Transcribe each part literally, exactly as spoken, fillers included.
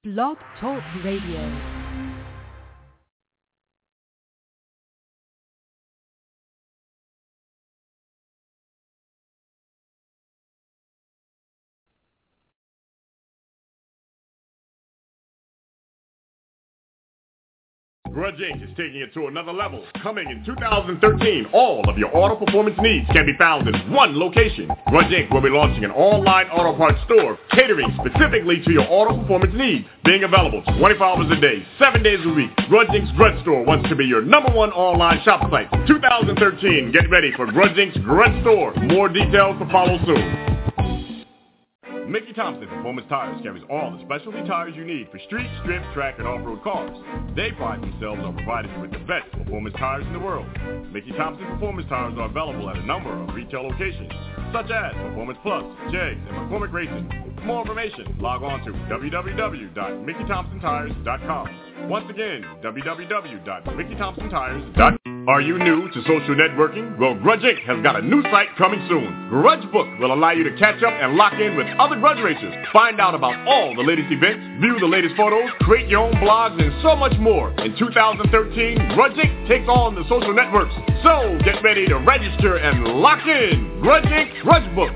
Blog Talk Radio. Grudge Incorporated is taking it to another level. Coming in two thousand thirteen, all of your auto performance needs can be found in one location. Grudge Incorporated will be launching an online auto parts store catering specifically to your auto performance needs. Being available twenty-four hours a day, seven days a week. Grudge Incorporated's Grudge Store wants to be your number one online shop site. two thousand thirteen, get ready for Grudge Incorporated's Grudge Store. More details to follow soon. Mickey Thompson Performance Tires carries all the specialty tires you need for street, strip, track, and off-road cars. They pride themselves on providing you with the best performance tires in the world. Mickey Thompson Performance Tires are available at a number of retail locations, such as Performance Plus, Jegs, and McCormick Racing. For more information, log on to w w w dot mickey thompson tires dot com. Once again, w w w dot mickey thompson tires dot com. Are you new to social networking? Well, Grudge Incorporated has got a new site coming soon. Grudge Book will allow you to catch up and lock in with other grudge racers. Find out about all the latest events, view the latest photos, create your own blogs, and so much more. In two thousand thirteen, Grudge Incorporated takes on the social networks. So get ready to register and lock in. Grudge Incorporated Grudge Book.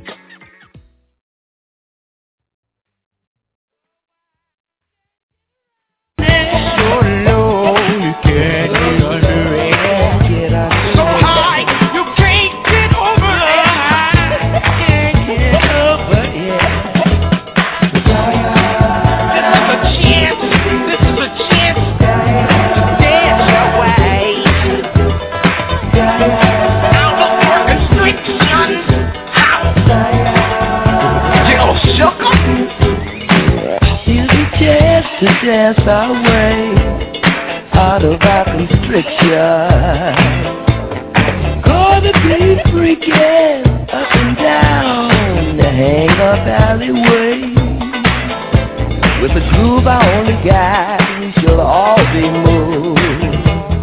To dance our way out of our constriction. Gonna be freaking up and down the hang-up alleyway. With a groove I only got, we shall all be moved.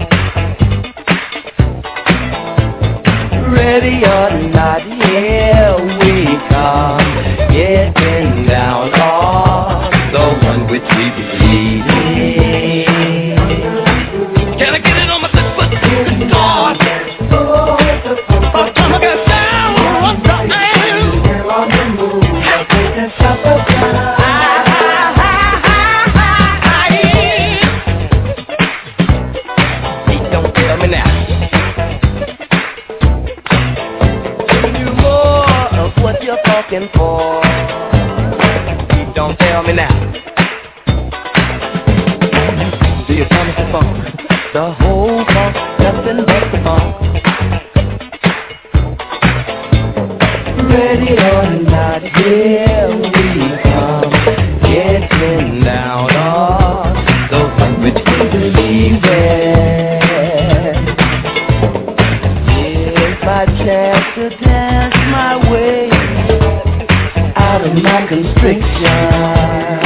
Ready or not, here we come, getting down on the one which we believe in. Can I get it on my six foot dog? I'm gonna down on the end. Hey, don't tell me now. Give you more of what you're talking for. Don't tell me now. Do you promise the funk? The whole funk, nothing but the funk. Ready or not, here we come, getting down on the one which we believe in. Here's my chance to dance my way out of my constriction.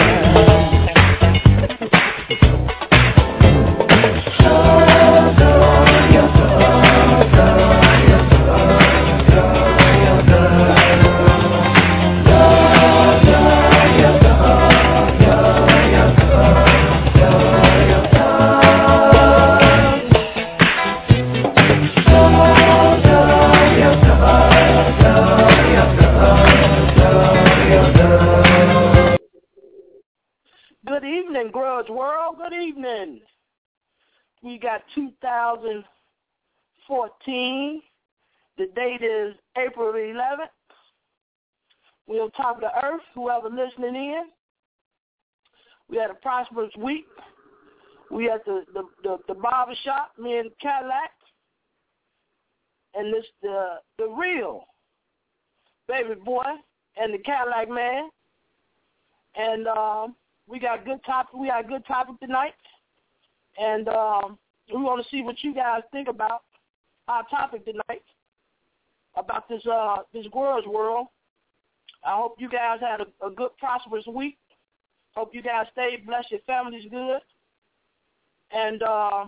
Good evening, Grudge World. Good evening. We got two thousand fourteen. The date is April eleventh. We're on top of the earth, whoever listening in. We had a prosperous week. We at the, the, the, the barber shop, me and Cadillac. And this the the real baby boy and the Cadillac man. And um We got good topic. We got a good topic tonight, and um, we want to see what you guys think about our topic tonight, about this uh, this Grudge World. I hope you guys had a, a good, prosperous week. Hope you guys stayed blessed, your family's good, and uh,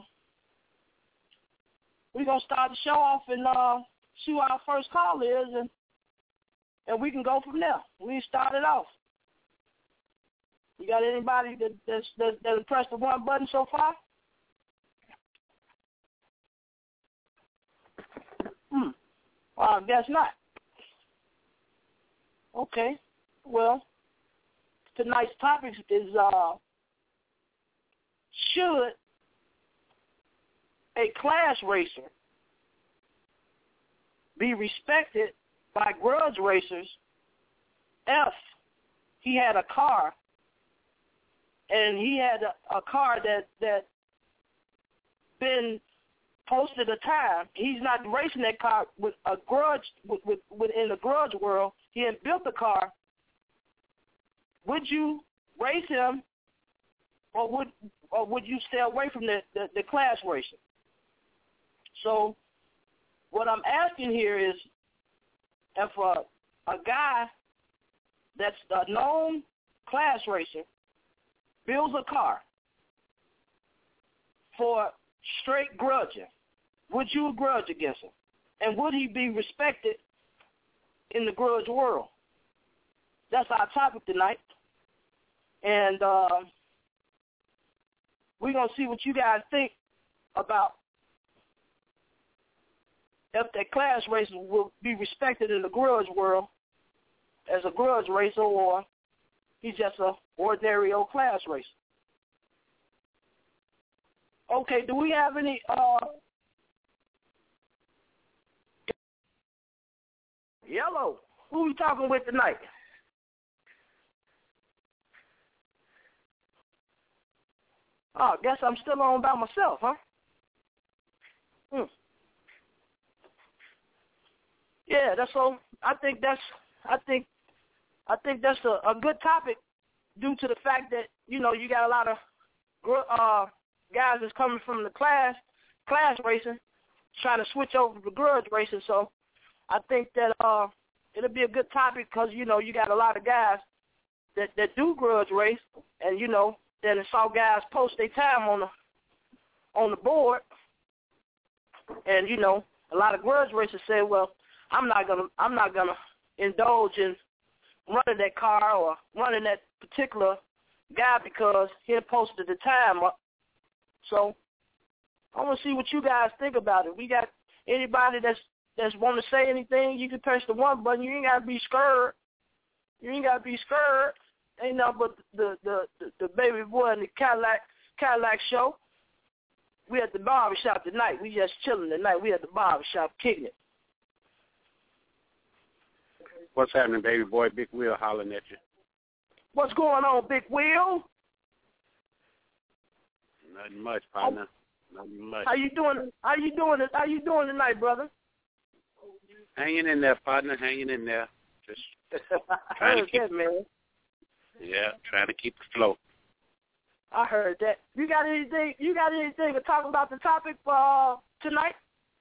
we're gonna start the show off and uh, see what our first call is, and and we can go from there. We started off. You got anybody that that's, that that pressed the one button so far? Hmm. Well, I guess not. Okay. Well, tonight's topic is uh, should a class racer be respected by grudge racers if he had a car and he had a, a car that that been posted a time. He's not racing that car with a grudge with, with, within the grudge world. He had built the car. Would you race him, or would or would you stay away from the, the, the class racing? So what I'm asking here is, if a, a guy that's a known class racer builds a car for straight grudging, would you grudge against him? And would he be respected in the grudge world? That's our topic tonight. And uh, we're going to see what you guys think about if that class racer will be respected in the grudge world as a grudge racer, or he's just an ordinary old class racer. Okay, do we have any uh, yellow? Who we talking with tonight? Oh, I guess I'm still on by myself, huh? Hmm. Yeah, that's so. I think that's. I think. I think that's a, a good topic, due to the fact that you know you got a lot of uh, guys that's coming from the class class racing, trying to switch over to grudge racing. So I think that uh, it'll be a good topic because you know you got a lot of guys that that do grudge race, and you know then I saw guys post their time on the on the board, and you know a lot of grudge racers say, well, I'm not gonna I'm not gonna indulge in running that car or running that particular guy because he had posted the time up. So I want to see what you guys think about it. We got anybody that's that's want to say anything? You can press the one button. You ain't gotta be scared. You ain't gotta be scared. Ain't nothing but the the the, the baby boy and the Cadillac Cadillac show. We at the barbershop tonight. We just chilling tonight. We at the barbershop kicking it. What's happening, baby boy? Big Will hollering at you. What's going on, Big Will? Nothing much, partner. Nothing much. How you doing? How you doing? How you doing tonight, brother? Hanging in there, partner. Hanging in there. Just trying to keep that, man. Yeah, trying to keep the flow. I heard that. You got anything? You got anything to talk about the topic uh, tonight?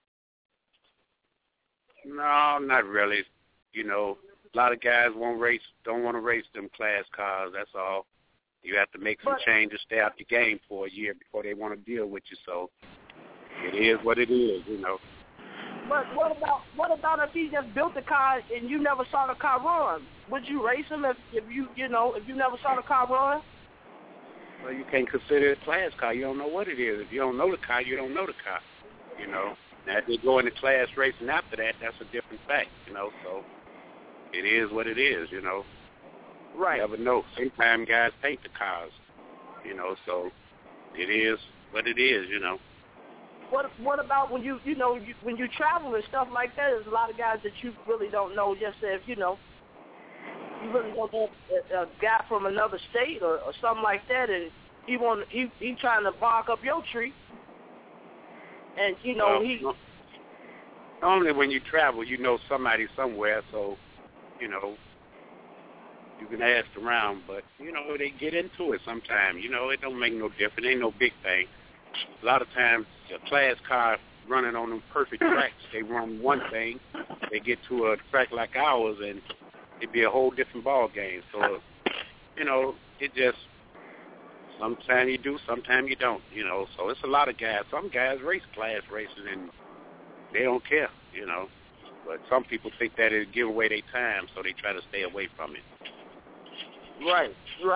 No, not really. You know, a lot of guys won't race, don't want to race them class cars. That's all. You have to make some but, changes, stay out the game for a year before they want to deal with you. So it is what it is, you know. But what about what about if he just built the car and you never saw the car run? Would you race him if, if you you know if you never saw the car run? Well, you can't consider it a class car. You don't know what it is. If you don't know the car, you don't know the car. You know. Now if they go into class racing after that, that's a different fact. You know. So it is what it is. You know. Right. You never know. Sometimes guys paint the cars. You know. So it is what it is. You know. What what about when you you know you, when you travel and stuff like that? There's a lot of guys that you really don't know. Just if you know, you really don't know a, a guy from another state or, or something like that, and he want he he trying to bark up your tree, and you know well, he. Normally, when you travel, you know somebody somewhere, so you know you can ask around. But you know they get into it sometimes. You know it don't make no difference. Ain't no big thing. A lot of times, a class car running on them perfect tracks, they run one thing. They get to a track like ours, and it'd be a whole different ball game. So, you know, it just, sometimes you do, sometimes you don't, you know. So it's a lot of guys. Some guys race class racing, and they don't care, you know. But some people think that it'll give away their time, so they try to stay away from it. Right, right.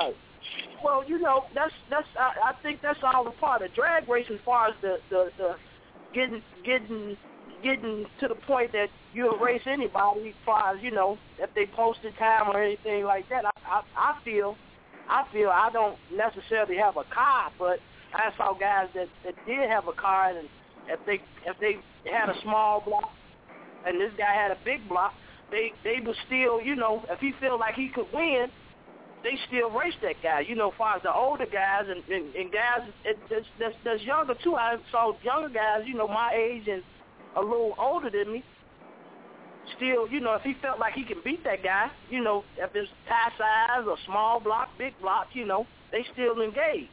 Well, you know, that's that's. I, I think that's all a part of drag racing, as far as the the, the getting getting getting to the point that you'll race anybody, as far as, you know, if they posted time or anything like that. I I, I feel I feel I don't necessarily have a car, but I saw guys that, that did have a car, and if they if they had a small block and this guy had a big block, they they would still, you know, if he felt like he could win, they still race that guy. You know, as far as the older guys and, and, and guys it, that's, that's, that's younger too. I saw younger guys, you know, my age and a little older than me, still, you know, if he felt like he can beat that guy, you know, if it's tie size or small block, big block, you know, they still engage.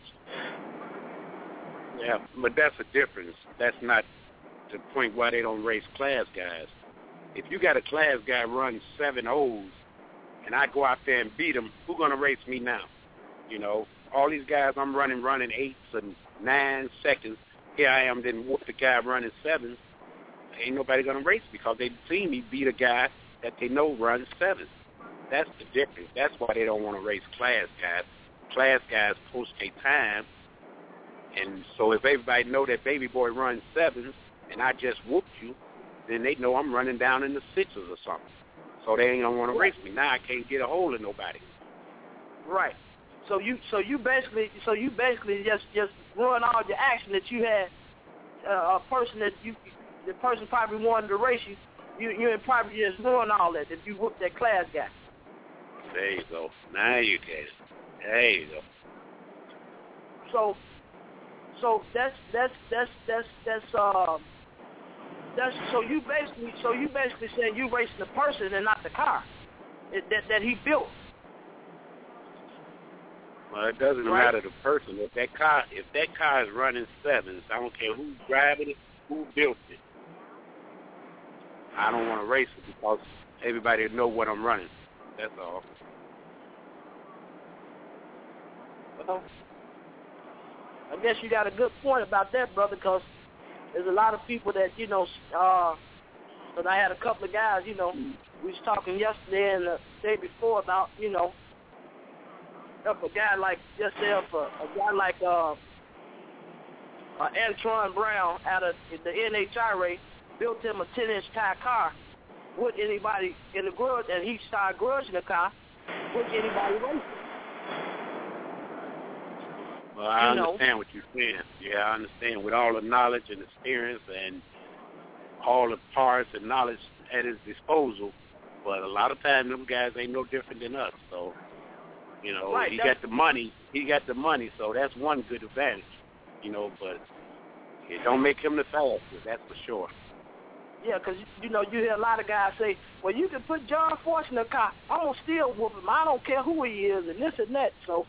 Yeah, but that's a difference. That's not the point why they don't race class guys. If you got a class guy run seven O's and I go out there and beat him, who's going to race me now? You know, all these guys I'm running, running eights and nine seconds. Here I am, then whoop the guy running sevens. Ain't nobody going to race because they've seen me beat a guy that they know runs sevens. That's the difference. That's why they don't want to race class guys. Class guys post their time. And so if everybody know that Baby Boy runs sevens and I just whooped you, then they know I'm running down in the sixes or something. So they ain't gonna want to race me. Now I can't get a hold of nobody. Right. So you so you basically so you basically just just run all your action that you had. Uh, a person that you the person probably wanted to race you. You you probably just ruin all that if you whoop that class guy. There you go. Now you get it. There you go. So so that's that's that's that's that's um. That's, so you basically, so you basically saying you racing the person and not the car it, that that he built. Well, it doesn't right? matter the person. If that car, if that car is running sevens, I don't care who's driving it, who built it. I don't want to race it because everybody know what I'm running. That's all. Well, I guess you got a good point about that, brother, because there's a lot of people that, you know, uh, but I had a couple of guys, you know, we was talking yesterday and the day before about, you know, if a guy like, just say if a, a guy like uh, uh, Antron Brown out of the N H R A built him a ten-inch tie car, would anybody in the garage, and he started garaging the car, would anybody race it? Well, I you understand know. what you're saying. Yeah, I understand. With all the knowledge and experience and all the parts and knowledge at his disposal, but a lot of times them guys ain't no different than us. So, you know, right, he got the money. He got the money, so that's one good advantage. You know, but it don't make him the fastest, that's for sure. Yeah, because, you know, you hear a lot of guys say, well, you can put John Force in the car. I'm going to still whoop him. I don't care who he is and this and that, so.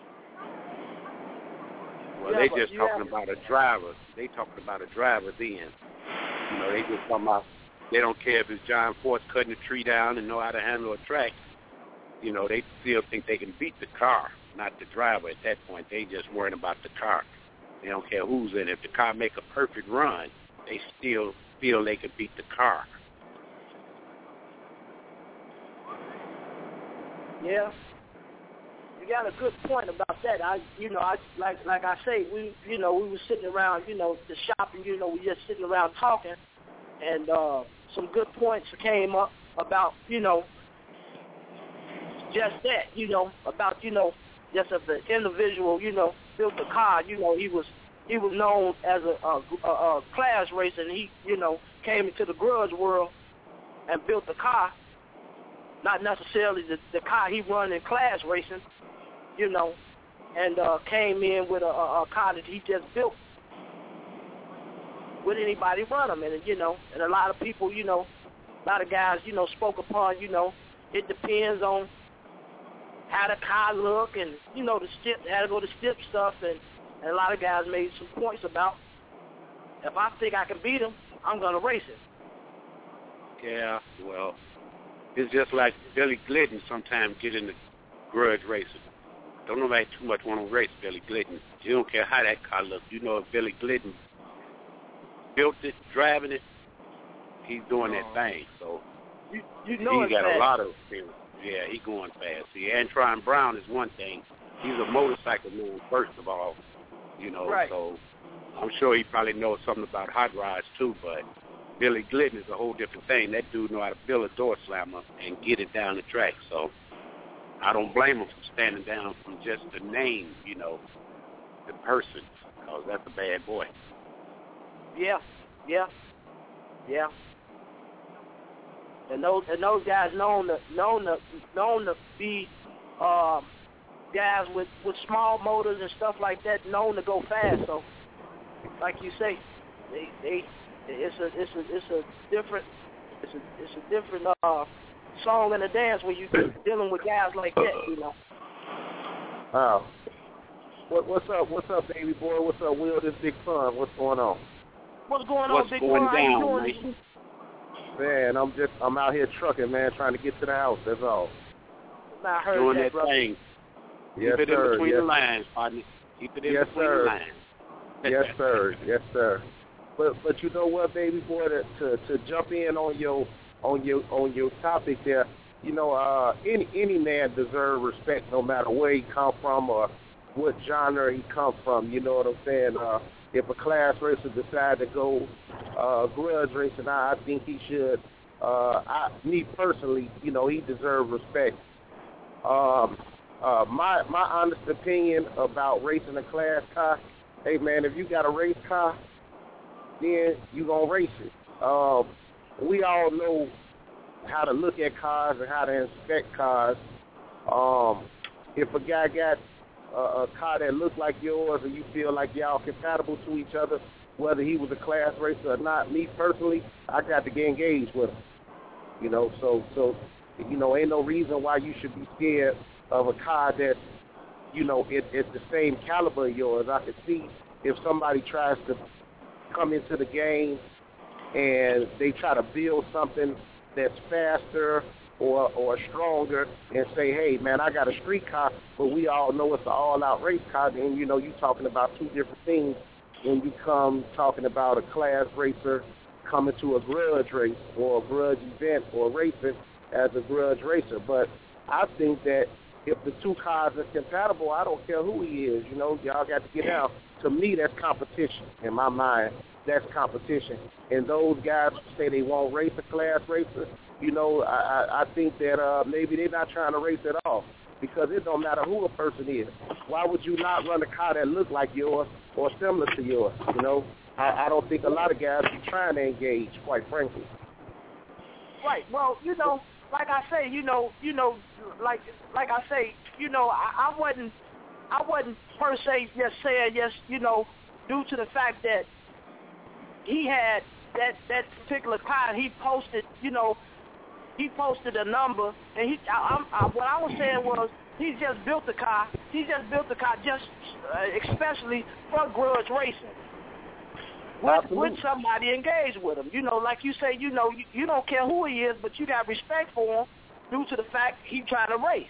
Well, yeah, they just talking have... about a driver. They talking about a driver then. You know, they just talking about, they don't care if it's John Force cutting a tree down and know how to handle a track. You know, they still think they can beat the car, not the driver at that point. They just worrying about the car. They don't care who's in it. If the car make a perfect run, they still feel they can beat the car. Yeah. You got a good point about that. I, you know, I like like I say, we, you know, we were sitting around, you know, the shopping, you know, we just sitting around talking, and uh, some good points came up about, you know, just that, you know, about, you know, just if the individual, you know, built a car, you know, he was he was known as a, a, a, a class racer, and he, you know, came into the grudge world and built a car, not necessarily the, the car he run in class racing, you know, and uh, came in with a, a, a car that he just built. Would anybody run him? And, you know, and a lot of people, you know, a lot of guys, you know, spoke upon, you know, it depends on how the car look and, you know, the stip, how to go to stip stuff. And, and a lot of guys made some points about, if I think I can beat him, I'm going to race him. Yeah, well, it's just like Billy Glidden sometimes get in the grudge racing. Don't nobody too much want to race Billy Glidden. You don't care how that car looks. You know if Billy Glidden built it, driving it, he's doing that thing. So you, you know he got fast. a lot of experience. Yeah, he going fast. See, Antron Brown is one thing. he's a motorcycle man, first of all, you know, right. so I'm sure he probably knows something about hot rods, too, but Billy Glidden is a whole different thing. That dude know how to build a door slammer and get it down the track, so I don't blame him for standing down from just the name, you know, the person, because that's a bad boy. Yeah, yeah, yeah. And those and those guys known to known to known to be uh, guys with, with small motors and stuff like that, known to go fast. So, like you say, they they it's a it's a it's a different it's a it's a different uh, song and a dance when you're dealing with guys like that, you know. Wow. What what's up? What's up, baby boy? What's up, Will? This Big Fun. What's going on? What's going What's on, Big going Fun? down, How you doing? man? Man, I'm just I'm out here trucking, man, trying to get to the house. That's all. I heard Doing that, that brother. thing. Yes, Keep it sir. in between yes. the lines, partner. Keep it in Yes, between sir. the lines. Yes, sir. Yes, sir. But but you know what, baby boy, to, to to jump in on your on your on your topic there, you know, uh, any any man deserves respect no matter where he come from or what genre he come from. You know what I'm saying? Uh, if a class racer decide to go uh, grudge racing, I, I think he should. Uh, I, me personally, you know, he deserves respect. Um, uh, my my honest opinion about racing a class car, hey man, if you got a race car, then you gonna race it. Um, we all know how to look at cars and how to inspect cars. Um, if a guy got a, a car that looks like yours and you feel like y'all compatible to each other, whether he was a class racer or not, me personally, I got to get engaged with him. You know, so so you know, ain't no reason why you should be scared of a car that, you know, it, it's the same caliber of yours. I could see if somebody tries to come into the game and they try to build something that's faster or or stronger and say, hey, man, I got a street car, but we all know it's an all-out race car, then, you know, you're talking about two different things when you come talking about a class racer coming to a grudge race or a grudge event or racing as a grudge racer. But I think that if the two cars are compatible, I don't care who he is. You know, y'all got to get out. To me, that's competition. In my mind, that's competition. And those guys who say they won't race a class racer, you know, I, I, I think that uh, maybe they're not trying to race at all, because it don't matter who a person is. Why would you not run a car that look like yours or similar to yours? You know, I, I don't think a lot of guys are trying to engage, quite frankly. Right. Well, you know, like I say, you know, you know, like like I say, you know, I, I wasn't, I wasn't per se just saying yes, you know, due to the fact that he had that that particular car, he posted, you know, he posted a number, and he, I, I, what I was saying was, he just built the car. He just built the car just, uh, especially for grudge racing. With, with somebody engaged with him. You know, like you say, you know, you, you don't care who he is, but you got respect for him due to the fact he trying to race.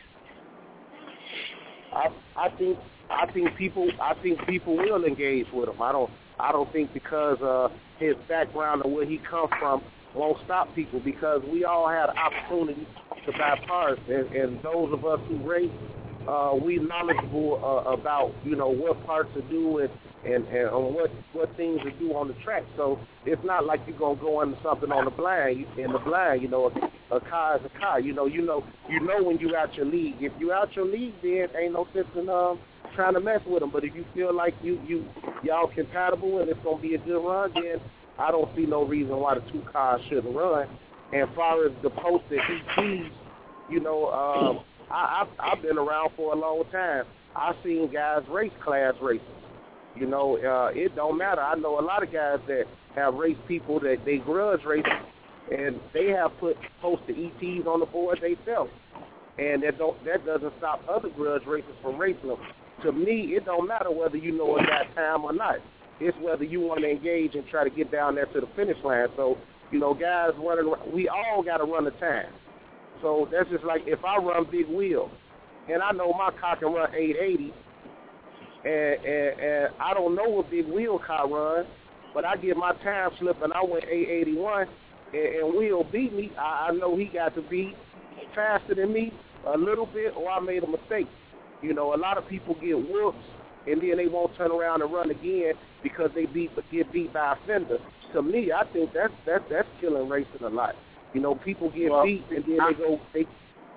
I I think I think people I think people will engage with him. I don't I don't think because uh, his background and where he comes from won't stop people, because we all had an opportunity to buy parts, and, and those of us who race, uh, we knowledgeable uh, about, you know, what parts to do and and, and on what, what things to do on the track. So it's not like you're gonna go into something on the blind. In the blind, you know, a, a car is a car. You know, you know, you know when you out your league. If you out your league, then ain't no sense in um trying to mess with them. But if you feel like you you y'all compatible and it's gonna be a good run, then I don't see no reason why the two cars shouldn't run. And as far as the posted E Ts, you know, um, I, I've, I've been around for a long time. I've seen guys race class races. You know, uh, it don't matter. I know a lot of guys that have raced people that they grudge race, and they have put posted E Ts on the board themselves. And that don't that doesn't stop other grudge racers from racing them. To me, it don't matter whether you know at that time or not. It's whether you want to engage and try to get down there to the finish line. So, you know, guys running, we all got to run the time. So that's just like if I run Big Wheel, and I know my car can run eight eighty, and, and, and I don't know what Big Wheel car runs, but I get my time slip and I went eight eighty-one, and, and Wheel beat me. I, I know he got to be faster than me a little bit, or I made a mistake. You know, a lot of people get whoops, and then they won't turn around and run again because they beat get beat by a fender. To me, I think that's that's that's killing racing a lot. You know, people get well, beat, and then I, they go. They,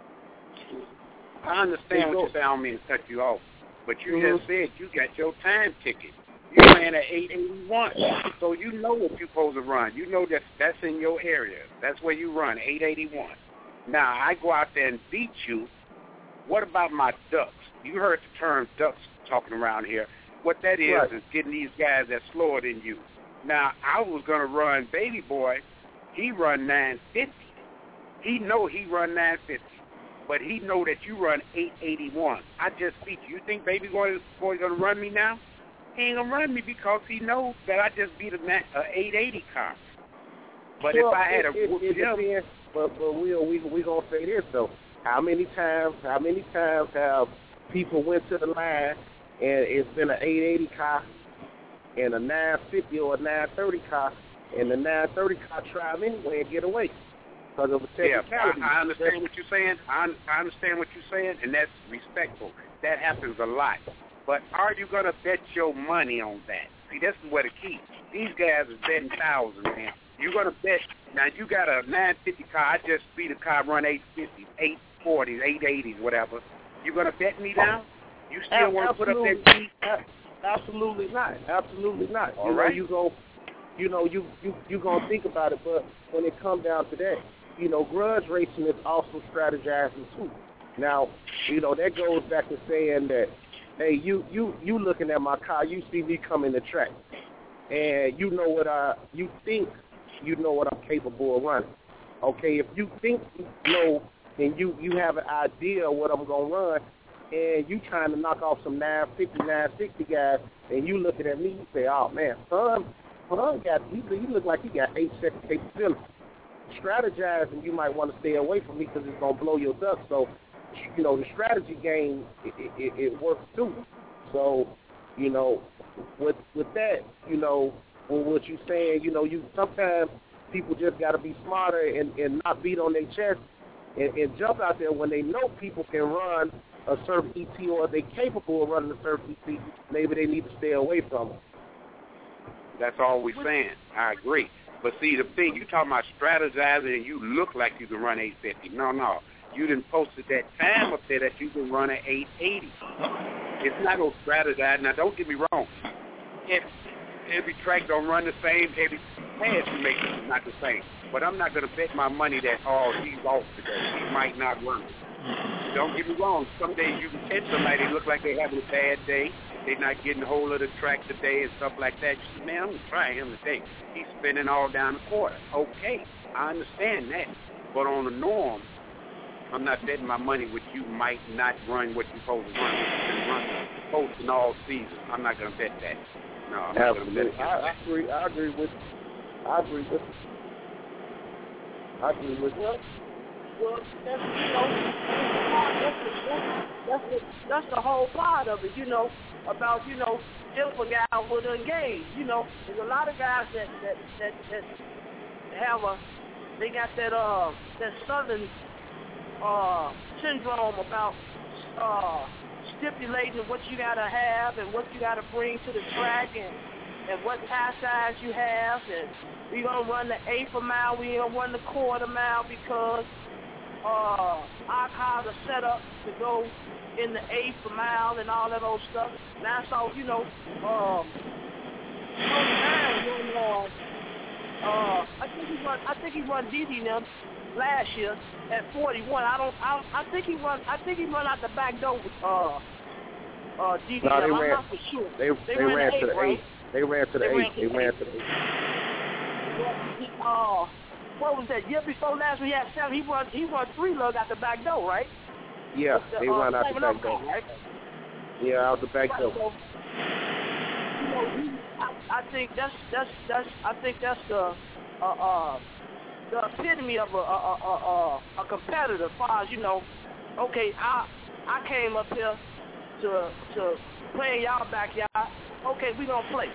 I understand what you're saying. I don't mean to cut you off, but you mm-hmm. just said you got your time ticket. You ran at eight eighty-one, so you know what you're supposed to run. You know that that's in your area. That's where you run, eight eighty-one. Now, I go out there and beat you. What about my ducks? You heard the term ducks talking around here. What that is right. is getting these guys that's slower than you. Now, I was going to run Baby Boy. He run nine fifty. He know he run nine fifty, but he know that you run eight eighty-one. I just beat you. You think Baby Boy is going to run me now? He ain't going to run me because he knows that I just beat a eight eighty car. But well, if I had it, a... It, it him, depends, but, but we'll, we we going to say this, though. How many times, how many times have people went to the line and it's been an eight eighty car and a nine fifty or a nine thirty car, and the nine thirty car try them anyway and get away because of a technicality? Yeah, I, I understand what you're saying. I, I understand what you're saying, and that's respectful. That happens a lot. But are you going to bet your money on that? See, this is where the key. These guys are betting thousands now. You're going to bet. Now, you got a nine fifty car. I just beat a car run eight fifties, eight forties, eight eighties, whatever. You going to bet me down? You still want to put up that beat? Absolutely not. Absolutely not. All you right. know, you go, you know, you you you gonna think about it, but when it comes down to that, you know, grudge racing is also strategizing too. Now, you know, that goes back to saying that, hey, you you you looking at my car, you see me coming the track, and you know what I, you think you know what I'm capable of running. Okay, if you think you know and you you have an idea of what I'm gonna run, and you trying to knock off some nine fifty, nine sixty guys, and you looking at me, you say, oh man, son, son got he, he look like he got eight second capability. Strategizing, you might want to stay away from me because it's gonna blow your duck. So, you know, the strategy game it, it, it works too. So, you know, with with that, you know, with what you saying, you know, you sometimes people just got to be smarter and, and not beat on their chest and, and jump out there when they know people can run a surf E T or they're capable of running a surf E T. Maybe they need to stay away from them. That's all we're saying. I agree. But see, the thing, you talking about strategizing and you look like you can run eight fifty. No, no. You done posted that time up there that you can run an eight eighty. It's not no strategize. Now, don't get me wrong. If every track don't run the same, every pass you make is not the same. But I'm not going to bet my money that, oh, he's off today. He might not run. Don't get me wrong. Some days you can catch somebody that look like they're having a bad day. They're not getting hold of the track today and stuff like that. You say, man, I'm going to try him today. He's spinning all down the court. Okay, I understand that. But on the norm, I'm not betting my money with you might not run what you're supposed to run. You've been running posting all season. I'm not going to bet that. No, I'm not going to bet it. I, I agree. I agree with. I agree with. I agree with. Well, well, that's you know, that's the, that's the that's the whole part of it. You know, about you know, if a guy would engage. You know, there's a lot of guys that that that, that have a they got that uh that southern uh syndrome about uh stipulating what you gotta have and what you gotta bring to the track and and what tie size you have, and we gonna run the eighth a mile, we gonna run the quarter mile because uh our cars are set up to go in the eighth a mile and all that old stuff. Now so you know, um uh, uh I think he run I think he run D D them last year at forty-one. I don't I, I think he run I think he run out the back door with uh uh D D. No, they I'm ran, not for sure. They they, they ran, ran to the eight. Right? They ran to the they eight. Ran to they the ran eight. to the eight. Uh, what was that? Year before last we had seven. He run he run three lug out the back door, right? Yeah, the, they uh, run out the back door. Right? Yeah, out the back door. So, you know, I, I think that's that's that's I think that's the uh, uh the epitome of a a, a, a, a competitor. As far as you know, okay, I I came up here to to play in y'all backyard. Okay, we gonna play.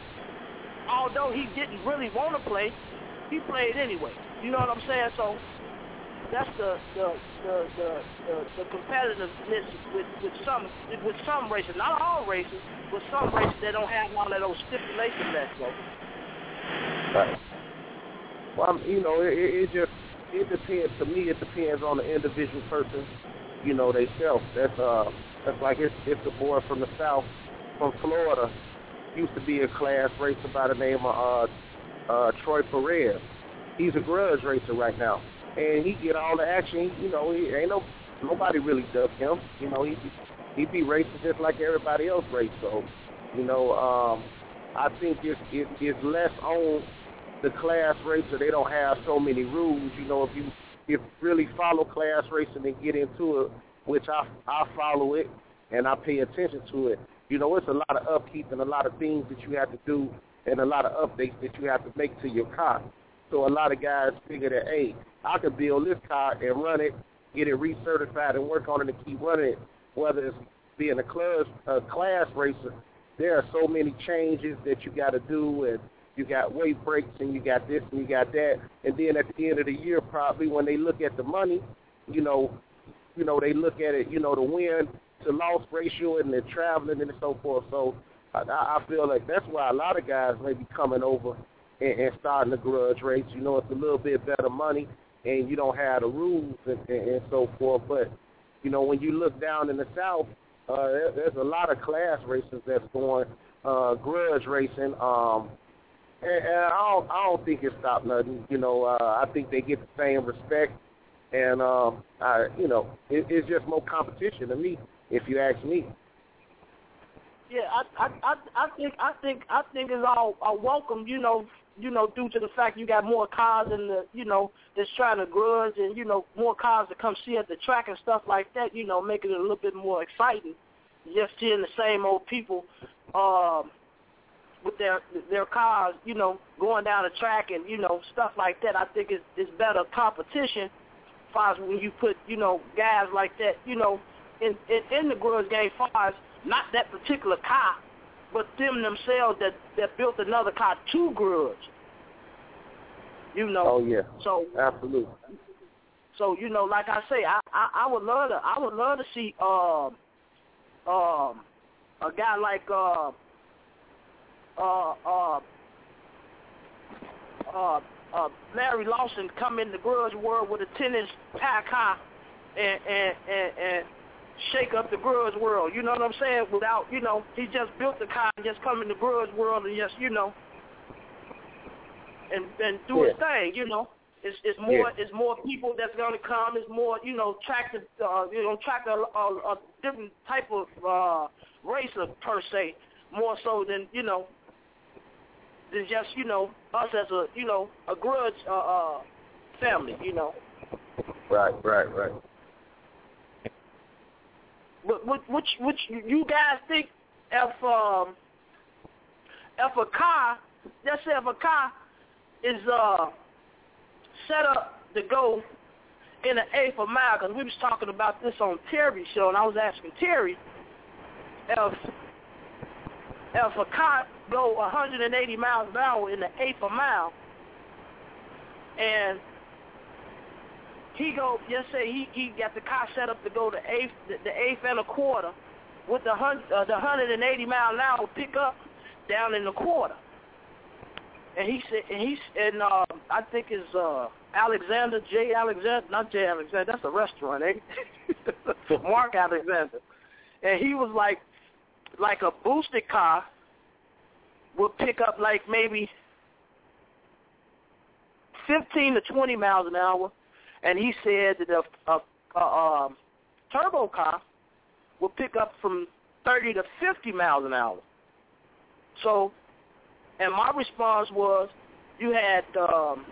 Although he didn't really want to play, he played anyway. You know what I'm saying? So that's the the the the, the, the competitiveness with, with some with some races, not all races, but some races that don't have all of those stipulations left. So. Right. Well, I'm, you know, it, it just it depends. To me, it depends on the individual person. You know, they self. That's uh, that's like it's it's a boy from the South, from Florida, used to be a class racer by the name of uh, uh, Troy Perez. He's a grudge racer right now, and he get all the action. You know, he ain't no nobody really does him. You know, he he be racing just like everybody else race. So, you know, um, I think it's it, it's less on the class racer. They don't have so many rules. You know, if you if you really follow class racing and get into it, which I I follow it and I pay attention to it. You know, it's a lot of upkeep and a lot of things that you have to do and a lot of updates that you have to make to your car. So a lot of guys figure that, hey, I could build this car and run it, get it recertified and work on it and keep running it. Whether it's being a class, a class racer, there are so many changes that you got to do, and you got weight breaks and you got this and you got that. And then at the end of the year, probably when they look at the money, you know, you know, they look at it, you know, the win to loss ratio and the traveling and so forth. So I, I feel like that's why a lot of guys may be coming over and, and starting a grudge race. You know, it's a little bit better money and you don't have the rules and, and, and so forth. But, you know, when you look down in the South, uh, there, there's a lot of class races that's going uh, grudge racing. Um, and, and I, don't, I don't think it stopped nothing. You know, uh, I think they get the same respect. And, um, I, you know, it, it's just more competition to me, if you ask me. Yeah, I, I, I, I think, I think, I think it's all uh, welcome. You know, you know, due to the fact you got more cars in the, you know, that's trying to grudge, and you know, more cars to come see at the track and stuff like that. You know, making it a little bit more exciting. Just seeing the same old people um, with their their cars, you know, going down the track and you know stuff like that. I think it's it's better competition. As far as when you put, you know, guys like that, you know, in, in, in the grudge game, as far as not that particular car, but them themselves that, that built another car to grudge. You know. Oh yeah. So absolutely. So you know, like I say, I, I, I would love to I would love to see um um a guy like uh uh uh uh. Uh, Larry Lawson come in the grudge world with a ten-inch tire car and, and, and, and shake up the grudge world. You know what I'm saying? Without, you know, he just built the car and just come in the grudge world and just, you know, and, and do yeah. his thing, you know. It's, it's more yeah. it's more people that's going to come. It's more, you know, track, the, uh, you know, track a, a, a different type of uh, racer, per se, more so than, you know, than just, you know, us as a, you know, a grudge uh, uh, family, you know. Right, right, right. But which, which, which you guys think if um, if a car, let's say if a car is uh, set up to go in an eighth of a mile, because we was talking about this on Terry's show, and I was asking Terry if if a car go one hundred eighty miles an hour in the eighth of a mile, and he go, just say he, he got the car set up to go the eighth, the, the eighth and a quarter, with the hundred, uh, the one hundred eighty mile an hour pick up down in the quarter, and he said, and he's, and uh, I think it's uh, Alexander J. Alexander, not J. Alexander, that's a restaurant, eh? Mark Alexander, and he was like, like a boosted car would pick up like maybe fifteen to twenty miles an hour. And he said that a, a, a um, turbo car will pick up from thirty to fifty miles an hour. So, and my response was, you had um,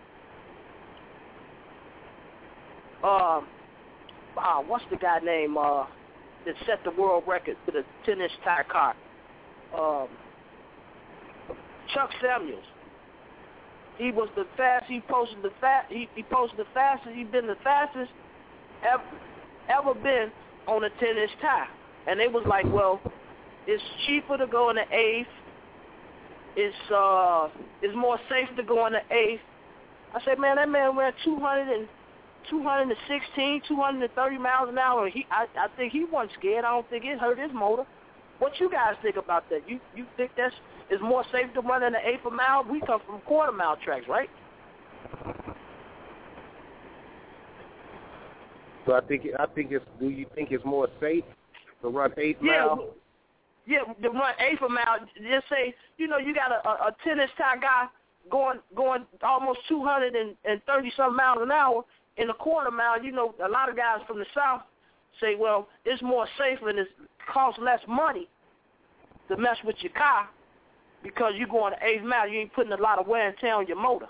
um, uh, what's the guy name uh, that set the world record with a ten-inch tire car? Um, Chuck Samuels. He was the fast. He posted the fast. He, he posted the fastest. He's been the fastest ever ever been on a ten-inch tire. And they was like, well, it's cheaper to go in the eighth. It's uh, it's more safe to go in the eighth. I said, man, that man ran two hundred and two hundred sixteen, two hundred thirty miles an hour. He, I, I think he wasn't scared. I don't think it hurt his motor. What you guys think about that? You you think that's is more safe to run in an eighth of a mile? We come from quarter mile tracks, right? So I think I think it's. Do you think it's more safe to run eighth yeah, mile? Yeah, to run eighth of a mile. Just say you know you got a, a, a tennis tie guy going going almost two hundred thirty some miles an hour in a quarter mile. You know, a lot of guys from the south say, well, it's more safer and it costs less money to mess with your car because you're going to eighth mile. You ain't putting a lot of wear and tear on your motor.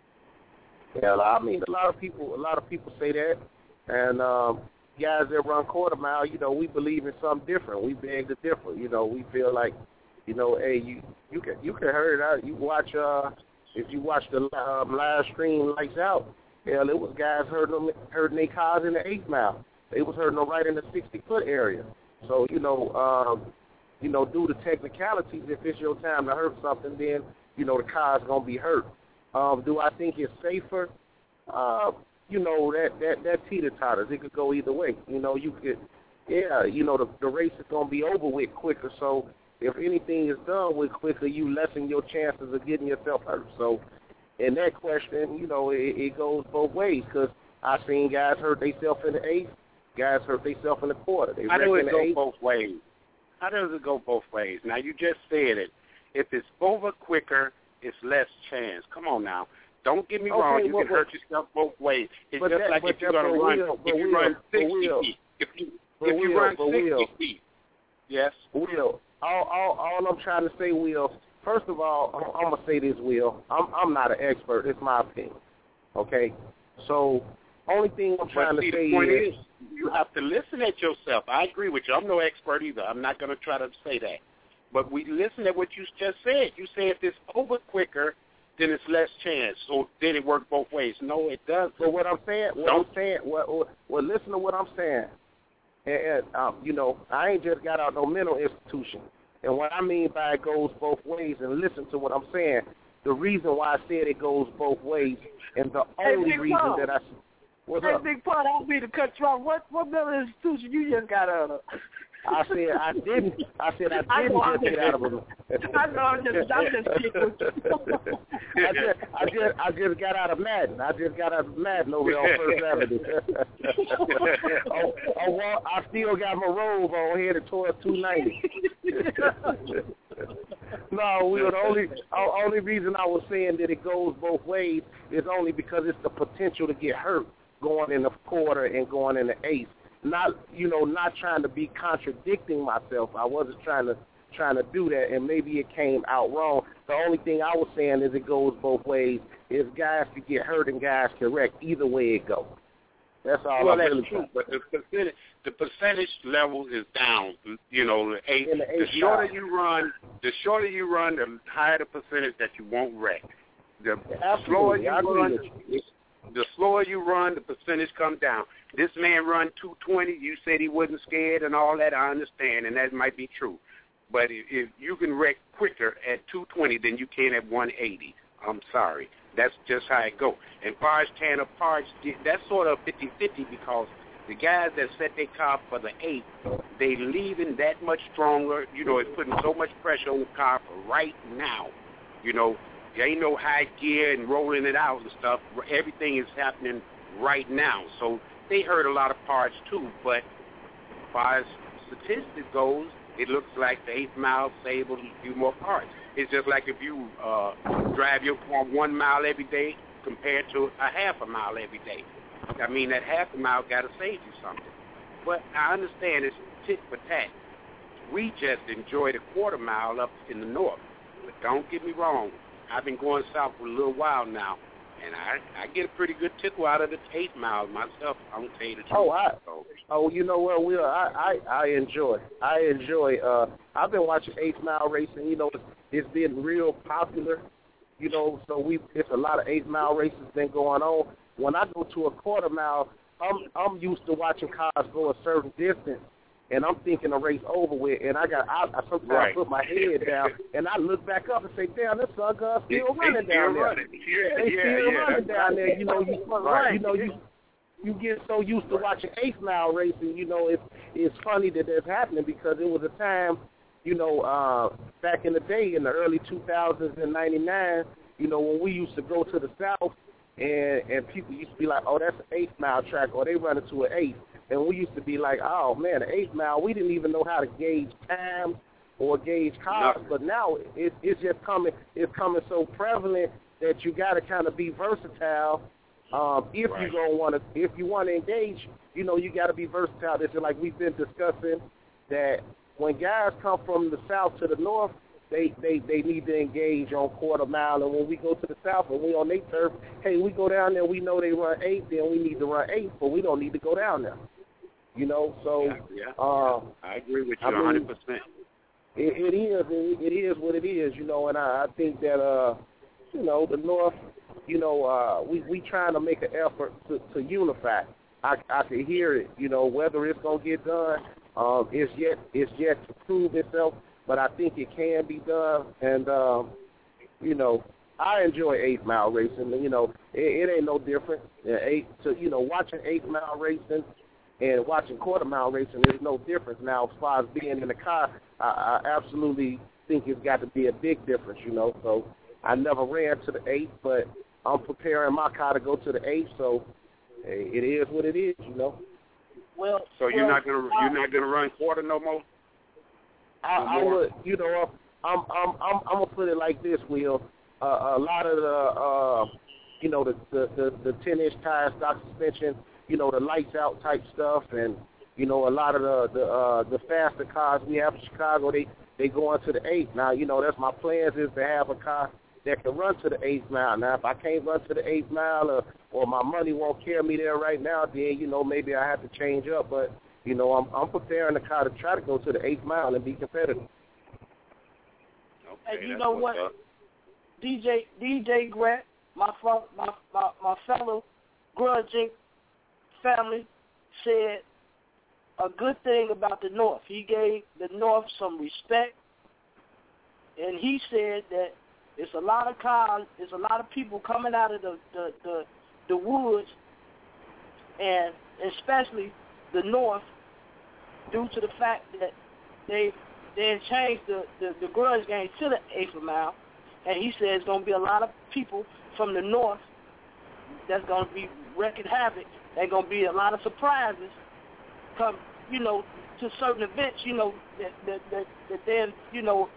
Yeah, I mean, a lot of people, a lot of people say that, and um, guys that run quarter mile, you know, we believe in something different. We beg to differ. You know, we feel like, you know, hey, you you can you can hurt it out. You watch, uh, if you watch the um, live stream Lights Out, hell, it was guys hurting them, hurting their cars in the eighth mile. They was hurting them right in the sixty foot area. So, you know, um, you know, due to technicalities, if it's your time to hurt something, then, you know, the car's going to be hurt. Um, do I think it's safer? Uh, you know, that, that, that teeter-totters. It could go either way. You know, you could, yeah, you know, the, the race is going to be over with quicker. So if anything is done with quicker, you lessen your chances of getting yourself hurt. So in that question, you know, it, it goes both ways because I've seen guys hurt themselves in the eighth. Guys hurt themselves in the quarter. They How does it go eighth. both ways? How does it go both ways? Now, you just said it. If it's over quicker, it's less chance. Come on now. Don't get me okay, wrong. You well, can hurt yourself both ways. It's just that, like if you're that, going to run, Will, if you Will, run sixty Will, feet. If you, if if you Will, run sixty Will, feet. Yes? Will, all, all, all I'm trying to say, Will, first of all, I'm, I'm going to say this, Will. I'm, I'm not an expert. It's my opinion. Okay? So, only thing I'm trying but see, to say the point is, is, you have to listen at yourself. I agree with you. I'm no expert either. I'm not going to try to say that. But we listen at what you just said. You say if it's over quicker, then it's less chance. So then it works both ways. No, it doesn't. But what I'm saying, what Don't. I'm saying, what, what, well, listen to what I'm saying. And, and um, you know, I ain't just got out no mental institution. And what I mean by it goes both ways, and listen to what I'm saying. The reason why I said it goes both ways, and the Hey, only Big reason Paul. that I what's Hey, up? Big Pun, I don't mean to cut you off. What what mental institution you just got out of? I said I didn't. I said I I didn't know, just I'm get out of it. I know, I'm just, I'm just kidding with you. I just, I just, I just got out of Madden. I just got out of Madden over there on First Avenue. oh, oh, well, I still got my robe on here at twelve two ninety. No, we were the only, uh, only reason I was saying that it goes both ways is only because it's the potential to get hurt going in the quarter and going in the eighth. Not, you know, not trying to be contradicting myself. I wasn't trying to trying to do that, and maybe it came out wrong. The only thing I was saying is it goes both ways. Is guys can get hurt and guys can wreck. Either way it goes. That's all well, I'm that's really true, saying. but the percentage, the percentage level is down. You know, the, eight, In the the eighth shorter mile. you run, the shorter you run, the higher the percentage that you won't wreck. The Absolutely, slower you I agree run, with you. the slower you run, the percentage comes down. This man run two twenty. You said he wasn't scared and all that. I understand, and that might be true. But if, if you can wreck quicker at two twenty than you can at one eighty, I'm sorry. That's just how it goes. And far as Tanner Parks, that's sort of fifty-fifty because the guys that set their car for the eight, they leaving that much stronger. You know, it's putting so much pressure on the car for right now. You know, there ain't no high gear and rolling it out and stuff. Everything is happening right now. So they hurt a lot of parts too. But as far as statistics goes, it looks like the eighth mile saved a few more parts. It's just like if you uh, drive your car one mile every day compared to a half a mile every day. I mean, that half a mile got to save you something. But I understand it's tit for tat. We just enjoy the quarter mile up in the north. But don't get me wrong. I've been going south for a little while now, and I, I get a pretty good tickle out of the eighth mile myself. I'm going to tell you the truth. Oh, I, so, oh, you know what, Will? I, I, I enjoy. I enjoy. Uh, I've been watching eighth mile racing. You know, it's, it's been real popular. You know, so we it's a lot of eighth mile races been going on. When I go to a quarter mile, I'm I'm used to watching cars go a certain distance, and I'm thinking the race over with, and I got I, I sometimes right. put my head down, and I look back up and say, damn, this sucker still They running still down there. running. Yeah, They yeah, still yeah. running down there. You know, you, Right. you know, you you get so used to watching eighth mile racing, you know, it's it's funny that that's happening because it was a time, you know, uh, back in the day in the early two thousands and ninety-nine, you know, when we used to go to the South and and people used to be like, oh, that's an eighth mile track, or they run into an eighth, and we used to be like, oh man, the eighth mile, we didn't even know how to gauge time or gauge cars, but now it, it's just coming, it's coming so prevalent that you got to kind of be versatile. Um, if right. you gonna want to, if you want to engage, you know, you got to be versatile. It's like we've been discussing that when guys come from the south to the north, they, they, they need to engage on quarter mile, and when we go to the south and we on their turf, hey, we go down there, we know they run eight, then we need to run eight, but we don't need to go down there. You know, so yeah, yeah. Um, I agree with you I mean, one hundred percent. It, it is, it, it is what it is, you know, and I, I think that, uh, you know, the north. You know, uh, we we trying to make an effort to, to unify. I I can hear it. You know, whether it's gonna get done, um, it's yet it's yet to prove itself. But I think it can be done. And um, you know, I enjoy eighth mile racing. You know, it, it ain't no different. Eight to you know, watching eighth mile racing and watching quarter mile racing, there's no difference. Now, as far as being in the car, I, I absolutely think it's got to be a big difference. You know, so I never ran to the eighth, but I'm preparing my car to go to the eighth, so hey, it is what it is, you know. Well, so you're well, not gonna you're not gonna run quarter no more. I, no I more? would, you know, I'm I'm I'm I'm gonna put it like this, Will. Uh, a lot of the, uh, you know, the the the, the ten inch tire, stock suspension, you know, the lights out type stuff, and you know, a lot of the the uh, the faster cars we have in Chicago, they they go into the eighth. Now, you know, that's my plans is to have a car that can run to the eighth mile. Now, if I can't run to the eighth mile or, or my money won't carry me there right now, then, you know, maybe I have to change up. But, you know, I'm I'm preparing the car to try to go to the eighth mile and be competitive. Okay, and you know what? Up. D J D J Grant, my, my, my, my fellow grudging family, said a good thing about the North. He gave the North some respect, and he said that it's a lot of cars, there's a lot of people coming out of the, the, the, the woods, and especially the North, due to the fact that they they changed the, the, the grudge game to the eighth mile, and he said it's going to be a lot of people from the North that's going to be wreaking havoc. There's going to be a lot of surprises come, you know, to certain events, you know, that that that, that then, you know,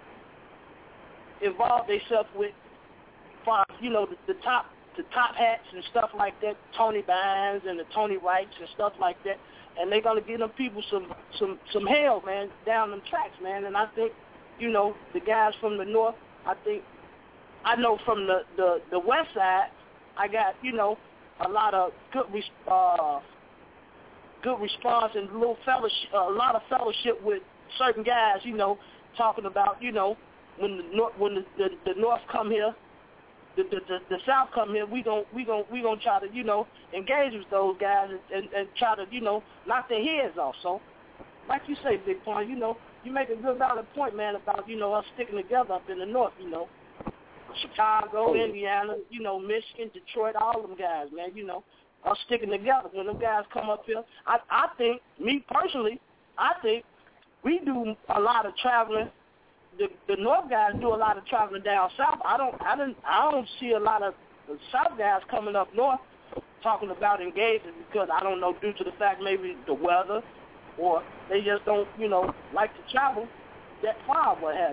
involve themselves with, far, you know, the, the top the top hats and stuff like that, Tony Bynes and the Tony Wrights and stuff like that, and they're gonna give them people some some some hell, man, down them tracks, man. And I think, you know, the guys from the North, I think, I know from the the, the West Side, I got, you know, a lot of good uh, good response and little fellowship, a lot of fellowship with certain guys, you know, talking about, you know, when the North, when the, the, the North come here, the, the the the South come here, we gon' we gon' we gonna try to, you know, engage with those guys and, and, and try to, you know, knock their heads off. So, like you say, Big Pun, you know, you make a good valid point, man, about, you know, us sticking together up in the North, you know, Chicago, Indiana, you know, Michigan, Detroit, all them guys, man, you know, us sticking together. When them guys come up here, I I think, me personally, I think we do a lot of traveling. The, the North guys do a lot of traveling down south. I don't, I don't, I don't see a lot of the South guys coming up north talking about engaging, because I don't know, due to the fact maybe the weather, or they just don't, you know, like to travel that far. What have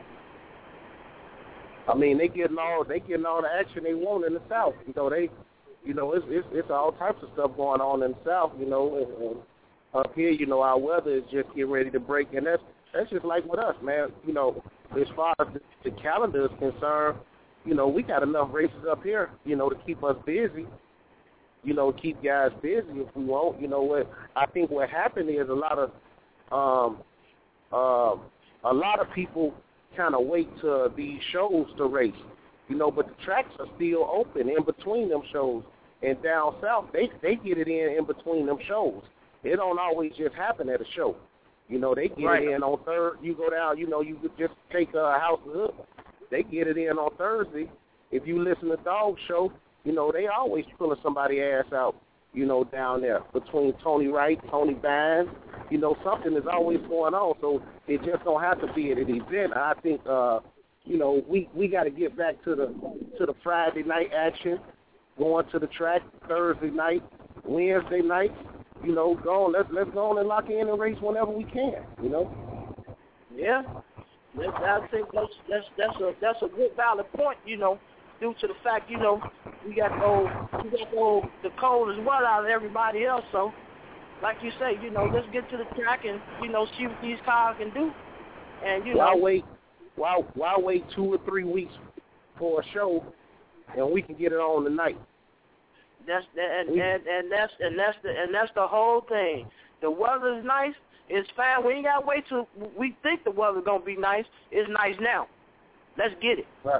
you? I mean, they getting all they getting all the action they want in the South. You know, they, you know, it's it's, it's all types of stuff going on in the South. You know, and, and up here, you know, our weather is just getting ready to break, and that's that's just like with us, man. You know, as far as the, the calendar is concerned, you know, we got enough races up here, you know, to keep us busy. You know, keep guys busy if we want. You know what? I think what happened is a lot of um, uh, a lot of people kind of wait to these shows to race. You know, but the tracks are still open in between them shows. And down south, they they get it in in between them shows. It don't always just happen at a show. You know, they get right. it in on third. You go down, you know, you could just take a House of Hood. They get it in on Thursday. If you listen to Dog Show, you know, they always pulling somebody's ass out you know, down there between Tony Wright, Tony Bynes. You know, something is always going on, so it just don't have to be at an event. I think, uh, you know, we, we got to get back to the to the Friday night action, going to the track Thursday night, Wednesday night. You know, go on, let's let's go on and lock in and race whenever we can. You know. Yeah, that's, I think that's that's that's a that's a good valid point. You know, due to the fact, you know, we got to go we got to go the cold as well out of everybody else. So, like you say, you know, let's get to the track and you know see what these cars can do. And you why know, wait? Why why wait two or three weeks for a show, and we can get it on tonight? That's and, and and that's and that's the and that's the whole thing. The weather's nice. It's fine. We ain't gotta wait till we think the weather's gonna be nice. It's nice now. Let's get it. Right.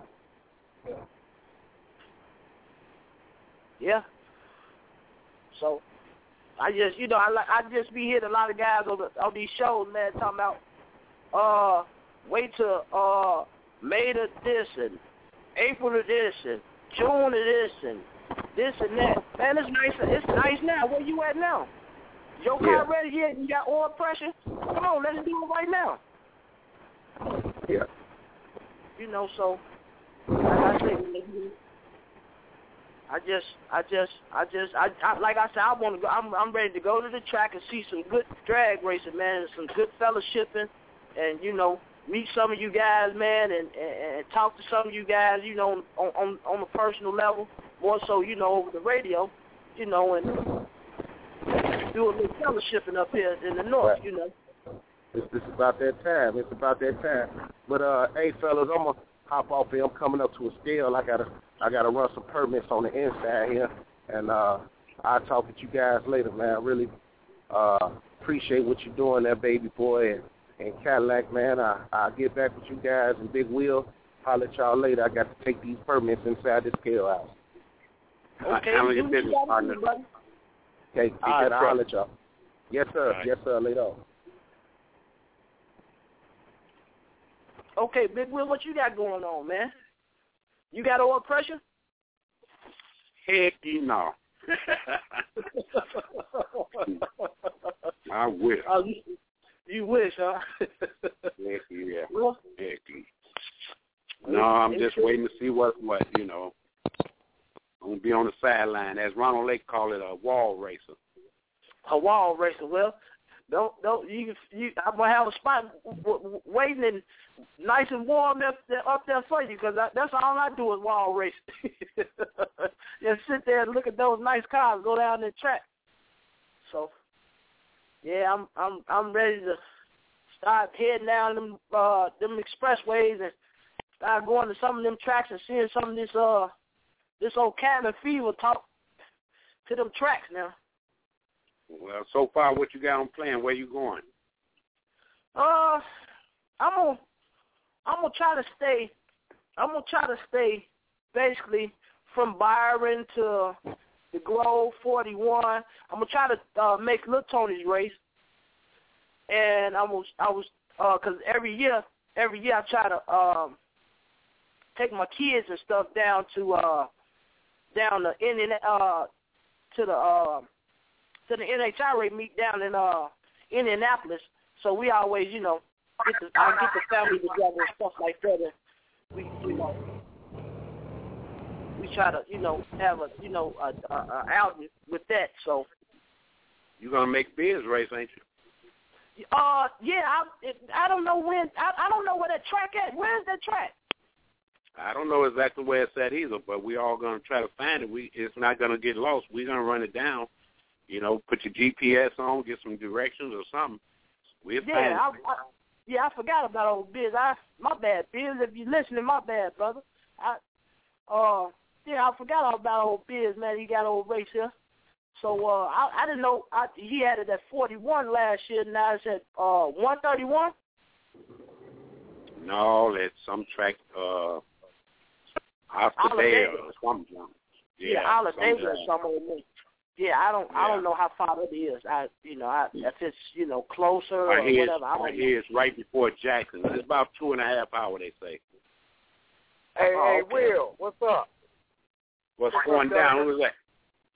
Yeah. So, I just you know I like I just be hearing a lot of guys on the, on these shows, man, talking about uh wait till uh May to this and April to this and June to this and this and that. Man, it's nice. It's nice now. Where you at now? Your car Yeah. ready yet? You got oil pressure? Come on, let's do it right now. Yeah. You know, so like I said, I just, I just, I just, I, I like I said, I want to go. I'm, I'm ready to go to the track and see some good drag racing, man, and some good fellowshipping, and you know, meet some of you guys, man, and, and, and talk to some of you guys, you know, on, on on a personal level, more so, you know, over the radio, you know, and do a little fellowshipping up here in the north, Right. you know. It's, it's about that time. It's about that time. But uh, hey, fellas, I'm gonna hop off here. I'm coming up to a scale. I gotta, I gotta run some permits on the inside here, and uh, I'll talk with you guys later, man. I really uh, appreciate what you're doing there, baby boy, and, and Cadillac, man. I, I'll get back with you guys and Big Wheel. Holler at y'all later. I got to take these permits inside this scale house. Okay, Handle do your what you business, gotta partner. do, brother. Okay, all right, I'll let y'all. Yes, sir. Right. Yes, sir. Later on. Okay, Big Will, what you got going on, man? You got oil pressure? Heck, you know. I wish. Oh, you, you wish, huh? Heck, yeah. Well, Heck, yeah. No, I'm just waiting to see what, what you know. I'm going to be on the sideline. As Ronald Lake call it, a wall racer. A wall racer. Well, don't don't you you? I'm gonna have a spot w- w- waiting and nice and warm up there, up there for you because that's all I do is wall race. Just sit there and look at those nice cars go down the track. So, yeah, I'm I'm I'm ready to start heading down them uh them expressways and start going to some of them tracks and seeing some of this uh this old cabin fever talk to them tracks now. Well, so far, what you got on plan? Where you going? Uh, I'm gonna, I'm gonna try to stay, I'm gonna try to stay basically from Byron to the Grove forty-one. I'm gonna try to uh, make Little Tony's race, and I was, I was, uh, cause every year, every year I try to um take my kids and stuff down to uh down to Indian uh to the uh. to the N H R A meet down in uh Indianapolis. So we always, you know, get the, I get the family together and stuff like that. And we, you know, we try to, you know, have a, you know, a, a, a outing with that. So You gonna make Biz race, ain't you? Uh, yeah, I, it, I don't know when, I, I don't know where that track at. Where's that track? I don't know exactly where it's at either, but we all gonna try to find it. We it's not gonna get lost. We're gonna run it down. You know, put your G P S on, get some directions or something. We'll Yeah, find I, it. I, yeah, I forgot about old Biz. I, my bad, Biz. If you're listening, my bad, brother. I, uh, yeah, I forgot about old Biz, man. He got old race here. So uh, I, I didn't know I, he had it at forty-one last year. Now it's at uh, one thirty-one. No, it's some track, uh, Osterdale or something. Yeah, Osterdale or something. Yeah, I don't, I don't know how far it is. I, you know, I, if it's, you know, closer or Right here, whatever. I don't right know. here is right before Jackson. It's about two and a half hours, they say. Hey, Oh, hey, okay. Will, what's up? What's What's going up, down? guys? Who is that?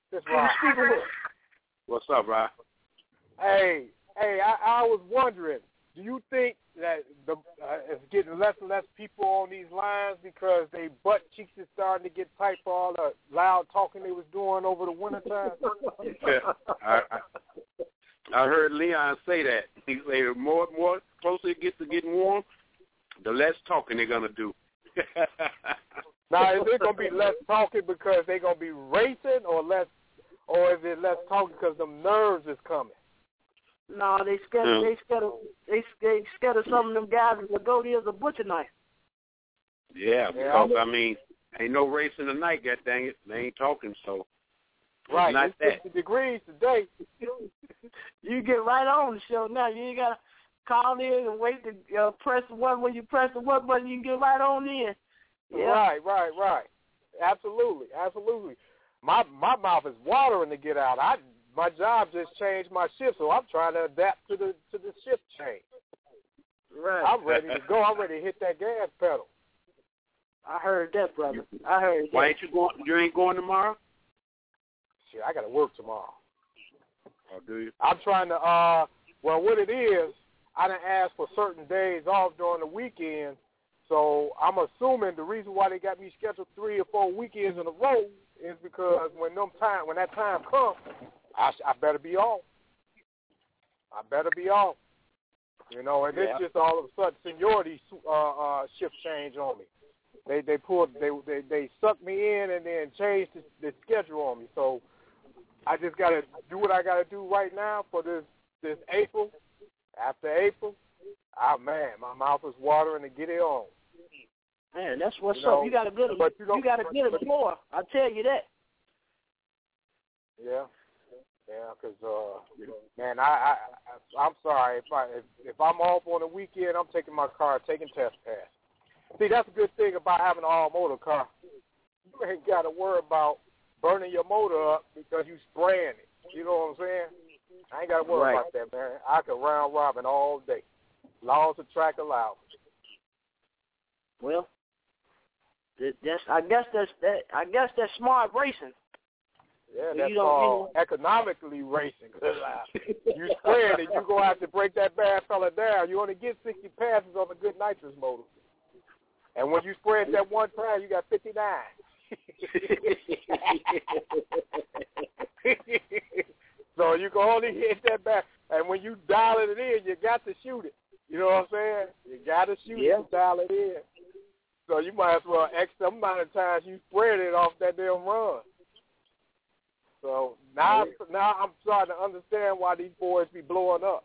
This Rob. What's up, Rob? Hey, hey, I, I was wondering, do you think that the uh, it's getting less and less people on these lines because they butt cheeks is starting to get tight for all the loud talking they was doing over the wintertime? Yeah, I, I, I heard Leon say that. He said the more more closer it gets to getting warm, the less talking they're gonna do. Now, is it gonna be less talking because they're gonna be racing, or less, or is it less talking because them nerves is coming? No, they scared. Mm. They scared. Of, they they scared of some of them guys that will go there as a butcher knife. Yeah, because I mean, ain't no racing tonight. God dang it, they ain't talking. So right, not it's that. fifty degrees today. You get right on the show now. You ain't gotta call in and wait to uh, press the one. When you press the one button, you can get right on in. Yeah. Right, right, right. Absolutely, absolutely. My my mouth is watering to get out. I my job just changed my shift, so I'm trying to adapt to the to the shift change. Right. I'm ready to go. I'm ready to hit that gas pedal. I heard that, brother. I heard that. Why ain't you going? You ain't going tomorrow? Shit, I got to work tomorrow. Oh, do you? I'm trying to. Uh, well, what it is, I done asked for certain days off during the weekend. So I'm assuming the reason why they got me scheduled three or four weekends in a row is because when them time when that time comes, I, I better be off. I better be off. You know, and Yeah. it's just all of a sudden seniority uh, uh, shift change on me. They they pulled they they they sucked me in and then changed the, the schedule on me. So I just gotta do what I gotta do right now for this this April. After April, ah man, my mouth is watering to get it on. Man, that's what's You know, up. You gotta get it. but you You, don't- gotta get it more. I tell you that. Yeah, yeah, because uh, man, I, I I I'm sorry if I if, if I'm off on the weekend, I'm taking my car, taking test pass. See, that's a good thing about having an all motor car. You ain't got to worry about burning your motor up because you spraying it. You know what I'm saying? I ain't got to worry Right. about that, man. I can round robin all day, long as the track allows. Well, that, that's. I guess that's that. I guess that's smart racing. Yeah, You that's don't- called you economically racing. You spraying it, you're going to have to break that bad fella down. You only get sixty passes on a good nitrous motor. And when you spray it that one time, you got fifty-nine. So you can only hit that back. And when you dial it in, you got to shoot it. You know what I'm saying? You got to shoot Yeah. it to dial it in. So you might as well X the amount of times you spread it off that damn run. So now, now I'm starting to understand why these boys be blowing up.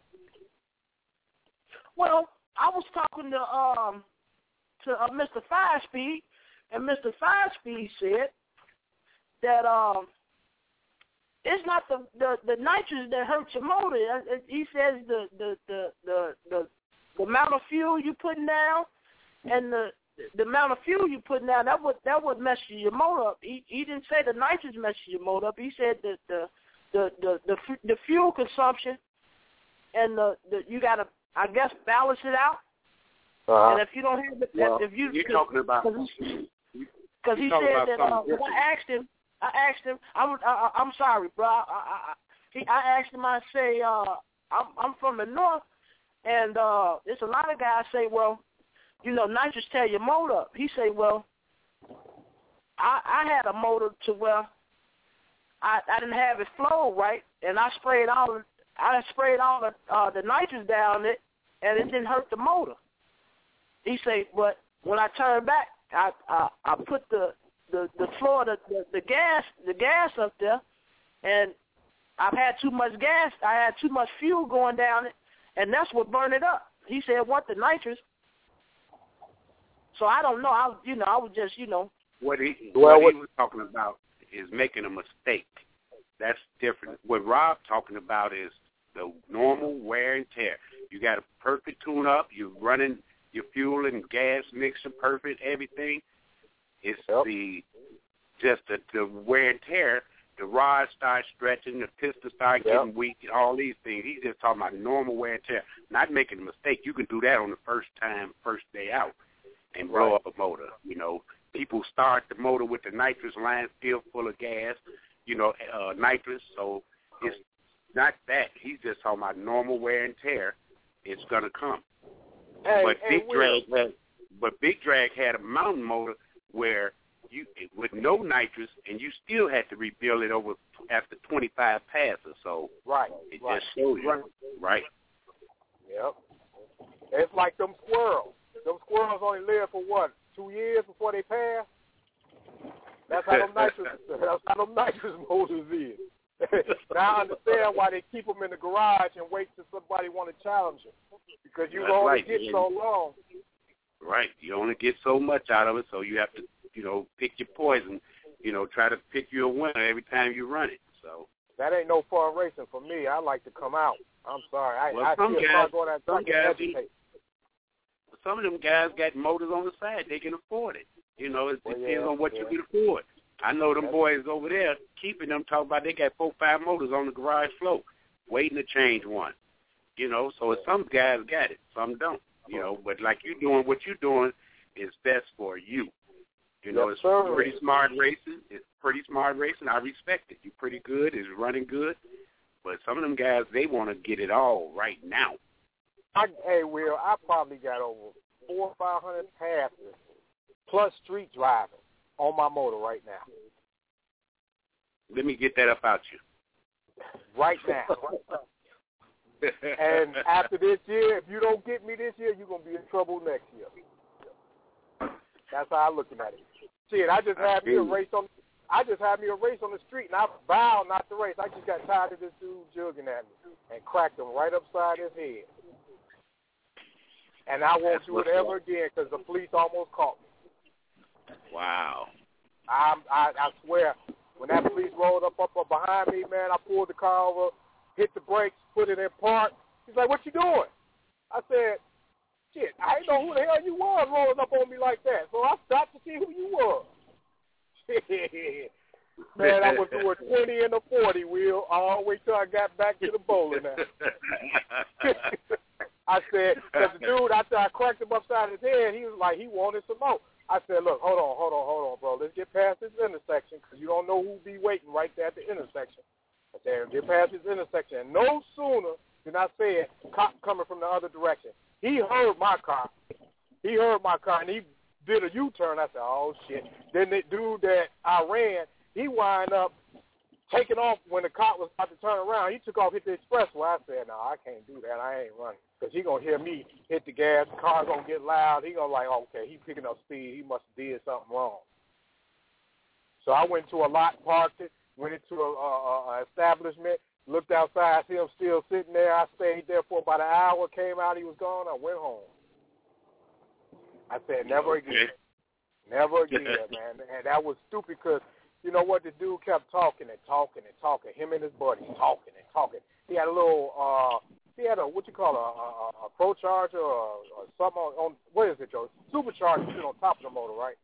Well, I was talking to um to uh, Mister Five Speed, and Mister Five Speed said that um it's not the the, the nitrous that hurts your motor. Uh, He says the the, the the the the amount of fuel you putting down and the the amount of fuel you putting down, that would that would mess your motor up. He he didn't say the nitrous messes your motor up. He said that the the the the, the, the fuel consumption and the, the you gotta, I guess, balance it out. Uh-huh. And if you don't have the, Well, if you you're talking about because he, cause he talking said about that uh, something when I asked him, I asked him, I'm I, I'm sorry, bro. I, I, I, he, I asked him, I say, uh, I'm I'm from the north, and uh, there's a lot of guys say, well, you know, nitrous tear your motor up. He say, well, I I had a motor to where I I didn't have it flow right, and I sprayed all I sprayed all the uh, the nitrous down it, and it didn't hurt the motor. He say, but when I turned back, I I, I put the the the floor the, the the gas the gas up there, and I've had too much gas. I had too much fuel going down it, and that's what burned it up. He said, what the nitrous? So I don't know. I you know I was just you know. What he Well, what what- he was talking about is making a mistake. That's different. What Rob talking about is the normal wear and tear. You got a perfect tune up. You're running your fuel and gas mixture perfect. Everything. It's Yep. the just the, the wear and tear. The rod starts stretching. The piston starts Yep. getting weak. All these things. He's just talking about normal wear and tear. Not making a mistake. You can do that on the first time, first day out, and blow Right. up a motor. You know, people start the motor with the nitrous line still full of gas, you know, uh, nitrous. So it's not that. He's just talking about normal wear and tear. It's gonna come. Hey, but hey, Big Drag had, but Big Drag had a mountain motor where you with no nitrous, and you still had to rebuild it over after twenty-five passes. So right, it right. just shows you, right? Yep. It's like them squirrels. Them squirrels only live for what, two years before they pass? That's how them nitrous. That's how them nitrous motors is. Now I understand why they keep them in the garage and wait till somebody want to challenge them, because you That's only right. get so long. Right. You only get so much out of it, so you have to, you know, pick your poison. You know, try to pick you a winner every time you run it. So that ain't no fun racing for me. I like to come out. I'm sorry. I, well, I some still guys, go that some guys, educate. Some of them guys got motors on the side. They can afford it. You know, it well, depends yeah, on what yeah. you can afford. I know them That's boys over there keeping them talking about they got four, five motors on the garage floor, waiting to change one. You know, so some guys got it, some don't. You know, but like you doing what you're doing is best for you. You know, yes, it's sir. pretty smart racing. It's pretty smart racing. I respect it. You're pretty good. It's running good. But some of them guys, they want to get it all right now. I, hey, Will, I probably got over four or five hundred passes plus street driving on my motor right now. Let me get that up out you. Right now. And after this year, if you don't get me this year, you're going to be in trouble next year. That's how I'm looking at it. Shit, I just had me a race on I just had me a race on the street, and I vowed not to race. I just got tired of this dude jugging at me and cracked him right upside his head. And I won't That's do it ever again because the police almost caught me. Wow. I, I I swear, when that police rolled up, up up behind me, man, I pulled the car over, hit the brakes, put it in park. He's like, "What you doing?" I said, "Shit, I didn't know who the hell you was rolling up on me like that." So I stopped to see who you was. Man, I was doing twenty and a forty wheel all the way till I got back to the bowling alley. I said, because the dude, after I cracked him upside his head, he was like, he wanted some more. I said, look, hold on, hold on, hold on, bro. Let's get past this intersection because you don't know who be waiting right there at the intersection. I said, get past this intersection. And no sooner than I said, cop coming from the other direction. He heard my car. He heard my car, and he did a U-turn. I said, oh, shit. Then the dude that I ran, he wind up taking off when the cop was about to turn around. He took off, hit the expressway. I said, no, I can't do that. I ain't running. Because he going to hear me hit the gas. The car's going to get loud. He going to like, oh, okay, he picking up speed. He must have did something wrong. So I went to a lot, parked it, went into a, a, a establishment, looked outside, I see him still sitting there. I stayed there for about an hour, came out, he was gone. I went home. I said, never okay. again. Never again, man. And that was stupid because, you know what, the dude kept talking and talking and talking. Him and his buddies talking and talking. He had a little, uh, he had a, what you call a, a, a pro charger or, or something on, on, what is it, Joe? Supercharger sitting on top of the motor, right?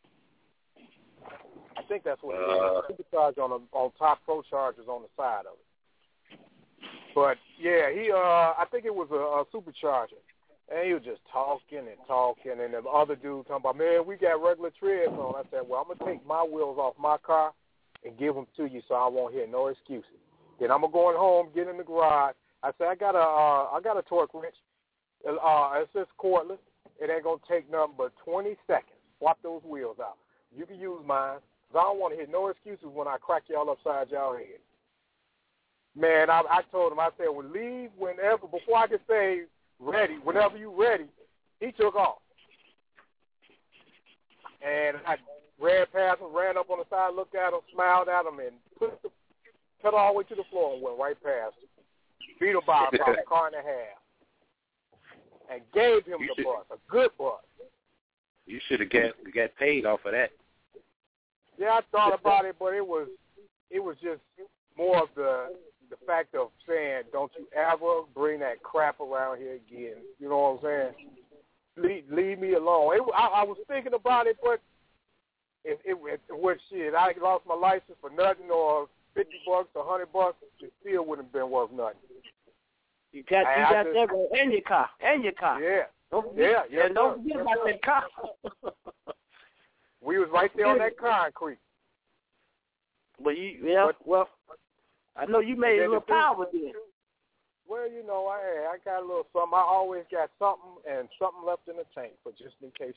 I think that's what it uh, is. Supercharger on, the, on top, pro chargers on the side of it. But, yeah, he, uh, I think it was a, a supercharger. And he was just talking and talking, and the other dude talking about, man, we got regular treads on. I said, well, I'm going to take my wheels off my car and give them to you so I won't hear no excuses. Then I'm going to go home, get in the garage. I said, I got a, uh, I got a torque wrench. Uh, it's just cordless. It ain't going to take nothing but twenty seconds. Swap those wheels out. You can use mine, because I don't want to hear no excuses when I crack y'all upside y'all head. Man, I, I told him, I said, well, leave whenever, before I could say, ready, whenever you ready, he took off. And I ran past him, ran up on the side, looked at him, smiled at him, and put the pedal all the way to the floor and went right past him. Beat him by about a car and a half. And gave him you the should, bus, a good bus. You should have got, got paid off of that. Yeah, I thought about it, but it was it was just more of the the fact of saying, don't you ever bring that crap around here again. You know what I'm saying? Leave, leave me alone. It, I, I was thinking about it, but it, it, it was shit. I lost my license for nothing, or fifty bucks, or hundred bucks. It still wouldn't have been worth nothing. You got, you I got just, that in your car, in your car. Yeah, Don't yeah, yeah. yes, Don't sir. forget Yes, about sir. that car. We was right there on that concrete. But you, yeah, but, well, I know you made a little power then. Well, you know, I I got a little something. I always got something and something left in the tank for just in case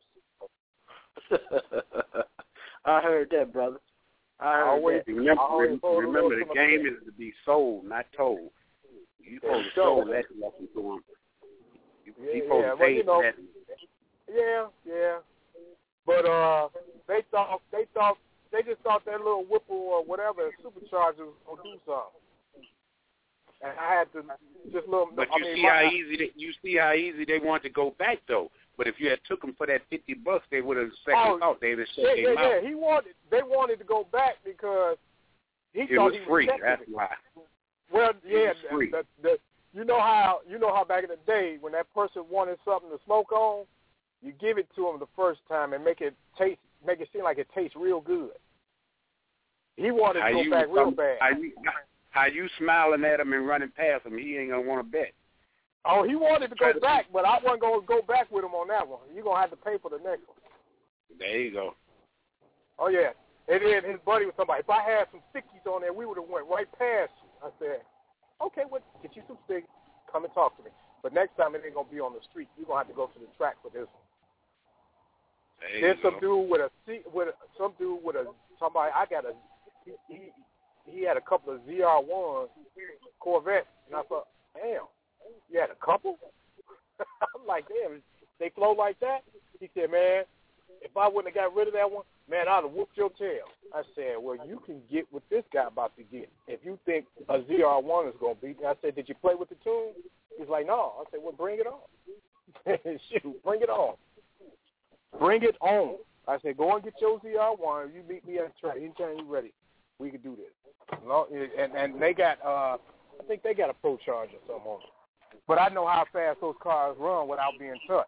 purpose. I heard that, brother. I heard always, that. Remember, always remember the game is to be sold, not told. You're supposed to show that lesson to them. You're yeah, supposed yeah. to Well, pay you know, that. yeah, yeah. But uh, they thought they thought they just thought that little Whipple or whatever supercharger was gonna do something. And I had to just little. But I you mean, see my, how easy they, you see how easy they want to go back though. But if you had took them for that fifty bucks, they would have second oh, thought. They would have shut yeah, their yeah, mouth. yeah. He wanted. They wanted to go back because he It thought was he free. Was That's why. Well, yeah. was free. The, the, you know how you know how back in the day when that person wanted something to smoke on, you give it to them the first time and make it taste, make it seem like it tastes real good. He wanted to How go you, back real um, bad. How you, how you smiling at him and running past him? He ain't gonna want to bet. Oh, he wanted to go back, but I wasn't going to go back with him on that one. You're going to have to pay for the next one. There you go. Oh, yeah. And then his buddy was somebody. If I had some stickies on there, we would have went right past you. I said, okay, well, get you some stickies. Come and talk to me. But next time it ain't going to be on the street. You're going to have to go to the track for this one. There There's you some go. dude with a, with a, some dude with a, somebody, I got a, he, he, he had a couple of Z R ones, Corvettes, and I thought, damn. You had a couple? I'm like, damn, they flow like that? He said, man, if I wouldn't have got rid of that one, man, I'd have whooped your tail. I said, well, you can get what this guy about to get. If you think a Z R one is going to beat me, I said, did you play with the tune? He's like, no. I said, well, bring it on. Shoot, bring it on. Bring it on. I said, go and get your Z R one. You meet me at the track. Anytime you're ready, we can do this. And, and they got, uh, I think they got a Pro Charger or something on it. But I know how fast those cars run without being touched.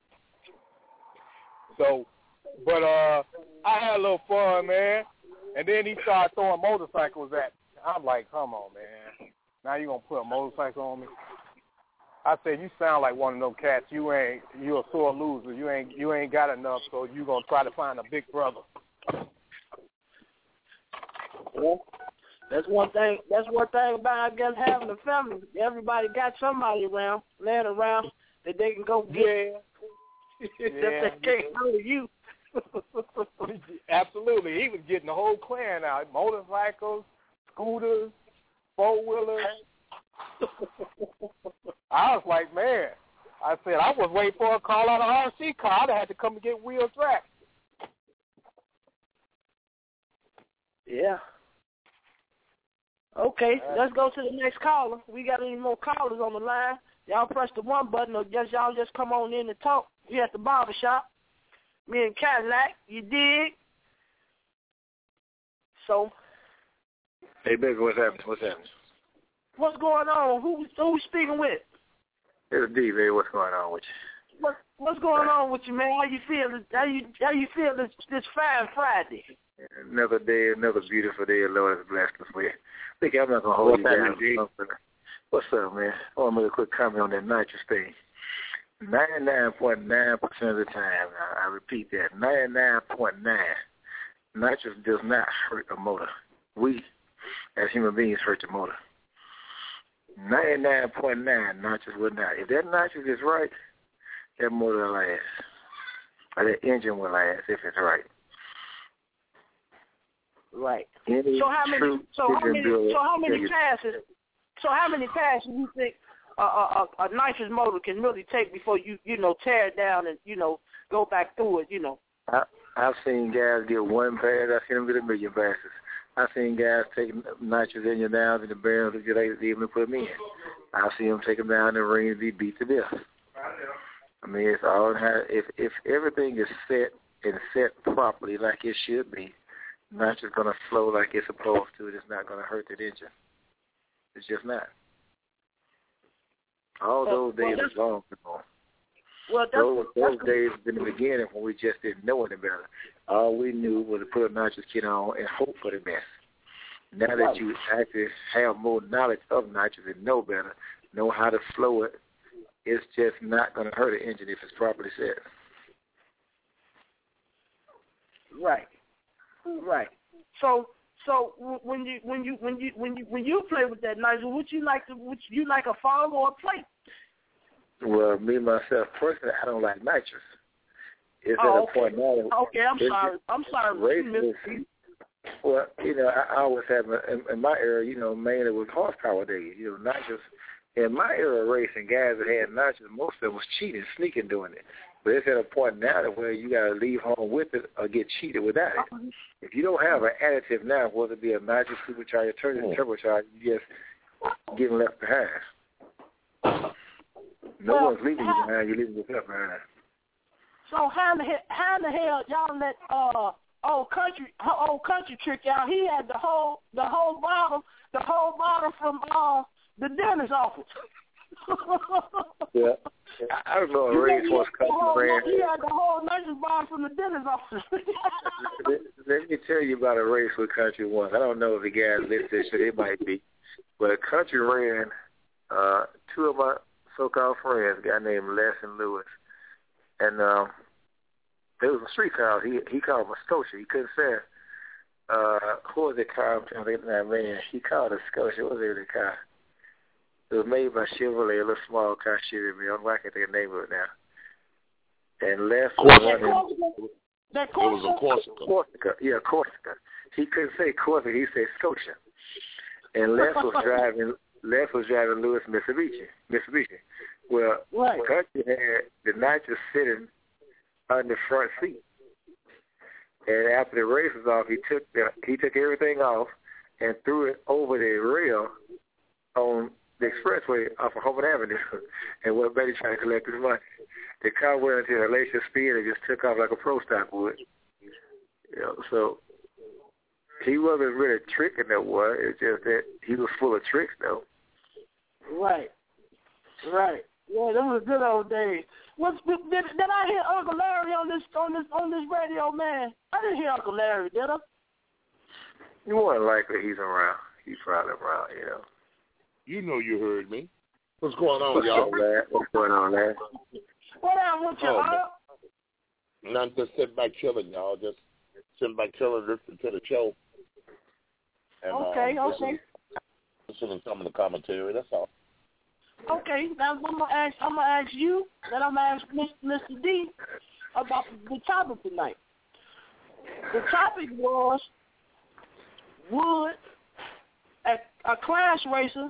So, but uh, I had a little fun, man. And then he started throwing motorcycles at me. I'm like, come on, man. Now you going to put a motorcycle on me? I said, you sound like one of them cats. You ain't, you a sore loser. You ain't, you ain't got enough, so you going to try to find a big brother. Well, that's one thing. That's one thing about I guess having a family. Everybody got somebody around, laying around that they can go get. Yeah, that they can't handle you. Absolutely, he was getting the whole clan out: motorcycles, scooters, four wheelers. I was like, man. I said I was waiting for a call out of R C car. I'd have had to come and get wheel track. Yeah. Okay, let's go to the next caller. We got any more callers on the line? Y'all press the one button or just y'all just come on in and talk. We at the barber shop. Me and Cadillac, you dig? So. Hey, baby, what's happening? What's happening? What's going on? Who who we speaking with? It's D, baby. What's going on with you? What What's going on with you, man? How you feel? How you How you feel this this fine Friday? Another day, another beautiful day. The Lord has blessed us with. I think I'm not gonna hold What's you down. happening, G? What's up, man? I want to make a quick comment on that nitrous thing. ninety-nine point nine percent of the time, I, I repeat that, ninety-nine point nine, nitrous does not hurt a motor. We, as human beings, hurt the motor. ninety-nine point nine, nitrous will not. If that nitrous is right, that motor will last. Or that engine will last if it's right. Right. Any so how many? So how many? builder, So how many passes? So how many passes do you think a, a, a nitrous motor can really take before you you know tear it down and you know go back through it? You know. I, I've seen guys get one pass. I've seen them get a million passes. I've seen guys take nitrous engine down in the barrels to get eight even put them in. I've seen them take them down in the ring and be beat to death. I mean, it's all how if if everything is set and set properly like it should be, nitrous going to flow like it's supposed to. It's not going to hurt that engine. It's just not. All those well, days are long ago. Well, that's, those those that's, days in the beginning when we just didn't know any better. All we knew was to put a nitrous kit on and hope for the best. Now that you actually have more knowledge of nitrous and know better, know how to flow it, it's just not going to hurt an engine if it's properly set. Right. Right. So, So when you when you when you when you when you play with that Nigel, would you like to would you like a follow or a plate? Well, me myself personally, I don't like nitrous. It's oh, at a okay. point now. Okay, I'm sorry. I'm sorry. Race well, you know, I, I always have in, in my era, you know, mainly with horsepower days. You know, nitrous. In my era of racing, guys that had nitrous, most of them was cheating, sneaking doing it. But it's at a point now that where you got to leave home with it or get cheated without it. If you don't have an additive now, whether it be a nitrous supercharger, turbocharger, turbocharger, you just getting left behind. No well, one's leaving you behind. You're leaving yourself behind. So how in the hell, how in the hell y'all let uh old country old country trick y'all? He had the whole the whole bottle the whole bottle from uh the dentist's office. Yeah. I don't know a racehorse country ran. He had the whole nurse's bottle from the dentist's office. let, let me tell you about a race with country once. I don't know if the guys listened to this shit. It might be. But country ran uh, two of my so-called friends, a guy named Les and Lewis. And uh, there was a street car. He he called him a Scotia. He couldn't say it. Uh, who was it called? I think that man. He called it a Scotia. What was it the car? It was made by Chevrolet, a little small car Chevrolet. I'm not going to think of the name of it now. And Les was running. That it was a Corsica. Corsica. Yeah, Corsica. He couldn't say Corsica. He said Scotia. And Les was driving. Les was driving Lewis Mitsubishi. Mitsubishi. Well, right. Country had the nitrous sitting on the front seat. And after the race was off, he took the, he took everything off and threw it over the rail on the expressway off of Homewood Avenue and went back to try to collect his money. The car went into a laser speed and just took off like a pro stock would. You know, so he wasn't really tricking that one. It's just that he was full of tricks, though. Right. Right. Yeah, those were good old days. What's, did, did I hear Uncle Larry on this on this on this radio, man? I didn't hear Uncle Larry, did I? More than likely he's around. He's probably around, you know. You know you heard me. What's going on, What's y'all? Going What's going on, man? What happened with you, oh, None, just sitting back chilling, y'all. Just sitting back chilling, listening to the show. And, okay, um, okay. Listening, listening to some of the commentary, that's all. Okay, now I'm gonna ask. I'm gonna ask you. Then I'm gonna ask Mister D about the topic tonight. The topic was: would a, a class racer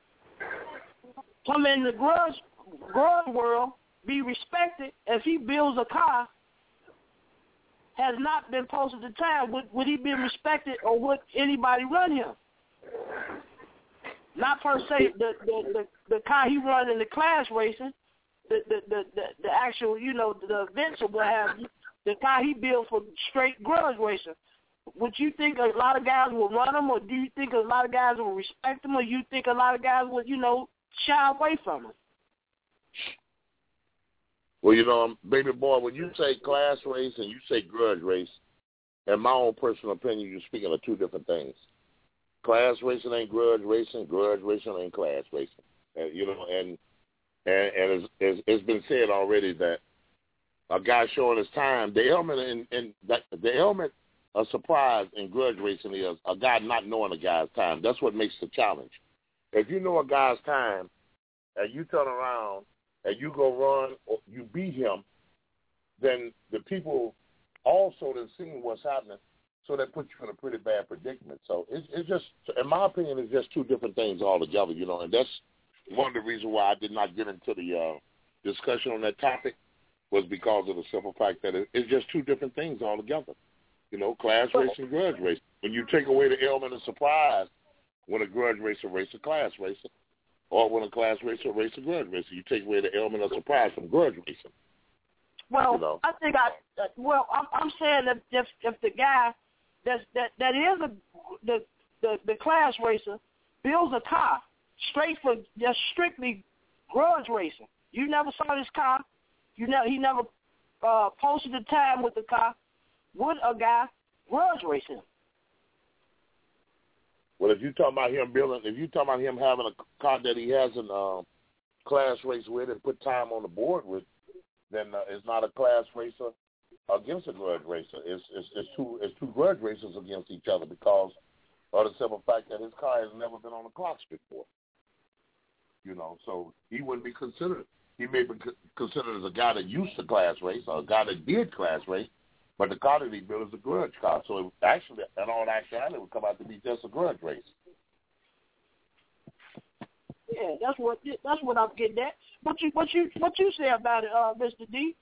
come in the grudge grudge world be respected if he builds a car has not been posted to time? Would would he be respected, or would anybody run him? Not per se the the, the, the car he run in the class racing, the the, the, the the actual, you know, the events or what have you, the car he built for straight grudge racing. Would you think a lot of guys will run him, or do you think a lot of guys will respect him, or you think a lot of guys would, you know, shy away from him? Well, you know, baby boy, when you say class race and you say grudge race, in my own personal opinion, you're speaking of two different things. Class racing ain't grudge racing. Grudge racing ain't class racing. And, you know, and and, and it's, it's, it's been said already that a guy showing his time, the element in, in that, the element of surprise in grudge racing is a guy not knowing a guy's time. That's what makes the challenge. If you know a guy's time and you turn around and you go run or you beat him, then the people also that seen what's happening, so that puts you in a pretty bad predicament. So it's, it's just, in my opinion, it's just two different things altogether, you know, and that's one of the reasons why I did not get into the uh, discussion on that topic was because of the simple fact that it, it's just two different things altogether. You know, class racing, grudge racing. When you take away the element of surprise, when a grudge racer races a class racer, or when a class racer races a grudge racer, you take away the element of surprise from grudge racing. Well, you know? I think I, well, I'm, I'm saying that if, if the guy That that that is a the, the the class racer builds a car straight for just strictly grudge racing. You never saw this car. You never he never uh, posted the time with the car. Would a guy grudge racing? Well, if you talking about him building, if you talking about him having a car that he hasn't uh, class race with and put time on the board with, then uh, it's not a class racer against a grudge racer. It's, it's, it's two it's two grudge racers against each other because or the simple fact that his car has never been on the clocks before. You know, so he wouldn't be considered. He may be considered as a guy that used to class race or a guy that did class race, but the car that he built is a grudge car. So it actually, in all actuality, it would come out to be just a grudge race. Yeah, that's what that's what I'm getting at. What you what you what you say about it, uh, Mister D?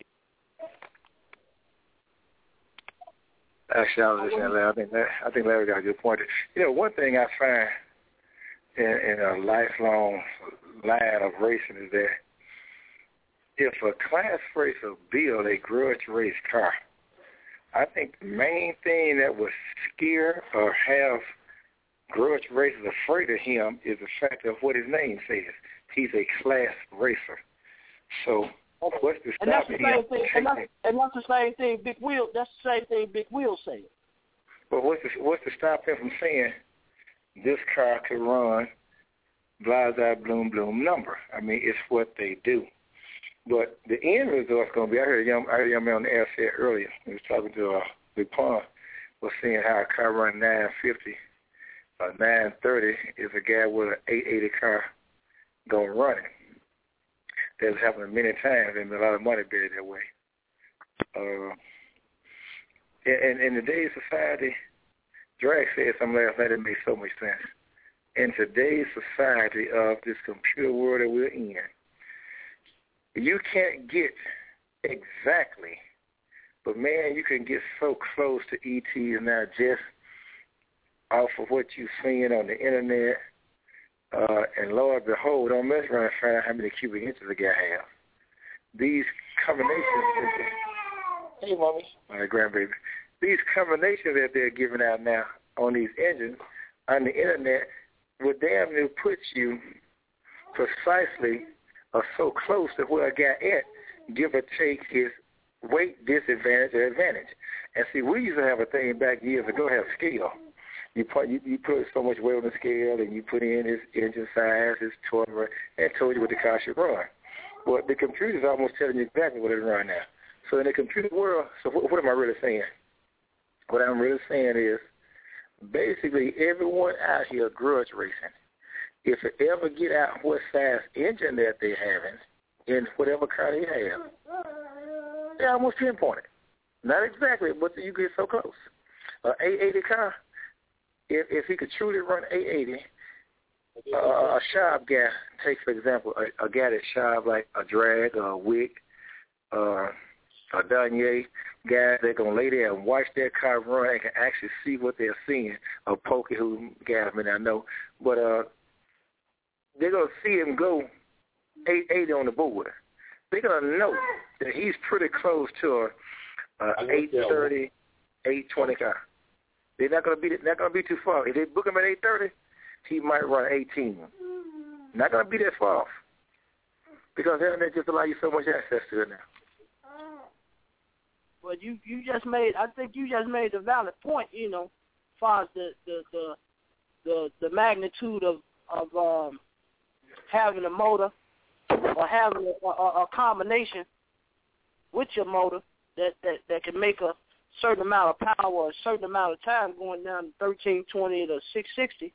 Actually, I was listening to Larry. I think, Larry, I think Larry got a good point. You know, one thing I find in, in a lifelong line of racing is that if a class racer build a grudge race car, I think the main thing that would scare or have grudge racers afraid of him is the fact of what his name says. He's a class racer. So what's the and that's the stopping same him? thing. And that's, and that's the same thing. Big Wheel. That's the same thing. Big Wheel said. But what's the, what's to stop him from saying this car could run blah blah bloom bloom number? I mean, it's what they do. But the end result is going to be. I heard a young, I heard a young man on the air say it earlier. He was talking to uh, Big Pond, was saying how a car run nine fifty. A nine thirty is a guy with an eight eighty car going running. That's happened many times, and a lot of money buried that way. Uh, in, in today's society, Drake said something last night that made so much sense. In today's society of this computer world that we're in, you can't get exactly, but man, you can get so close to E Ts now just off of what you're seeing on the internet, uh, and lo and behold, don't mess around and find out how many cubic inches a guy has. These combinations, hey, mommy, my grandbaby, these combinations that they're giving out now on these engines on the internet will damn near put you precisely or so close to where a guy at, give or take his weight disadvantage or advantage. And see, we used to have a thing back years ago, have scale. You put you, you put so much weight on the scale, and you put in his engine size, his torque, and told you what the car should run. Well, the computer's almost telling you exactly what it run now. So in the computer world, so what, what am I really saying? What I'm really saying is, basically everyone out here grudge racing. If it ever get out what size engine that they're having in whatever car they have, they almost pinpoint it. Not exactly, but you get so close. An eight eighty car, if if he could truly run eight eighty, uh, a shop guy, take for example, a, a guy that shop like a Drag or a Wick, uh, a Danier, guys that going to lay there and watch their car run and can actually see what they're seeing, or Pokey, who guys may not know, but uh, they're going to see him go eight eighty on the board. They're going to know that he's pretty close to a, a eight thirty, eight twenty car. They're not going to be not going to be too far. If they book him at eight thirty, he might run eighteen. Not going to be that far off, because the internet just allow you so much access to it now. Well, you, you just made I think you just made a valid point. You know, as far as the the the the, the magnitude of of um, having a motor or having a, a, a combination with your motor that, that, that can make a certain amount of power or a certain amount of time going down to thirteen twenty to six sixty.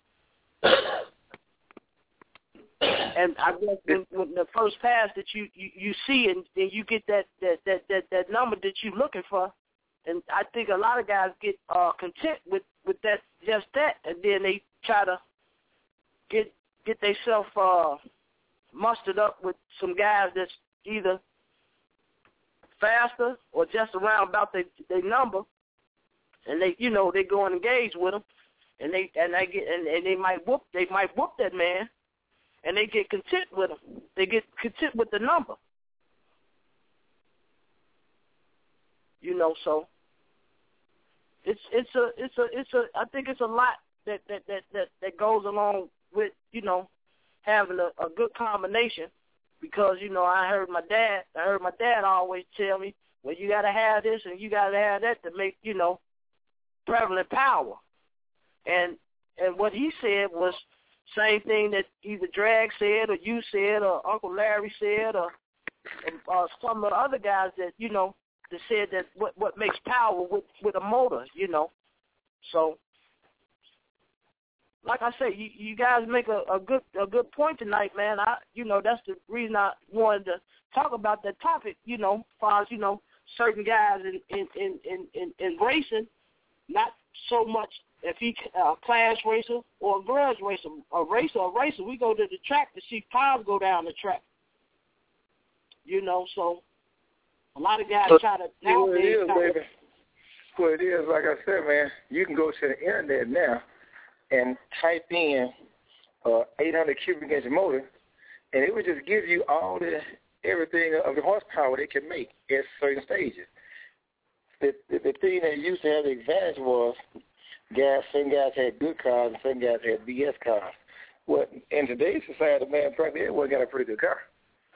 And I guess when, when the first pass that you, you, you see and, and you get that, that, that, that, that number that you're looking for, and I think a lot of guys get uh, content with, with that just that, and then they try to get get themselves uh, mustered up with some guys that's either faster or just around about their they number, and they you know they go and engage with them, and they and they get and, and they might whoop they might whoop that man, and they get content with them. They get content with the number, you know. So it's it's a it's a it's a I think it's a lot that that that that, that goes along with, you know, having a, a good combination, because, you know, I heard my dad, I heard my dad always tell me, well, you got to have this and you got to have that to make, you know, prevalent power. And and what he said was same thing that either Drag said or you said or Uncle Larry said or uh, some of the other guys that, you know, that said that what, what makes power with, with a motor, you know. So like I say, you, you guys make a, a good a good point tonight, man. I, you know, that's the reason I wanted to talk about that topic. You know, as far as you know, certain guys in in in in, in, in racing, not so much if he a uh, class racer or a grudge racer, a racer, a racer. We go to the track to see Pops go down the track. You know, so a lot of guys so, try to nowadays. It is, baby. Well, it is, like I said, man, you can go to the internet now and type in uh, eight hundred cubic inch motor, and it would just give you all the everything of the horsepower they can make at certain stages. The, the, the thing that used to have the advantage was guys, some guys had good cars and some guys had B S cars. Well, in today's society, man, practically everyone got a pretty good car.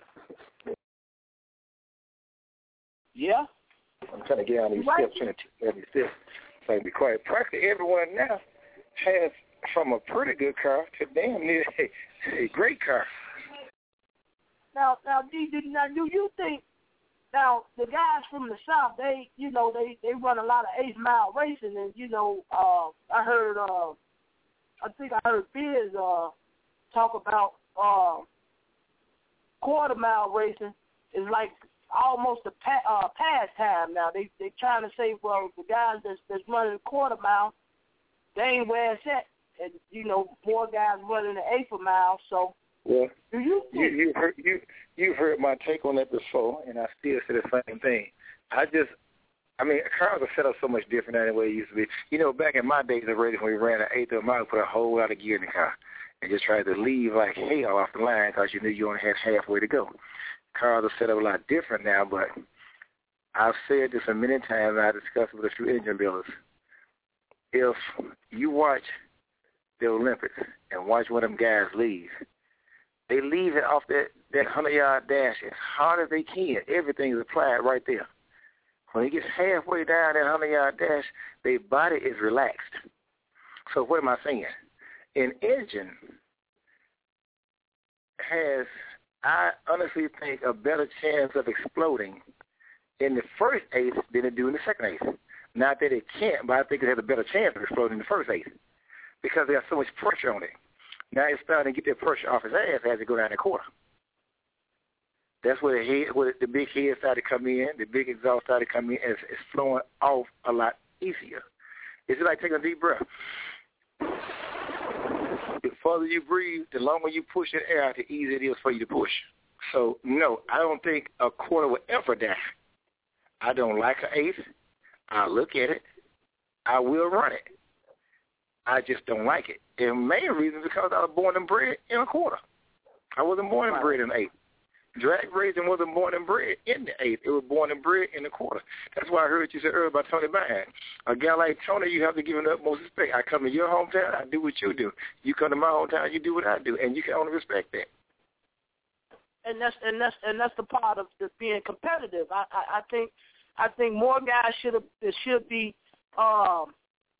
Yeah. I'm trying to get on these right. steps, trying to get these steps so I can be quiet. Practically everyone now has from a pretty good car to damn near a, a great car. Now, now, do, now, do you think, now, the guys from the South, they, you know, they, they run a lot of eighth-mile racing, and, you know, uh, I heard, uh, I think I heard Biz uh, talk about uh, quarter-mile racing is like almost a pa- uh, pastime now. They they trying to say, well, the guys that's, that's running a quarter mile, they ain't where it's at. And, you know, more guys running the eighth of mile. So, well, do you think? You, you heard, you, you've heard my take on that before, and I still say the same thing. I just, I mean, cars are set up so much different than the way it used to be. You know, back in my days of racing, when we ran an eighth of a mile, we put a whole lot of gear in the car and just tried to leave like hell off the line because you knew you only had halfway to go. Cars are set up a lot different now, but I've said this a many times, and I discussed it with a few engine builders. If you watch the Olympics and watch one of them guys leave, they leave it off that, that hundred-yard dash as hard as they can. Everything is applied right there. When he gets halfway down that hundred-yard dash, their body is relaxed. So what am I saying? An engine has, I honestly think, a better chance of exploding in the first eighth than it do in the second eighth. Not that it can't, but I think it has a better chance of exploding in the first eighth because there's so much pressure on it. Now it's starting to get that pressure off his ass as it go down the quarter. That's where the head, where the big head started to come in, the big exhaust started to come in, and it's, it's flowing off a lot easier. It's like taking a deep breath. The further you breathe, the longer you push that air out, the easier it is for you to push. So, no, I don't think a quarter will ever die. I don't like an eighth. I look at it. I will run it. I just don't like it. And the main reason is because I was born and bred in a quarter. I wasn't born and bred in an eighth. Drag racing wasn't born and bred in the eighth. It was born and bred in the quarter. That's why I heard you say earlier about Tony Band. A guy like Tony, you have to give him the utmost respect. I come to your hometown, I do what you do. You come to my hometown, you do what I do, and you can only respect that. And that's and that's and that's the part of the being competitive. I, I, I think I think more guys should have should be um,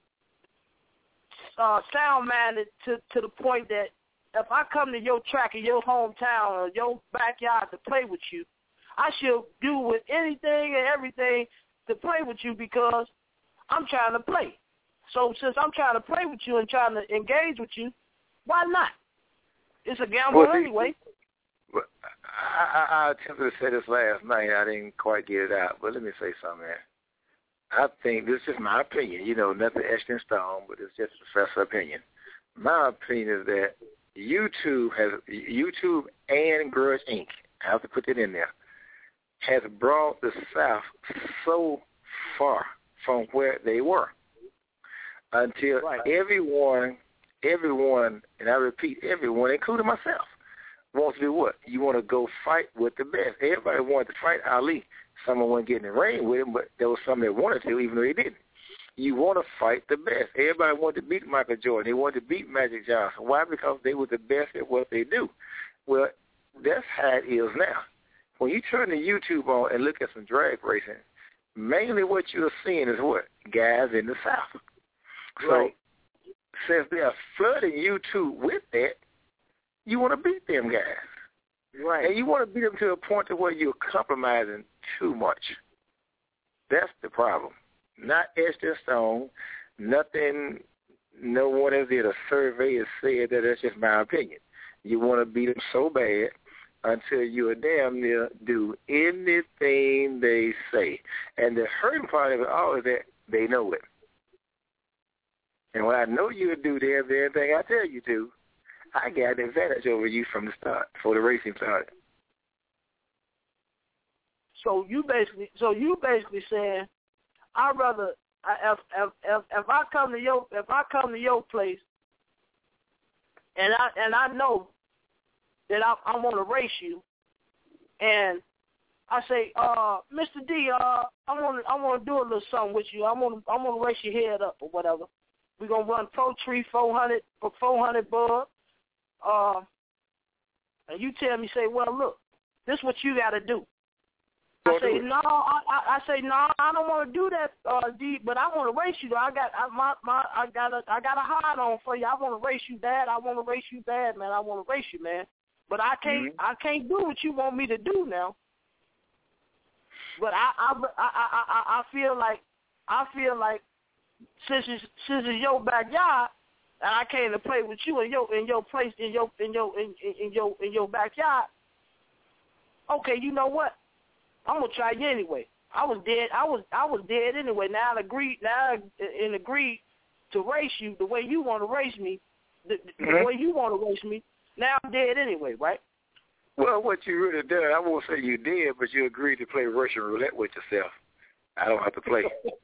uh, sound minded to to the point that if I come to your track in your hometown or your backyard to play with you, I should do with anything and everything to play with you because I'm trying to play. So since I'm trying to play with you and trying to engage with you, why not? It's a gamble well, anyway. Well, I, I, I attempted to say this last night. I didn't quite get it out, but let me say something, man. I think this is my opinion. You know, nothing etched in stone, but it's just a professor's opinion. My opinion is that YouTube has YouTube and Grudge Incorporated, I have to put that in there, has brought the South so far from where they were until right. everyone, everyone, and I repeat, everyone, including myself, wants to do what? You want to go fight with the best. Everybody wanted to fight Ali. Someone wasn't getting in the ring with him, but there was some that wanted to, even though they didn't. You want to fight the best. Everybody wanted to beat Michael Jordan. They wanted to beat Magic Johnson. Why? Because they were the best at what they do. Well, that's how it is now. When you turn the YouTube on and look at some drag racing, mainly what you're seeing is what? Guys in the South. So right. since they are flooding YouTube with that, you want to beat them guys. Right. And you want to beat them to a point to where you're compromising too much. That's the problem. Not etched in stone, nothing, no one has did a survey and said that that's just my opinion. You want to beat them so bad until you are damn near do anything they say. And the hurting part of it all is that they know it. And when I know you would do damn everything I tell you to, I got an advantage over you from the start, before the racing started. So you basically, so you basically saying, I'd rather if if if, if I come to your if I come to your place, and I and I know that I I want to race you, and I say, uh, Mister D, uh, I want to I want to do a little something with you. I want to I want to race your head up or whatever. We're gonna run Pro Tree four hundred for four hundred bug. Uh, and you tell me, say, well, look, this is what you got to do. I say, no, I, I, I say, no, I don't want to do that, uh, D, but I want to race you. I got, I, my, my, I got a, I got a hide on for you. I want to race you bad. I want to race you bad, man. I want to race you, man. But I can't, mm-hmm. I can't do what you want me to do now. But I, I, I, I, I, I feel like, I feel like, since it's, since it's your backyard, and I came to play with you in your, in your place, in your, in your, in, in your, in your backyard. Okay, you know what? I'm gonna try you anyway. I was dead. I was I was dead anyway. Now I agreed. Now I and agreed to race you the way you want to race me, the, the mm-hmm. way you want to race me. Now I'm dead anyway, right? Well, what you really done, I won't say you did, but you agreed to play Russian roulette with yourself. I don't have to play.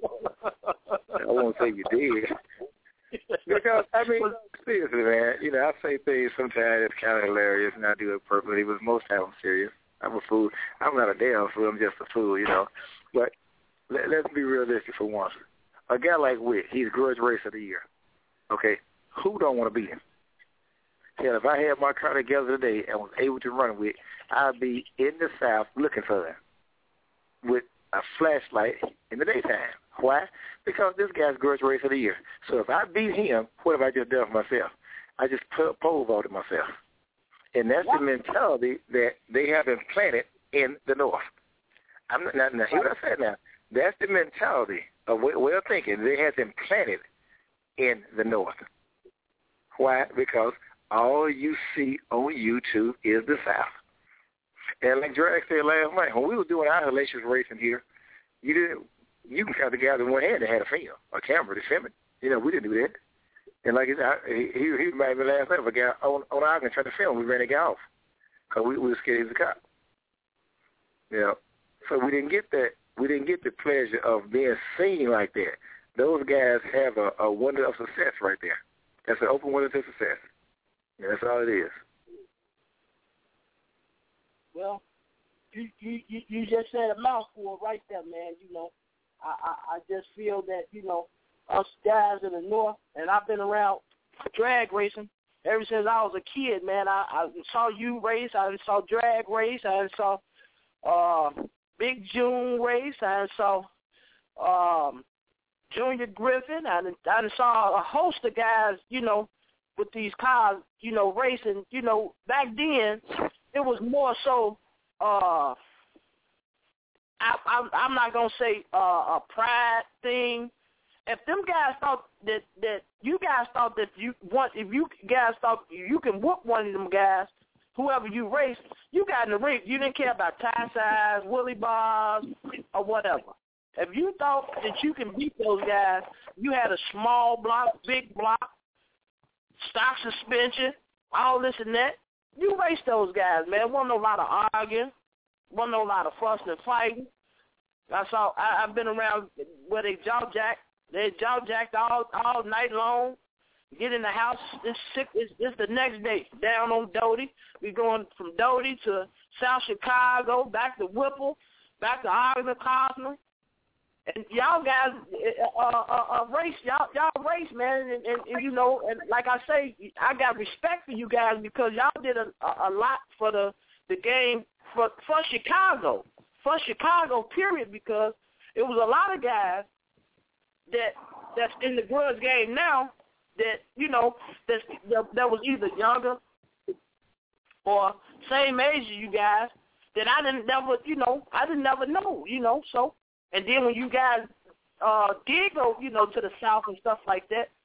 I won't say you did. Because, I mean, seriously, man, you know, I say things sometimes that's kind of hilarious, and I do it purposely, but most times I'm serious. I'm a fool. I'm not a damn fool. I'm just a fool, you know. But let, let's be realistic for once. A guy like Witt, he's Grudge Racer of the Year. Okay? Who don't want to beat him? Hell, if I had my car together today and was able to run with, I'd be in the South looking for him with a flashlight in the daytime. Why? Because this guy's Grudge Racer of the Year. So if I beat him, what have I just done for myself? I just pole vaulted myself. And that's the mentality that they have implanted in the North. I'm not, now, now, hear what I said now. That's the mentality of way, way of thinking they have implanted in the North. Why? Because all you see on YouTube is the South. And like Drag said last night, when we were doing our hellacious racing here, you didn't, you can count the guys in one hand that had a film, a camera to film it. You know, we didn't do that. And like he he, he reminded me last night of a guy on on our trying to film. We ran a guy off because we, we were scared he was a cop. You know, so we didn't get that. We didn't get the pleasure of being seen like that. Those guys have a, a window of success right there. That's an open window to success. And that's all it is. Well, you you you just said a mouthful right there, man. You know, I I, I just feel that you know. Us guys in the North, and I've been around drag racing ever since I was a kid, man. I, I saw you race. I saw drag race. I saw uh, Big June race. I saw um, Junior Griffin. I, I saw a host of guys, you know, with these cars, you know, racing. You know, back then, it was more so, uh, I, I, I'm not going to say uh, a pride thing. If them guys thought that, that you guys thought that you want, if you guys thought you can whoop one of them guys, whoever you race, you got in the ring. You didn't care about tie size, willy bars, or whatever. If you thought that you can beat those guys, you had a small block, big block, stock suspension, all this and that. You raced those guys, man. Wasn't no lot of arguing. Wasn't no lot of fussing and fighting. I saw. I, I've been around where they jaw jack. They jaw jacked all all night long. Get in the house. It's sick. It's, it's the next day down on Doty. We going from Doty to South Chicago, back to Whipple, back to Ogden Cosmo. And y'all guys uh, uh, uh, race. Y'all y'all race, man. And, and, and you know, and like I say, I got respect for you guys because y'all did a, a, a lot for the the game for for Chicago, for Chicago. Period. Because it was a lot of guys that that's in the grudge game now that, you know, that's, that, that was either younger or same age as you guys that I didn't never, you know, I didn't never know, you know, so, and then when you guys uh, did go, you know, to the South and stuff like that,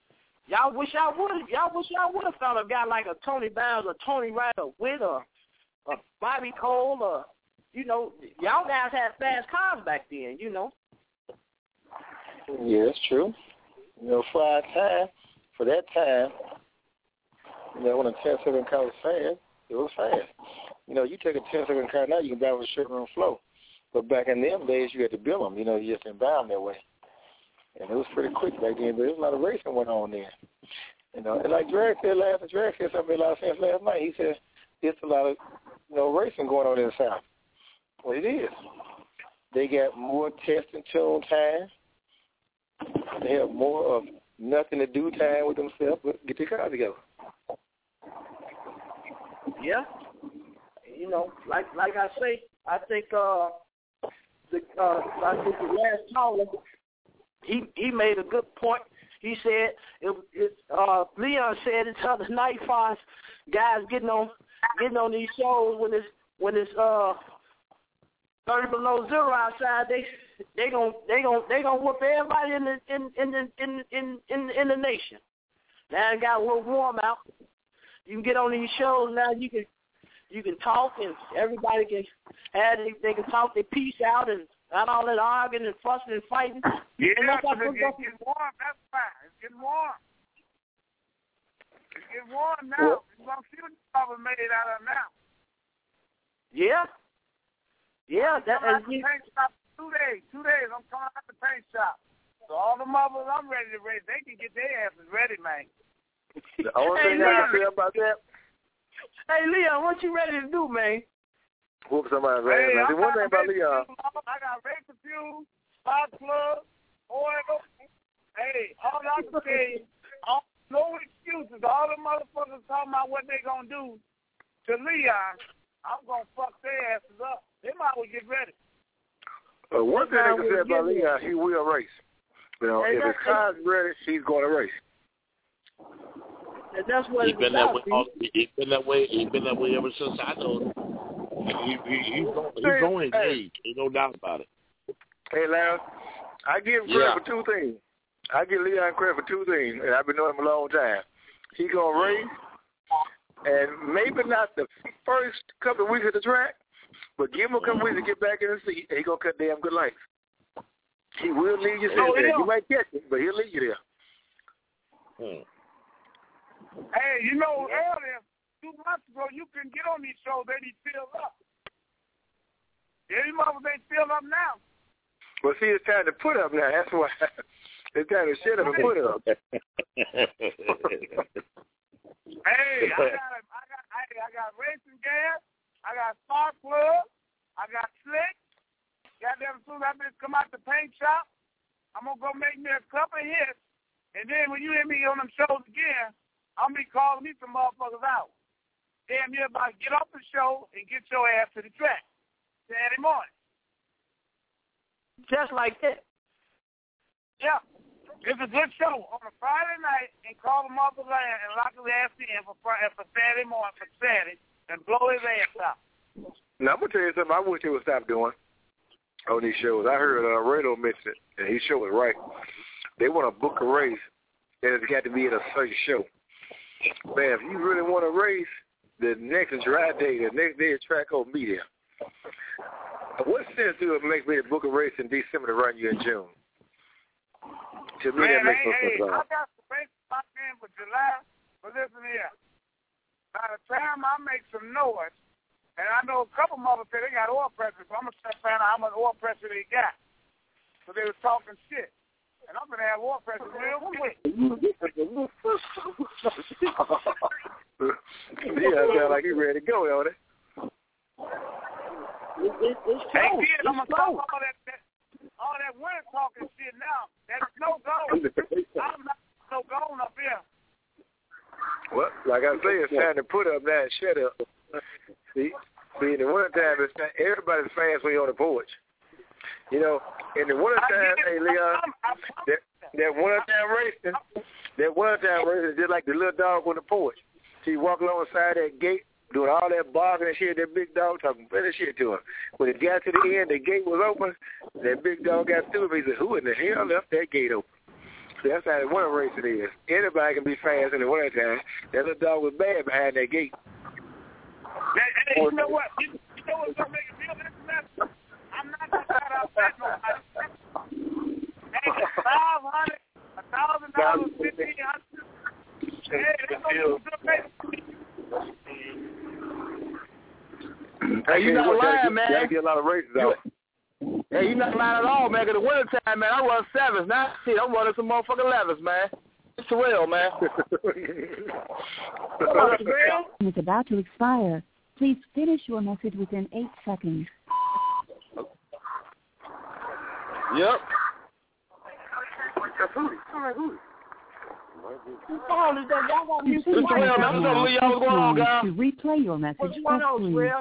Y'all wish y'all would. Y'all wish y'all would have found a guy like a Tony Bounds or Tony Wright or Witt or, or Bobby Cole or, you know, y'all guys had fast cars back then, you know. Yeah, it's true. You know, for our time, for that time, you know, when a ten-second car was fast, it was fast. You know, you take a ten-second car now, you can drive on the short-run flow. But back in them days, you had to build them. You know, you just didn't buy them that way. And it was pretty quick back then, but there was a lot of racing went on there. You know, and like Drag said last, Drag said something made a lot of sense last night. He said, there's a lot of, you know, racing going on in the South. Well, it is. They got more test and tune time. They have more of nothing to do time with themselves, but get their cars together. Yeah. You know, like like I say, I think uh, the uh, I think the last caller, he he made a good point. He said it, it uh, Leon said it the other night, as far as guys getting on getting on these shows when it's when it's uh thirty below zero outside, they they gon' they gon' they gon' whoop everybody in the in in the in in in, in the nation. Now it got a little warm out. You can get on these shows now. You can you can talk and everybody can have they, they can talk their piece out and not all that arguing and fussing and fighting. Yeah, and that's it's what getting warm. That's fine. It's getting warm. It's getting warm now. You're gonna see what the problem made out of now. Yeah. Yeah, that I'm coming out the paint shop two days. Two days I'm coming out the paint shop. So all the mothers I'm ready to raise, they can get their asses ready, man. The only hey, thing Leon, I can say about that. Hey Leon, what you ready to do, man? Whoop somebody's ass. Hey, The one thing about Leon. I got razor fuel, spark plug, oil. Hey, all I can say, no excuses. All the motherfuckers talking about what they gonna do to Leon, I'm gonna fuck their asses up. They might well get ready. Uh, one thing I can say about Leon, he will race. You know, hey, if his car's ready, he's going to race. And that's what he's it's been about, that way. All, he's been that way. He's been that way ever since I know him. He, he, he's going. He's going hey, age. Ain't no doubt about it. Hey, Larry, I give him credit yeah. for two things. I give Leon credit for two things, and I've been knowing him a long time. He gonna race, and maybe not the first couple of weeks at the track, but give him a couple weeks to get back in the seat, and he gonna cut damn good lights. He will lead you oh, there. yeah. You might catch it, but he'll lead you there. Hmm. Hey, you know, earlier, two months ago, you couldn't get on these shows. They be filled up. Yeah, these motherfuckers ain't filled up now. Well, see, it's time to put up now. That's why. It's time to shut up and put up. Hey, I got, I got, I, I got racing gas. I got spark plug. I got slick. Goddamn, as soon as I just come out the paint shop, I'm gonna go make me a couple of hits, and then when you hear me on them shows again, I'm gonna be calling me some motherfuckers out. Damn, you about to get off the show and get your ass to the track Saturday morning. Just like that. Yeah. It's a good show on a Friday night and call the motherfucker and lock his ass in for, for Saturday morning for Saturday and blow his ass out. Now, I'm going to tell you something I wish they would stop doing on these shows. I heard uh, Rado mention it, and his show was right. They want to book a race, and it's got to be at a certain show. Man, if you really want to race, the next dry day, the next day of track will be there. What sense do it make me to book a race in December to run you in June? To me, Man, that makes hey, no hey, sense. I got some races locked in for July, but listen here. By the time I make some noise, and I know a couple mother say they got oil pressure, so I'm going to find out how much oil pressure they got. So they was talking shit. And I'm going to have oil pressure real quick. Yeah, it sounds like he's ready to go, don't it? It, it, it's Hey, close. kid, I'm going to It's talk close. all that, that, all that winter talking shit now. That's no goal. I'm not no goal up here. Well, like I say, it's time to put up that shut up. See, see, in the wintertime, it's time, everybody's fast when you're on the porch. You know, in the wintertime, hey, Leon, that, that wintertime racing, that wintertime racing is just like the little dog on the porch. See, you walk alongside that gate, doing all that barking and shit, that big dog talking better shit to him. When it got to the end, the gate was open, that big dog got through him. He said, who in the hell left that gate open? That's how the winter race it is. Anybody can be fast in the winter time. That little dog was bad behind that gate. Hey, hey, you know what? You, you know what's gonna make it real interesting? I'm not gonna shout out that nobody. Hey, five hundred, a thousand dollars, fifteen hundred. Hey, that's gonna be a good race. Hey, you not lying, man. You gotta get a lot of races out. Hey, you not lying at all, man. Cause the winter time, man, I run sevens. Now, shit, I'm running some motherfucking elevens, man. It's Terrell, man. It's about to expire. Please finish your message within eight seconds. Yep. To replay your message, press three.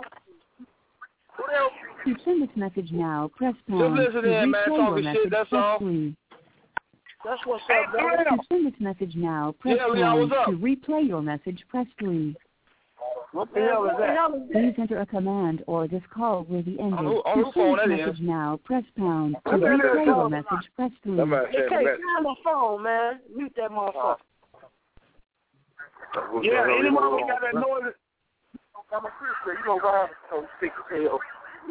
To send this message now, press pound. To replay your message, press three. That's what's up, brother. To send this message now, press pound. To replay your message, press three. What the hell is that? Please enter a command or this call will be ended. On, to on send phone, this message now, press pound. To replay your message, press three. Hey, find my phone, man. Mute that motherfucker. Yeah, any motherfucker got that noise. I'm a Christian. You don't go on stick tail.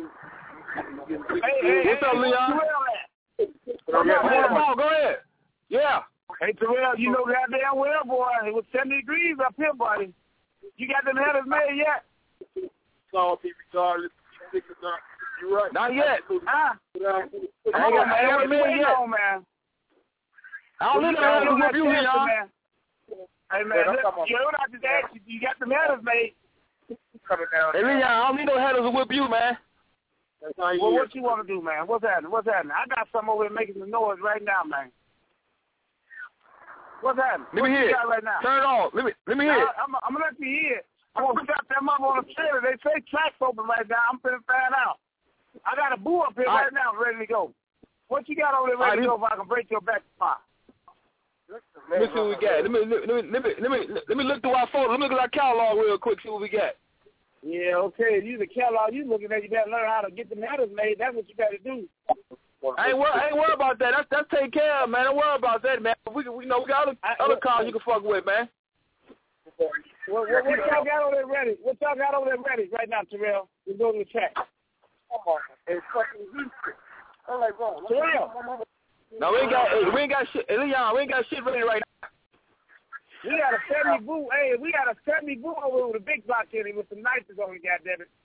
Hey, hey, what's up, Leon? Come on, go ahead. Yeah. Hey, Terrell, you know goddamn well, boy. It was seventy degrees up here, buddy. You got them headers made yet? Saw people regardless. You're right. Not yet. Huh? I ain't got them made yet. On, man. I don't know how to whip you, Leon. Hey, man, look, you know what I just asked you? You got them headers made. Coming down. Hey, Leon, I don't need no headers to whip you, man. Well, what you want to do, man? What's happening? What's happening? I got something over here making the noise right now, man. What's happening? Let what me hear you got right now? Turn it on. Let me let me hear it. I'm, I'm gonna let you hear it. I'm gonna put them up on the trailer. They say tracks open right now. I'm finna find out. I got a boo up here All right, right now, ready to go. What you got over there ready All to go? If I can break your back spot. Let me see what we got. Let me let me let me let me let me look through our photo. Let me look at our catalog real quick. See what we got. Yeah, okay. You the catalog you looking at. You better learn how to get them headers made. That's what you got to do. I ain't worry, I ain't worried about that. That's that's taken care of, man. Don't worry about that, man. We we know we got other I, other what, cars you can fuck with, man. What, what, what y'all got over there ready? What y'all got over there ready right now, Terrell? We go to the track. Come on, it's fucking Houston. I'm like, bro, Terrell. No, we ain't got we ain't got shit. Leon, we ain't got shit ready right now. We got a seventy boo. Hey, we got a seventy boo over with a big block in it with some nices on it. Goddamn it.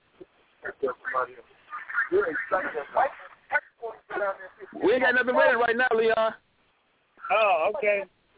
We ain't got nothing ready right now, Leon. Oh, okay.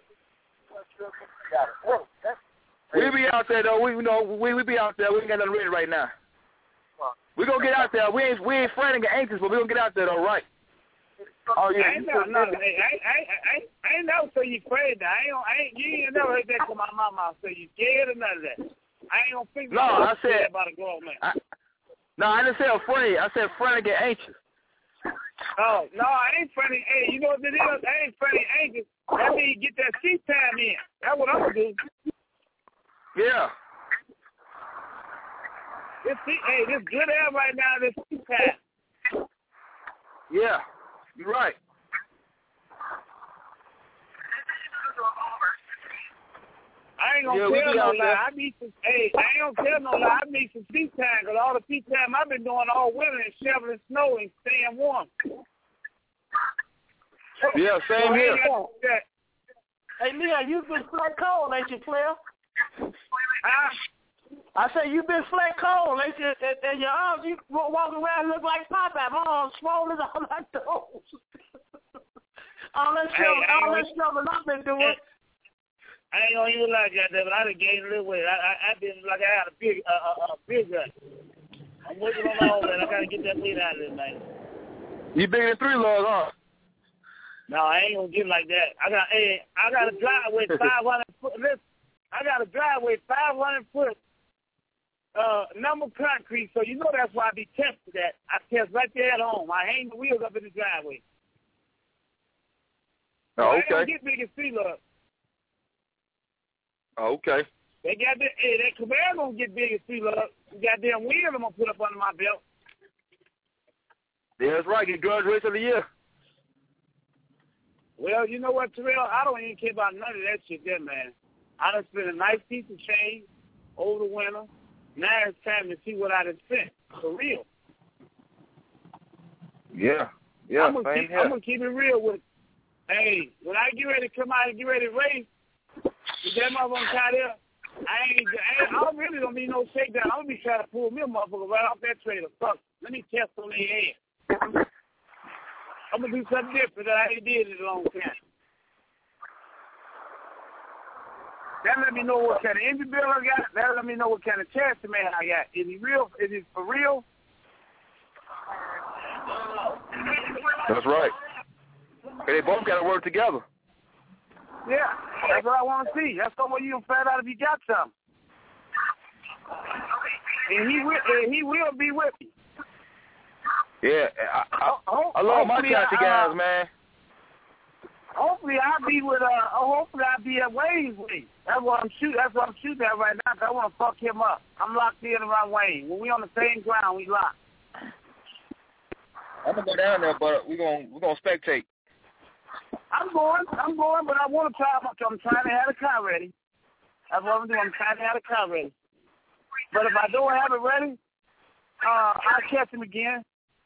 We be out there though. We you know we we be out there. We ain't got nothing ready right now. We gonna get out there. We ain't we ain't frightened and anxious, but we gonna get out there though, right? Oh yeah. I ain't never, no, I, I, I, I ain't never say you afraid. I ain't, I ain't. You ain't never heard that from my mama. Say you scared or none of that. I ain't gonna think no, I said about a grown man. I, no, I didn't say afraid. I said frantic and anxious. Oh no, I ain't frantic. Hey, you know what it is? I ain't frantic and anxious. That means get that seat time in. That's what I'm gonna do. Yeah. This seat, hey, this good air right now. This seat time. Yeah. You're right. I ain't gonna yeah, tell no lie. There. I need some. Hey, I ain't gonna tell no lie. I need some seat time because all the seat time I've been doing all winter is shoveling snow and staying warm. Yeah, same so here. Hey, Leon, you've been flat cold, ain't you, player? Huh? I say you've been flat cold, ain't you? And, and your arms, you walk around look like Popeye. My arms swollen all like those. all that hey, stuff, all that gonna, stuff that I've been doing. I ain't gonna even lie, goddamn, but I done gained a little weight. I, I, I've been like I had a big, uh, uh, uh, big gut. I'm working on all that. I gotta get that weight out of this, man. You bigger than three logs, huh? No, I ain't gonna get like that. I got, hey, I got a driveway five hundred foot. Listen, I got a driveway five hundred foot. Uh, number concrete, so you know that's why I be testing that. I test right there at home. I hang the wheels up in the driveway. Oh, so okay. I don't get big as Sea-Lug. Oh, okay. They got that. Hey, that Camaro gonna get big as Sea-Lug. Goddamn wheels I'm gonna put up under my belt. Yeah, that's right. Get grudge race of the year. Well, you know what, Terrell? I don't even care about none of that shit there, man. I done spent a nice piece of change over the winter. Now it's time to see what I done spent. For real. Yeah. Yeah, I'm gonna, same keep, here. I'm gonna keep it real with it. Hey, when I get ready to come out and get ready to race, with that motherfucker out there, I ain't, I ain't, I really don't need no shakedown. I'm gonna be trying to pull me a motherfucker right off that trailer. Fuck, let me test on their head. I'm gonna do something different that I ain't did in a long time. That let me know what kind of engine bill I got. That let me know what kind of chassis man I got. Is he real? Is he for real? That's right. They both got to work together. Yeah, that's what I want to see. That's the way you can find out if you got something. And he will, and he will be with me. Yeah, I, I, I love my chassis guys, uh, man. Hopefully I'll be with, uh, hopefully I'll be at Wayne's way. That's what I'm shooting, that's what I'm shooting at right now, because I want to fuck him up. I'm locked in around Wayne. When we on the same ground, we locked. I'm gonna go down there, but we're gonna we're gonna spectate. I'm going, I'm going, but I want to try. I'm trying to have the car ready. That's what I'm doing. I'm trying to have the car ready. But if I don't have it ready, uh, I'll catch him again.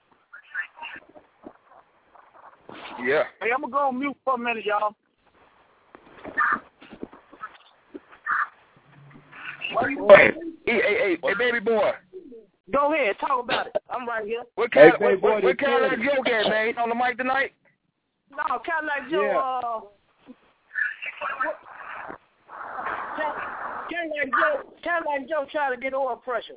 Yeah. Hey, I'm gonna go on mute for a minute, y'all. Hey, hey, hey, hey, baby boy. Go ahead, talk about it. I'm right here. What kind, hey, what, what, what kind of Joe got, man? He's on the mic tonight? No, Cadillac Joe, yeah. uh... Cadillac Joe, Cadillac Joe trying to get oil pressure.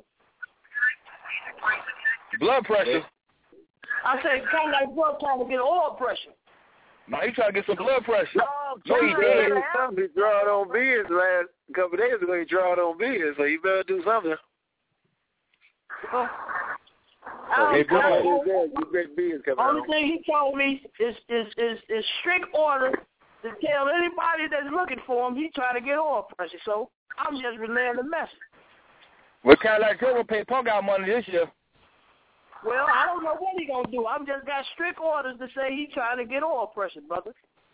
Blood pressure? I said Cadillac Joe trying to get oil pressure. No, he trying to get some blood pressure. No, no he did. He drawed on Biz last couple of days ago. He drawed on Biz, so you better do something. Uh, hey, boy, only thing he told me is is is is strict order to tell anybody that's looking for him he trying to get oil pressure. So I'm just relaying the message. Well, Cadillac Joe will pay Punk out money this year. Well, I don't know what he gonna do. I'm just got strict orders to say he trying to get oil pressure, brother.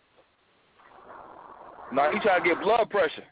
No, he trying to get blood pressure.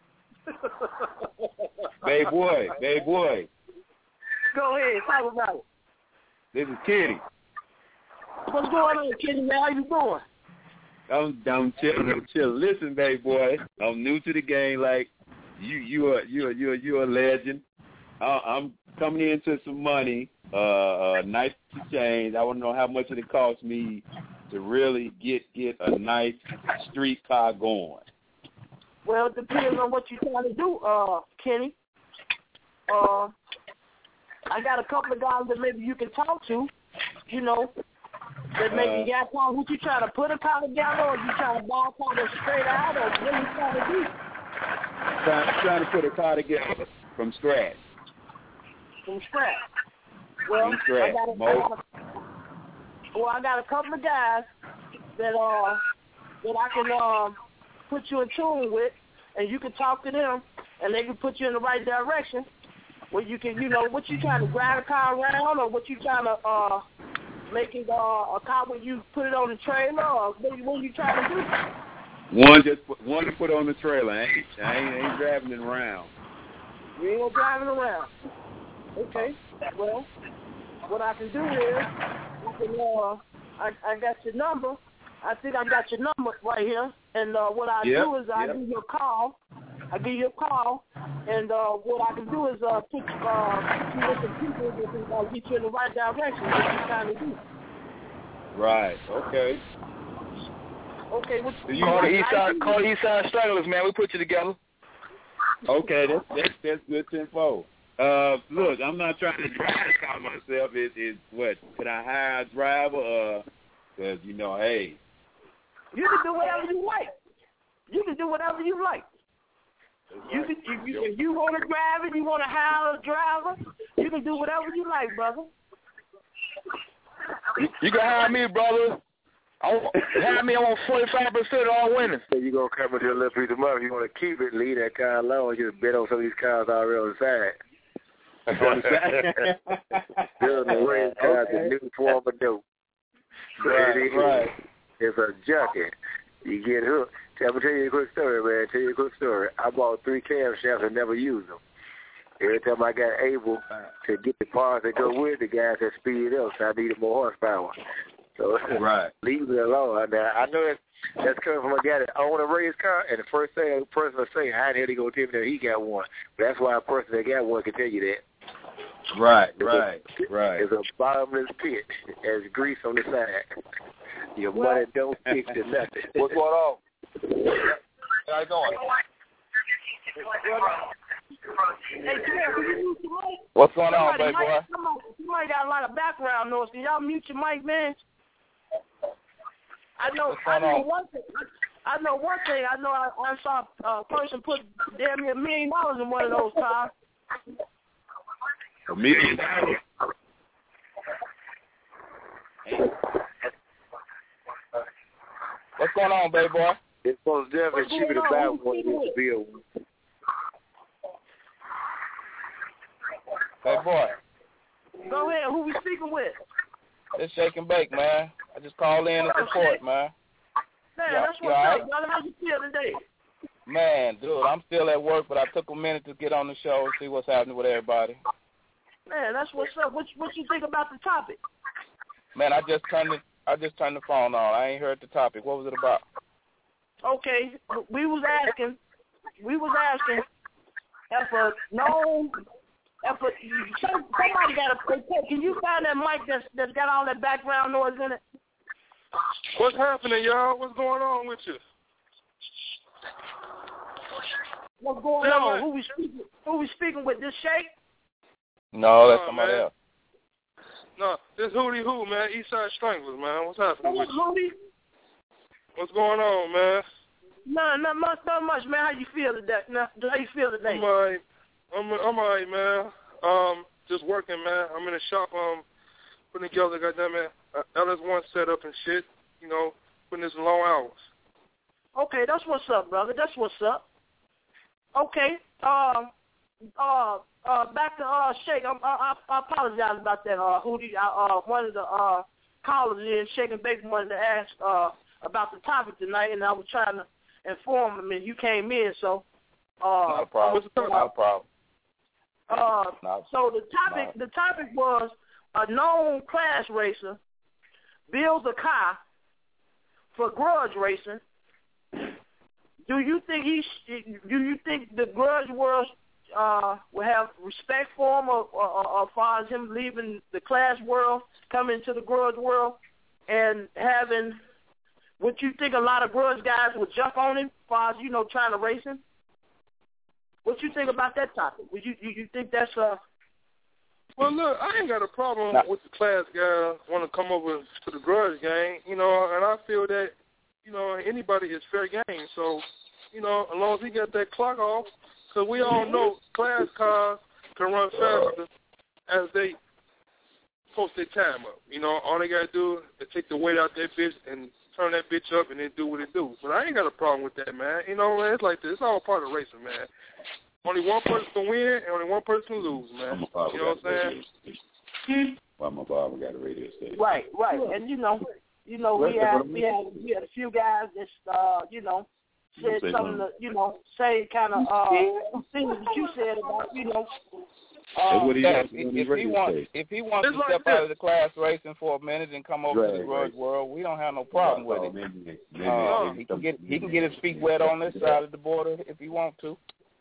Babe boy, babe boy. Go ahead, talk about it. This is Kitty. What's going on, Kitty, man? How you doing? I'm I'm chilling, I'm chilling. Listen, babe boy, I'm new to the game. Like you, you are you are you are you are a legend. I, I'm coming into some money, uh, uh, nice change. I want to know how much it cost me to really get get a nice street car going. Well, it depends on what you're trying to do, uh, Kenny. Uh. I got a couple of guys that maybe you can talk to, you know, that maybe uh, got time. What you trying to put a car together, or you trying to buy a car that's straight out, or what you trying to do? Trying, trying to put a car together from scratch. From scratch. Well, from scratch. I got a, I got a, well, I got a couple of guys that uh that I can um put you in tune with, and you can talk to them, and they can put you in the right direction. Where you can, you know, what you trying to drive a car around, or what you trying to uh, make it uh, a car where you put it on the trailer, or what, what you trying to do? One just put, one to put on the trailer. I ain't, I ain't, I ain't driving it around. You ain't gonna driving around. Okay. Well, what I can do is, I can, uh, I, I got your number. I think I got your number right here, and uh, what I yep, do is I yep. give you a call. I give you a call, and uh, what I can do is uh, put, uh, put you with some people that can uh, get you in the right direction. What you're trying to do. Right. Okay. Okay. What you call the East Side, call the East Side Stragglers, man. We put you together. Okay, that's that's that's good info. Uh, look, I'm not trying to drive the car myself. It is what? Could I hire a driver? Uh, cause you know, hey. You can do whatever you like. You can do whatever you like. You can, if you, if you want to drive it, you want to hire a driver, you can do whatever you like, brother. You, you can hire me, brother. I want, hire me, I want forty-five percent all winners. So you're going to come with your little piece of money. You want to keep it, leave that car alone, just bet on some of these cars already on the side. On the side? Building the race cars, a new form of dope. Right, it is. right. It's a junkie. You get hooked. I'm going to tell you a quick story, man. Tell you a quick story. I bought three camshafts and never used them. Every time I got able to get the parts that go with the guys that speed it up, so I needed more horsepower. So right. leave it alone. Now, I know that's, that's coming from a guy that own a race car, and the first thing a person will say, how the hell he going to tell me that he got one? But that's why a person that got one can tell you that. Right, it's right, a, right. It's a bottomless pit. There's grease on the side. Your money don't stick to nothing. What's going on? How you going? Hey, Claire, can you mute your mic? What's going on, Somebody baby might, boy? Somebody, somebody got a lot of background noise. Can y'all mute your mic, man? I know. I know on? one thing. I know one thing. I know. I, I saw a person put damn near a million dollars in one of those cars. A million dollars. What's going on, baby boy? It's most definitely cheaper to buy one than to build one. Hey, boy. Go ahead. Who we speaking with? It's Shake and Bake, man. I just called in to support, man. Man, yeah, that's what's right? up, brother. How you feel today? Man, dude, I'm still at work, but I took a minute to get on the show and see what's happening with everybody. Man, that's what's up. What what you think about the topic? Man, I just turned the I just turned the phone on. I ain't heard the topic. What was it about? Okay, we was asking, we was asking if a known, if a, somebody got a, can you find that mic that's, that's got all that background noise in it? What's happening, y'all? What's going on with you? What's going yeah, on? Man. Who we speaking? Who we speaking with? This Shake? No, that's no, somebody man. else. No, this Hootie Who, man. Eastside Stranglers, man. What's happening with you? Hootie? What's going on, man? No, not much, not much, man. How you feel today? Now, how you feel today? I'm alright. I'm, I'm alright, man. Um, just working, man. I'm in the shop, um, putting together, goddamn it, L S one setup and shit. You know, putting this long hours. Okay, that's what's up, brother. That's what's up. Okay. Um. Uh. Uh. Back to uh Shake. I, I, I apologize about that. Uh. Hootie. I, uh. One of the uh callers in Shake and Bake wanted to ask uh about the topic tonight, and I was trying to inform him, and you came in, so. Uh, no problem. No problem. Uh. No. So the topic. No. The topic was a known class racer builds a car for grudge racing. Do you think he? Do you think the grudge world uh, will have respect for him, or, or, or, or far as him leaving the class world, coming to the grudge world, and having? Would you think a lot of grudge guys would jump on him, as far as you know, trying to race him? What you think about that topic? Would you you, you think that's uh? Well, look, I ain't got a problem no. with the class guys want to come over to the grudge gang, you know, and I feel that, you know, anybody is fair game. So, you know, as long as he got that clock off, because we all know class cars can run faster as they post their time up. You know, all they got to do is take the weight out that bitch and turn that bitch up and then do what it do. But I ain't got a problem with that, man. You know, man, it's like this. It's all part of racing, man. Only one person can win and only one person can lose, man. You know what I'm saying? Why my barber got a radio station? Right, right. And, you know, you know, we had, we had, we had a few guys that, uh, you know, said say something, to, you know, say kind of uh, things that you said about, you know. Uh, what he if, if, he wants, if he wants to step out of the class racing for a minute and come over right, to the grudge right. world, we don't have no problem with it. Maybe, maybe, uh, maybe he can get he can get his feet wet on this side of the border if he wants to.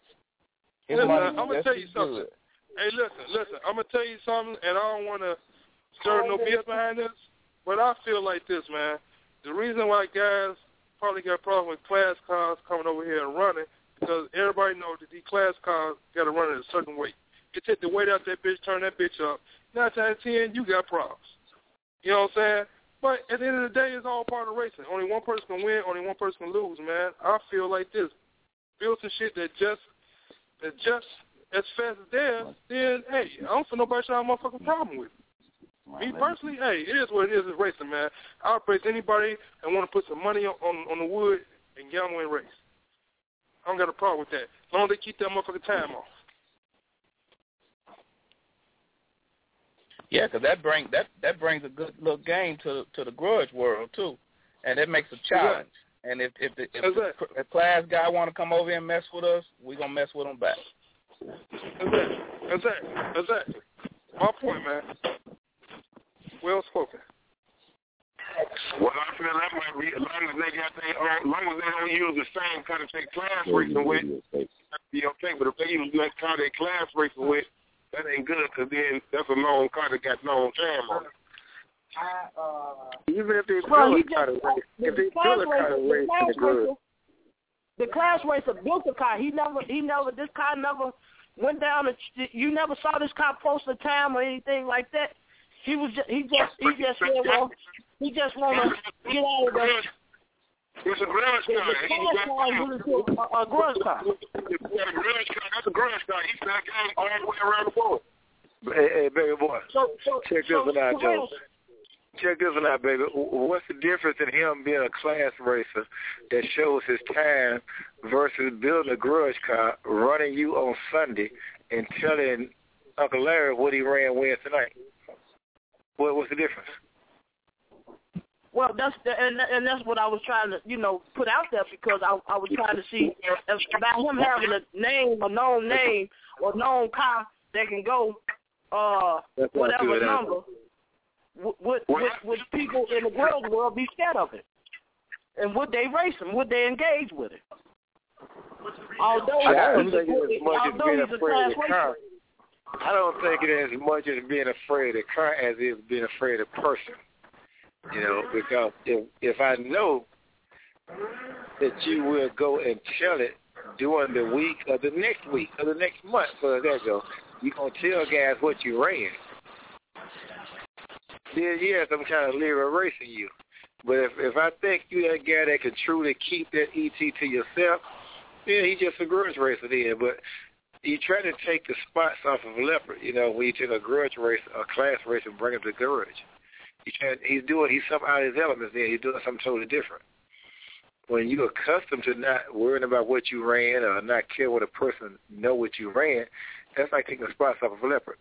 His listen, money I'm gonna tell you something. good. Hey, listen, listen. I'm gonna tell you something, and I don't want to stir no B S behind this, but I feel like this, man. The reason why guys probably got a problem with class cars coming over here and running because everybody knows that these class cars got to run at a certain weight. You take the weight out that bitch, turn that bitch up. Nine times ten, you got problems. You know what I'm saying? But at the end of the day, it's all part of racing. Only one person can win, only one person can lose, man. I feel like this. Build some shit that just that just as fast as theirs, then, hey, I don't feel nobody should have a motherfucking problem with it. Me personally, hey, it is what it is. It's racing, man. I'll praise anybody that want to put some money on, on, on the wood and gamble and race. I don't got a problem with that. As long as they keep that motherfucking time off. Yeah, because that bring that that brings a good little game to to the grudge world too, and it makes a challenge. And if if the, if the if class guy want to come over here and mess with us, we gonna mess with him back. That's it. That's it. That's it. My point, man. Well spoken. Well, I feel that might be, as long as they got their own, as long as they don't use the same kind of thing class racing with, that'd be okay. But if they use that car they class racing with, that ain't good, because then that's a long car that got long time on it. Uh, Even if they well, build he a car to just, race, the if they class build a car to racer, race, the class it's good. racer, the class racer built the car. He never, he never, this car never went down. A, you never saw this car post a time or anything like that. He was, just, he just, he just said, well, he just want to get out of the. It's a grudge car. The class car is really a, a grudge car. It's a grudge car. That's a grudge car. He's not going all the way around the board. Hey, hey, baby boy, so, so, check so, this one out, so Joe. Check this one out, baby. What's the difference in him being a class racer that shows his time versus building a grudge car, running you on Sunday, and telling Uncle Larry what he ran Wednesday night? What, what's the difference? Well, that's the, and and that's what I was trying to, you know, put out there, because I I was trying to see if, about him having a name, a known name, or known car that can go uh That's whatever number. Would, would, would, would people in the grudge world be scared of it? And would they race him? Would they engage with it? Although, I don't he's think a, it's as much as although being he's a afraid class of the car. racer. I don't think it is as much as being afraid of the car as it is being afraid of the person. You know, because if if I know that you will go and tell it during the week or the next week or the next month, so there you go, you're going to tell guys what you ran. Then, yes, I'm kind of leery of racing you. But if if I think you that guy that can truly keep that E T to yourself, then he's just a grudge racer then. But you try to take the spots off of Leopard, you know, when you take a grudge race, a class race, and bring him to grudge. You try, he's doing, he's something out of his elements then. He's doing something totally different. When you're accustomed to not worrying about what you ran or not care what a person know what you ran, that's like taking the spots off of a Leopard.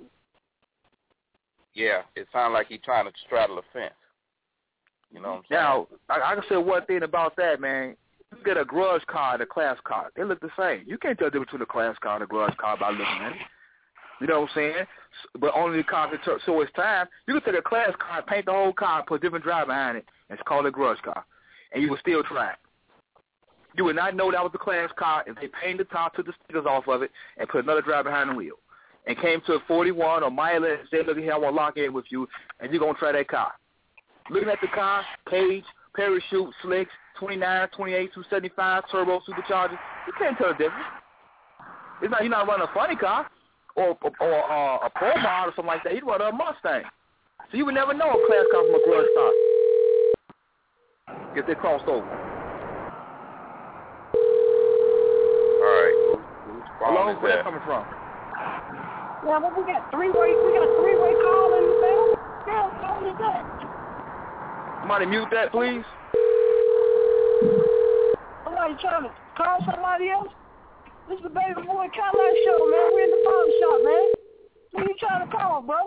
Yeah, it sounds like he's trying to straddle a fence. You know what I'm saying? Now, I, I can say one thing about that, man. You get a grudge car and a class car. They look the same. You can't tell the difference between a class car and a grudge car by looking at it. You know what I'm saying? But only the car can t- so it's time. You can take a class car, paint the whole car, and put a different drive behind it, and it's called a grudge car. And you will still try it. You would not know that was the class car if they painted the top, took the stickers off of it, and put another drive behind the wheel. And came to a forty-one or Mila and said, look here, I want to lock in with you, and you're going to try that car. Looking at the car, cage, parachute, slicks, twenty-nine, twenty-eight, two seventy-five, turbo, superchargers, you can't tell the difference. It's not, you're not running a funny car or, or, or uh, a Pro Mod or something like that. You'd run a Mustang. So you would never know a class car from a grudge car if they crossed over. All right. Who's Hello? Where that coming from? Yeah, but we got three-way, we got three-way call in the middle. Yeah, what is that? Somebody mute that, please. Somebody trying to call somebody else? This is the Baby Boy Cadillac show, man. We're in the barber shop, man. Who you trying to call, bro?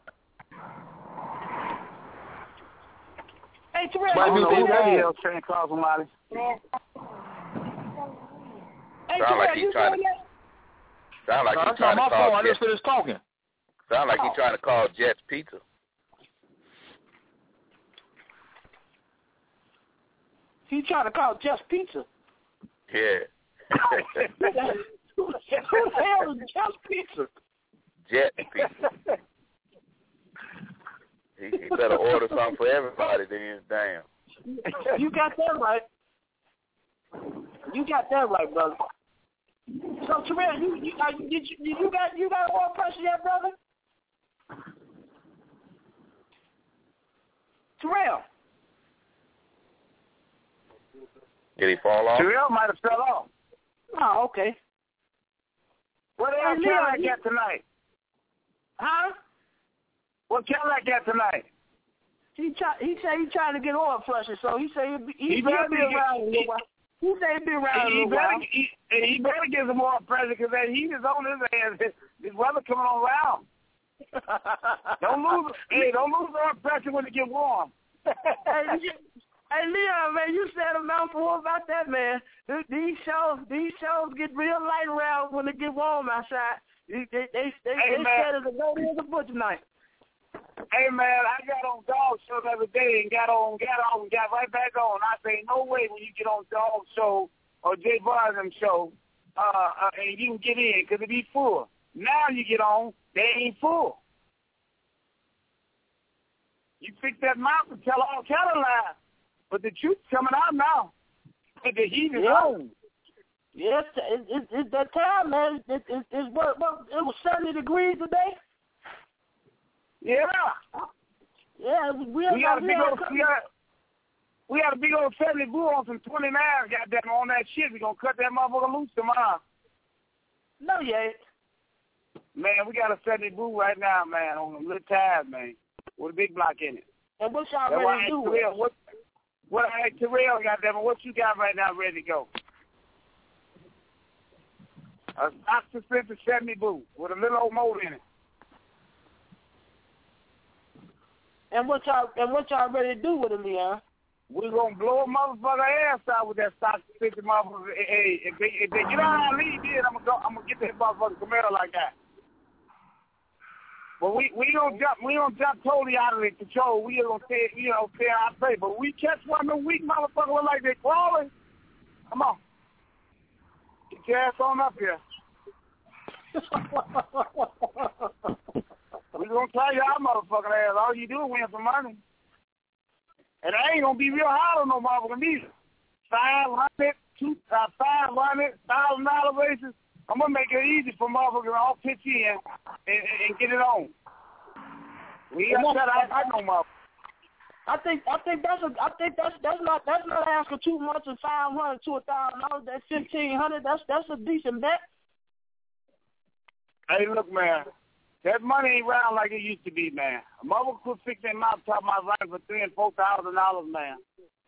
Hey, Terrell. Somebody mute that. else trying to call somebody. Hey, Sound like Terrell, he's you trying to. that? Sound like No, he's that's not trying to my call. phone. I Jet, just finished talking. sound like he's trying to call Jet's Pizza. He trying to call Just Pizza. Yeah. Who the hell is Just Pizza? Jet Pizza. he, he better order something for everybody then. Damn. You got that right. You got that right, brother. So Terrell, you you, uh, did you you got you got oil pressure yet, brother? Terrell. Did he fall off? Terrell might have fell off. Oh, okay. What Hey, else Leon, Cadillac you- got tonight? Huh? What Cadillac got tonight? He try, he said he trying to get oil pressure, so he said he, he, He better better be be- around a little while. He said he'd be around a He, he, little better, while. he, he better get some more pressure because that heat is on his ass. His, his weather coming on loud. Don't lose, hey, don't lose more pressure when it get warm. Hey, Hey, Leon, man, you said a mouthful about that, man. These shows, these shows get real light around when it get warm outside. They, they, they, they, hey, they said it's a go to the butcher night. Hey, man, I got on dog show the other day and got on, got on, and got right back on. I say, no way when you get on dog show or Jay Barnum show, uh, uh, and you can get in because it be full. Now you get on, they ain't full. You fix that mouth and tell all kind of lies. But the truth's coming out now. The heat is yeah. on. Yes, it's, it's, it's that time, man. It, it, it's what, what, it was seventy degrees today. Yeah. Yeah, it was real. We got a big old, we got, we got a big old seventy bull on some twenty-nine, goddamn, on that shit. We gonna cut that motherfucker loose tomorrow. No, you ain't. Man, we got a seventy bull right now, man, on a little tire, man, with a big block in it. And what y'all ready to do? Terrell, what, what, hey, Terrell, goddamn, what you got right now ready to go? A stock suspended seventy bull with a little old motor in it. And what y'all and what y'all ready to do with it, Leon? We're gonna blow a motherfucker ass out with that stock suspended motherfucker. Hey, if they if they get out of lead, then I'm gonna go, I'm gonna get that motherfucker Camaro like that. But we we don't jump we don't jump totally out of the control. We gonna stay you know stay our play. But we catch one of them weak motherfuckers look like they crawling. Come on, get your ass on up here. We gonna try y'all motherfucking ass. All you do is win some money. And I ain't gonna be real hard on no motherfucker neither. Five hundred, two, uh, five hundred, thousand dollar basis. I'm gonna make it easy for motherfuckers to all pitch in and, and, and get it on. We got that out I know motherfucker. I think I think that's a I think that's that's not that's not asking too much of five hundred to a thousand dollars. That's fifteen hundred. That's that's a decent bet. Hey, look, man. That money ain't round like it used to be, man. A motherfucker could fix their mouth top my right for three and four thousand dollars, man.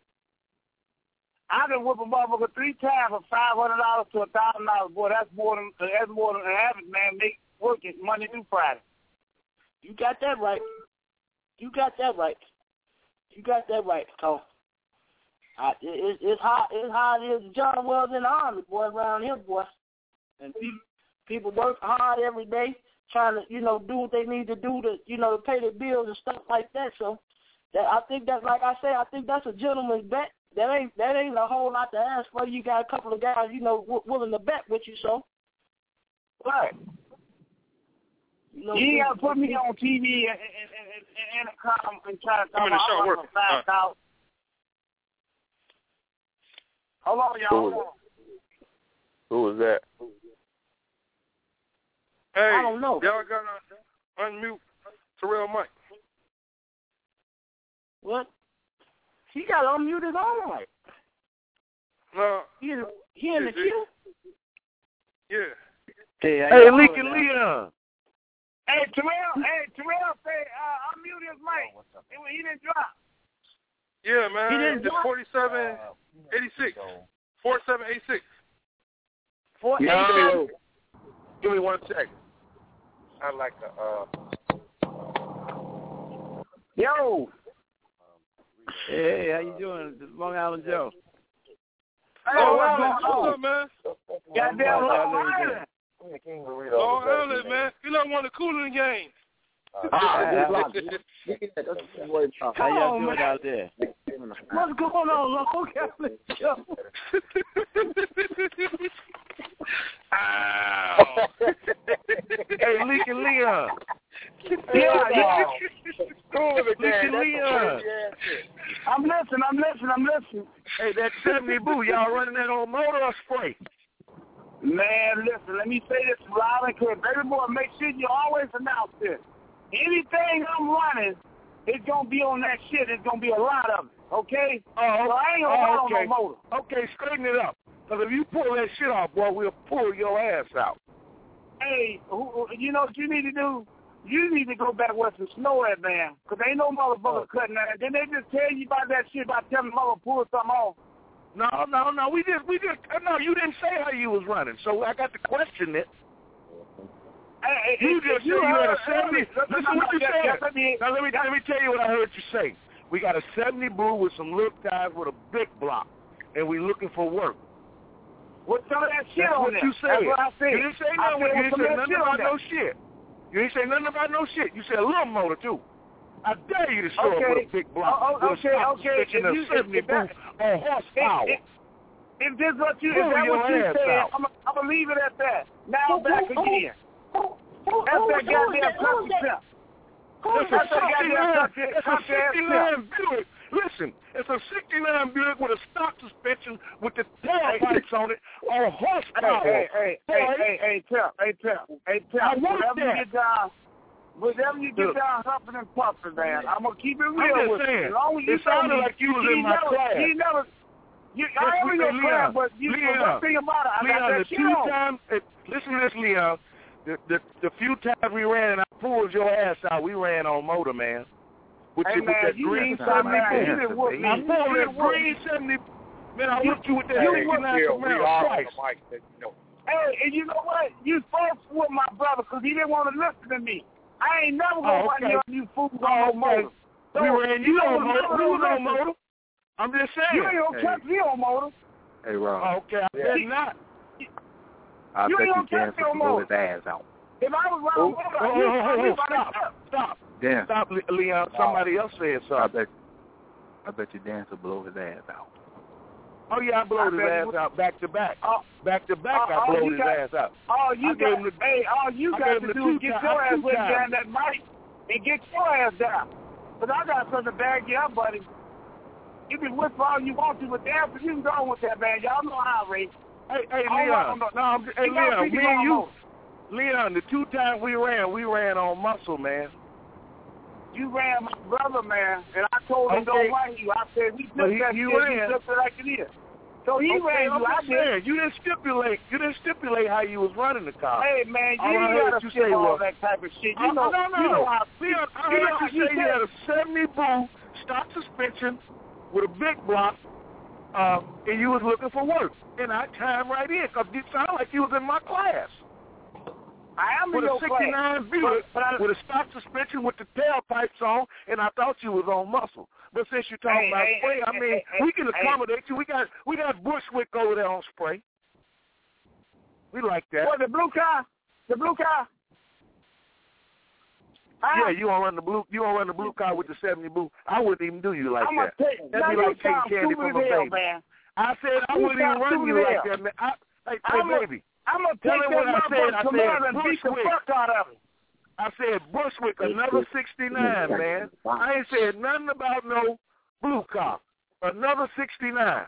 I can whip a motherfucker three times for five hundred dollars to a thousand dollars. Boy, that's more than that's more than an average man make working Monday through Friday. You got that right. You got that right. You got that right, Cole. I, it, it's hot. It's hot as John Wells in the Army, boy, around here, boy. And people, people work hard every day, trying to, you know, do what they need to do to, you know, to pay their bills and stuff like that. So, that I think that, like I say, I think that's a gentleman's bet. That ain't that ain't a whole lot to ask for. You got a couple of guys, you know, w- willing to bet with you, so. Right. You know, you ain't got to put me on T V and, and, and, and, and, come and try to come out work. five thousand. Hold on, y'all. Hold on. Who was that? Hey, I don't know. Y'all got to unmute Terrell Mike. What? He got to unmute his own mic. No. He in, he in the queue? Yeah. Hey, hey Leaky Leon. Hey, Terrell, hey, Terrell say, uh, unmute his mic. He didn't drop. Yeah, man. He didn't it's forty-seven eighty-six. forty-seven eighty-six. Four, yeah, eight, give me one second. I'd like to, uh... Yo! Hey, how you doing? This is Long Island Joe. Hey, oh, what's Long going on, man? Goddamn Long Island. Long Island, man. You know one of the cooling games. Ah, how y'all doing out there? What's going on, Long Island Joe? Hey, Leaky Leon. Yeah, yeah. Leaky Leon. I'm listening, I'm listening, I'm listening. Hey, that seventy boo, y'all running that on motor or spray? Man, listen, let me say this loud and clear. Baby boy, make sure you always announce this. Anything I'm running, it's going to be on that shit. It's going to be a lot of it, okay? Oh, so I ain't going to oh, run okay. on no motor. Okay, straighten it up. Because if you pull that shit off, boy, we'll pull your ass out. Hey, who, you know what you need to do? You need to go back where some snow at, man. Because ain't no motherfucker oh. cutting that. Then they just tell you about that shit by telling mother pull something off. No, no, no. We just, we just, no, you didn't say how you was running, so I got to question it. Hey, you hey, just you said you had a seventy. Listen what you said. Now let me, let me tell you what I heard you say. We got a seventy blue with some little tires with a big block, and we looking for work. What's some of that shit That's on what there? you said. That's what I said. You didn't say nothing, you didn't say nothing about no shit. You didn't say nothing about no shit. You said a little motor, too. I dare you to show okay. up with a big block. Oh, oh, okay, okay. If you, seventy blue on horsepower. If, if this is what you, Pull if that's what you said, out. I'm going to leave it at that. Now I'm back again. That's that goddamn country tip. It's a sixty-nine Buick. Listen, it's a sixty-nine Buick with a stock suspension with the tailpipes on it on horsepower. Hey, hey, hey, hey, hey, hey, Tip, hey, Tip, hey, Tip. I want whenever that. you get down, whenever you get Look. down huffing and puffing, man, I'm going to keep it real I'm just with saying, you. As long as you it sounded me, like you was you in my never, class. You never, you, Yes, I am in your Leon, class, but you, Leon, one thing about it, I Leon, got that the shit two on. times, it, listen to this, Leon. The, the the few times we ran and I pulled your ass out, we ran on motor, man. With, Hey, your, man, with that you green didn't seventy man, you didn't whoop blue. me. I You pulled didn't that whoop green me. seventy. Man, I whooped you with that You sixty-nine whooped me. Camaro twice. Hey, and you know what? You folks with my brother because he didn't want to listen to me. I ain't never gonna Oh, run okay. you on you fools Oh, on no okay. motor. So, We ran you don't on motor. never We was listen. on motor. I'm just saying. You ain't gonna catch me on motor. Hey, Rob. Oh, okay, I bet not. I You bet ain't you gonna dance catch me on to blow motor. his ass out. If I was running on motor, Oh, you oh, would oh, by stop, myself. stop, Dan. stop, Le- Leon. Somebody else said I something. bet, I bet you dance to blow his ass out. Oh yeah, I blowed his I ass bet- out back to back. Oh, Back to back, oh, I oh, blowed you his got- ass out. All you I gave got, him the- hey, all you I got gave him to the do two is get times- your ass two with times. down that mic and get your ass down. Because I got something to bag you up, buddy. You can whisper all you want to, but damn, if you can go with that, man. Y'all know how I rate. Hey, hey, I don't Leon. want No, I'm, hey, You gotta Leon, figure me and out you, more. Leon, the two times we ran, we ran on muscle, man. You ran my brother, man, and I told him Okay. don't run you. I said, we But took he- that he shit, we ran. took it like it is. So he Okay, ran I'm you, I just did. saying, you didn't stipulate, you didn't stipulate how you was running the car. Hey, man, you All I ain't heard got to you skip say all was- that type of shit. Uh, You know, no, no. you know how. Leon, I you know heard how you say you said- had a seventy blue stock suspension with a big block, uh, and you was looking for work. And I chimed right in because it sounded like you was in my class. I am with in a your sixty-nine class. Buick But, but I, with a stock suspension with the tailpipes on, and I thought you was on muscle. But since you're talking Hey, about hey, spray, hey, I mean, hey, we can hey. accommodate you. We got we got Bushwick over there on spray. We like that. what, the blue car? The blue car? Yeah, you don't run the blue. You don't run the blue car with the seventy blue. I wouldn't even do you like I'm that. gonna take, That'd be now like you taking sound candy stupid from a as hell, baby. man. I said I You wouldn't even sound run stupid you as like hell. that, man. I, hey, I'm hey, a- baby. I'm gonna Tell take him that what I said. motherfucker I Camaro said and beat the Bushwick. fuck out of him. I said Bushwick, another sixty-nine, man. I ain't said nothing about no blue car. Another sixty-nine.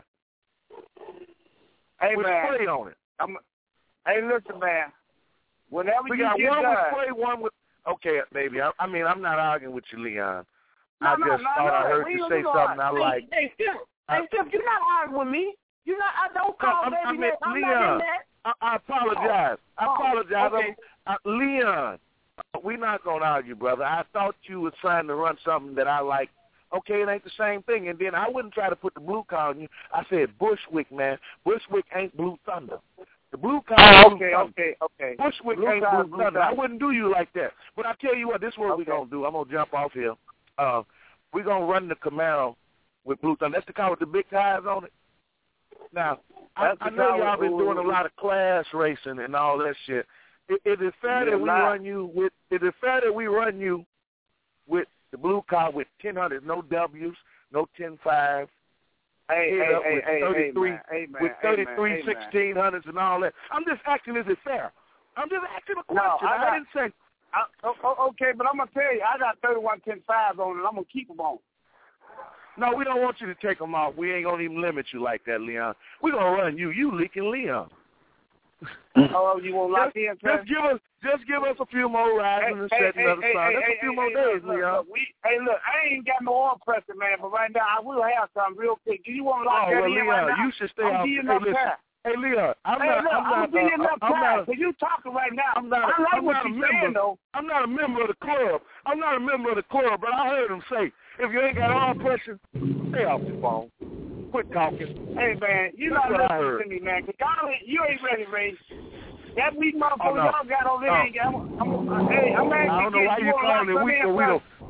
Hey, with man. spray on it. I'm, hey, listen, man. Whenever We you got get one done, with spray, one with. Okay, baby. I, I mean, I'm not arguing with you, Leon. No, I no, just no, thought no. I heard We you ain't say gonna something I argue. like. Hey, Steph, I- hey, Steph, you're not arguing with me. You're not. I don't No, call I'm- baby I mean, name. I'm Leon, not in that. I, I apologize. I Oh, apologize. okay. I'm- uh, Leon, uh, we're not going to argue, brother. I thought you was trying to run something that I like. Okay, it ain't the same thing. And then I wouldn't try to put the blue car on you. I said Bushwick, man. Bushwick ain't Blue Thunder. The blue car Oh, is Blue okay, Thunder. okay, okay. Bushwick Blue ain't car, Blue, Blue Thunder. I Thunder. wouldn't do you like that. But I tell you what, this is what Okay. we're going to do. I'm going to jump off here. Uh, we're going to run the Camaro with Blue Thunder. That's the car with the big tires on it. Now, I, That's I the know car y'all with- been doing a lot of class racing and all that shit. Is, is it fair Yeah, that we lot. run you with? Is it fair that we run you with the blue car with ten hundred, no W's, no ten five? Hey, hit hey, up hey, with hey, hey, thirty-three, man, hey, man, with hey, thirty-three, man, hey, man. sixteen hundreds and all that. I'm just asking, is it fair? I'm just asking a question. No, I I, got- didn't say. I, oh, oh, okay, but I'm gonna tell you, I got thirty-one ten fives on it. I'm gonna keep them on. No, we don't want you to take them off. We ain't gonna even limit you like that, Leon. We're gonna run you. You leaking Leon. Oh, you want lock just, in? just give us, just give us a few more rides Hey, and hey, set hey, another hey, song. hey, That's hey, a few hey, more hey, days, look, Leon. look, we, hey, look, I ain't got no oil pressure, man, but right now I will have some real quick. Do you want to lock Oh that well, in Leon, right now? you should stay I'm off. giving you Hey, enough listen. time. Hey, Leon, I'm hey, not. look, I'm not. giving you Uh, enough I'm time not. because you talking right now. I'm not. I like I'm what not a you're member. saying, though. I'm not a member of the club. I'm not a member of the club, but I heard him say, if you ain't got all pressure, stay off the phone. Quit talking. Hey, man, you That's not what I listening heard. to me, man, because y'all ain't, you ain't ready, Ray. That weak motherfucker Oh, no. y'all got over there Oh. ain't got. I'm, I'm, hey, I'm I don't know why you calling it weak, but we don't.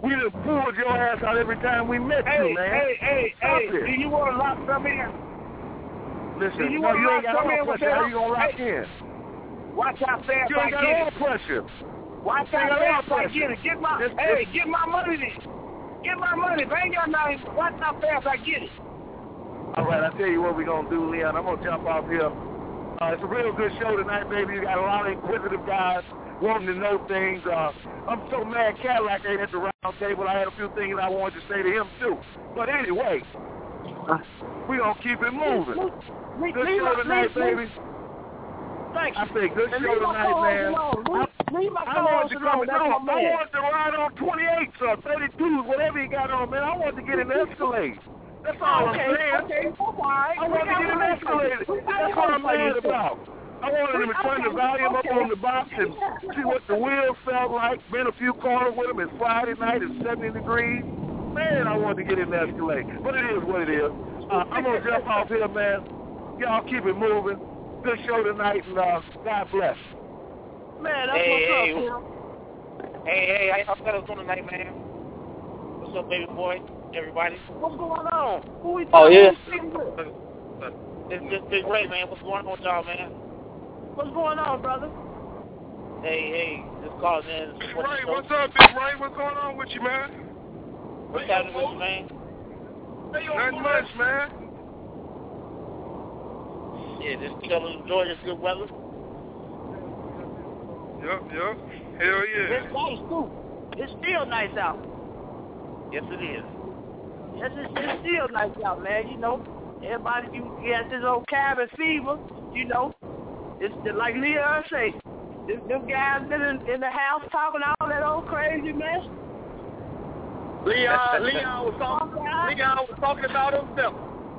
We done pulled your ass out every time we met hey, you, man. Hey, hey, Stop hey, it. do you want to lock some in? Listen, do you no, want to you lock ain't got some no in with pressure. How you gonna lock hey, in? Watch how fast You I ain't got get no it. pressure. Watch You how ain't got fast no I pressure. get it. Get my, This- hey, this- get my money then. Get my money. If I ain't got nothing, watch how fast I get it. All right, I'll tell you what we're going to do, Leon. I'm going to jump off here. Uh, it's a real good show tonight, baby. You got a lot of inquisitive guys wanting to know things. Uh, I'm so mad Cadillac ain't at the round table. I had a few things I wanted to say to him, too. But anyway, we're going to keep it moving. Good show tonight, baby. Thank you. I say good show tonight, man. Leave my I wanted to come alone. no, I wanted to ride on twenty-eights or thirty-twos, whatever he got on, man. I wanted to get in the Escalade. That's all okay, I'm saying. Okay, right. I wanted to get in the Escalade. That's what I'm mad about. I wanted him to turn the volume up on the box and see what the wheels felt like. Been a few corners with him. It's Friday night. It's seventy degrees. Man, I wanted to get in the Escalade. But it is what it is. Uh, I'm going to jump off here, man. Y'all keep it moving. Good show tonight, and uh, God bless. Man, that's hey, what's hey, up, Phil. Hey, hey, how y'all fellas doing tonight, man? What's up, baby boy? Everybody? What's going on? Who we Oh, talking yeah. to? It's just Big Ray, man. What's going on with y'all, man? What's going on, brother? Hey, hey, just calling in. Big Ray, what's up, Big Ray? What's going on with you, man? What's happening with you, man? Nothing much, man. Yeah, just chilling, enjoy this good weather. Yup, yup. Hell yeah. It's nice, too. It's still nice out. Yes, it is. Yes, it's, it's still nice out, man. You know, everybody you get this old cabin fever, you know. It's just like Leon say, this, them guys been in, in the house talking all that old crazy mess. Leon, Leon was talking. Leon was talking about himself.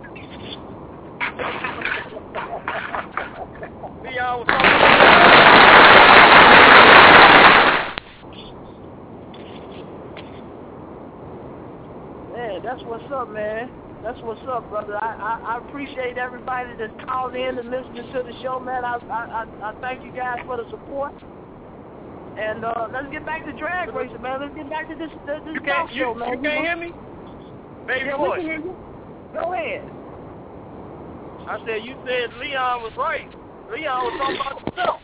Leon was talking. Man, that's what's up, man. That's what's up, brother. I, I, I appreciate everybody that's called in and listening to the show, man. I I, I thank you guys for the support. And uh, let's get back to drag racing, man. Let's get back to this this, this You talk can't, show, you, man. you can't hear me? Baby yeah, boy. we can hear you. Go ahead. I said, you said Leon was right. Leon was talking about himself.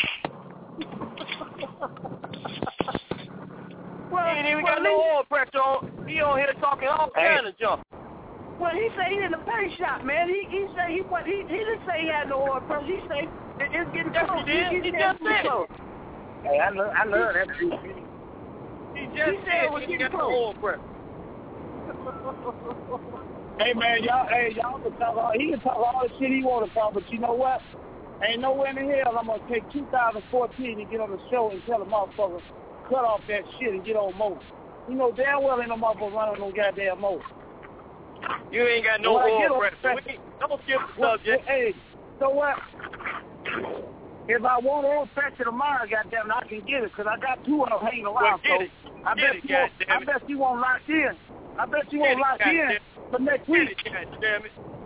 Well, he ain't even well, got no oil pressure on. He on here talking all kind of junk. Well, he say he in the paint shop, man. He he say he what he he didn't say he had no oil pressure. He say it, it's getting Yes, close. he did. He's He getting just said close. it. Hey, I love, I love that dude. He just He said said it was he getting got no oil pressure. Hey man, y'all, hey y'all can talk all, he can talk all the shit he want to talk, but you know what? Ain't nowhere in the hell I'm gonna take two thousand fourteen and get on the show and tell a motherfucker cut off that shit and get on motor. You know damn well ain't no motherfucker running no goddamn motor. You ain't got no When I oil get on- pressure. We ain't- Don't skip the Well, subject. Hey, so what? If I want oil pressure tomorrow, goddamn, I can get it because I got two of them hanging around. Well, get so it. I Get bet it, you won't. I goddammit. bet you won't lock in. I bet you Get won't it, lock in goddamn. for next Get week. it, goddammit.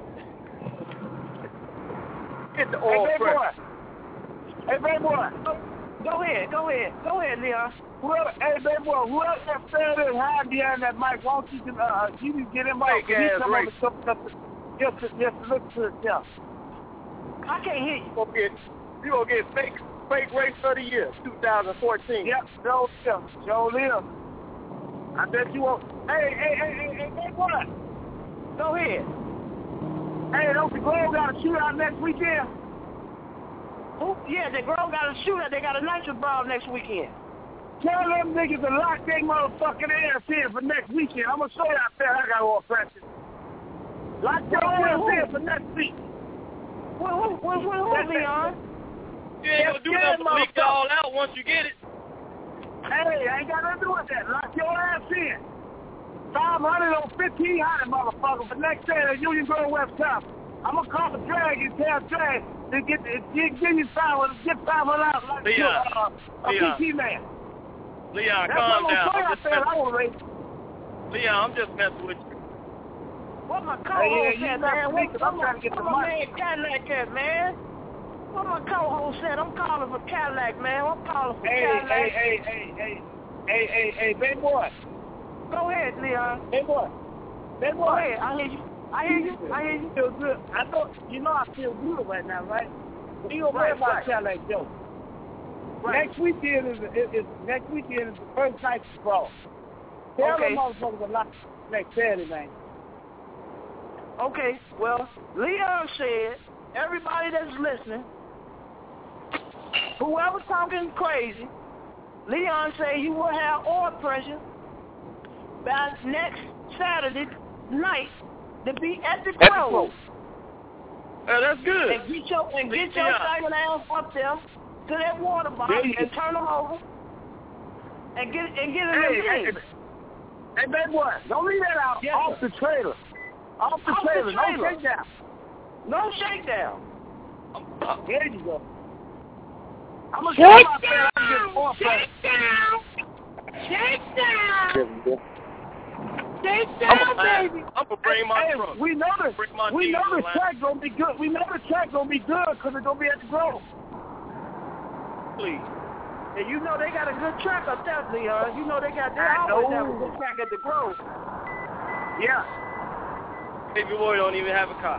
Get the Hey, oil baby pressure. boy. Hey, baby boy. Go ahead, go ahead, go ahead, Leon. Whoever, hey, baby boy, whoever that fed is high behind that mic, why don't you can, uh, you can get him out? Fake He ass come on race. the show just to, just to, just to look to himself. I can't hear you. You gonna get, you gonna get fake, fake race of the year, twenty fourteen. Yep, Joe, Joe, Joe Liam. I bet you won't. Hey, hey, hey, hey, hey, baby boy. Go ahead. Hey, don't the Grove got a shootout next weekend? Who? Yeah, the Grove got a shootout. They got a nitro brawl next weekend. Tell them niggas to lock their motherfucking ass in for next weekend. I'm gonna show you out there I got all pressure. Lock your ass in for next week. What, what, what, what, what, Leon? You ain't gonna do nothing but leak it all out once you get it. Hey, I ain't got nothing to do with that. Lock your ass in. five hundred on fifteen hundred, motherfucker, for next day at Union Grove West Top. I'm gonna call the drag and tell drag to get, get, get you five hundred, get five hundred out like Leon, you, uh, a Leon. P T man. Leon, That's calm what I'm down. gonna I'm say just out there. I messing. wanna race. Leon, I'm just messing with you. What my Hey, co-host yeah, you said, got man? to What, make it. what I'm my, trying to get what the my money. man Cadillac at, man? What my co-host said, I'm calling for Cadillac, man. I'm calling for Hey, Cadillac. hey, hey, hey, hey, hey, hey, hey, baby boy. Go ahead, Leon. Hey, boy. Hey, boy. Go ahead. I hear you. I hear you. I hear you. Feel good. I know. You know I feel good right now, right? You don't worry Right, about right. Cadillac Joe. Right. Next weekend is, is, is next weekend is the first night of brawl. Tell Okay. them motherfuckers a lot next Saturday, man. Okay, well, Leon said, everybody that's listening, whoever's talking crazy, Leon said he will have oil pressure by next Saturday night to be at the Grove. Uh, that's good. And get your, and get your Yeah. second ass up there to that water box Yeah. and turn them over and get, and get in Hey, the hey, bed. hey, baby boy, don't leave that out. Yes, Off sir. the trailer. Off the Off the trailer. No trailer. shakedown. No shakedown. There you go. I'm going to Shake come out there and get oil pressure. Shake down. Shake I'm down, gonna, baby. I'm gonna bring my Hey, truck. we know the Bring my we know diesel the line. track gonna be good. We know the track gonna be good because it's gonna be at the Grove. Please. And you know they got a good track up there, Leon. You know they got they I always know. have a good track at the Grove. Yeah. Baby boy don't even have a car.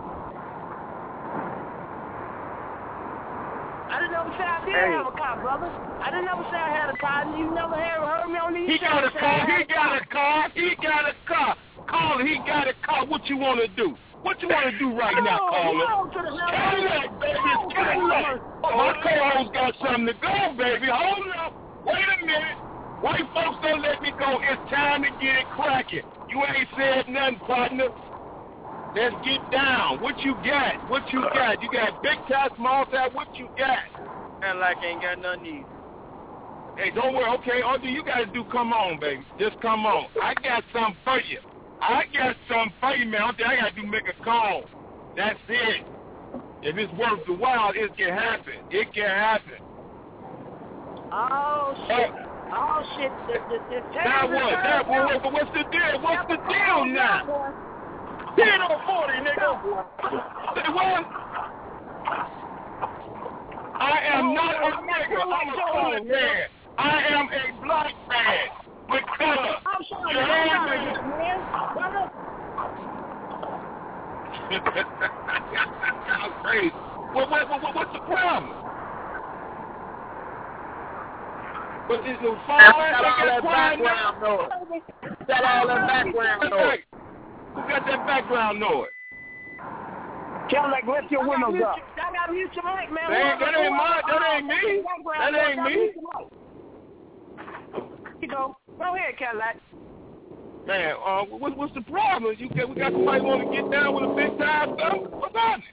I didn't ever say I did Hey. have a car, brother. I didn't ever say I had a car. You never heard, heard me on these He shows got a say I car. had He got a car. He got a car. Caller, he got a car. What you want to do? What you want to do right now, No, caller? no, to the hell. Cadillac, baby. No, It's Cadillac. Oh, my co-host got something to go, baby. Hold up. Wait a minute. White folks don't let me go. It's time to get it cracking. You ain't said nothing, partner. Let's get down. What you got? What you got? You got big tie, small tie. What you got? And like ain't got nothing either. Hey, don't worry. Okay, all you got to do, come on, baby. Just come on. I got something for you. I got something for you, man. All I got to do make a call. That's it. If it's worth the while, it can happen. It can happen. Oh, shit. Oh, shit. The, the, the Now what? Now what? What's the deal? What's the deal now? ten on forty, nigga. Say what? I am not a nigga. I'm a colored man. I am a black man with color. I'm sorry. You heard I'm me? sorry, man. Brother. I'm crazy. What, what, what, what's the problem? But is the phone Got all that background noise. Got all that background noise. Who got that background noise? Cadillac, lift your windows up. I got to mute your mic, man. That ain't, that ain't mine. That ain't me. That ain't me. You go. Go ahead, Cadillac. Man, uh, what, what's the problem? You got, we got somebody want to get down with a big time stuff? What's happening?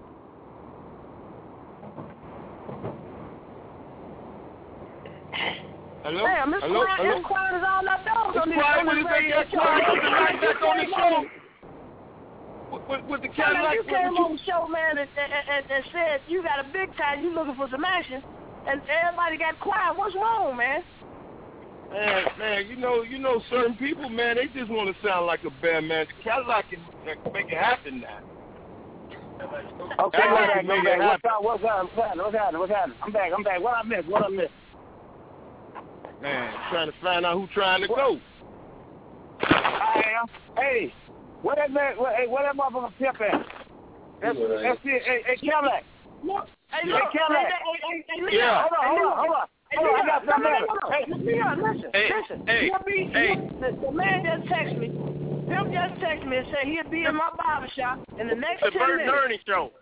Hello? Damn, this Hello? quiet, Hello? this quiet as all that dogs It's on this quiet on when this it's radio that show. quiet. Put the light back on the show. With, with, with the Cadillac, You came what on the show, man, and, and, and, and said you got a big time, you looking for some action, and everybody got quiet. What's wrong, man? Man, man, you know, you know, certain people, man, they just want to sound like a band, man. The Cadillac can, can make it happen now. Okay, Cadillac what's can make it happening? happen. What's happening? What's happening? What's happening? What's happening? I'm back. I'm back. What I missed? What I missed? Man, trying to find out who trying to go. I am. Hey, what that man? What, hey, what that motherfucker Pip at? That's, that's it. Hey, hey, Cadillac. Look, hey, Hey, look, Cadillac. hey, hey, hey, hey, Yeah. Hold on, hold on, hold on. Hold on, I got something better. Hey, Leon, listen, Hey, listen. hey, He'll be, hey. he'll, the, the man just texted me. Him just texted me and said he'll be in my barber shop in the next The ten Bert minutes. Ernie show.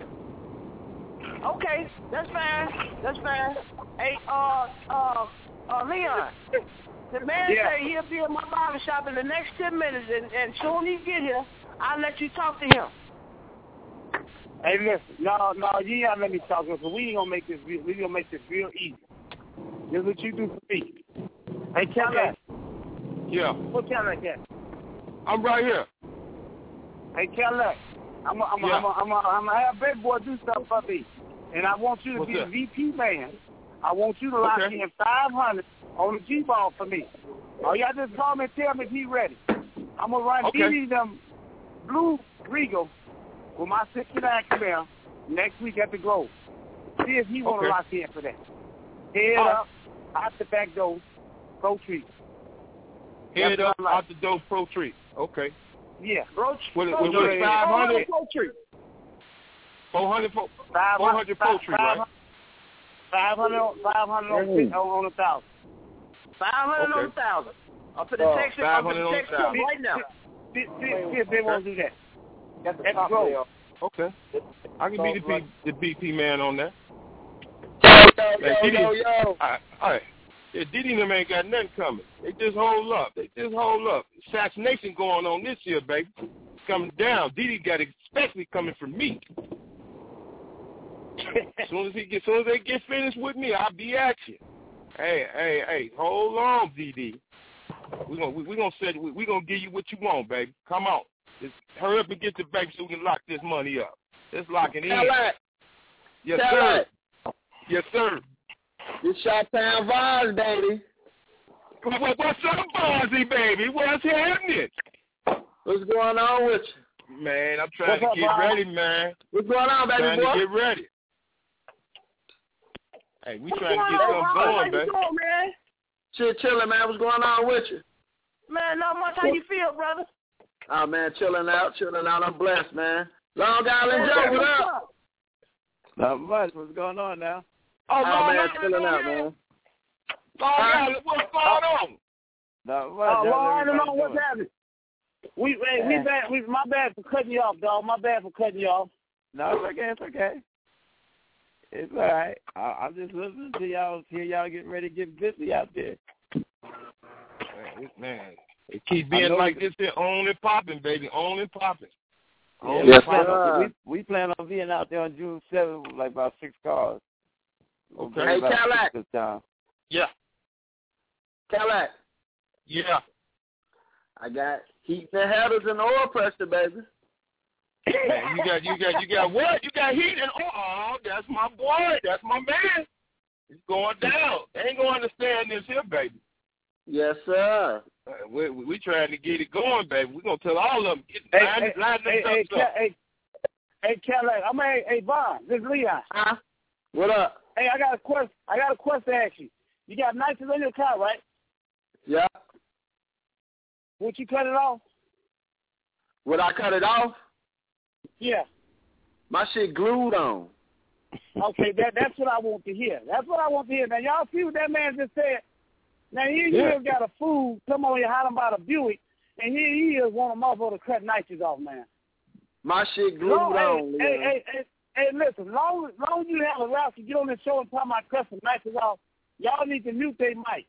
Okay, that's fine. That's fine. Hey, uh, uh, uh, Leon. The man Yeah. said he'll be in my barber shop in the next ten minutes, and, and soon he get here, I'll let you talk to him. Hey, listen. No, no, you ain't gotta let me talk because we ain't gonna make this. Real, we gonna make this real easy. This is what you do for me. Hey, Cadillac. Yeah, What Cadillac at? I'm right here. Hey, Cadillac. I'm gonna I'm Yeah. I'm I'm I'm gonna have Big Boy do something for me, and I want you to What's be that? the V P man. I want you to lock Okay. in five hundred on the G-ball for me. All y'all just call me and tell me if he ready. I'm gonna run Okay. D D them Blue Regal with my sixty-nine Camaro next week at the Grove. See if he want to Okay. lock in for that. Head All right. up, out the back door, go treat. Head That's up, what I like. out the door, pro tree. Okay. Yeah, bro. What, pro what, what, tree. five hundred? Pro tree. four hundred, four five hundred pro tree, right? five hundred, five hundred on, Mm. on, on a thousand. five hundred on a Okay. thousand. Up to the Oh, text, five up to hundred the on a text thousand. right now. See, see, see if they won't do that. That's the top Go. layer. Okay. I can be the, P, the B P man on that. Yo, Like, yo, Diddy, yo, yo. I, I, yeah, Diddy and them ain't got nothing coming. They just hold up. They just hold up. Assassination going on this year, baby. It's coming down. Diddy got it especially coming from me. As soon as he get, as soon as they get finished with me, I'll be at you. Hey, hey, hey, hold on, D D. We're gonna we, we gonna set we, we gonna give you what you want, baby. Come on. Just hurry up and get the bank so we can lock this money up. Let's lock it in. Tell that. Yes, Tell sir. that. Yes, sir. This Shot-Town Vibes, baby. What, what, what's up, Bonzi, baby? What's happening? What's going on with you? Man, I'm trying What's to up, get Bob? ready, man. What's going on, baby trying boy? to get ready. Hey, we What's trying to going get on, something Bob? going, How you baby. doing, man? Shit, chilling, man. What's going on with you? Man, not much. How you feel, brother? Oh, man, chilling out, chilling out. I'm blessed, man. Long Island Man, Joe, what what's up? up? Not much. What's going on now? Oh, Oh, Long man, Island, chilling out, man. man. Long Island, what's going on? Not much. Oh, How's Long Island, everybody what's doing? happening? We, hey, we Yeah. bad. We, my bad for cutting you off, dog. My bad for cutting you off. No, it's okay. It's okay. It's all right. I, I'm just listening to y'all. Hear y'all getting ready to get busy out there. Man, man, it keep I being know like it- this here, on and popping, baby, on and popping. Yeah, On we and plan popping. on- we, we plan on being out there on June seventh with like about six cars. We'll Okay. bring Hey, about six Cadillac. this time. Yeah, Cadillac. yeah. I got heat and headers and oil pressure, baby. Man, you got, you got, you got what? You got heat and oh, that's my boy. That's my man. It's going down. They ain't gonna understand this here, baby. Yes, sir. Uh, we we, we trying to get it going, baby. We gonna tell all of them get Hey, line, hey, line hey, them hey, stuff up. hey, hey, Cadillac. I'm hey, hey, Vaughn. This is Leon. Huh? What up? Hey, I got a question. I got a question to ask you. You got nitrous in your car, right? Yeah. Would you cut it off? Would I cut it off? Yeah. My shit glued on. Okay, that that's what I want to hear. That's what I want to hear. Now, y'all see what that man just said? Now, here he Yeah. is got a fool come on here hiding about a Buick, and here he is want a motherfucker to cut nitrous off, man. My shit glued Long, on. hey, Leon. hey, hey, hey, hey, listen, long, long as you have a route to get on this show and talk about cutting nitrous off, y'all need to mute their mic.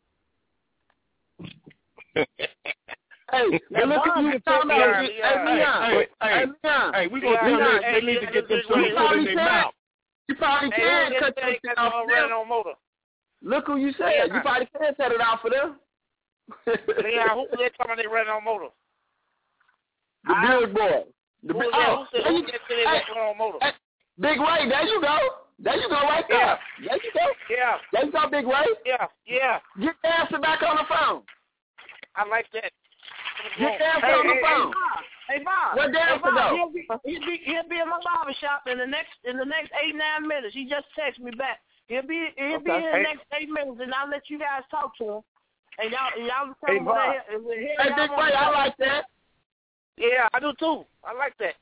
Hey, Now, now look at Vaughn you just talking said- about Hey, Hey, hey, Leon. hey, Hey, hey, Leon. hey, we gonna Yeah, tell Leon. them hey, they need to yeah, get them just something wait. to put in their Probably mouth. You probably Hey, can who cut just your said shit cut off on for them. running on motor? Look who you said. Leon. You probably can cut it off for them. Leon, who they talking about they running on motor? The big boy. The Who big, was that? oh, Who said there who you, just said they hey, running on motor? hey, Big Ray, there you go. There you go right there. Yeah. There you go. Yeah, There you go, Big Ray. yeah, yeah. Get Dancer back on the phone. I like that. Get Dancer Hey, on the hey, phone. Hey, Bob. Where Hey, Dancer Bob, go? he'll be, he'll be he'll be in my barber shop in the next in the next eight nine minutes. He just texted me back. He'll be he'll be Okay. in the Hey. next eight minutes, and I'll let you guys talk to him. And y'all and y'all tell Hey, him what Bob. the hell- what the hell Hey, y'all Big want Ray, to I talk. like that. Yeah, I do too. I like that.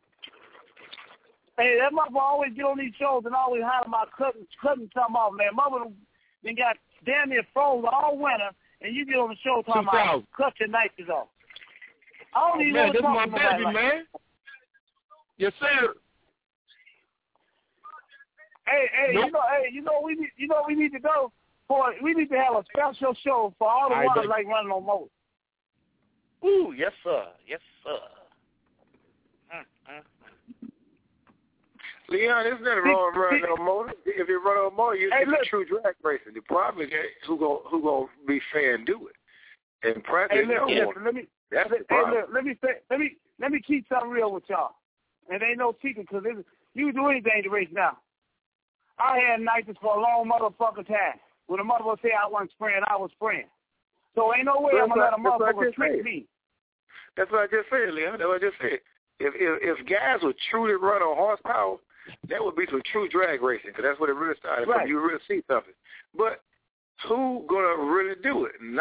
Hey, that mother always get on these shows and always holler about cutting cutting something off, man. Mother then got damn near froze all winter, and you get on the show talking about two thousand. cut your nitrous off. I don't Oh, even man, want this to is talk my to nobody baby, like that. man. Yes, sir. Hey, hey, Nope. you know, hey, you know, we need, you know, we need to go for. We need to have a special show for all the All right, ones baby. like running on motor. Ooh, yes sir, yes sir. Mm, mm, mm. Leon, there's nothing wrong with running on motor. If you run on motor, you Hey, it's look. a true drag racing. The problem is who going who gonna be fair and do it. And practice, Hey, no listen, one. listen, let me, That's let, the hey, problem. look, let me say, let me, let me keep something real with y'all. And ain't no secret because you can do anything to race now. I had nitrous for a long motherfucking time. When a motherfucker say I wasn't spraying, I was spraying. So ain't no way That's I'm gonna let a what- that's what I motherfucker just trick said. me. That's what I just said, Leon. That's what I just said. If if, if guys would truly run on horsepower, that would be some true drag racing, because that's what it really started Right. from. You really see something. But who gonna really do it? Ninety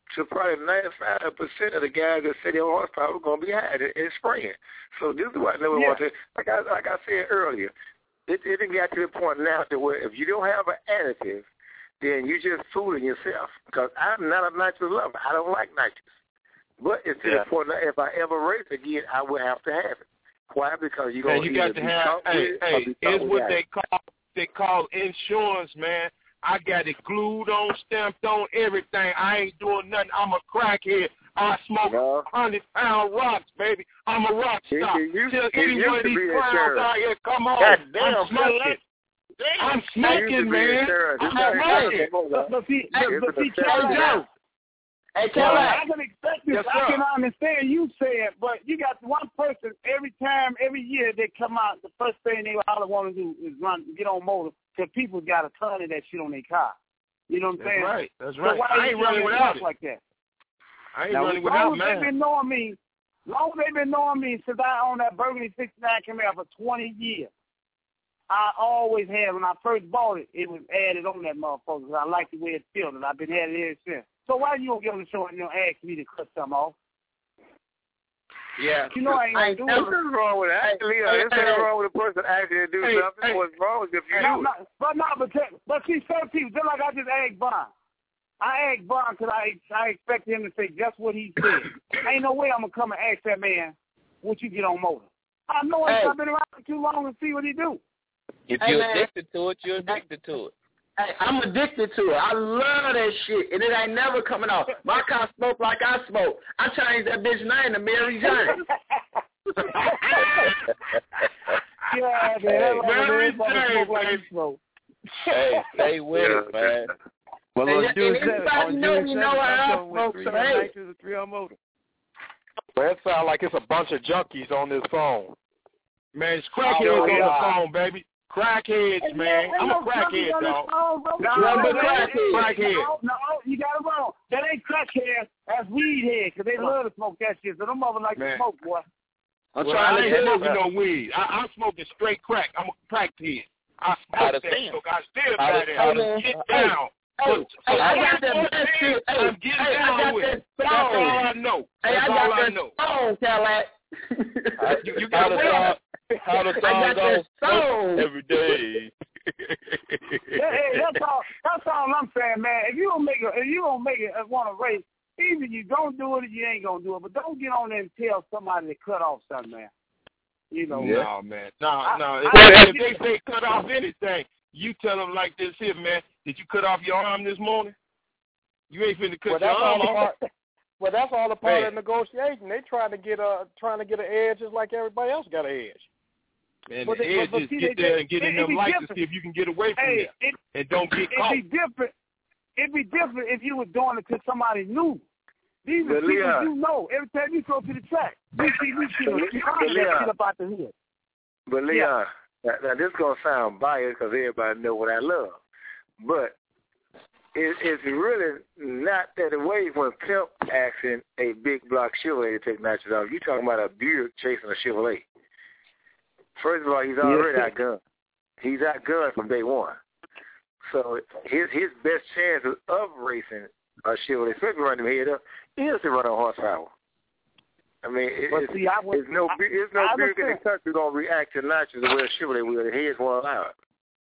to probably ninety-five percent of the guys that say their horsepower are going to be high in, in spraying. So this is what I never Yeah. want to, like I, like I said earlier, it, it didn't get to the point now to where if you don't have an additive, then you just fooling yourself. Because I'm not a nitrous lover. I don't like nitrous. But it's to Yeah. the point that if I ever race again, I will have to have it. Why? Because you're Man, going you got to have. Hey, hey, it's what they call they call insurance, man. I got it glued on, stamped on, everything. I ain't doing nothing. I'm a crackhead. I smoke no. hundred pound rocks, baby. I'm a rock star. It, it used, Tell it any used one of to these be clowns insurance. out here, come on. God damn, I'm smoking. I'm smoking, man. I'm smoking. But, but see, but, but see, Hey, Cadillac, Joe. Hey, Cadillac, I can expect this. Yes, I sir. can understand you say it, but you got one person every time, every year they come out, the first thing they all want to do is run, get on motor, because people got a ton of that shit on their car. You know what I'm That's saying? right. That's So right. why I you ain't running running without it. like that? I ain't Now, running as without long as they've mine. been knowing me, long as they've been knowing me since I owned that Burgundy sixty-nine Camaro for twenty years, I always had, when I first bought it, it was added on that motherfucker because I like the way it feels, and I've been at it ever since. So why you don't get on the show and you don't ask me to cut something off? Yeah. You know I ain't gonna do There's nothing wrong with that. Leon, there's nothing wrong with a person asking you to do hey, something. hey. What's wrong is if you Hey, do I'm it. not, but no, but, but see, some people, just like I just asked Bond. I asked Bond because I, I expect him to say just what he said. Ain't no way I'm going to come and ask that man, what you get on motor. I know Hey. I've been around for too long to see what he do. If Hey, you're man. addicted to it, you're addicted to it. Hey, I'm addicted to it. I love that shit, and it ain't never coming off. My car smoke like I smoke. I changed that bitch name to Mary Jane. Yeah, man. Hey, That's like Mary everybody Jane, smoke like baby. he smoke. Hey, stay with it, man. Well, And- on and June anybody seventh, on know June you know seventh, how I'm I going with smoke, three so on hey. nitrous and three on motor. Well, it sounds like it's a bunch of junkies on this phone. Man, it's crackheads Oh, on yeah. the phone, baby. Crackheads, man. I'm a crackhead, dog. No, Number no, crackhead. Crackhead. No, no, you got it wrong. That ain't crackhead. That's weed head, because they love to smoke that shit. So them mother like Man. to smoke, boy. I'm Well, trying I to ain't tell smoking you. no weed. I, I'm smoking straight crack. I'm a crackhead. I I'd smoke have that seen. smoke. I still I'd got have- it. I'd have- Get hey, down. Hey, So, hey, so I what got that I'm best shit. Hey, I'm getting hey, I down got with that it. That's all song. I know. Hey, That's I all got I that know. song, Cadillac. You, you How got the what? song, how the I song got that goes song. every day. Yeah, hey, that's all. That's all I'm saying, man. If you don't make it, if you don't make it, uh, want to race, either you don't do it or you ain't gonna do it. But don't get on there and tell somebody to cut off something, man. You know. Yeah. No, man. No, I- no. I- If, if they say cut off anything, you tell them like this here, man. Did you cut off your arm this morning? You ain't finna cut Well, your that's all arm the off. part. Well, that's all the part Man. of negotiation. They trying to get a trying to get an edge just like everybody else got an edge. Man, But the they- edge but is see, get they- there and get it- in it them be lights to different. see if you can get away from Hey, there it, and don't get it'd caught. be different. It'd be different if you were doing it to somebody new. These are But people Leon- you know. Every time you go to the track, you see these people But behind that Leon- shit up out the hood. But Leon, now, now this is gonna sound biased because everybody know what I love, but it, it's really not that way when Pimp asking a big block Chevrolet to take nitrous off. You talking about a Buick chasing a Chevrolet? First of all, he's already Yeah. outgunned. He's outgunned from day one. So his his best chances of racing a Chevrolet, especially running him head up, is to run on horsepower. I mean, it, But it's, see, I would- it's no I- it's no I Buick in the understand. country gonna react to nitrous the way a Chevrolet will. The heads won't allow it.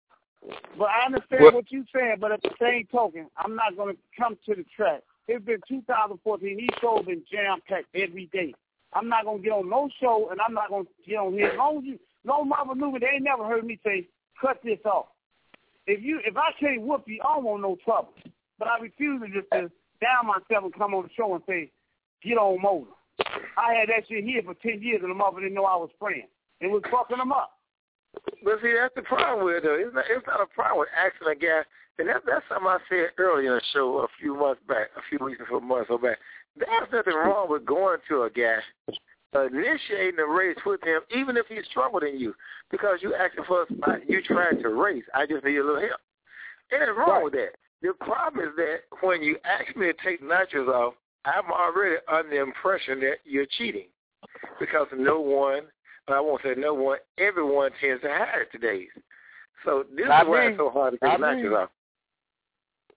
But I understand What- what you're saying, but at the same token, I'm not going to come to the track. It's been two thousand fourteen. These shows been jam-packed every day. I'm not going to get on no show, and I'm not going to get on here. As long as you, no mama knew me, they ain't never heard me say, cut this off. If you, if I can't whoop you, I don't want no trouble. But I refuse to just to down myself and come on the show and say, get on motor. I had that shit here for ten years, and the mother didn't know I was spraying. It was fucking them up. But see, that's the problem with it, though. It's not, it's not a problem with asking a guy, and that, that's something I said earlier in the show a few months back, a few weeks or months or back. There's nothing wrong with going to a guy, initiating a race with him, even if he's stronger than you, because you asking for a spot, you trying to race. I just need a little help. Ain't nothing wrong Right. with that. The problem is that when you ask me to take nitrous off, I'm already under the impression that you're cheating, because no one, I won't say no one, everyone tends to hide it today. So this Not is why me. it's so hard to Not take me. nitrous off.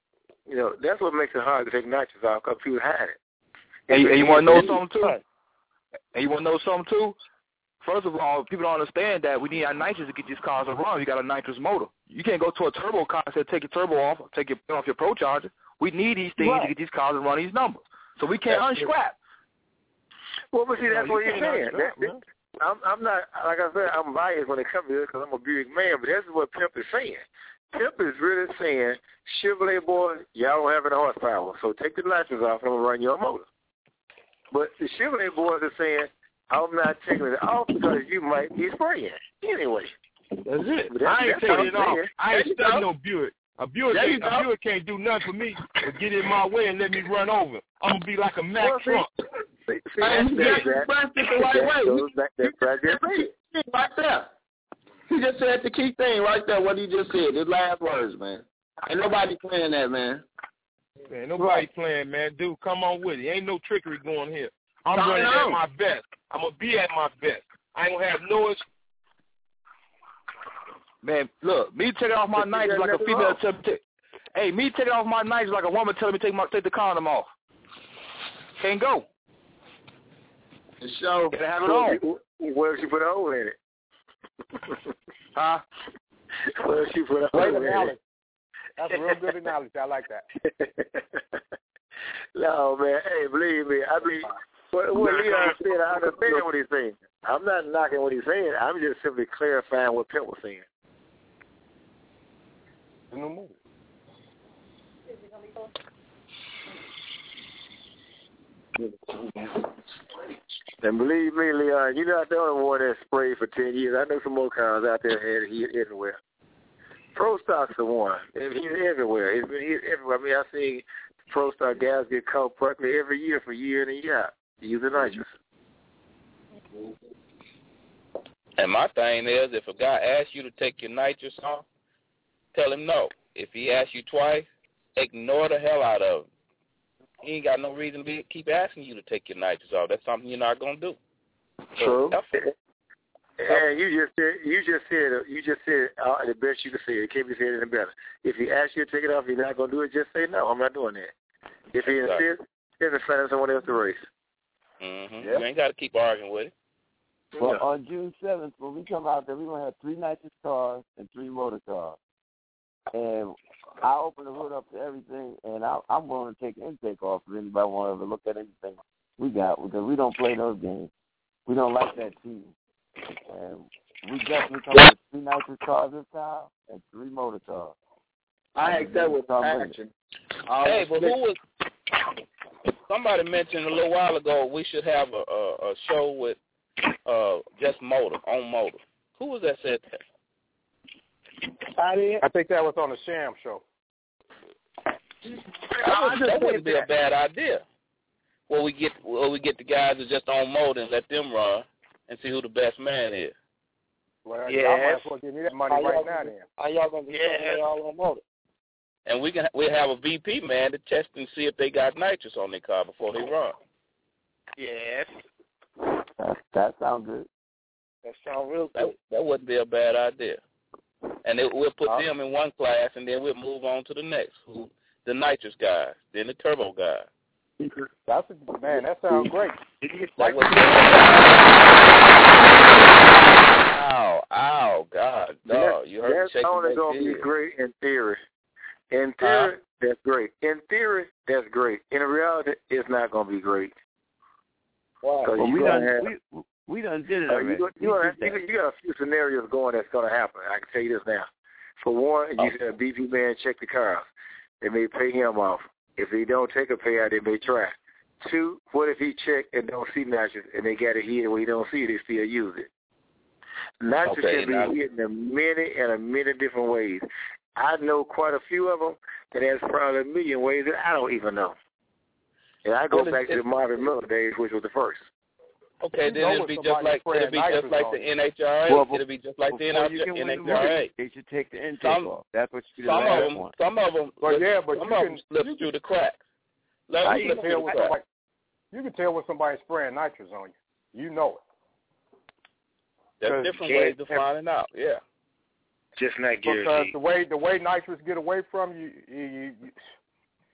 You know, that's what makes it hard to take nitrous off because people hide it. And, and you want to know something too? And you want to know something too? First of all, people don't understand that we need our nitrous to get these cars to run. You got a nitrous motor. You can't go to a turbo car and say, take your turbo off, take your off your Pro Charger. We need these things right. to get these cars to run these numbers. So we can't that's unstrap. Well, but see, that's no, what you're saying. That, that, I'm, I'm not, like I said, I'm biased when it comes to this because I'm a Buick man, but that's what Pimp is saying. Pimp is really saying, Chevrolet boys, y'all don't have any horsepower, so take the nitrous off and I'm going to run your motor. But the Chevrolet boys are saying, I'm not taking it off because you might be spraying. Anyway. That's it. That's, I ain't taking it off. I ain't studying no know. Buick. A Buick, ain't, a Buick can't do nothing for me but get in my way and let me run over. I'm going to be like a Mack well, truck. See, see, that's, that's, that's, that's, the right way. That, that's right there. Right there. He just said the key thing right there, what he just said, his last words, man. Ain't nobody playing that, man. Man, nobody right. playing, man. Dude, come on with it. Ain't no trickery going here. I'm running at my best. I'm going to be at my best. I ain't going to have no excuse. Man, look, me taking off my nitrous like a female telling me. Hey, me taking off my nitrous like a woman telling me to take my take the condom off. Can't go. The show. Gotta have it on. Where did she put a hole in it? Huh? Where did she put a hole in it? That's a real good analogy. I like that. No, man. Hey, believe me. I mean, what, what Leon said, I understand what he's saying. I'm not knocking what he's saying. I'm just simply clarifying what Pimp was saying. No more. And believe me, Leon, you're not the only one that sprayed for ten years. I know some more cars out there had heat everywhere. Pro Stock's the one. He's everywhere. He's been he's everywhere. I mean, I see Pro Stock guys get caught practically every year for year in and year out using nitrous. And my thing is, if a guy asks you to take your nitrous off, tell him no. If he asks you twice, ignore the hell out of him. He ain't got no reason to be, keep asking you to take your nitrous off. That's something you're not gonna do. True. So, and you just said you just said you just said uh, the best you can say. It can't be said any better. If he asks you to take it off, you're not gonna do it. Just say no. I'm not doing that. If he exactly. insists, then find someone else to race. Mm-hmm. Yep. You ain't got to keep arguing with it. Well, yeah. On June seventh, when we come out there, we're going to have three nitrous cars and three motor cars. And I'll open the hood up to everything, and I'll, I'm going to take the intake off if anybody wants to look at anything we got, because we don't play those games. We don't like that team. And we definitely come with three nitrous cars this time and three motor cars. I think that was action. Hey, but who was... Somebody mentioned a little while ago we should have a, a, a show with uh, just motor, on motor. Who was that said that? I did. I think that was on the Sham show. That, that wouldn't be a bad idea. Well, we get well, we get the guys that just on motor and let them run and see who the best man is. Well, yeah, y'all might as well give me that money are right now. Then are y'all gonna be yeah. all on motor? And we can we have a V P man to test and see if they got nitrous on their car before they run. Yes. That, that sounds good. That sounds real good. That, that wouldn't be a bad idea. And it, we'll put uh, them in one class, and then we'll move on to the next, who, the nitrous guys, then the turbo guys. That's a, man, that sounds great. That was, ow, ow, God, dog. You heard that's me shaking only that going to be great in theory. In theory, uh, that's great. In theory, that's great. In reality, it's not going to be great. Wow. Well, we done, have, we, we done did it already. Uh, you, you, you, you, you got a few scenarios going that's going to happen. I can tell you this now. For one, you said a B P man check the cars. They may pay him off. If they don't take a payout, they may try. Two, what if he check and don't see nitrous and they got it here where he don't see it, they still use it? Nitrous okay, can now. be hit in a many and a many different ways. I know quite a few of them that has probably a million ways that I don't even know. And I go well, back to the Marvin Miller days, which was the first. Okay, then it'll be just like it'll be just like the N H R A. Well, it'll be just like the N H R A. They should take the intake some, off. That's what you do. Some of them, one. some of them, but yeah, but some you of can, them slip you through the cracks. Let them slip through the cracks. You can tell when somebody's spraying nitrous on you. You know it. There's different ways to find it out. Yeah. Just not guaranteed. Because the way the way nitrous get away from you, you, you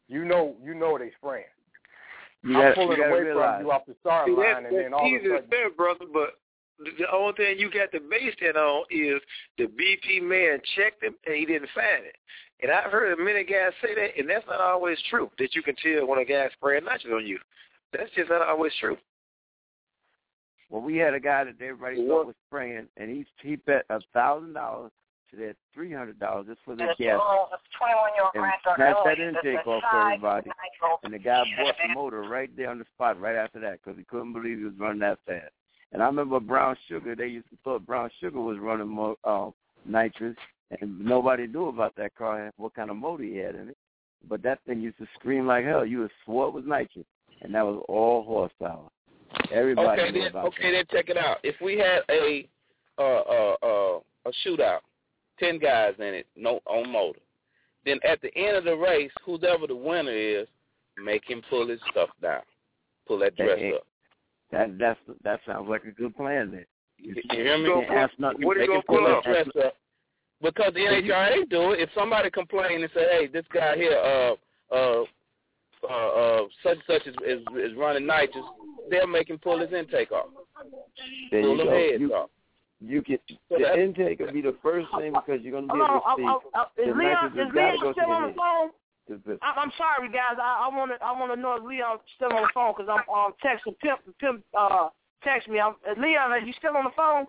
you know you know they spraying. You I'm gotta, pulling you gotta away realize. from you off the start See, line, that, and then that's all of easy a to sudden, say, brother, but the, the only thing you got to base that on is the B P man checked him and he didn't find it. And I've heard many guys say that, and that's not always true, that you can tell when a guy's spraying nitrous on you. That's just not always true. Well, we had a guy that everybody What? thought was spraying, and he he bet a thousand dollars to that three hundred dollars just for the gas. And snatched that intake off for everybody. And the guy bought the motor right there on the spot right after that because he couldn't believe he was running that fast. And I remember Brown Sugar, they used to thought Brown Sugar was running more, uh, nitrous, and nobody knew about that car and what kind of motor he had in it. But that thing used to scream like hell. You would swore it was nitrous, and that was all horsepower. Everybody okay, knew then, about okay, that. then check it out. If we had a uh, uh, uh, a shootout, ten guys in it, no on motor, then at the end of the race, whoever the winner is, make him pull his stuff down, pull that dress Hey, up. That that's that sounds like a good plan then. You, You hear me? you can't ask nothing. What are you Make gonna him pull pull that his dress up? Because the N H R A do it. If somebody complain and say, "Hey, this guy here, uh, uh, uh, uh such and such is, is is running nitrous," they'll make him pull his intake off. There pull you them go. heads You, off. you get So the that- intake will be the first thing because you're going to be Hold able to on, see. I, I, I, the is Leon, nitrous has is gotta Leon go to still the on the head. phone? It's the- I, I'm sorry, guys. I want to I want to know if Leon's still on the phone because I'm um, texting Pimp. Pimp uh, text me. I'm, uh, Leon, are you still on the phone?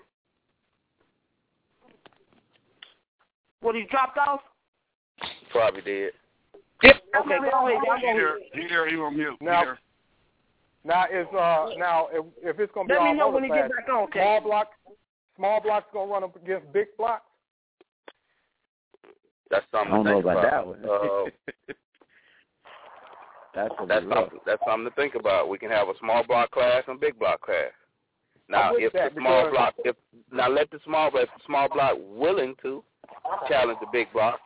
What, he dropped off? Probably did. Okay, go ahead. I'm He gonna- there, he there, he on mute. He Now- there. now it's uh now if, if it's gonna be Let all me know when he motor get fast, back on, okay? small blocks, small blocks gonna run up against big blocks. That's I something don't to know think about about. that one. Uh, that's a that's rough. something. That's something to think about. We can have a small block class and big block class. Now, I'm with if that the small because- block, if now let the small, if the small block willing to challenge the big block.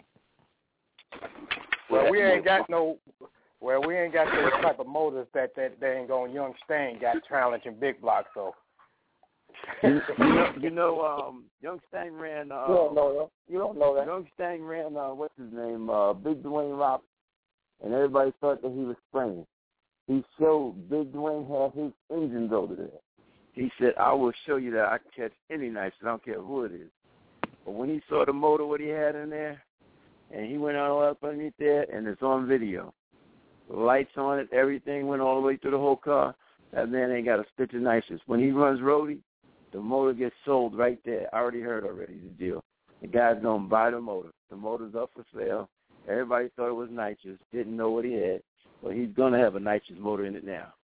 Well, we ain't got no. Well, we ain't got those type of motors that that they ain't going. Young Stain got challenging big blocks, so. You, you know, you know, um, Young Stang ran. Uh, You don't know that. You don't know that. Young Stang ran. Uh, what's his name? Uh, Big Dwayne Roberts, and everybody thought that he was spraying. He showed Big Dwayne had his engines over there. He said, "I will show you that I can catch any nitrous. I don't care who it is." But when he saw the motor, what he had in there, and he went all up underneath there, and it's on video. Lights on it, everything went all the way through the whole car. That man ain't got a stitch of nitrous. When he runs roadie, the motor gets sold right there. I already heard already the deal. The guy's going to buy the motor. The motor's up for sale. Everybody thought it was nitrous, didn't know what he had. Well, he's going to have a nitrous motor in it now.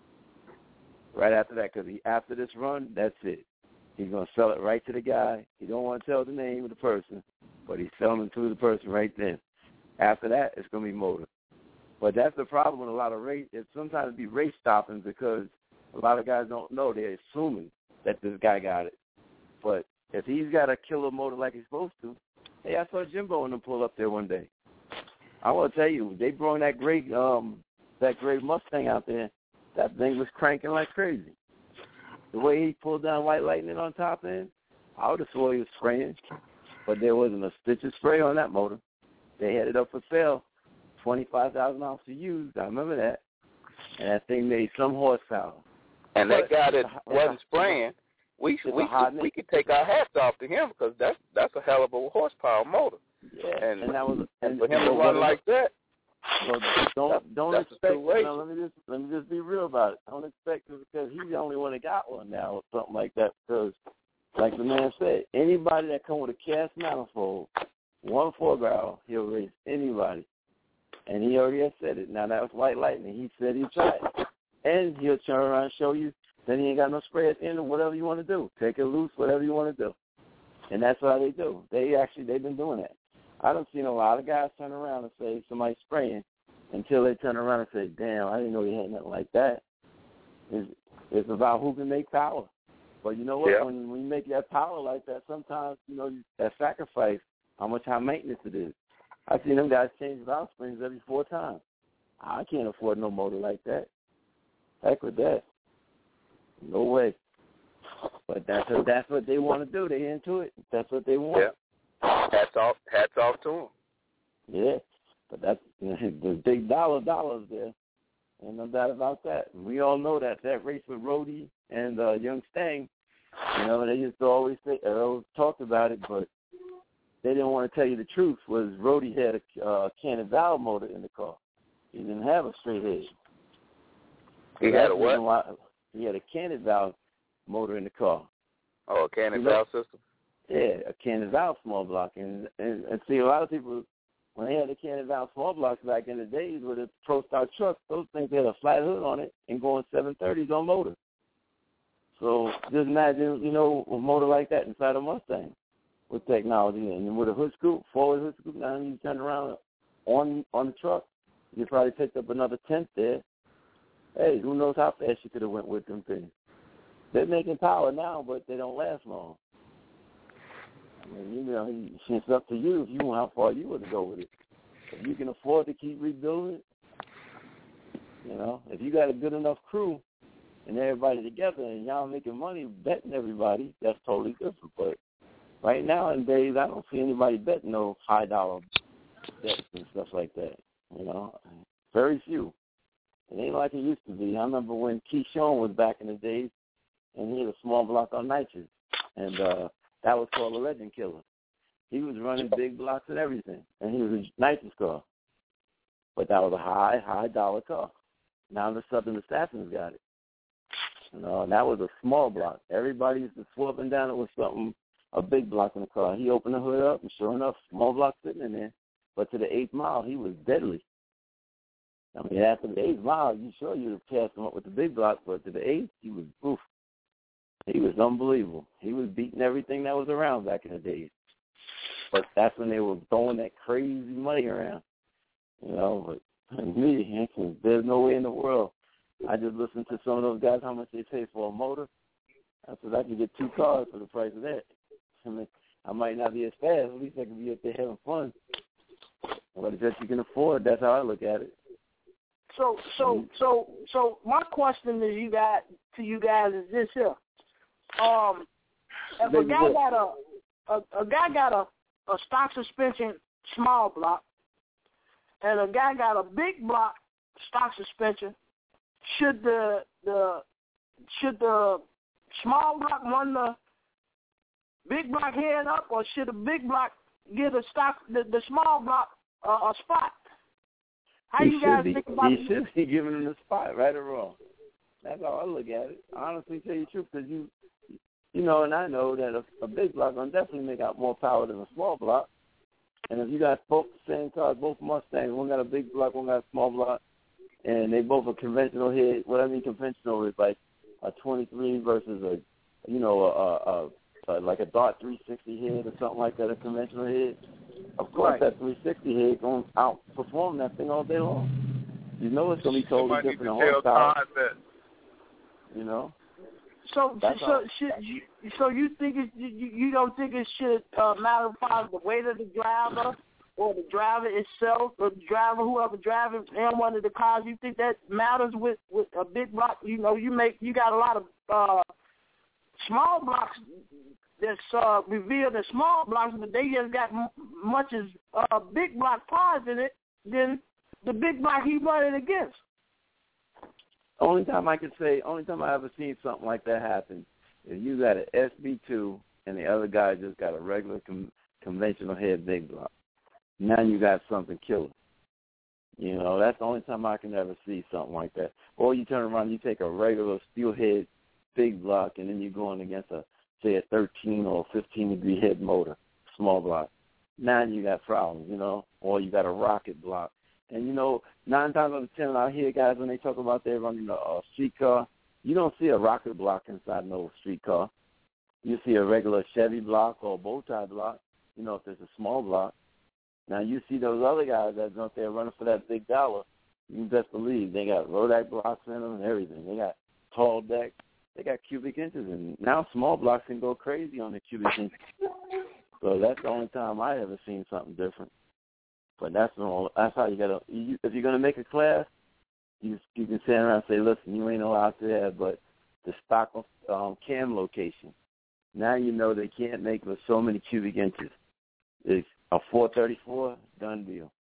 Right after that, because after this run, that's it. He's going to sell it right to the guy. He don't want to tell the name of the person, but he's selling it to the person right then. After that, it's going to be motor. But that's the problem with a lot of race. It sometimes it be race stopping because a lot of guys don't know. They're assuming that this guy got it. But if he's got a killer motor like he's supposed to, hey, I saw Jimbo and them pull up there one day. I want to tell you, they brought that great, um, that great Mustang out there. That thing was cranking like crazy. The way he pulled down White Lightning on top end, I would have swore he was spraying, but there wasn't a stitch of spray on that motor. They had it up for sale, twenty-five thousand dollars to use. I remember that. And that thing made some horsepower. And that But guy that it's a- wasn't it's a- spraying, we it's we a hot we could take our hats off to him because that's that's a hell of a horsepower motor. Yeah, and, and that was and and for him to but run what- like that. Well, don't don't that's a expect. situation. No, let me just let me just be real about it. Don't expect it because he's the only one that got one now or something like that. Because, like the man said, anybody that come with a cast manifold, one four barrel, he'll race anybody. And he already has said it. Now that was White Lightning. He said he'd try it, and he'll turn around and show you. Then he ain't got no spray at the end of whatever you want to do. Take it loose, whatever you want to do. And that's how they do. They actually they've been doing that. I done seen a lot of guys turn around and say somebody's spraying until they turn around and say, damn, I didn't know he had nothing like that. It's, it's about who can make power. But you know what? Yeah. When, when you make that power like that, sometimes, you know, that sacrifice, how much high maintenance it is. I've seen them guys change valve springs every four times. I can't afford no motor like that. Heck with that. No way. But that's what, that's what they want to do. They into it. That's what they want. Yeah. Hats off, hats off to him. Yeah. But that's the big dollar dollars there. Ain't no doubt about that. We all know that that race with Rhodey and uh, Young Stang, you know, they used to always say, uh, always talked about it, but they didn't want to tell you the truth. Was Rhodey had a uh, cannon valve motor in the car. He didn't have a straight head. He So had a what? Why, he had a cannon valve motor in the car. Oh, a cannon you know, valve system? Yeah, a cannon valve small block. And, and and see, a lot of people, when they had the cannon valve small blocks back in the days with the Pro Stock trucks, those things had a flat hood on it and going seven thirties on motor. So just imagine, you know, a motor like that inside a Mustang with technology and with a hood scoop, forward hood scoop, now you turn around on on the truck, you probably picked up another tenth there. Hey, who knows how fast you could have went with them things. They're making power now, but they don't last long. I mean, you know, it's up to you if you want how far you want to go with it. If you can afford to keep rebuilding it, you know, if you got a good enough crew and everybody together and y'all making money betting everybody, that's totally different. But right now in days, I don't see anybody betting no high dollar bets and stuff like that. You know, very few. It ain't like it used to be. I remember when Keyshawn was back in the days, and he had a small block on nitrous, and uh, that was called a Legend Killer. He was running big blocks and everything, and he was a nitrous car. But that was a high, high dollar car. Now the Southern Assassins got it. You know, and that was a small block. Everybody used to swap and down it with something, a big block in the car. He opened the hood up, and sure enough, small block sitting in there. But to the eighth mile, he was deadly. I mean, after the eighth mile, you sure you'd have passed him up with the big block, but to the eighth, he was, oof, he was unbelievable. He was beating everything that was around back in the days. But that's when they were throwing that crazy money around, you know. But me, there's no way in the world. I just listened to some of those guys, how much they pay for a motor. I said, I could get two cars for the price of that. I mean, I might not be as fast. At least I could be up there having fun. But if that you can afford, that's how I look at it. So, so, so, so, my question to you guys, to you guys, is this here: um, if a guy got a, a, a guy got a, a stock suspension small block, and a guy got a big block stock suspension, should the the should the small block run the big block head up, or should the big block get a stock the, the small block uh, a spot? How he you guys be, think about he it? He should be giving him the spot, right or wrong. That's how I look at it. I honestly tell you the truth, because you, you know, and I know that a, a big block will definitely make out more power than a small block. And if you got both the same cars, both Mustangs, one got a big block, one got a small block, and they both are conventional head. What I mean conventional is like a twenty-three versus a, you know, a, a, a like a Dart three sixty head or something like that, a conventional head. Of course, right. That three sixty head going to outperform that thing all day long. You know it's going to be totally Somebody different in tell horsepower. Todd that. You know. So, That's so, all. should you, so you think it, you, you don't think it should uh, matter about the weight of the driver, or the driver itself, or the driver, whoever driving in one of the cars? You think that matters with, with a big block? You know, you make you got a lot of uh, small blocks that's uh, revealed as small blocks, but they just got m- much as uh, big block parts in it than the big block he running against. Only time I could say, only time I ever seen something like that happen is you got an S B two and the other guy just got a regular com- conventional head big block. Now you got something killer. You know, that's the only time I can ever see something like that. Or you turn around, you take a regular steel head big block, and then you're going against a, say, a thirteen or fifteen degree head motor, small block. Now you got problems, you know, or you got a rocket block. And, you know, nine times out of ten, I hear guys when they talk about they're running a, a street car, you don't see a rocket block inside no street car. You see a regular Chevy block or a bow tie block, you know, if there's a small block. Now, you see those other guys that's out there running for that big dollar, you can best believe they got Rodak blocks in them and everything. They got tall decks. They got cubic inches. And now small blocks can go crazy on the cubic inches. So that's the only time I ever seen something different. But that's all, that's how you got to, you, if you're going to make a class, you you can stand around and say, listen, you ain't allowed to have but the stock um, cam location. Now you know they can't make with so many cubic inches. It's a four thirty-four, done deal.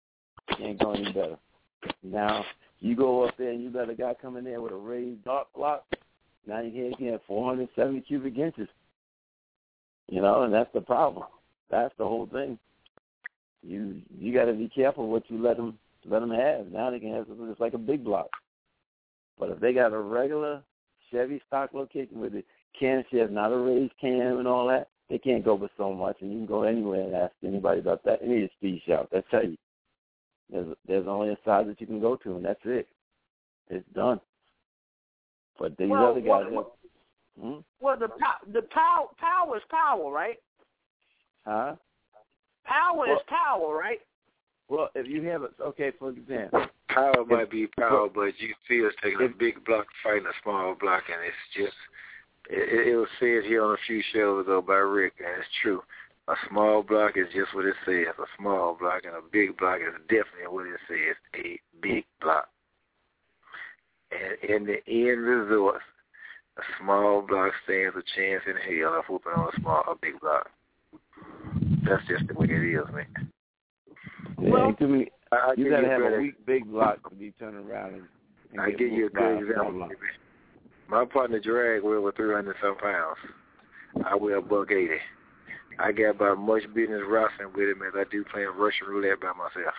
Can't go any better. Now, you go up there and you got a guy coming there with a raised dark block, now you can't get four hundred seventy cubic inches. You know, and that's the problem. That's the whole thing. You you got to be careful what you let them let them have. Now they can have something that's like a big block. But if they got a regular Chevy stock location with the cam shaft, not a raised cam and all that, they can't go with so much. And you can go anywhere and ask anybody about that. They need a speed shout. That's tell you. There's there's only a size that you can go to, and that's it. It's done. But these well, other guys, well, have, hmm? well the the power power is power, right? Huh? Power well, is power, right? Well, if you have it, okay, for example. Power if, might be power, if, but you still taking a big block fighting a small block, and it's just, it, it was said here on a few shows ago by Rick, and it's true. A small block is just what it says, a small block, and a big block is definitely what it says, a big block. And in the end result, a small block stands a chance in hell of whooping on a small, a big block. That's just the way it is, man. Yeah, well, to me, I, I you got to have better, a weak big block to be turning around and, and I give you a good example. My partner drag well over three hundred some pounds. I weigh a buck eighty. I got about much business wrestling with him as I do playing Russian roulette by myself.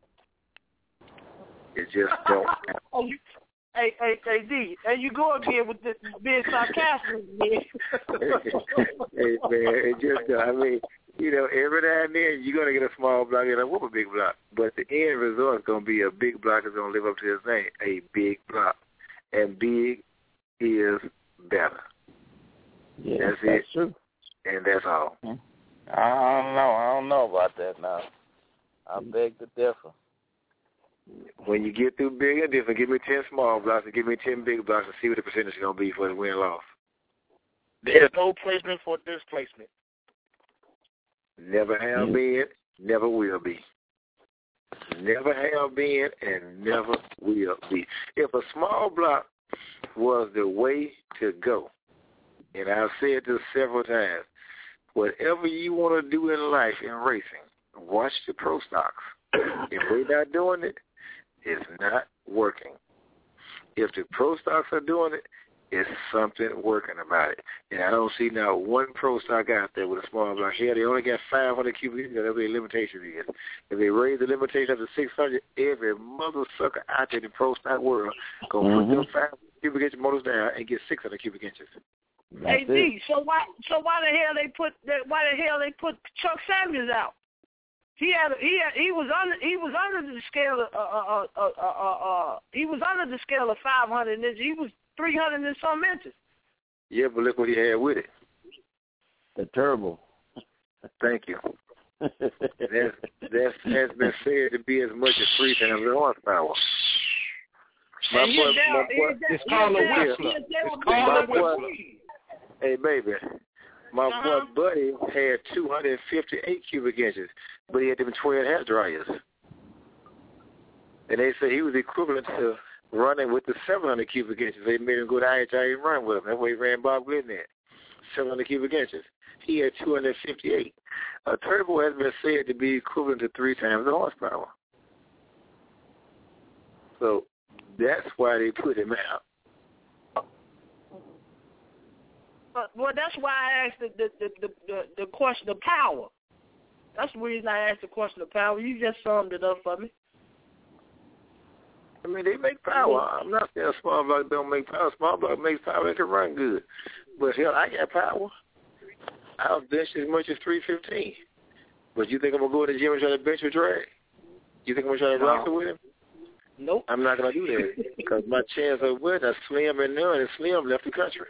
It just don't. Oh, you, hey, hey, hey, D, and you go again with this being sarcastic, man. Hey, man, it just, I mean, you know, every now and then you're going to get a small block and a whoop a big block. But the end result is going to be a big block that's going to live up to its name, a big block. And big is better. Yeah, that's, that's it. true. And that's all. I don't know. I don't know about that now. I beg to differ. When you get through big and different, give me ten small blocks and give me ten big blocks and see what the percentage is going to be for the win loss. There's no placement for displacement. Never have mm. been, never will be. Never have been and never will be. If a small block was the way to go, and I've said this several times, whatever you want to do in life in racing, watch the pro stocks. If they're not doing it, it's not working. If the pro stocks are doing it, it's something working about it. And I don't see now one pro stock out there with a small block. Here, they only got five hundred cubic inches. That's what their limitation is. If they raise the limitation up to six hundred, every mother sucker out there in the pro stock world going to mm-hmm. put them five hundred cubic inch motors down and get six hundred cubic inches. Hey, D, so why, so why the hell they put, why the hell they put Chuck Samuels out? He had, he had, he was under, he was under the scale of, uh, uh, uh, uh, uh, he was under the scale of five hundred inches. He was three hundred and some inches. Yeah, but look what he had with it. The turbo. Thank you. that's, that's has been said to be as much as three times the horsepower. My boy, down, my boy, it's called a whistler. It's called a whistler. Hey, baby. My uh-huh. boy Buddy had two hundred fifty-eight cubic inches, but he had them twelve hair dryers. And they said he was equivalent to running with the seven hundred cubic inches. They made him go to I H I and run with him. That's why he ran Bob Glidden at, seven hundred cubic inches. He had two hundred fifty-eight. A turbo has been said to be equivalent to three times the horsepower. So that's why they put him out. But, well, that's why I asked the the, the, the, the, the question of power. That's the reason I asked the question of power. You just summed it up for me. I mean, they make power. I'm not saying a small block don't make power. Small block makes power. They can run good. But, hell, I got power. I'll bench as much as three fifteen. But you think I'm going to go to the gym and try to bench with drag? You think I'm going to try to wrestle with him? Nope. I'm not going to do that because my chance of winning is Slim and none, and Slim left the country.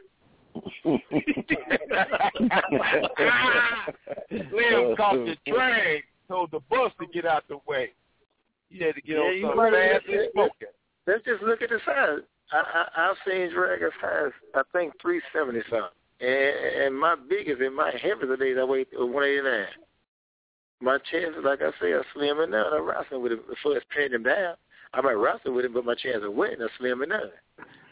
Slim caught the drag, told the bus to get out the way. He had to get yeah, on something fast and smoking. Let's just look at the size. I, I, I've seen drag as high as, I think, three seventy something. And, and my biggest and my heaviest days, I weigh one eighty-nine. My chances, like I say, are slim and none. I'm wrestling with him before it's pinning him down. I might wrestle with him, but my chance of winning are slim and none.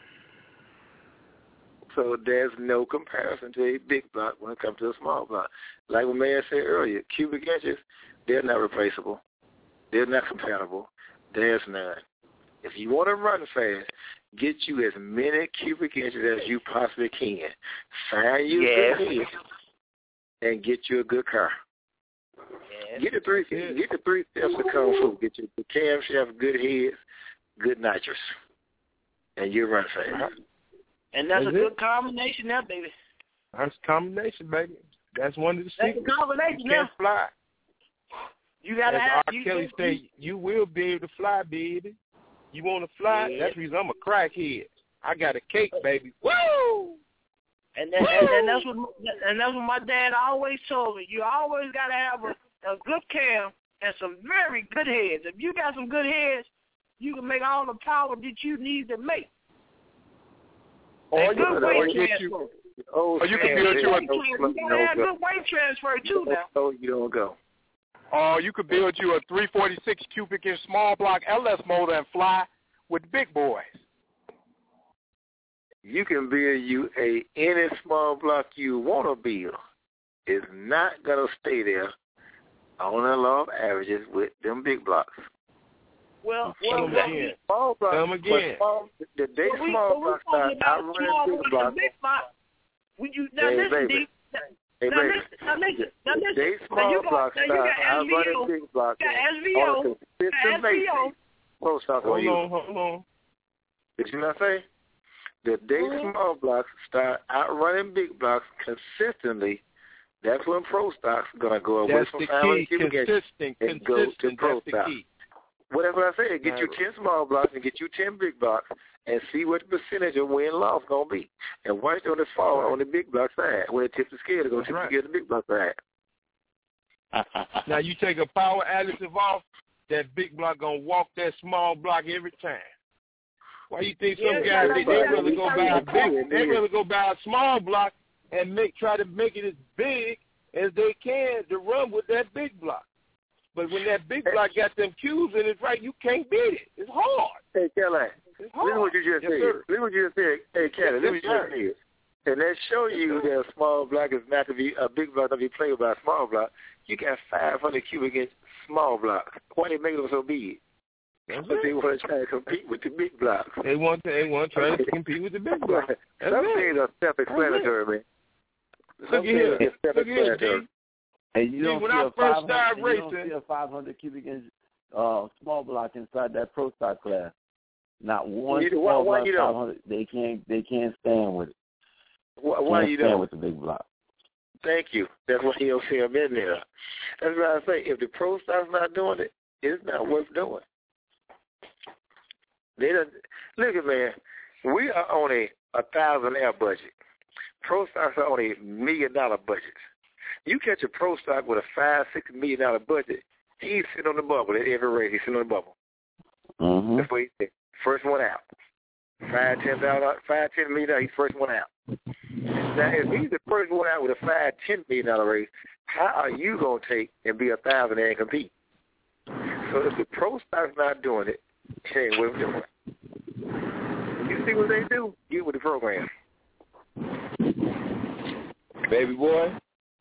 So there's no comparison to a big block when it comes to a small block. Like what man said earlier, cubic inches, they're not replaceable. They're not compatible. There's none. If you want to run fast, get you as many cubic inches as you possibly can. Find you Yes. a good head and get you a good car. Yes. Get the three get the three steps of Kung Fu. Get your the camshaft, good heads, good nitrous, and you run fast. And that's, That's a it. good combination there, baby. That's a combination, baby. That's one of the That's secrets. a combination You can't there. fly. You gotta As have R. you, Kelly you, said, you will be able to fly, baby. You want to fly? Yeah. That's the reason I'm a crackhead. I got a cake, baby. Woo! And that, and, and that's what and that's what my dad always told me. You always gotta have a, a good cam and some very good heads. If you got some good heads, you can make all the power that you need to make. Or And you, good or weight get transfer. you, Oh, or you can man, build you a, You gotta have good weight transfer too now. So you don't go. or you could build you a three forty-six cubic inch small block L S motor and fly with the big boys. You can build you a any small block you want to build. It's not gonna stay there on the law of averages with them big blocks. Well, Tell well, them well, again. Small blocks, Tell them again. but small, the day But we- small but we blocks talking start about outrunning small big blocks, blocks. big block. When you now Hey, listen, baby. D. Hey, now baby. listen, now listen, now The listen. day Now small you got, blocks now you start got S V O, outrunning big blocks you got S V on O, a consistent S V O. basis. Post office on Hold you. on, hold on. Did you not say? The day Mhm. small blocks start outrunning big blocks consistently, that's when pro stocks gonna go away That's from the family key. Consistent, and go to consistent. pro That's the stock. key. Whatever I say, get you Right. ten small blocks and get you ten big blocks and see what the percentage of win loss gonna be. And watch on the fall on the big block side. When it tips the scale, it's gonna That's tip right. the scale to the big block side. Now you take a power additive off, that big block gonna walk that small block every time. Why you think some Yeah, guys yeah, they, yeah, they yeah, rather go yeah, buy yeah. a big they rather go buy a small block and make try to make it as big as they can to run with that big block. But when that big block got them cubes in it, right, you can't beat it. It's hard. Hey, Kelly, It's listen hard. what you just Yes, said. sir. Listen what you just said. Hey, Kelly, Yes, listen what you sir. just said. And that show you that a small block is not to be, a big block not to be played by a small block. You got five hundred cubic inch small blocks. Why they make them so big? That's Because they it. want to try to compete with the big blocks. They want to, they want to try to compete with the big block. That's Some it. things are self-explanatory, man. Look Some at here. things are Look at here, self-explanatory. G. And you See, don't when see I a first five hundred, started and you don't racing- see a five hundred cubic inch uh, small block inside that pro stock class. Not one You- small why- why block you don't? five hundred. They can't. They can't stand with it. Why, why can't you stand don't? with the big block. Thank you. That's why you don't see them in there. That's why I say, if the pro stock's not doing it, it's not worth doing. They don't, look at man, we are on a, a thousand air budget. Pro stocks are on a million dollar budget. You catch a pro stock with a five, six million dollar budget, he's sitting on the bubble at every race. He's sitting on the bubble. Mm-hmm. That's what he said. First one out. Five, ten thousand, five, ten million dollars. He's first one out. Now, if he's the first one out with a five, ten million dollar race, how are you gonna take and be a thousand and compete? So if the pro stock's not doing it, it ain't worth doing. You see what they do? Get with the program. Baby boy.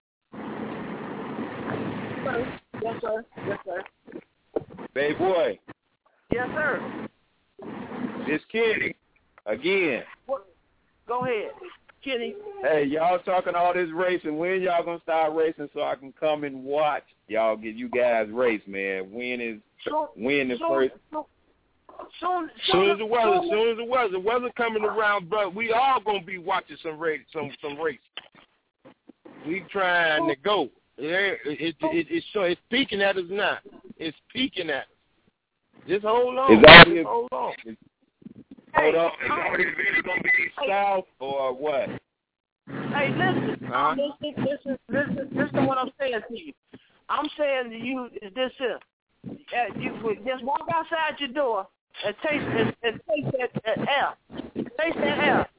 Yes, sir. Yes, sir. Baby boy. Yes, sir. This Kenny. Again. What? Go ahead, Kenny. Hey, y'all talking all this racing. When y'all gonna start racing so I can come and watch y'all get you guys race, man? When is So, when the so, first so, soon, Soon as the weather, soon as the weather, the weather coming around, bro, we all gonna be watching some race, some some race. We trying to go. It ain't, it, it, it, it's so it's peeking at us now. It's peeking at us. Just hold on. Is all this- Just hold on. hold up? Is all this really gonna be south or what? Hey, listen, Huh? listen, listen, listen, listen to what I'm saying to you. I'm saying to you is this here. Uh, you would just walk outside your door and taste and, and taste that, that air. Taste that air.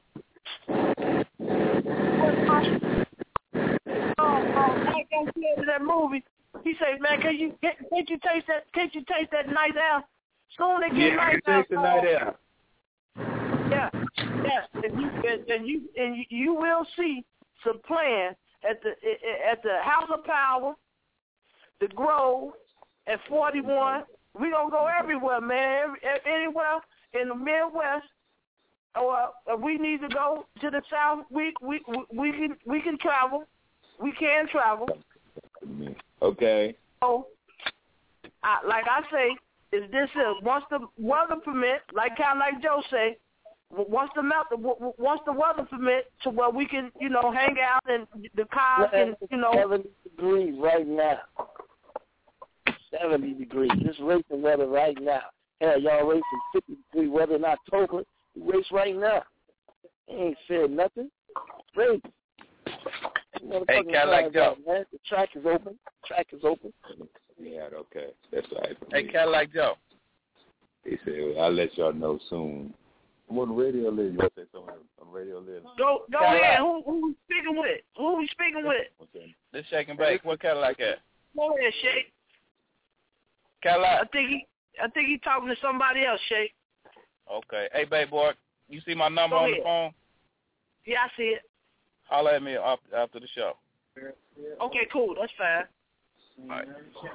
Oh, oh, like I said in that movie, he said, "Man, can you can, can't you taste that? Can't you taste that nice air? Soon it get Yeah, nice I out. taste the night air. Yeah, yeah, and you and, and you and you, you will see some plan at the at the House of Power, the Grove, at forty-one, We gonna go everywhere, man. Every, anywhere in the Midwest, or if we need to go to the South, we we we can we can travel. We can travel. Okay. So, I, like I say, is this is once the weather permit, like kind of like Joe say, once the melt, once the weather permit, to where we can, you know, hang out and the cars can, you know, seventy degrees right now. Seventy degrees. This racing weather right now. Hell, y'all racing fifty degree weather in October. We race right now. They ain't said nothing. Race. Hey, Cadillac Joe. Man. The track is open. The track is open. Yeah, okay. That's right. Hey, Cadillac Joe. He said, well, I'll let y'all know soon. I'm on the radio list. You want to say something on the radio list? Go, go ahead. Who, who we speaking with? Who we speaking with? Okay. This Shake and Bake. What Cadillac at? Go ahead, Shake. Cadillac. I think he, I think he talking to somebody else, Shake. Okay. Hey, babe boy, you see my number Go on ahead. the phone? Yeah, I see it. Holler at me after, after the show. Okay, cool. That's fine. All right.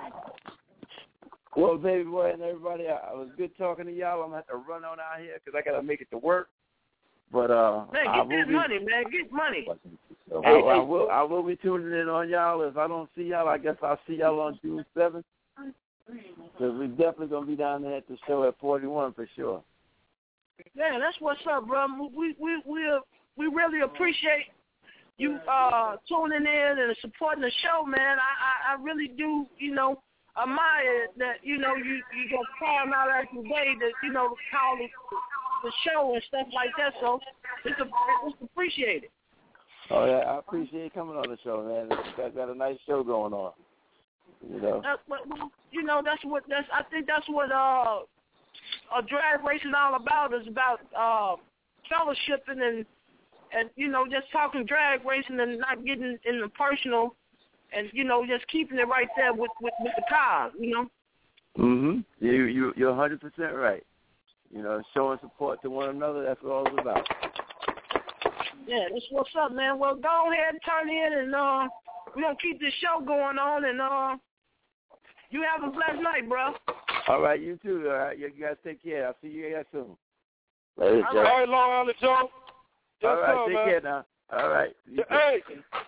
Well, baby boy and everybody, I, it was good talking to y'all. I'm going to have to run on out here because I got to make it to work. But, uh, Man, I get will that be, money, man. Get money. I, I, will, I will be tuning in on y'all. If I don't see y'all, I guess I'll see y'all on June seventh. Because we're definitely going to be down there at the show at forty-one for sure. Yeah, that's what's up, bro. We we we we really appreciate you uh, tuning in and supporting the show, man. I, I, I really do, you know, admire that, you know, you, you got time out of your day to, you know, call the, the show and stuff like that. So it's, a, it's appreciated. Oh, yeah, I appreciate coming on the show, man. It's got, got a nice show going on. You know, That's what, you know, that's what that's. I think that's what uh, a drag racing all about. Is about uh, fellowshipping and and you know just talking drag racing and not getting in the personal, and you know just keeping it right there with with, with the cars. You know. Mhm. You you you're one hundred percent right. You know, showing support to one another. That's what all it's about. Yeah, that's what's up, man. Well, go ahead and turn in, and uh, we're gonna keep this show going on, and uh. You have a blessed night, bro. All right, you too. All right, you guys take care. I'll see you guys soon. Later, All right, Long Island Joe. Yes, All right, sir, take man. care now. All right. Hey.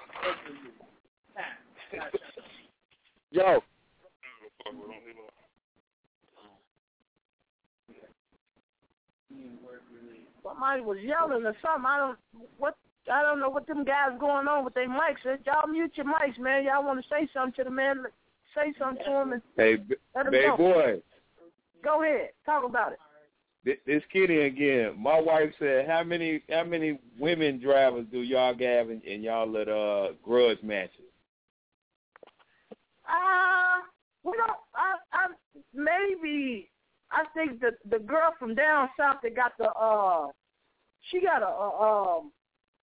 Joe. Somebody was yelling or something. I don't what. I don't know what them guys going on with their mics. Y'all mute your mics, man. Y'all want to say something to the man? Say something to him and Hey, let him baby know. boy. Go ahead, talk about it. This, this Kitty again. My wife said, "How many how many women drivers do y'all have in, in y'all little uh, grudge matches?" Uh, we don't. I, I maybe. I think the the girl from down south that got the uh, she got a, a um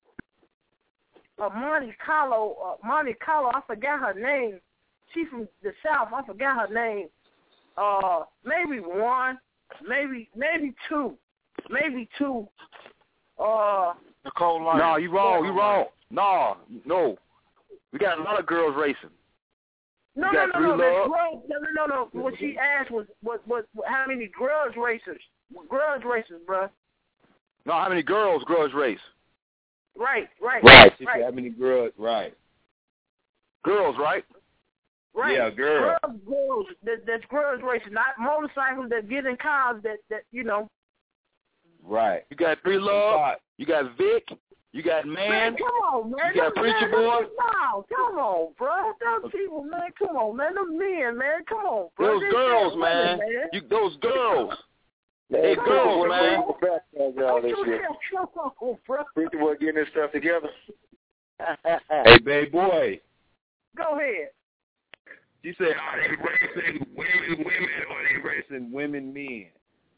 a Monte Carlo uh, Monte Carlo. I forgot her name. She from the south. I forgot her name. Uh, maybe one, maybe maybe two, maybe two. Uh, Nicole Lyons. No, you wrong. You wrong. No, no. We got a lot of girls racing. No, we no, got no, three no, love. no, no, no, no. What she asked was, was, was how many grudge racers? Grudge racers, bruh. No, how many girls grudge race? Right, right, Right. She right. said, how many grudge? Right. Girls, right? Right. Yeah, girl. Grudge girls that, that's grudge racing, not motorcycles that get in cars that, that you know. Right. You got Three Love. You got Vic. You got Man. Man, come on, man. You got Them Preacher men, Boy. No, come on, bro. Those people, man, come on, man. Them men, man, come on, bro. Those They girls, got man. women, man. You, those girls. Hey, Hey, Preacher girls, Boy, man. y'all this Come year. on, bro. Preacher Boy getting his stuff together. Hey, baby boy. Go ahead. She said, are they racing women, women, or are they racing women, men?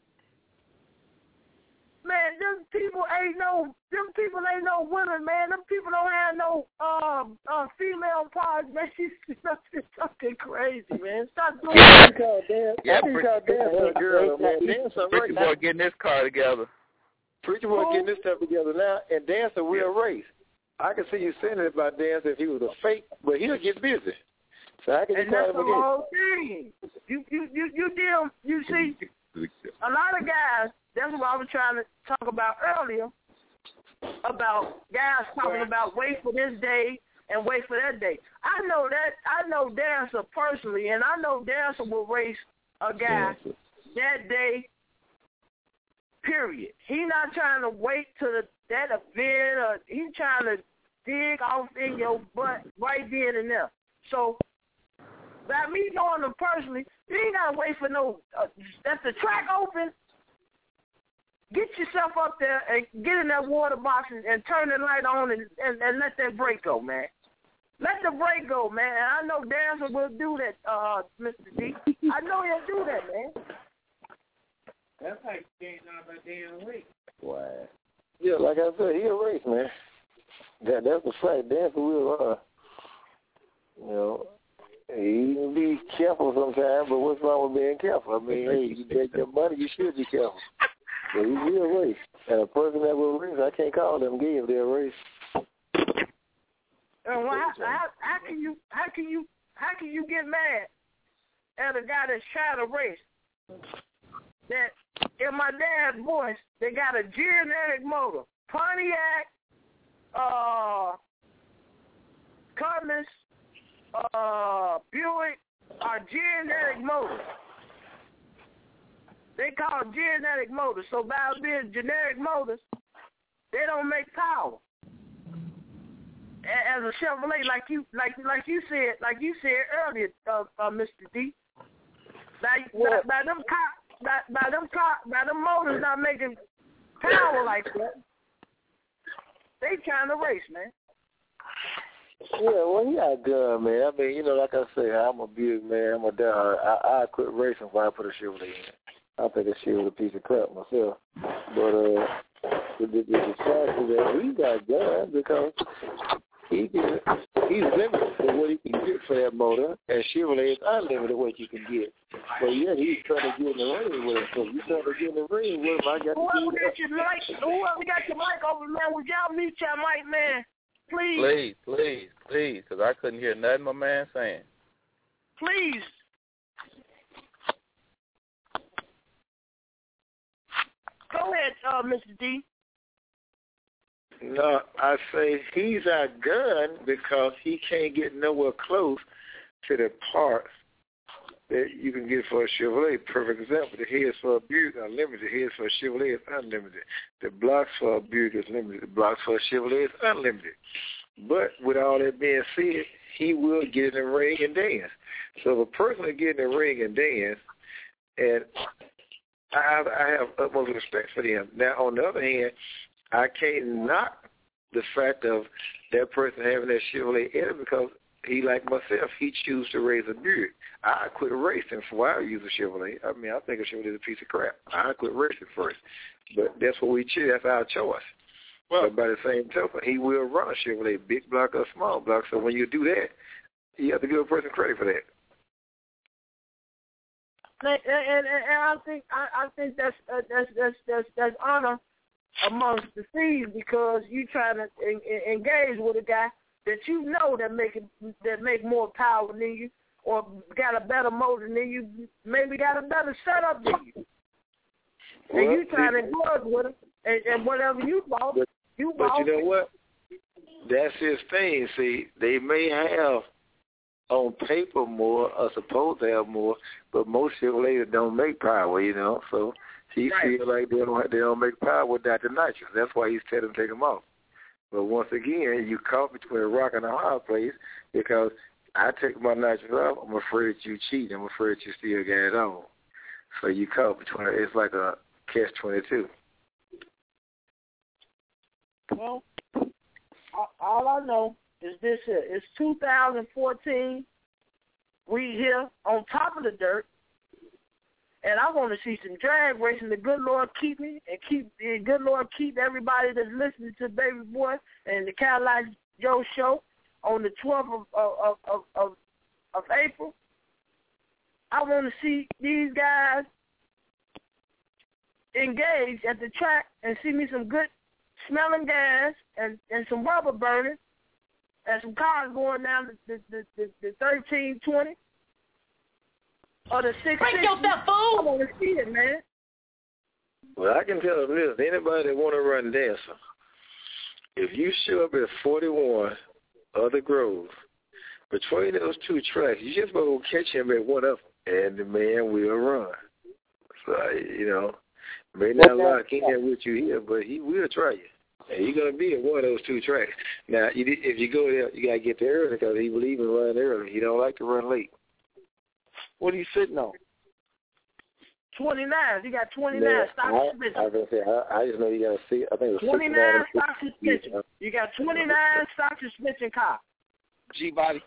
Man, them people ain't no, them people ain't no women, man. Them people don't have no um uh, female parts, man. She's something crazy, man. Stop doing Yeah. that. Yeah, I think Pre- y'all dance a girl, man. Dance a Preacher race. Boy getting his car together. Preacher Boy getting this stuff together now and dance a real race. I can see you saying it about dance if he was a fake, but he'll get busy. and that's the whole thing. You you you you deal. You see, a lot of guys. That's what I was trying to talk about earlier. About guys talking about wait for this day and wait for that day. I know that. I know Dancer personally, and I know Dancer will race a guy that day. Period. He not trying to wait to the, that event, or he trying to dig off in your butt right then and there. So, by me knowing him personally, you ain't gotta wait for no. Uh, that's the track open. Get yourself up there and get in that water box and, and turn the light on and, and, and let that brake go, man. Let the brake go, man. And I know Dancer will do that, uh, Mister D. I know he'll do that, man. That's like getting out that damn race. Wow. Yeah, like I said, he a race, man. That that's the fact. Dancer will, uh, you know, he can be careful sometimes, but what's wrong with being careful? I mean, hey, you take your money, you should be careful. But he will race. And a person that will race, I can't call them gay if they're a race. And well, how, how, how can you how can you how can you get mad at a guy that's trying to race? That in my dad's voice, they got a genetic motor, Pontiac, uh, Cummins, uh, Buick are genetic motors. They call it genetic motors. So by being generic motors, they don't make power. As a Chevrolet, like you, like like you said, like you said earlier, uh, uh, Mister D, by, by, by them car, by, by them car, by them motors not making power like that, they trying to race, man. Yeah, well, he outgunned, man. I mean, you know, like I say, I'm a big man. I'm a down. I I quit racing before I put a Chevrolet in. I think that shit was a piece of crap myself. But uh, the, the, the fact is that he got gunned because he can, he's limited for what he can get for that motor, and Chevrolet is unlimited what you can get. But yeah, he's trying to get in the ring with him. So if you trying to get in the ring with him, I got whoever to got your mic, whoever got your mic over, man, would y'all mute your mic, man? Please. Please, please, please, because I couldn't hear nothing my man saying. Please. Go ahead, uh, Mister D. No, I say he's outgunned because he can't get nowhere close to the parts that you can get for a Chevrolet. Perfect example, the heads for a Buick are limited. The heads for a Chevrolet is unlimited. The blocks for a Buick is limited. The blocks for a Chevrolet is unlimited. But with all that being said, he will get in the ring and dance. So if a person will get in the ring and dance, and I have, I have utmost respect for them. Now, on the other hand, I can't knock the fact of that person having that Chevrolet in it because he, like myself, he chooses to raise a Buick. I quit racing before I use a Chevrolet. I mean, I think a Chevrolet is a piece of crap. I quit racing first. But that's what we choose. That's our choice. Well, but by the same token, he will run a Chevrolet, big block or small block. So when you do that, you have to give a person credit for that. And, and, and I think I, I think that's uh, that's that's that's that's honor amongst the thieves because you trying to en- engage with a guy that you know that make it, that make more power than you, or got a better motor than you, maybe got a better setup than you, well, and you trying to work with him, and, and whatever you bought, but, you but bought. But you know what? That's his thing. See, they may have on paper more, or supposed to have more, but most Chevrolets don't make power, you know. So he right. feels like they don't they don't make power without the nitrous. That's why he's telling them to take them off. But once again, you caught between a rock and a hard place because I take my nitrous off. I'm afraid you cheat. I'm afraid you still got it on. So you caught between. It's like a catch twenty-two. Well, all I know is this here. It's two thousand fourteen. We here on top of the dirt. And I want to see some drag racing. The good Lord keep me and keep the good Lord keep everybody that's listening to Baby Boy and the Cadillac Joe show on the twelfth of of, of, of, of April. I want to see these guys engage at the track and see me some good smelling gas and, and some rubber burning and some cars going down the the the, the thirteen twenty or the six sixty. Break yourself, fool! I want to see it, man. Well, I can tell them this: anybody that want to run dancer, if you show up at forty-one Other Grove, between those two tracks, you just going to catch him at one of them, and the man will run. So, you know, may not lock in with you here, but he will try you. And you're going to be at one of those two tracks. Now, if you go there, you got to get there early because he believes in running early. He don't like to run late. What are you sitting on? twenty-nine. You got twenty-nine stock suspension. I, I, say, I, I just know you got to see. I think it was twenty-nine stock suspension. You got twenty-nine stock suspension car. G-body.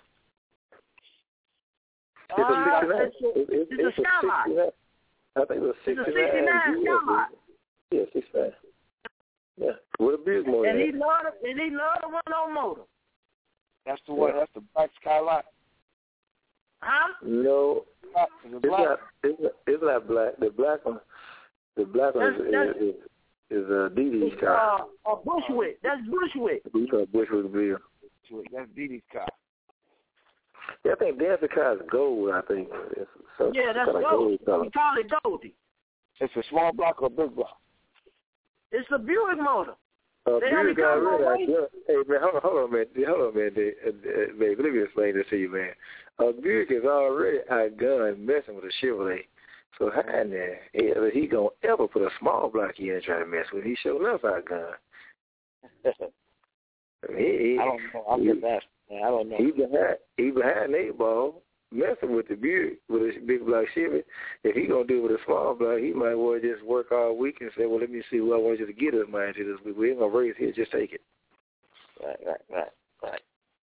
It's a sixty-nine. It's a, it's, it's a Skyline. I think it was sixty-nine. It's a sixty-nine Skyline. Yeah, sixty-nine. Yeah, with a big motor. And he loved and he loved to run on motor. That's the one. Yeah. That's the black Skyline. Huh? No, it's, it's not. It's not. It's not black. The black one. The black one that's, is, that's, is is is a Dee Dee's car. Uh, a Bushwick. That's Bushwick. You call Bushwick Bill. That's Dee Dee's car. Yeah, I think Dancer car is gold. I think. It's some, yeah, that's gold. gold we call it Goldie. It's a small block or a big block. It's a Buick motor. Uh, Buick already. Hey man, hold on, hold on, man, hold on, man, Dave, uh, baby. Let me explain this to you, man. Uh, Buick is already outgunned messing with a Chevrolet. So how in there is he gonna ever put a small block in and try to mess with? He showed enough outgunned. I, mean, he, I don't know. I'm just asking. Man, I don't know. He behind. He behind eight ball. Messing with the Buick, with a big block Chevy, if he going to do it with a small block, he might well just work all week and say, well, let me see who I want you to get us mine to this week. We ain't going to raise here, just take it. Right, right, right, right.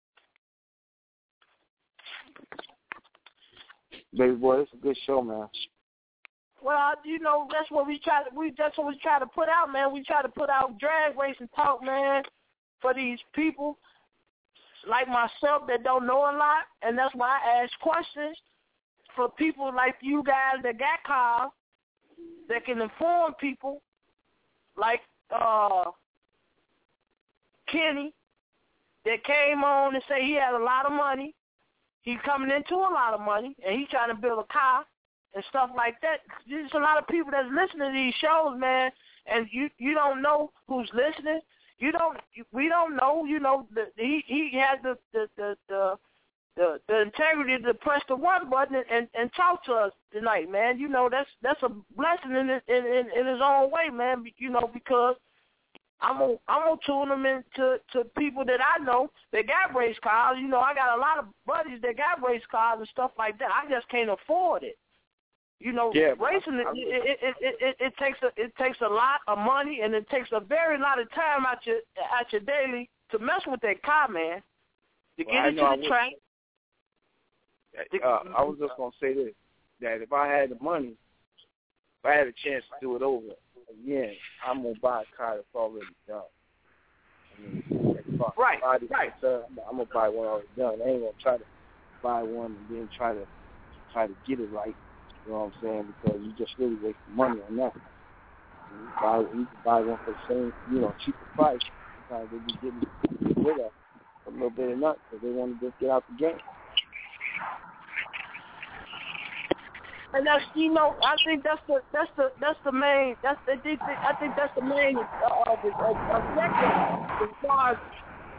Baby boy, it's a good show, man. Well, you know, that's what we try to, we, that's what we try to put out, man. We try to put out drag racing talk, man, for these people like myself that don't know a lot, and that's why I ask questions for people like you guys that got cars that can inform people, like uh, Kenny that came on and say he had a lot of money. He's coming into a lot of money, and he's trying to build a car and stuff like that. There's a lot of people that's listening to these shows, man, and you you don't know who's listening. You don't. We don't know. You know, the, he he has the the, the the the the integrity to press the one button and, and talk to us tonight, man. You know, that's that's a blessing in in in, in his own way, man. You know, because I'm gonna I'm gonna tune them into to people that I know that got race cars. You know, I got a lot of buddies that got race cars and stuff like that. I just can't afford it. You know, yeah, racing it it, it it it it takes a it takes a lot of money, and it takes a very lot of time out your out your daily to mess with that car, man. To well, get I into know the I track. Uh, I was just gonna say this: that if I had the money, if I had a chance to do it over again, I'm gonna buy a car that's already done. I mean, right, right. I'm gonna buy one already done. I ain't gonna try to buy one and then try to try to get it right. You know what I'm saying? Because you just really wasting money on nothing. You, buy, you can buy one for the same, you know, cheaper price. Sometimes they be getting rid of a little bit of nuts because they want to just get out the game. And that's, you know, I think that's the that's the that's the main that's the I think that's the main uh, objective as far as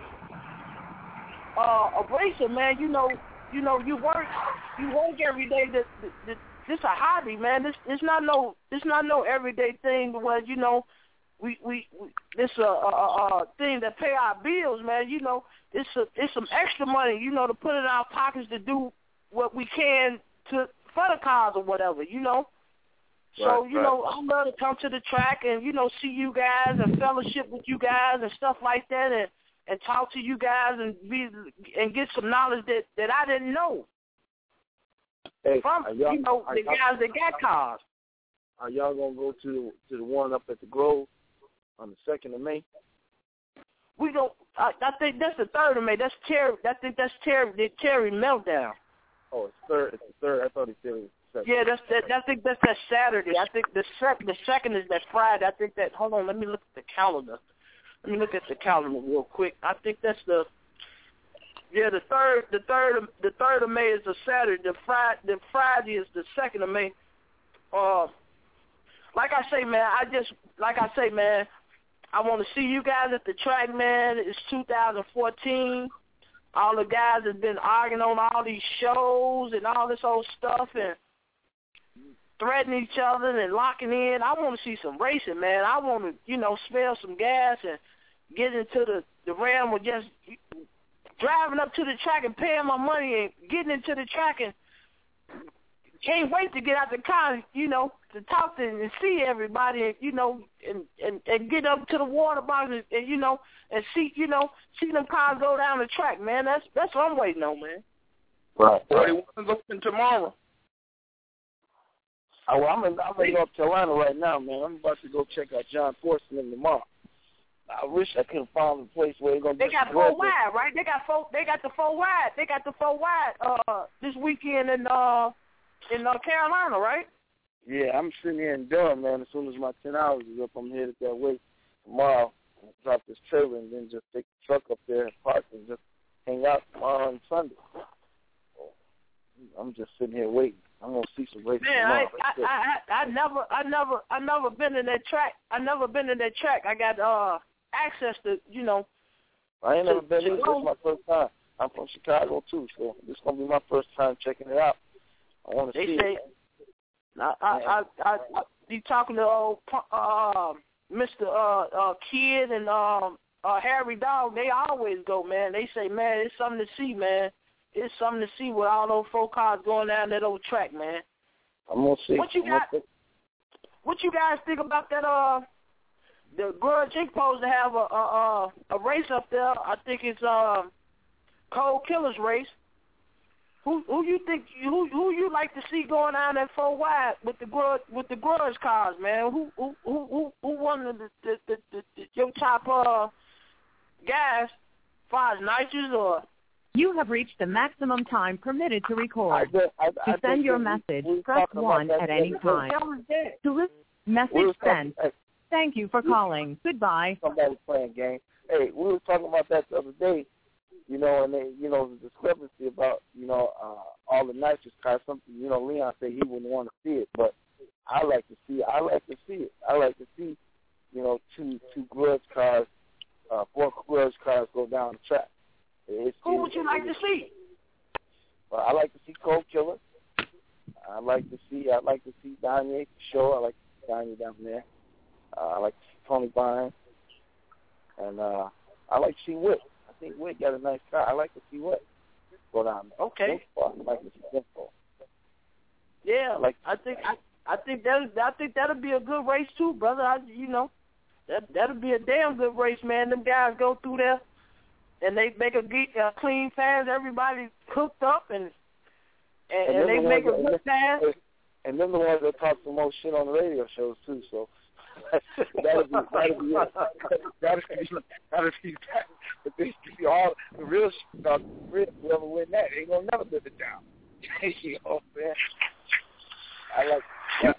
uh, a racer, man. You know, you know, you work you work every day. That this a hobby, man. This it's not no it's not no everyday thing. Where you know, we we, we this a, a, a thing that pay our bills, man. You know, it's a it's some extra money, you know, to put in our pockets to do what we can to for the cars or whatever, you know. So right, you right. know, I love to come to the track and you know see you guys and fellowship with you guys and stuff like that, and and talk to you guys and be and get some knowledge that that I didn't know. Hey, From you know the guys that got cars. Are y'all gonna go to to the one up at the Grove on the second of May? We go. I, I think that's the third of May. That's Terry. I think that's Terry. The Terry meltdown. Oh, it's third. It's the third. I thought he said it was the second. Yeah, that's that. I think that's that Saturday. I think the sec the second is that Friday. I think that. Hold on. Let me look at the calendar. Let me look at the calendar real quick. I think that's the. Yeah, the third, the third, the third of May is the Saturday. The Friday, the Friday is the second of May. Uh, like I say, man, I just, like I say, man, I want to see you guys at the track, man. It's two thousand fourteen. All the guys have been arguing on all these shows and all this old stuff and threatening each other and locking in. I want to see some racing, man. I want to, you know, smell some gas and get into the, the realm of just driving up to the track and paying my money and getting into the track and can't wait to get out the car, you know, to talk to and see everybody, and, you know, and, and, and get up to the water box and, and, you know, and see, you know, see them cars go down the track, man. That's that's what I'm waiting on, man. Right. forty-one's open tomorrow. Oh, well, I'm in, I'm in North Carolina right now, man. I'm about to go check out John Forstmann tomorrow. I wish I could have found a place where they're gonna. They got four wide, right? They got four. They got the four wide. They got the four wide uh, this weekend in uh in North Carolina, right? Yeah, I'm sitting here in Durham, man. As soon as my ten hours is up, I'm headed that way tomorrow. I'll drop this trailer and then just take the truck up there and park and just hang out tomorrow and Sunday. I'm just sitting here waiting. I'm gonna see some races Man, tomorrow. I, I, I, I never, I never, I never been in that track. I never been in that track. I got uh access to, you know. I ain't never been to in. This is my first time. I'm from Chicago too, so this is gonna be my first time checking it out. I want to They see say, it. I, I, I, I, I be talking to old uh, Mister Uh, uh, Kid and um, uh, Harry Dog. They always go, man. They say, man, it's something to see, man. It's something to see with all those four cars going down that old track, man. I'm gonna see. What you I'm got? gonna What you guys think about that? Uh, the Grudge Incorporated supposed to have a a, a a race up there. I think it's um, Cold Killers race. Who who you think who who you like to see going down that four wide with the grudge with the grudge cars, man? Who who who who, who one of the the, the, the, the your top uh guys, as far as nitrous or? You have reached the maximum time permitted to record. I, I, I to send your message, press one at any time. To listen, message sent. Hey, Thank you for calling. Goodbye. Somebody playing game. Hey, we were talking about that the other day. You know, and they, you know, the discrepancy about, you know, uh, all the nitrous cars. Something, you know, Leon said he wouldn't want to see it, but I like to see it. I like to see it. I like to see, you know, two two grudge cars, uh, four grudge cars go down the track. It's, Who would you like to see? Well, I like to see Cold Killer. I like to see. I like to see Danye for sure. I like to see Danye down there. Uh, I like to see Tony Bynes, and uh, I like to see Witt. I think Witt got a nice car. I like to see Witt go down there. Okay. I like to see Simple. Yeah, I, like I think I, I think that I think that'll be a good race too, brother. I, you know, that that'll be a damn good race, man. Them guys go through there, and they make a ge- uh, clean pass. Everybody cooked up, and and, and, and they the make a that, good pass. And then the ones that talk the most shit on the radio shows too. So that'll be that'll be it. that'll be that'll be that. But they be all the real shit about whoever win that ain't gonna never live it down. You know what I'm saying? I like. Yeah.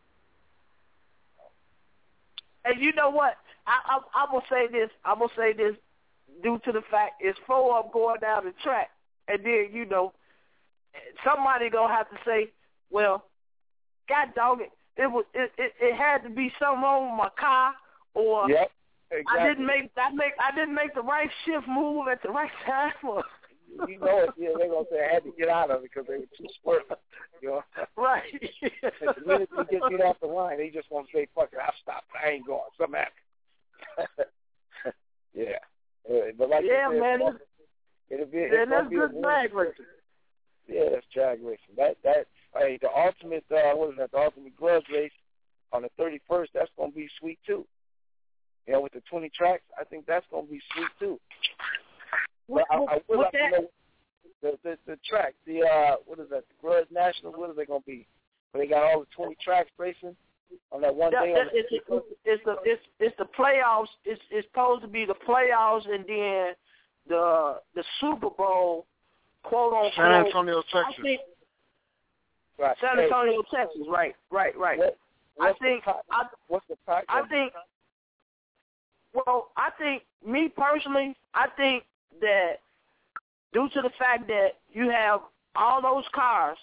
And you know what? I, I I will say this. I will say this due to the fact it's four of them going down the track, and then you know somebody gonna have to say, well, God dog it, it was it, it, it had to be something wrong with my car, or yep, exactly. I didn't make I make I didn't make the right shift move at the right time. Or, you know it, yeah, they're gonna say I had to get out of it because they were too squirrely. You know, right? The minute you get get off the line, they just want to say, "Fuck it, I'll stop. I ain't going." Something happened. yeah. yeah, but like yeah, said, man, it'll, it'll be. Yeah, it's that's be good drag racing. Yeah, that's drag racing. That that hey, the ultimate uh, what is that? The ultimate grudge race on the thirty-first. That's gonna be sweet too. You know, with the twenty tracks, I think that's gonna be sweet too. What, but I, I would what like that? to know the, the the track, the uh, what is that? The Grudge Nationals. What are they gonna be? Where they got all the twenty tracks racing on that one That, day. that, On the it's, it's, it's the it's it's the playoffs. It's it's supposed to be the playoffs, and then the the Super Bowl, quote unquote. San Antonio, Texas. I think, right. San Antonio, hey, Texas. Right, right, right. What, I think. The I, what's the pack? I think. Well, I think me personally, I think that due to the fact that you have all those cars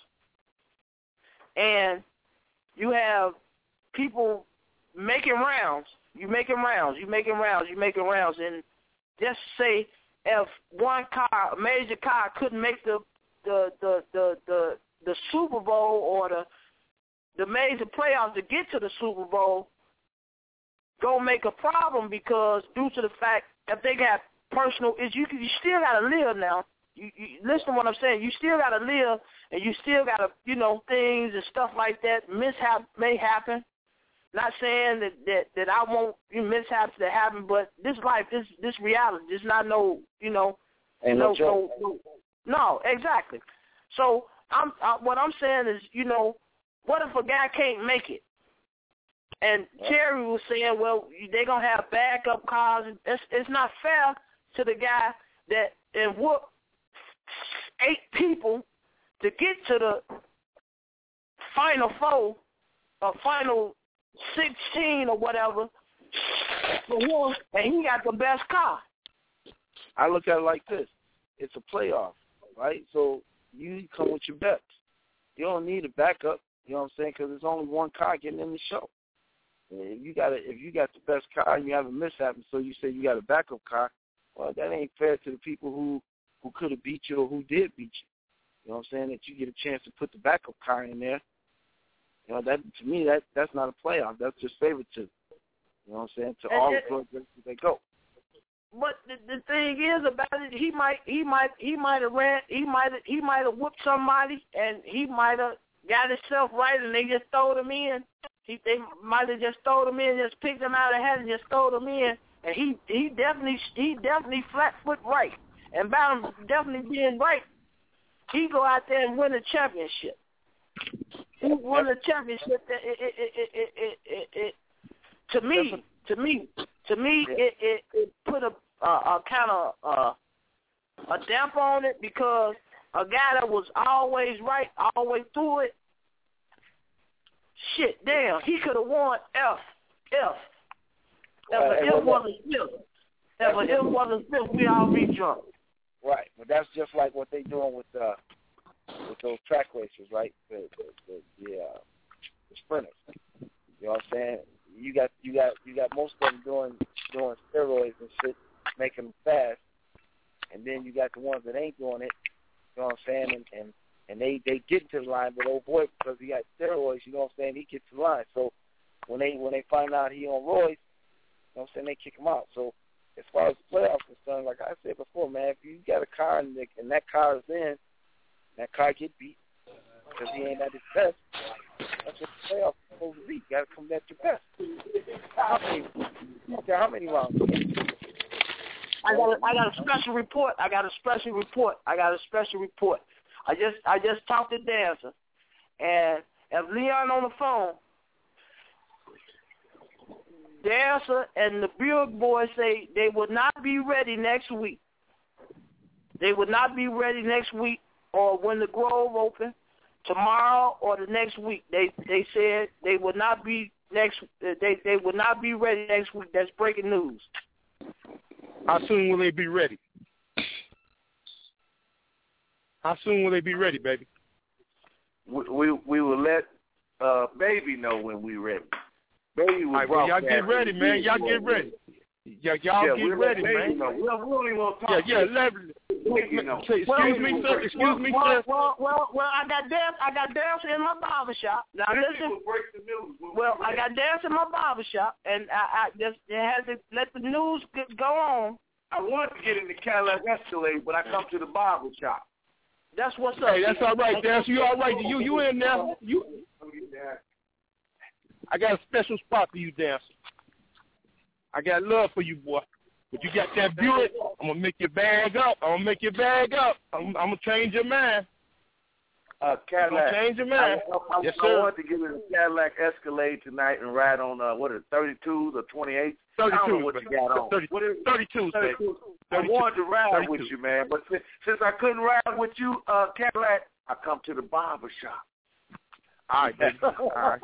and you have people making rounds, you making rounds, you making rounds, you making rounds, and just say if one car, a major car, couldn't make the the the the the, the Super Bowl or the the major playoffs to get to the Super Bowl, gonna make a problem because due to the fact if they got personal issues, you, you still gotta live now. You, you listen to what I'm saying. You still gotta live, and you still gotta, you know, things and stuff like that. Mishap may happen. Not saying that that, that I won't you mishaps that happen, but this life, this this reality, there's not no, you know, Ain't no, no joke. no, no, exactly. So I'm I, what I'm saying is, you know, what if a guy can't make it? And Terry was saying, well, they're gonna have backup cars. It's it's not fair to the guy that and whoop eight people to get to the final four or final sixteen or whatever for one, and he got the best car. I look at it like this. It's a playoff, right? So you come with your bets. You don't need a backup, you know what I'm saying, because there's only one car getting in the show. If you got a, if you got the best car and you have a mishap, and so you say you got a backup car, well, that ain't fair to the people who, who could have beat you or who did beat you. You know what I'm saying? That you get a chance to put the backup car in there. You know, that to me, that that's not a playoff. That's just favoritism. You know what I'm saying? To And all it, the clubs that they go. But the, the thing is about it, he might he might he might have ran he might have he might have whooped somebody and he might have got himself right and they just throwed him in. He they might have just throwed him in, just picked him out of the hat and just throwed him in. And he he definitely he definitely flat foot right. And by him definitely being right, he go out there and win a championship. He won a championship. That it, it, it, it, it, it, it, to me, to me, to me, it, it, it put a, a, a kind of uh, a damp on it because a guy that was always right all the way through it, shit, damn, he could have won F, F. If it wasn't Smith, if it wasn't Smith, we all be drunk. Right, but that's just like what they doing with uh, with those track racers, right? The the the, the, uh, the sprinters. You know what I'm saying? You got you got you got most of them doing doing steroids and shit, making them fast, and then you got the ones that ain't doing it. You know what I'm saying? And and, and they they get to the line, but oh boy, because he got steroids, you know what I'm saying? He gets to the line. So when they when they find out he on roids, you know what I'm saying? They kick him out. So as far as the playoffs concerned, like I said before, man, if you got a car and, the, and that car is in, that car get beat because he ain't at his best. That's what the playoffs are supposed to be. You got to come at your best. How many? How many rounds? I got a, I got a special report. I got a special report. I got a special report. I just I just talked to Dancer, and if Leon on the phone, Dancer and the Buick boys say they would not be ready next week. They would not be ready next week or when the Grove open, tomorrow or the next week. They they said they would not be next. They they would not be ready next week. That's breaking news. How soon will they be ready? How soon will they be ready, baby? We we, we will let uh, Baby know when we ready. Baby will right, well, y'all get ready, man. Y'all get ready. Yeah, y'all yeah, get we'll ready, man. man. We don't, we don't even want to talk. Yeah, yeah. Let, you know. Excuse well, me, sir. Excuse well, me, well, sir. Well, well, well, I got dance. I got dance in my barber shop. Now listen. Well, I got dance in my barber shop, and I, I just had to let the news get, go on. I wanted to get in the Cadillac Escalade, but I come to the barber shop. That's what's up. Hey, that's all right, Dance. You all right? You you in there? You. I got a special spot for you, Dance. I got love for you, boy. But you got that Buick, I'm going to make your bag up. I'm going to make your bag up. I'm, I'm going to change your mind. Uh, Cadillac. I'm going to change your mind. I, I, yes, I sir. want to get in the Cadillac Escalade tonight and ride on, uh, what is it, thirty-twos or twenty-eights? thirty-two. I don't know what you got on. thirty, what is, thirty-twos, baby. I wanted to ride thirty-two. with you, man, but since, since I couldn't ride with you, uh, Cadillac, I come to the barber shop. All right, baby. All right.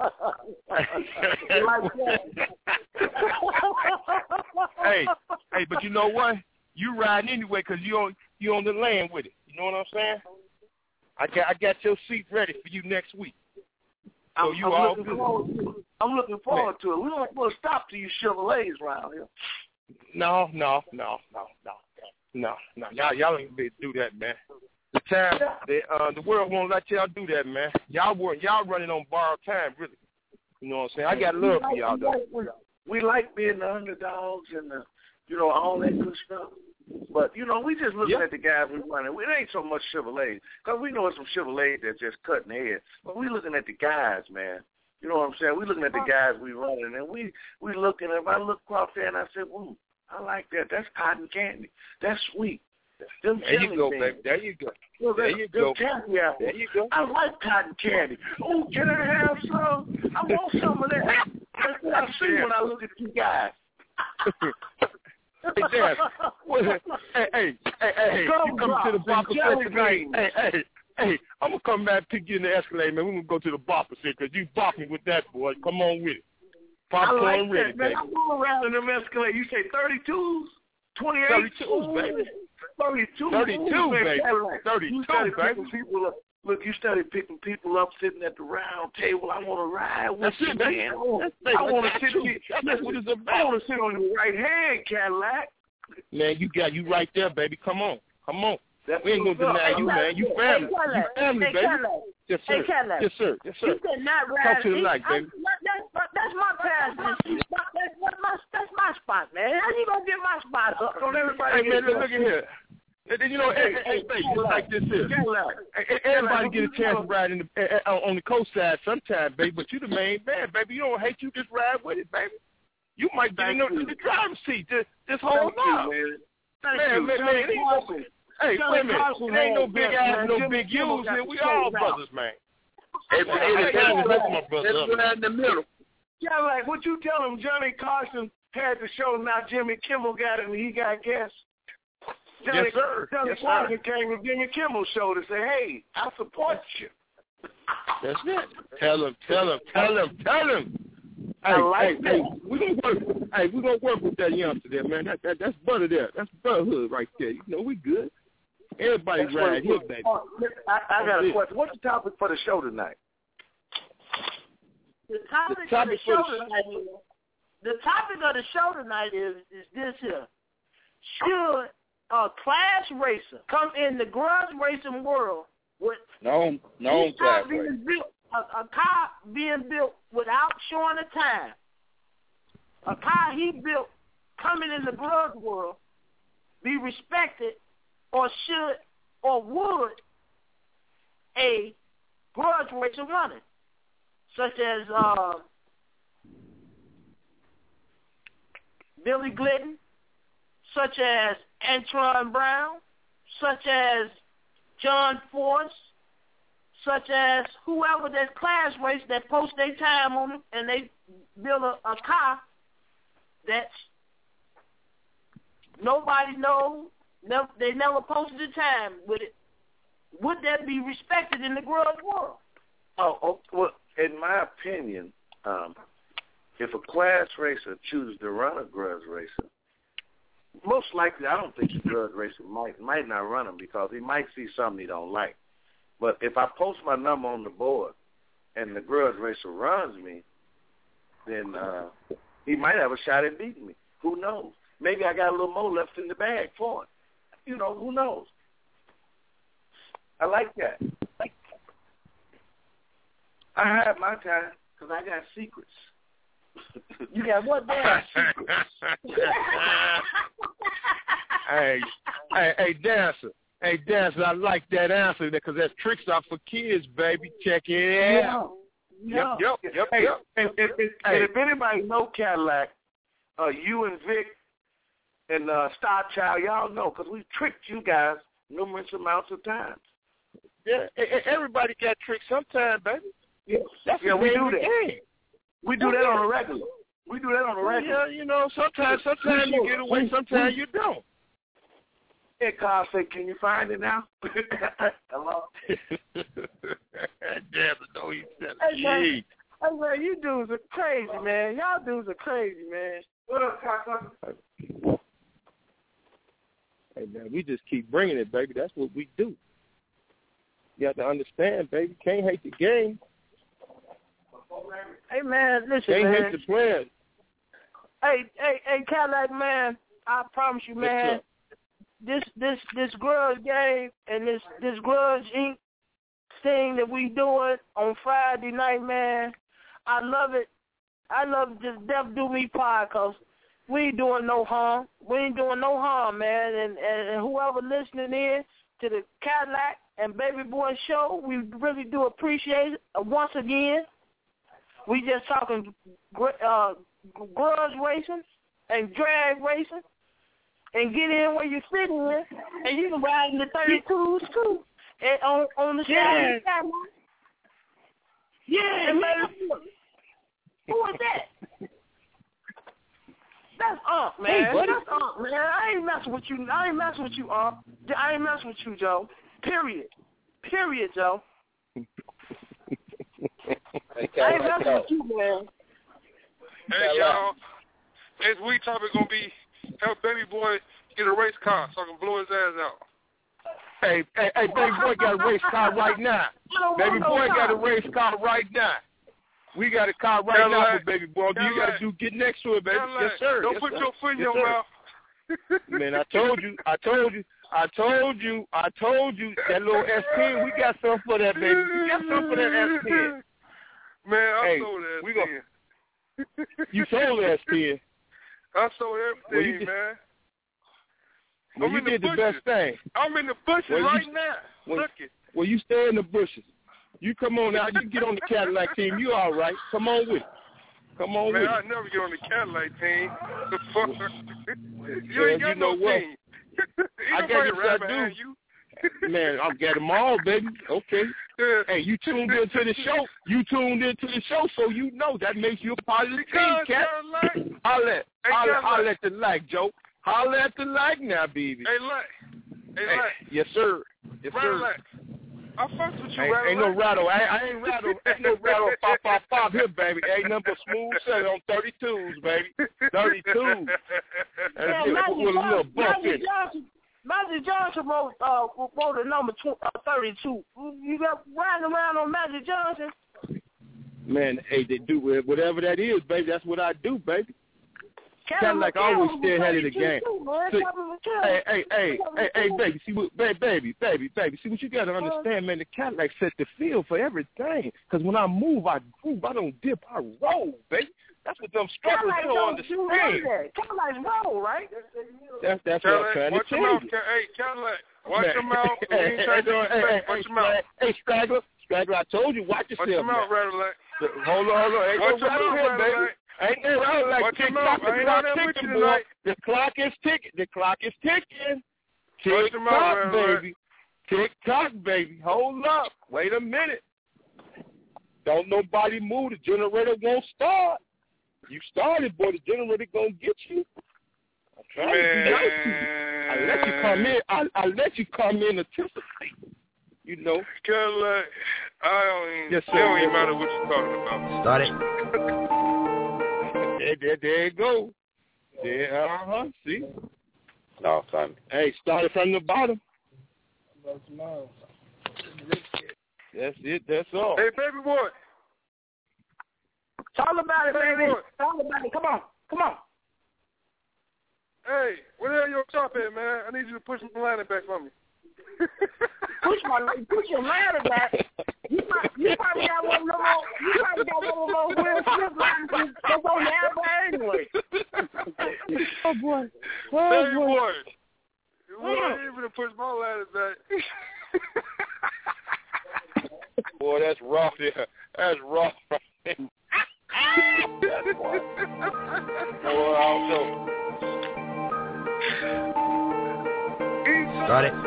hey, hey, but you know what? You riding anyway because you on you on the land with it. You know what I'm saying? I got I got your seat ready for you next week. So I'm, you I'm all looking good. forward to it. I'm looking forward to it. We don't want to stop till you Chevrolets around here. No, no, no, no, no, no, no. Y'all, y'all ain't be do that, man. The time, the uh, the world won't let y'all do that, man. Y'all work, y'all running on borrowed time, really. You know what I'm saying? I got love for y'all, though. We like being the underdogs and the, you know, all that good stuff. But, you know, we just looking yeah. at the guys we running. It ain't so much Chevrolet, because we know it's some Chevrolet that's just cutting heads. But we looking at the guys, man. You know what I'm saying? We looking at the guys we running, and we we looking. If I look across there and I said, "Ooh, I like that. That's cotton candy. That's sweet." Them there you go, baby. There you go. Well, there you go. Candy apples. There you go. I like cotton candy. Oh, can I have some? I want some of that. That's what I see when I look at you guys. Hey, Dad. hey, hey, hey, hey, you come to the Bopper Center tonight. Hey, hey, hey, I'm going to come back and pick you in the Escalade, man. We're going to go to the Bopper Center because you bopping with that, boy. Come on with it. Popcorn I like ready, that, man. baby. I'm going around in them Escalade. You say thirty-twos? twenty-eight? thirty-twos, baby. thirty-two, thirty-two, baby. thirty-two, you baby. People up. Look, you started picking people up sitting at the round table. I want to ride with That's you, it, man. That's, I want to that's sit. you. That's what it's about. I want to sit on your right hand, Cadillac. Man, you got you right there, baby. Come on, come on. That's we ain't gonna deny you, man. You family, hey, you family, hey, baby. Cadillac. Yes, sir. Hey, Cadillac. Yes, sir. Yes, sir. You could not ride. Talk to the light, baby. That's, that's my pass. That's, that's, my, that's my spot, man. How you gonna get my spot up? Don't everybody hey, man, look, look at here. You know, hey, hey, hey, it's like this here. Everybody get a chance to ride in the, uh, on the coast side sometime, baby, but you the main man, baby. You don't hate you, just ride with it, baby. You might get in the, the driver's seat this, this whole night. Man, man, man, it ain't no, hey, wait a minute. It ain't no big ass, no big U's here. We all brothers, man. Hey, hey, let's ride in the middle. Yeah, like what you tell him, Johnny Carson had the show, now Jimmy Kimmel got it and he got guests. Johnny, yes, sir. Johnny yes, Carson sir. came to Jimmy Kimmel's show to say, hey, I support you. That's it. Tell him, tell him, tell him, tell him. Hey, I like hey, that. hey, we gonna work. Hey, we gonna work with that youngster there, man. That, that that's brother there. That's brotherhood right there. You know, we good. Everybody That's ride here, baby. I, I got a question. What's the topic for the show tonight? The topic, the topic of the show the tonight is, the topic of the show tonight is is this here. Should a class racer come in the grudge racing world with no no class racer? Built, a, a car being built without showing a time. A car he built coming in the grudge world be respected, or should or would a grudge racer run it? Such as uh, Billy Glidden, such as Antron Brown, such as John Force, such as whoever that class race that post their time on it and they build a, a car that nobody knows, never, they never posted the time with it. Would that be respected in the grudge world? Oh, oh well, in my opinion, um, if a class racer chooses to run a grudge racer, most likely I don't think the grudge racer might might not run him because he might see something he don't like. But if I post my number on the board and the grudge racer runs me, then uh, he might have a shot at beating me. Who knows? Maybe I got a little more left in the bag for him. You know, who knows? I like that. I have my time because I got secrets. You got what damn secrets? hey, hey, hey, dancer. Hey, dancer, I like that answer because that tricks are for kids, baby. Check it out. No, Yep, yep, yep, hey, yep. And, and, and, Hey. and if anybody know Cadillac, uh, you and Vic and uh, Star Child, y'all know because we tricked you guys numerous amounts of times. Yeah, everybody got tricks sometime, baby. Yeah, That's yeah the we name do of the that. game. We do that on a regular. We do that on a regular. Yeah, you know, sometimes sometimes you get away, sometimes you don't. Hey, Carl said, can you find it now? Hello? Damn it, no, he said Hey, man. it. Hey, man, you dudes are crazy, man. Y'all dudes are crazy, man. What up, Carl? Hey, man, we just keep bringing it, baby. That's what we do. You have to understand, baby. Can't hate the game. Hey, man, listen, Can't man. hate the players. Hey, hey, hey, Cadillac, man, I promise you, man, this this this grudge game and this, this grudge ink thing that we doing on Friday night, man, I love it. I love this Death Do Me pod because we ain't doing no harm. We ain't doing no harm, man. And, and, and whoever listening in to the Cadillac and Baby Boy show, we really do appreciate it. Uh, once again, we just talking uh, grudge racing and drag racing and get in where you're sitting in, and you can ride in the thirty-twos too. And on, on the yeah. side. Yeah, man. Who is that? That's Unc, man. Hey, buddy. That's Unc, man. I ain't messing with you. I ain't messing with you, Unc. I ain't messing with you, Joe. Period. Period, Joe. Hey, I ain't messing with you, man. Hey, y'all. This week topic gonna be help Baby Boy get a race car so I can blow his ass out. Hey, hey, hey, Baby Boy got a race car right now. Baby Boy got a race car right now. We got a car right Tell now like, for Baby Boy. Do you got to do get next to it, baby? Tell Yes, like, sir. Don't yes, put sir. your foot in yes, your sir. mouth. Man, I told you, I told you, I told you, I told you that little S ten. We got something for that, baby. We got something for that S ten. Man, I hey, sold that we S ten. Gonna, you sold that S ten. I sold everything, well, you did, man. Well, I'm you in did the, the bushes. best thing. I'm in the bushes well, right you, now. Well, Look it. Well, you stay in the bushes. You come on now. You get on the Cadillac team. You all right. Come on with it. Come on man, with I it. never get on the Cadillac team. The fuck? you well, ain't got you know no what? team. I got yes, I do. You. Man, I've got them all, baby. Okay. Yeah. Hey, you tuned into the show. You tuned into the show, so you know that makes you a part of the team, Cat. Holla at, hey, holla, holla at the like, Joe. Holla at the like now, baby. Hey, like. Hey, hey like. Yes, sir. Yes, rattle sir. Like. I fucks with you, ain't, rattle ain't no like. rattle. I, I ain't rattle. Ain't no rattle. Pop, pop, pop here, baby. Ain't nothing but smooth selling on thirty-twos, baby. thirty-twos. Yeah, with, with a little bump in it. Magic Johnson wrote, uh, wrote the number tw- uh, thirty-two. You got riding around on Magic Johnson? Man, hey, they do whatever that is, baby. That's what I do, baby. Kind of like I always stay ahead of the game. See, hey, hey, hey, hey, hey, baby, see what, baby, baby, baby, baby. See what you got to understand, man. The Cadillac set the field for everything. Because when I move, I groove. I don't dip. I roll, baby. That's what them strugglers don't understand. Cadillac's roll, right? That's that's Cadillac, what I'm trying to watch tell your mouth, you. Hey, Cadillac, watch man. your mouth. hey, hey, hey, hey, watch your mouth. Hey, Straggler, Straggler, I told you, watch yourself. Watch your mouth, man. rattle like. Hold on, hold on. Ain't watch no rattle here, baby. Like. Ain't no rattle like watch tick your tock. mouth. The clock ticking, boy. The clock is ticking. The clock is ticking. Tick tock, baby. Tick tock, baby. Hold up. Wait a minute. Don't nobody move. The generator won't start. You started, boy. The generator gonna get you. I'm trying to be nice to you. I let you come in. I I let you come in anticipate. You know. Cadillac, I don't even. Yes, sir. It don't even yes, matter sir. what you're talking about. Start it. There, there, there it go. There, uh huh. See. No, son. Hey, started from the bottom. That's it. That's all. Hey, baby boy. Talk about it, baby. baby. Talk about it. Come on. Come on. Hey, where the hell your top at, man? I need you to push my ladder back for me. push my push your ladder back. You, you probably got one of them old, you probably got one of those Will Smith ladders that's on the elbow anyway. Oh boy. Oh Oh hey, boy. boy. You ain't even to push my ladder back. Boy, that's rough there. That's rough. Boy, I don't know. Start it.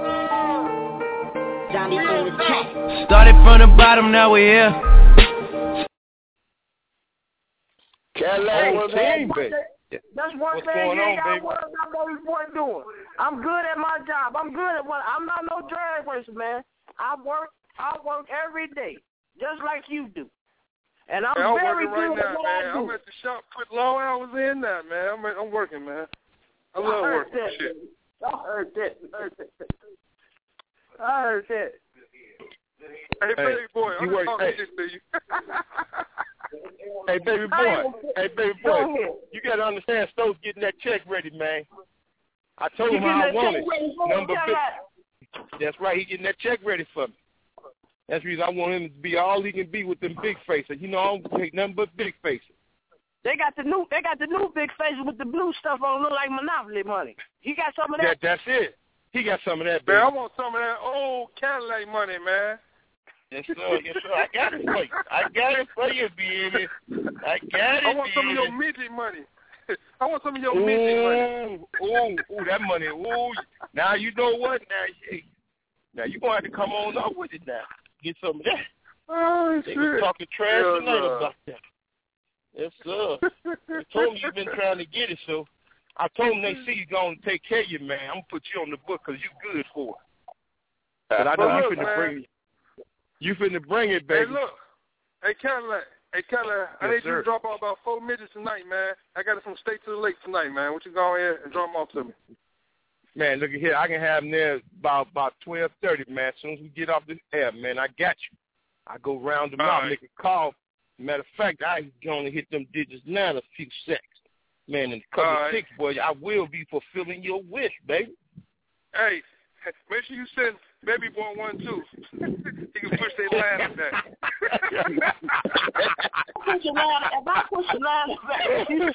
Johnny on the track. Started from the bottom, now we're here. Cadillac hey, team, baby. That's one What's thing going you ain't on, got baby? worry about what this boy doing. I'm good at my job. I'm good at what I'm not no drag racer, man. I work I work every day, just like you do. And I'm hey, I'm very working good right at now, what man. I do. I'm at the shop, put long hours in that, man. I'm I'm working, man. I love I working. that. Shit. I heard that. I heard that. I heard that. Hey, Hey, baby boy, I'm you work- talking hey. shit to you. Hey, baby boy. Hey, baby boy. You got to understand, Stokes getting that check ready, man. I told You him getting how I that want check it. ready for me? Number Tell big. that. That's right. He getting that check ready for me. That's the reason I want him to be all he can be with them big faces. You know, I don't take nothing but big faces. They got the new. They got the new big faces with the blue stuff on, look like Monopoly money. He got some of that. That that's it. He got some of that, Man, baby. I want some of that old Cadillac money, man. Yes, sir. Yes, sir. I got it for you. I got it for you, baby. I got it, I want some of your baby. midget money. I want some of your midget money. Ooh, ooh, ooh, that money. Ooh, now you know what? Now, hey, now you gonna have to come on up with it now. Get some of that. Oh, they shit. was talking trash Yes, tonight sir. about that. Yes, sir. They told me you've been trying to get it, so I told them they see you going to take care of you, man. I'm going to put you on the book because you good for it. But I know But you look, finna man. bring it. You finna bring it, Hey, baby. look. Hey, Cadillac. Hey, Cadillac, I Yes, need you sir. to drop off about four midgets tonight, man. I got it from State to the Lake tonight, man. What you go ahead and drop them off to me? Man, look at here. I can have them there about about twelve thirty, man. As soon as we get off this air, man, I got you. I go round them All out, right. make a call. Matter of fact, I going to hit them digits now in a few seconds. Man, in a couple All of right. ticks, boy, I will be fulfilling your wish, baby. Hey, make sure you send Baby Boy one, too. He can push their line back. Push your line. If I push your line back, you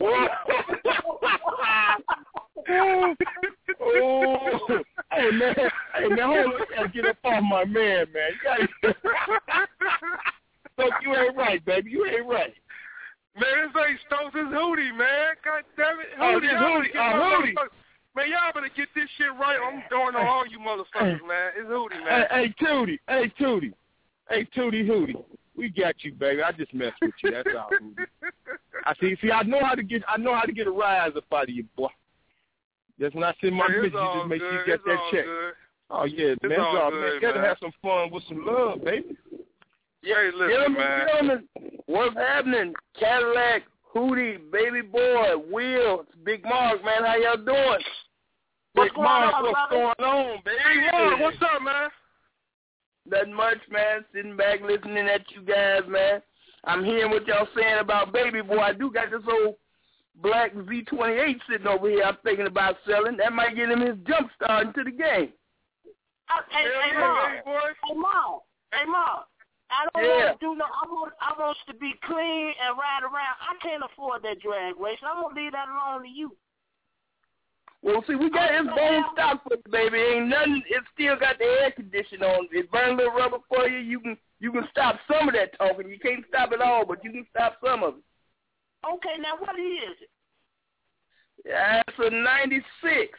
Oh, hey man, hey man, hold on, you gotta get up off my man, man. You gotta. Look, you ain't right, baby. You ain't right. Man, this ain't Stokes, it's Hootie, man. God damn it. Oh, Hootie, this y'all Hootie, better get uh, my Hootie. motherfuckers- Man, y'all better get this shit right. I'm going on all you motherfuckers, man. It's Hootie, man. Hey, hey, Tootie, hey, Tootie, hey, Tootie, Hootie. We got you, baby. I just messed with you. That's all. Hootie. I see. See, I know how to get. I know how to get a rise up out of you, boy. Just when I send my Hey, it's message, all just make good. sure you get It's that all check. good. Oh yeah, It's man. It's all all, good, man. You gotta man. have some fun with some love, baby. Hey, listen, Gentlemen, man. gentlemen, what's happening? Cadillac, Hootie, Baby Boy, Will, Big Mark, man, how y'all doing? What's Big going Mark, on, what's brother? going on, baby? Hey, Mark, what's up, man? Nothing much, man. Sitting back listening at you guys, man. I'm hearing what y'all saying about Baby Boy. I do got this old black Z twenty-eight sitting over here I'm thinking about selling. That might get him his jump start into the game. Uh, hey, Hell hey, yeah, Mark. baby boy. Hey, Mark. Hey, Mark. I don't Yeah. want to do no. I want. I want to be clean and ride around. I can't afford that drag race. I'm gonna leave that alone to you. Well, see, we got his bone stock for you, baby. Ain't nothing. It still got the air conditioner on. It burn a little rubber for you. You can you can stop some of that talking. You can't stop it all, but you can stop some of it. Okay, now what is it? Yeah, it's a ninety-six.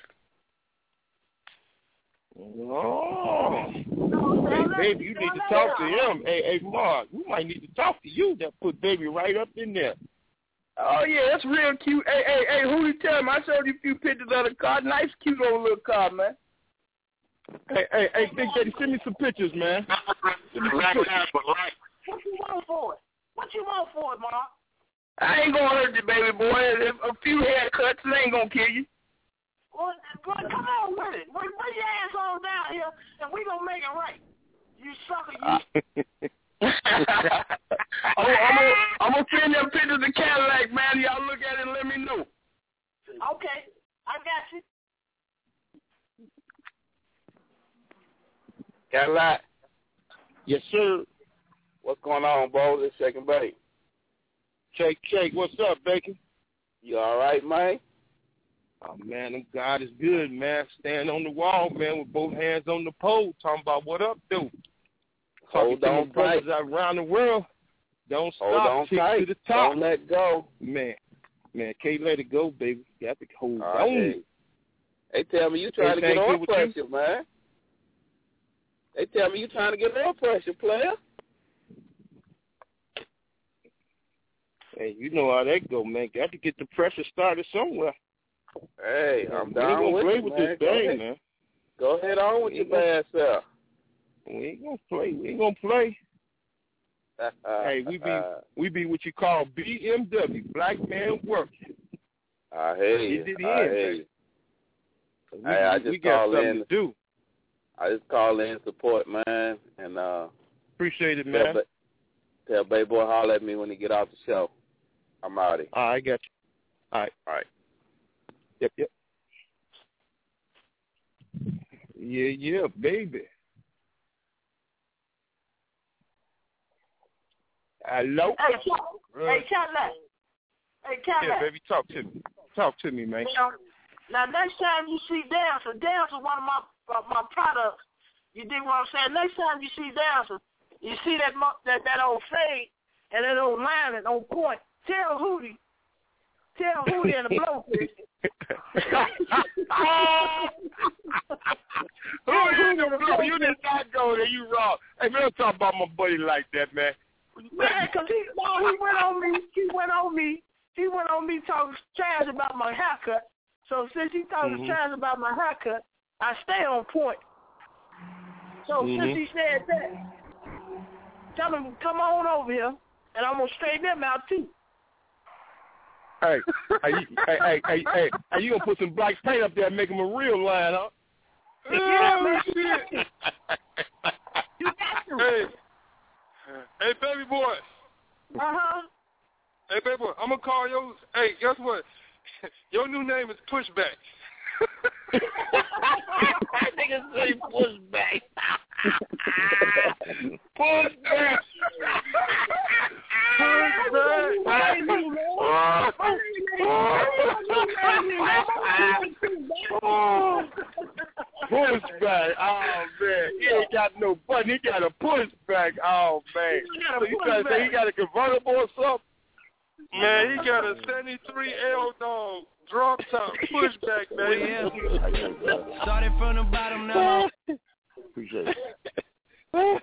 Oh, hey, baby, you need to talk to him. Hey, hey, Mark, we might need to talk to you. That put baby right up in there. Oh yeah, that's real cute. Hey, hey, hey, who you tell him? I showed you a few pictures of the car. Nice, cute old little car, man. Hey, hey, hey, Big Daddy, send me some pictures, man. Send me some pictures. What you want for it? What you want for it, Mark? I ain't gonna hurt you, baby boy. If a few haircuts, it ain't gonna kill you. Well, boy, come on with it. Bring, bring your ass on down here, and we gonna make it right. You sucker, you. I'm, I'm, gonna, I'm gonna send them pictures of Cadillac, man. Y'all look at it and let me know. Okay, I got you. Cadillac. Yes, sir. What's going on, bro? This second bait. Shake, shake. What's up, Bacon? You all right, man? Oh, man, God is good, man. Stand on the wall, man, with both hands on the pole, talking about what up, dude. Talking Hold to my on brothers tight. around the world. Don't Hold stop. on Kick tight. to the top. Don't let go. Man, man, can't let it go, baby. You have to hold All on. right, hey. They tell me you trying to get Everything on good with pressure, you? man. They tell me you trying to get on pressure, player. Hey, you know how that go, man. Got to get the pressure started somewhere. Hey, I'm we ain't down gonna with play you, with man. this Go thing, ahead. man. Go ahead on with We your ain't gonna- bad self. We ain't gonna play. We ain't gonna play. Hey, we be we be what you call B M W, black man working. I hear you. Get it I in, hear baby. you. We, hey, I just we got call something in. to do. I just call in support, man, and uh, appreciate it, man. Tell, tell Baby Boy holler at me when he get off the show. I'm out of here. All right, I got you. All right, all right. Yep, yep. Yeah, yeah, baby. Hello. Hey, hey, Cadillac. Hey, Cadillac. Yeah, baby, talk to me. Talk to me, man. Now, now next time you see Dancer, Dancer one of my uh, my products. You dig what I'm saying? Next time you see Dancer, you see that mo- that that old fade and that old line and old point. Tell Hootie, tell Hootie and the Blowfish. Hootie and the Blow, you did not go there. You wrong. Hey, man, don't talk about my buddy like that, man. Man, cause he no, he went on me. He went on me. He went on me talking trash about my haircut. So since he talking mm-hmm. trash about my haircut, I stay on point. So mm-hmm. since he said that, tell him come on over here, and I'm gonna straighten them out too. Hey, hey, hey, hey, hey, hey, hey, you gonna put some black paint up there and make him a real line, huh? Yeah, man. Shit. You got to. Hey, hey, baby boy. Uh huh. Hey, baby boy, I'm gonna call you. Hey, guess what? Your new name is Pushback. Niggas say Pushback. Pushback. Pushback. Oh man, he ain't got no button. He got a pushback. Oh man. So you trying to say he got a convertible or something? Man, he got a seventy-three L dog drop top pushback, man. Started from the bottom now. Appreciate it. Hey,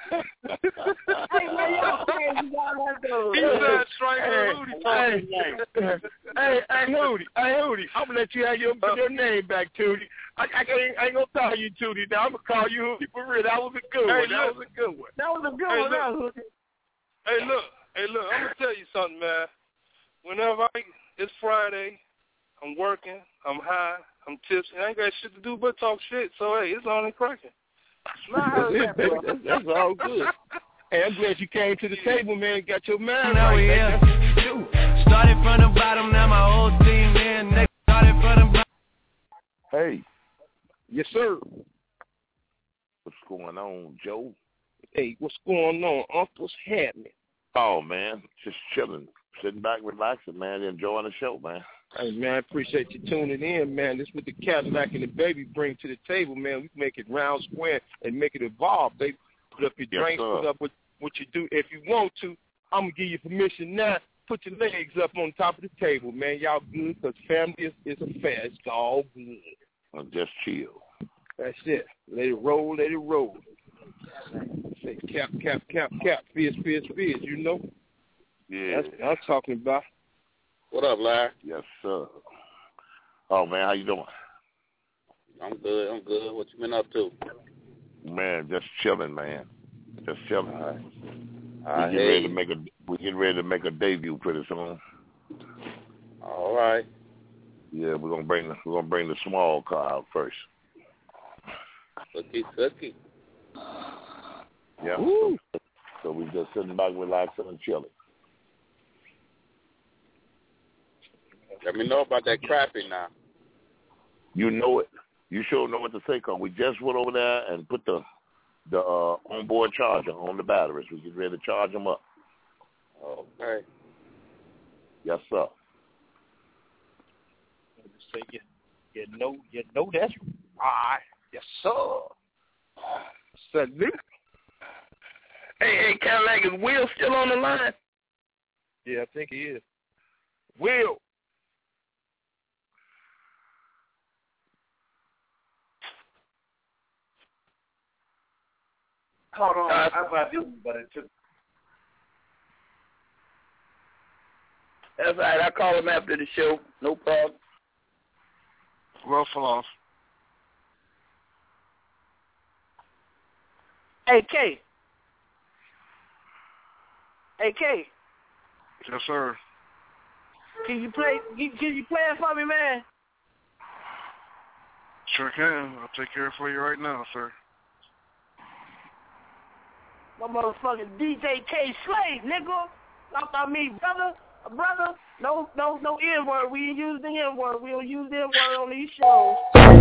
man, y'all crazy. Y'all have to. He's not striking Hootie. Hey, hey, hey, hey, Hootie, hey, Hootie, I'm gonna let you have your your name back, Tootie. I, I, ain't, I ain't gonna call you Tootie now. I'm gonna call you Hootie for real. That was a good Hey, one. That look. was a good one. That was a good Hey, one, look. now, Hootie. Hey, look. Hey, look. I'm gonna tell you something, man. Whenever I, it's Friday, I'm working, I'm high, I'm tipsy. I ain't got shit to do but talk shit. So hey, it's on and cracking. That's, it, baby. That's, that's all good. Hey, I'm glad you came to the table, man, and got your mind Now right. we here. Started from the bottom, now my whole team man. They started from the bottom. Hey. Yes, sir. What's going on, Joe? Hey, what's going on? Uncle's happening. Oh, man, just chilling. Sitting back, relaxing, man, enjoying the show, man. Hey, man, I appreciate you tuning in, man. This is what the Cadillac and the baby bring to the table, man. We make it round, square, and make it evolve, baby. Put up your Yes, drinks, sir. put up what, what you do. If you want to, I'm going to give you permission now. Put your legs up on top of the table, man. Y'all good, because family is, is a fair. It's all good. Well, just chill. That's it. Let it roll, let it roll. Say cap, cap, cap, cap, fizz, fizz, fizz, you know? Yeah. That's what I'm talking about. What up, Larry? Yes, sir. Oh, man, how you doing? I'm good. I'm good. What you been up to? Man, just chilling, man. Just chilling. All right. We I getting hear ready you. to make a we getting ready to make a debut pretty soon. All right. Yeah, we're gonna bring the, we're gonna bring the small car out first. Cookie, cookie. Yeah. So, so we just sitting back, relaxing, and chilling. Let me know about that crappie now. You know it. You sure know what to say, cause we just went over there and put the the uh, onboard charger on the batteries. We get ready to charge them up. Okay. Yes, sir. Say you, you know, you know that's right. Yes, sir. Salute. Hey, hey, Cadillac, is Will still on the line? Yeah, I think he is. Will. Hold on. Uh, I thought this, but it took. That's all right. I'll call him after the show. No problem. Rough off. Hey, K. Hey, K. Yes, sir. Can you play? Can you play it for me, man? Sure can. I'll take care of it for you right now, sir. My motherfucking D J K Slade, nigga. I mean, brother, brother. No, no, no N word. We ain't use the N word. We don't use the N word on these shows.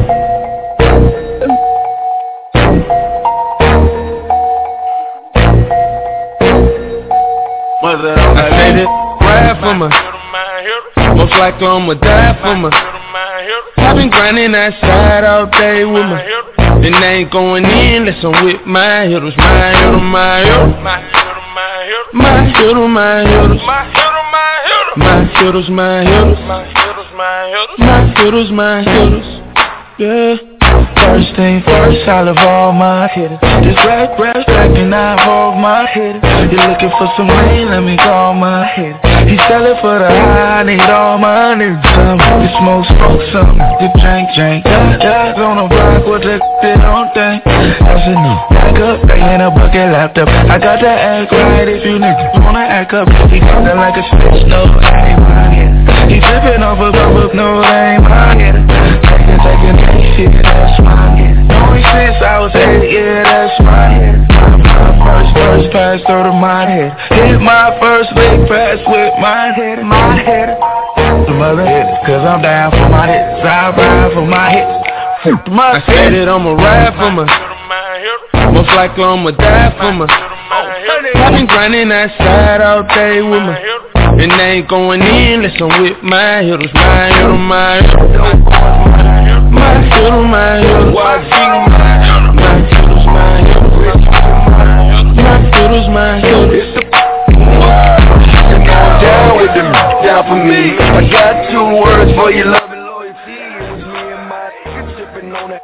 Mother, I made it ride for me. Most likely I'ma die for me. I've been grinding outside all day with me. And they ain't going in unless I'm with my hitters, my hitter, my hitter. My hitter, my hitters. My hitters, my hitters. My hitters, my hitters. Yeah. First thing first, I love all my hitters. This rap, rap, track and I hold my hitters. You looking for some rain, let me call my hitter. He sell it for the high, I need all my niggas. Some you smoke, smoke some, you drink, drink. Got guys on the block with the they don't think. I said no, back up, they in a bucket laptop. I got to act right if you niggas wanna act up. He coming like a snitch, no, I ain't my hitter. He tripping off a couple, no, I ain't my hitter. Taking, taking, taking shit, that's my hitter. Only since I was eight, yeah, that's my hitter. My first, first pass through to my head. Hit my first big pass with my head, my head. The mother hitters, cause I'm down for my hits. I ride for my hits. I said it, I'ma ride for me. Most likely I'ma die for me. I've been grinding outside all day with me. And they ain't going in unless I'm with my hitters, my hitter, my hitter. My hitter, my hitter. My hitters, my hitters. My hitters, my hitters. Come on down with them, down for me. I got two words for your love and loyalty. It was me and my niggas sipping on that.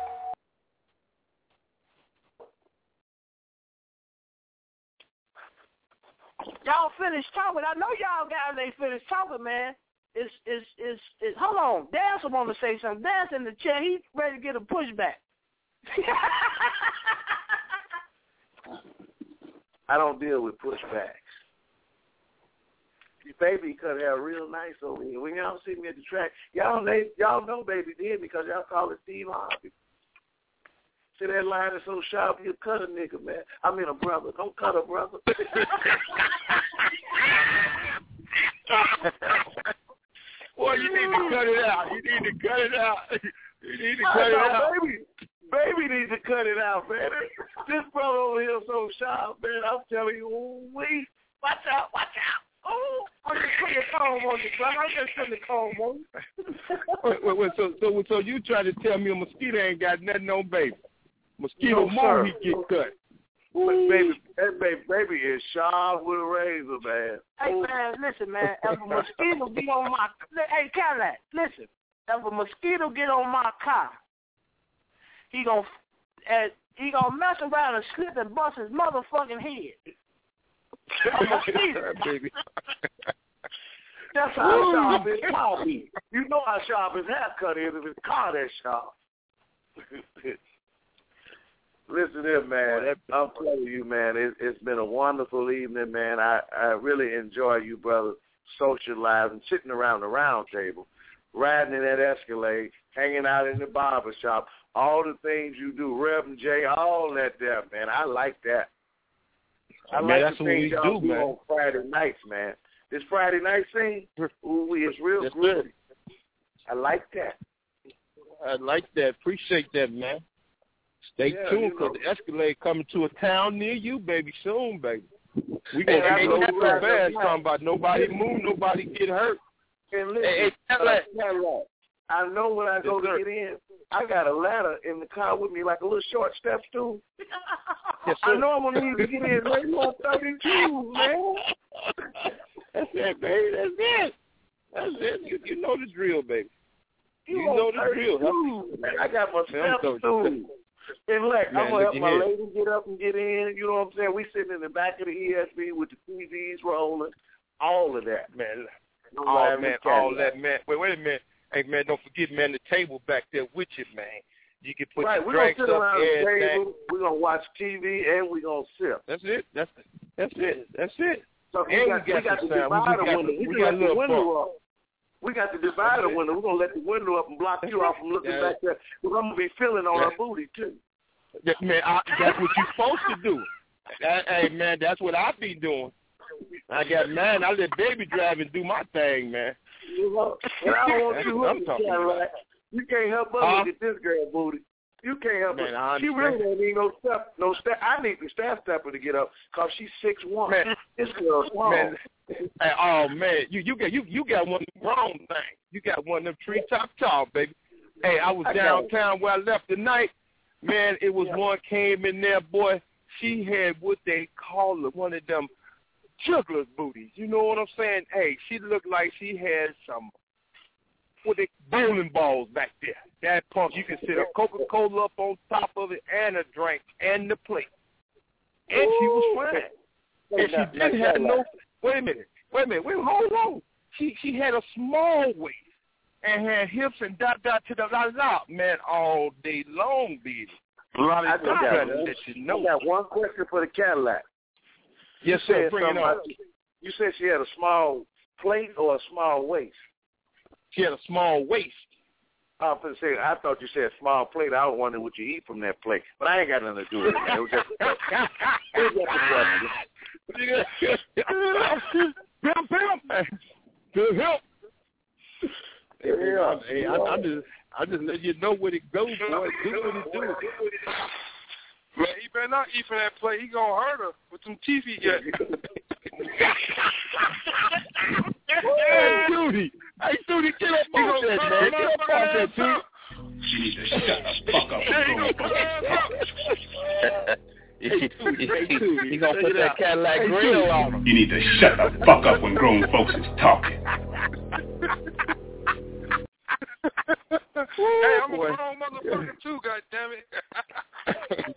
Y'all finished talking. I know y'all guys ain't finished talking, man. It's, it's, it's, it's, hold on. Dance want to say something. Dance in the chair. He's ready to get a pushback. I don't deal with pushbacks. Baby cut hair real nice over here. When y'all see me at the track, y'all know, y'all know Baby did because y'all call it Steve Harvey. See, that line is so sharp, you cut a nigga, man. I mean a brother. Don't cut a brother. Boy, you need to cut it out. You need to cut it out. You need to cut I it know, out. Baby, baby needs to cut it out, man. This brother over here is so sharp, man. I'm telling you, ooh, wee. Watch out, watch out. Oh, I'm just putting the comb on you, brother. I'm just putting the comb on you. wait, wait, wait, so, so, so you trying to tell me a mosquito ain't got nothing on Baby? Mosquito No, more sir. he get cut. But baby, that baby, baby is sharp with a razor, man. Hey, man, listen, man. If a mosquito get on my... Hey, Cadillac, listen. If a mosquito get on my car, he gon' uh, he gonna mess around and slip and bust his motherfucking head. A mosquito. Baby. That's how sharp his car is. You know how sharp his haircut is if his car that sharp. Listen here, man. I'm telling you, man, it, it's been a wonderful evening, man. I, I really enjoy you, brother, socializing, sitting around the round table, riding in that Escalade, hanging out in the barber shop, all the things you do, Reverend J, all that there, man. I like that. I Man, like that's the what things we y'all do, do man. on Friday nights, man. This Friday night scene, ooh, it's real That's good. good. I like that. I like that. Appreciate that, man. Stay Yeah, tuned you because know. the Escalade coming to a town near you, baby, soon, baby. We Hey, gonna I be know so you right, fast right. talking about nobody move, nobody get hurt. And listen, Hey, hey, tell uh, that. Cadillac, I know when I go Yes, to sir. get in, I got a ladder in the car with me, like a little short step stool. Yes, I sir. know I'm gonna need to get in right on thirty-two, man. That's it, baby. That's it. That's it. You, you know the drill, baby. You, You know on the drill. thirty-two, man. I got my Man, I'm step so- stool. And look, Man, I'm gonna look help my here. lady get up and get in. You know what I'm saying? We sitting in the back of the E S P with the T Vs rolling, all of that, Man, No oh, riding man, the all Cadillac. that, man. Wait, wait a minute. Hey, man, don't forget, man, the table back there with you, man. You can put Right, your we're gonna drinks sit up, around the everything. table. We're gonna watch T V and we're gonna sip. That's it. That's That's it. That's it. So we And got, we got we got some the sound. We divider got, window. we We got a got the little window bump. up. We got the divider window. We're gonna let the window up and block you off from looking yeah. back there. We're gonna be feeling on yeah. our booty too. That, man, I, that's what you're supposed to do. That, hey, man, that's what I be doing. I got man. I let baby drive and do my thing, man. Well, I don't want you looking at right. You can't help but look at this girl booty. You can't help man, it. She really don't need no step, no step. I need the staff stepper to get up because she's six one. Man, this girl's small. Man, hey, oh man, you you got you you got one of them wrong things. You got one of them treetop tall, baby. Hey, I was I downtown where I left tonight. Man, it was yeah. one came in there, boy. She had what they call it, one of them juggler's booties. You know what I'm saying? Hey, she looked like she had some what they bowling balls back there. That pump, you can sit a Coca-Cola up on top of it and a drink and the plate. And Ooh. She was fine. And she didn't have no. Wait a minute. Wait a minute. Wait, hold on. She she had a small waist and had hips and dot dot to the la la man all day long, baby. I, I, got, that you know. I got one question for the Cadillac. Yes, you sir. Bring it on. You said she had a small plate or a small waist? She had a small waist. I was going to say, I thought you said small plate. I was wondering what you eat from that plate. But I ain't got nothing to do with it, man. It was just, it was just a question. Pimp, pimp. Good help. Hey, yeah, hey, I, I just, I just let you know where it goes, boy. Do what it do. Man, he better not eat from that plate. He gonna hurt her with some teeth he got. Hey, Judy. Hey, Judy, get up off that, man. Get up off that, Judy. You need to shut the fuck up. He gonna put that Cadillac grill on him. You need to shut the fuck up when grown folks is talking. Hey, I'm a grown motherfucker too, goddammit.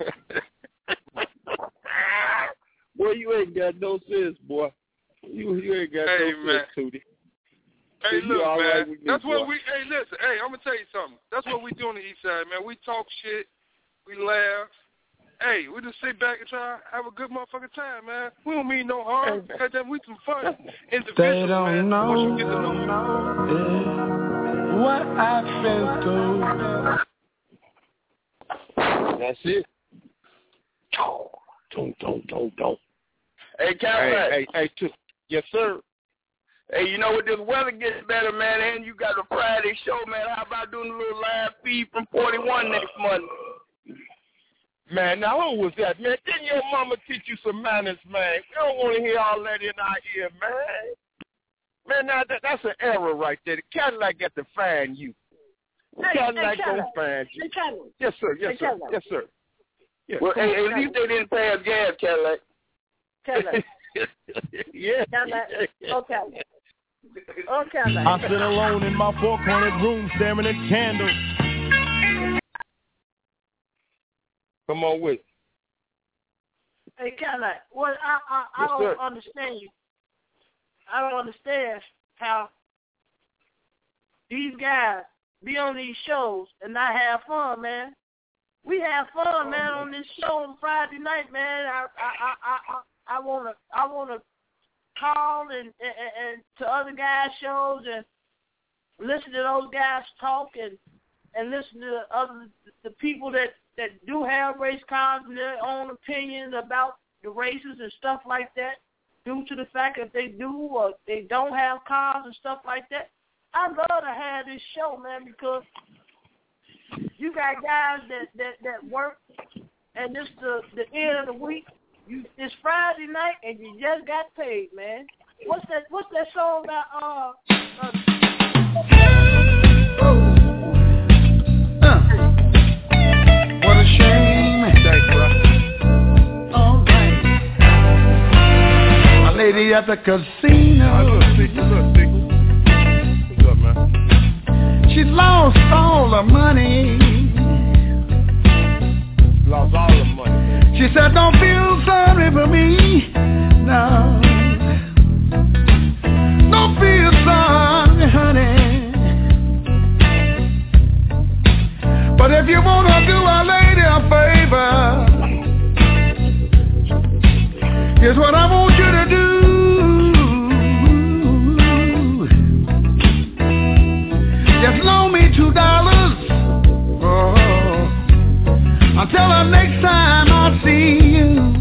Boy, you ain't got no sense, boy. You you ain't got hey, no man. sense, Tootie. Hey, so look, man. Right me, that's boy. what we. Hey, listen. Hey, I'm gonna tell you something. That's what we do on the East Side, man. We talk shit. We laugh. Hey, we just sit back and try to have a good motherfucking time, man. We don't mean no harm. Hey, goddamn, we some fun individuals, they don't man. know, Once you get to know yeah, what I've been through. That's it. Don't, don't, don't, don't. Hey, Cadillac. Hey, hey, hey, t- yes, sir. Hey, you know what? This weather gets better, man, and you got a Friday show, man. How about doing a little live feed from forty-one next Monday? Man, now who was that, man? Didn't your mama teach you some manners, man? We don't want to hear all that in our ear, man. Man, now that, that's an error right there. The Cadillac got to find you. The Hey, Cadillac hey, gonna find you. Hey, Cadillac. Yes, sir. Yes, Hey, sir. Cadillac. Yes, sir. Yes. Well, hey, at least they didn't pay us gas, Cadillac. Cadillac. Yeah. Cadillac. Okay. Okay. I sit alone in my four-cornered room staring at candles. Come on with it. Hey, Cadillac. Well, I I, I Yes, don't sir. understand you. I don't understand how these guys be on these shows and not have fun, man. We have fun, man, on this show on Friday night, man. I I I I, I wanna I wanna call and, and and to other guys' shows and listen to those guys talk and and listen to other the people that, that do have race cars and their own opinions about the races and stuff like that, due to the fact that they do or they don't have cars and stuff like that. I love to have this show, man, because you got guys that, that, that work, and this the the end of the week. You it's Friday night, and you just got paid, man. What's that? What's that song about? Uh, uh, Uh, what a shame. All right. A lady at the casino. What's up, man? She lost all her money. Lost all the money. She said, don't feel sorry for me. No. Don't feel sorry, honey. But if you want to do a lady a favor, here's what I want you to do. Until the next time I see you.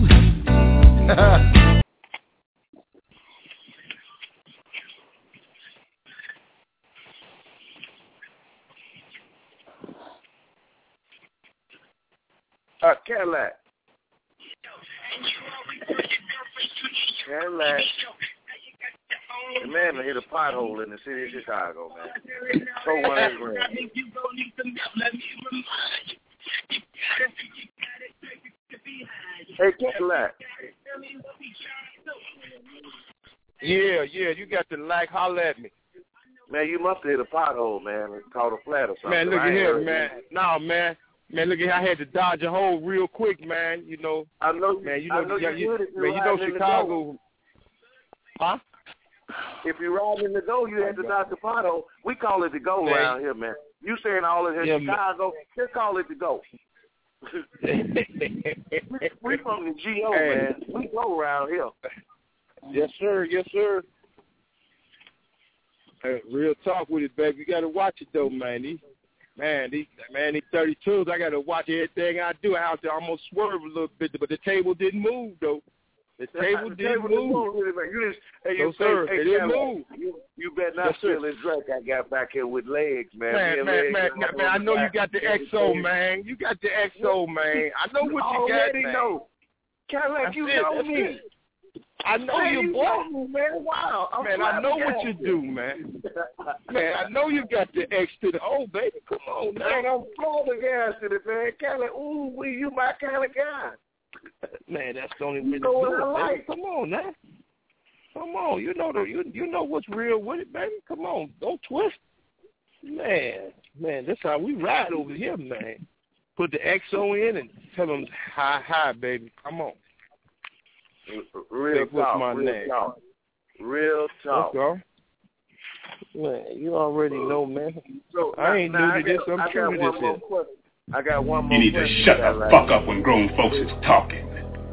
Uh, Cadillac. Cadillac. The man hit a pothole in the city of Chicago, man. So one eight grand. Hey, Cadillac. Yeah, yeah, you got to like holler at me. Man, you must have hit a pothole, man. It's called a flat or something. Man, look I at ain't here, heard man. No, man. Man, look at how I had to dodge a hole real quick, man. You know. I know. Man, you I know, know you, you, you, you man, you know Chicago. Huh? If you ride in the go, you had to dodge the pothole. We call it the go Man. around here, man. You saying all of it in Yeah, Chicago, just call it the go. we, we from the G O, Hey. man. We go around here. Yes, sir. Yes, sir. Hey, real talk with it, baby. You got to watch it, though, man. These, man, these, man, these thirty-twos, I got to watch everything I do. I have to almost swerve a little bit, but the table didn't move, though. The table the didn't table move. Really, man. You just, hey, No, you, sir. Hey, It hey, didn't Cadillac, move. You, you better not Yes, sir. steal this drink I got back here with legs, man. Man, Me man, and legs, man, man, man, I know you got the X O, man. You got the X O, man. I know what you got, already man. know. Cadillac, That's you it, know that's me. it. I know Man, you, you boy. know me, man. Wow. I'm Man, I know what you flabbergasted. do, man. Man, I know you got the X to the O, baby. Come on, Man, man. I'm flabbergasted, man. Cadillac, ooh, we, you my kind of guy. Man, that's the only way to You know what do I it, like. baby. Come on, man. Come on, you know the you you know what's real with it, baby. Come on, don't twist. Man, man, that's how we ride over here, man. Put the X O in and tell them hi, hi, baby. Come on. Real Think what's talk, my real name. talk. Real talk. Let's go. Man, you already know, man. So, I ain't now, new to got, this. I'm I true got to one this. more Here. question. I got one more You need question. to shut the Cadillac. fuck up when grown folks is talking.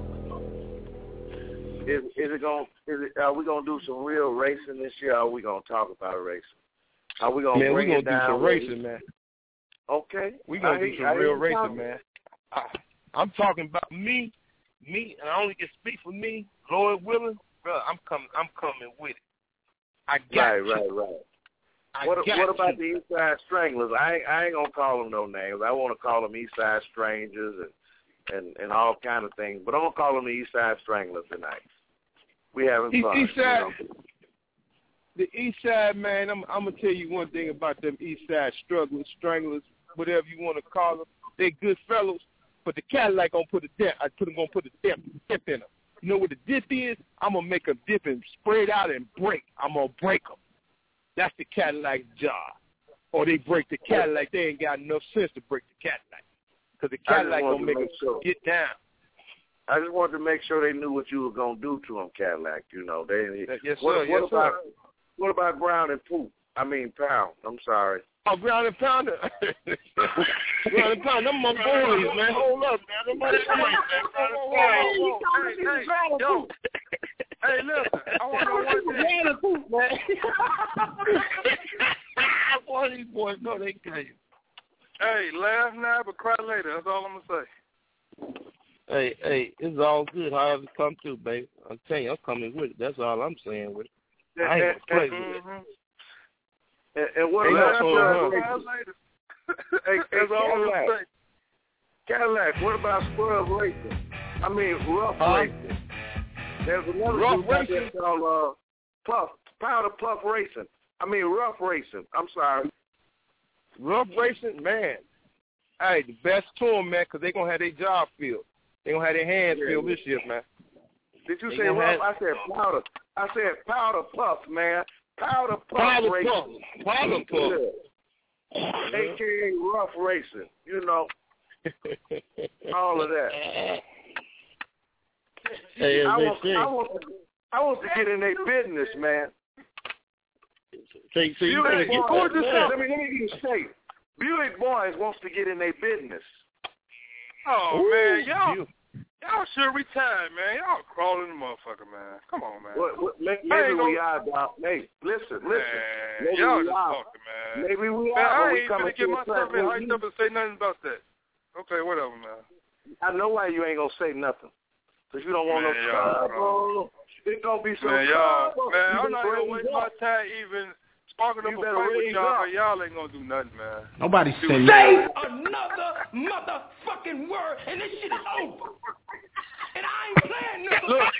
Is, is it going? Is it? Are we gonna do some real racing this year? Or are we gonna talk about racing? Are we gonna Man, we bring gonna it do down? some racing, man. Okay. We gonna I do hear- some I hear real you racing, talking. man. I, I'm talking about me, me, and I only can speak for me. Lord willing, bro, I'm coming. I'm coming with it. I got Right, you. right, right. I What, got what about you. the East Side Stranglers? I ain't, I ain't gonna call them no names. I want to call them East Side Strangers and, and and all kind of things. But I'm gonna call them the East Side Stranglers tonight. We having East, fun. East Side, you know? the East Side, man. I'm, I'm gonna tell you one thing about them East Side strugglers, stranglers, whatever you want to call them. They good fellows, but the Cadillac gonna put a dip. I put them gonna put a dip, dip in them. You know what the dip is? I'm gonna make them dip and spread out and break. I'm gonna break them. That's the Cadillac's job. Or they break the Cadillac. They ain't got enough sense to break the Cadillac, because the Cadillac gonna make them sure. get down. I just wanted to make sure they knew what you were gonna do to them, Cadillac. You know, they. Yes, what, sir. What Yes, about sir. what about Ground and Poop? I mean Pound. I'm sorry. Oh, Ground and Pounder. Ground and Pounder, them my boys, man. Hold up, man. Them my boys, man. Hey, hey, hey, yo. Hey, listen, I want to know one thing. Boy, these boys know they crazy. Hey, laugh now but cry later. That's all I'm gonna say. Hey, hey, it's all good. However it come through, baby. I'm telling you, I'm coming with it. That's all I'm saying with it. I ain't gonna play with it. And, and what Ain't about no Scrub fun, huh? Racing? Hey, hey, That's all I'm gonna Cadillac. say. Cadillac, what about Scrub Racing? I mean, Rough Huh? Racing. There's another Rough group out there Racing? called uh, Puff, Powder Puff Racing. I mean, Rough Racing. I'm sorry. Rough Racing, man. Hey, the best to them, man, because they going to have their job filled. They going to have their hands Yeah. filled this year, man. Did you They say gonna Rough? have- I said Powder. I said Powder Puff, man. Powder Puff Powder Racing. Puff. Powder Puff. Yeah. A K A Rough Racing. You know, all of that. Hey, as I they want, say. I want, to, I want to get in their business, man. So, so you Buick better Boys, get that. let me let me get you straight. Buick Boys wants to get in their business. Oh Ooh, man, y'all you- y'all should retire, man. Y'all crawling the motherfucker, man. Come on, man. What, what, maybe I maybe ain't we gonna- are, Doc. Hey, listen, listen. Man, Maybe y'all we just are. talking, man. Maybe we Man, are. I but we ain't coming gonna get to a myself track in where hyped you- up and say nothing about that. Okay, whatever, man. I know why you ain't gonna say nothing. Cause you don't want man, no trouble. It's gonna be some man, y'all, trouble. man, You I'm not better gonna waste my time even sparking up You a better fight with raise y'all, up. but y'all ain't gonna do nothing, man. Nobody Do say it. Say another motherfucking word, and this shit is over. And I ain't playing this. Look,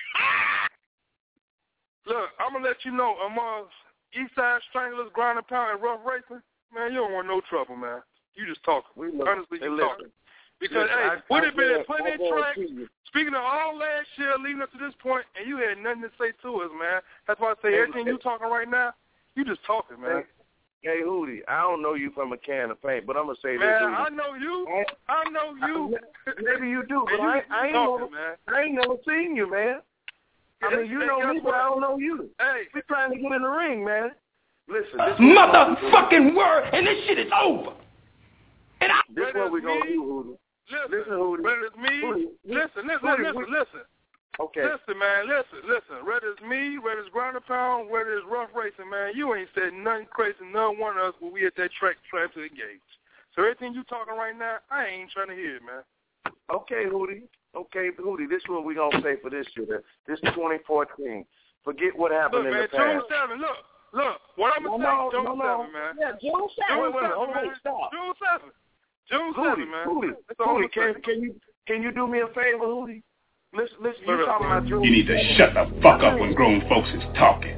look, I'm gonna let you know, amongst East Side Stranglers, Ground and Pound, and Rough Racing, man, you don't want no trouble, man. You just talking. Honestly, you talking. Because, Listen, hey, I- would I have been said- plenty I of tracks, guarantee you. speaking of all last year leading up to this point, and you had nothing to say to us, man. That's why I say Hey, everything hey. you talking right now, you just talking, man. Hey, Hootie, I don't know you from a can of paint, but I'm gonna say Man, this. Hootie. I know you. I know you. Maybe you do, but And you- I, you I ain't talking, never, man. I ain't never seen you, man. I mean, you Hey, know guess me, but what? I don't know you. Hey, we trying to get in the ring, man. Listen, this Motherfucking word, and this shit is over. And I. This is what we gonna do, Hootie. Listen, Listen, Hootie. whether it's me, Hootie, listen, listen, Hootie, listen, we- listen. Okay. Listen, man, listen, listen. Whether it's me, whether it's Ground and Pound, whether it's Rough Racing, man, you ain't said nothing crazy, none one of us when we at that track trying to engage. So everything you talking right now, I ain't trying to hear it, man. Okay, Hootie. Okay, Hootie, this is what we gonna say for this year. This twenty fourteen. Forget what happened Look, in man, the June past. seventh, look, look. What I'm going to No, say, June no, no. seventh, man. Yeah, June seventh. June Wait, wait, seventh, hold on, man. stop. June seventh. June Hootie, seventh, man. Hootie, That's all I'm Hootie, gonna can, say. can you can you do me a favor, Hootie? Listen, listen, you talking about June You need to seventh. shut the fuck up when grown folks is talking.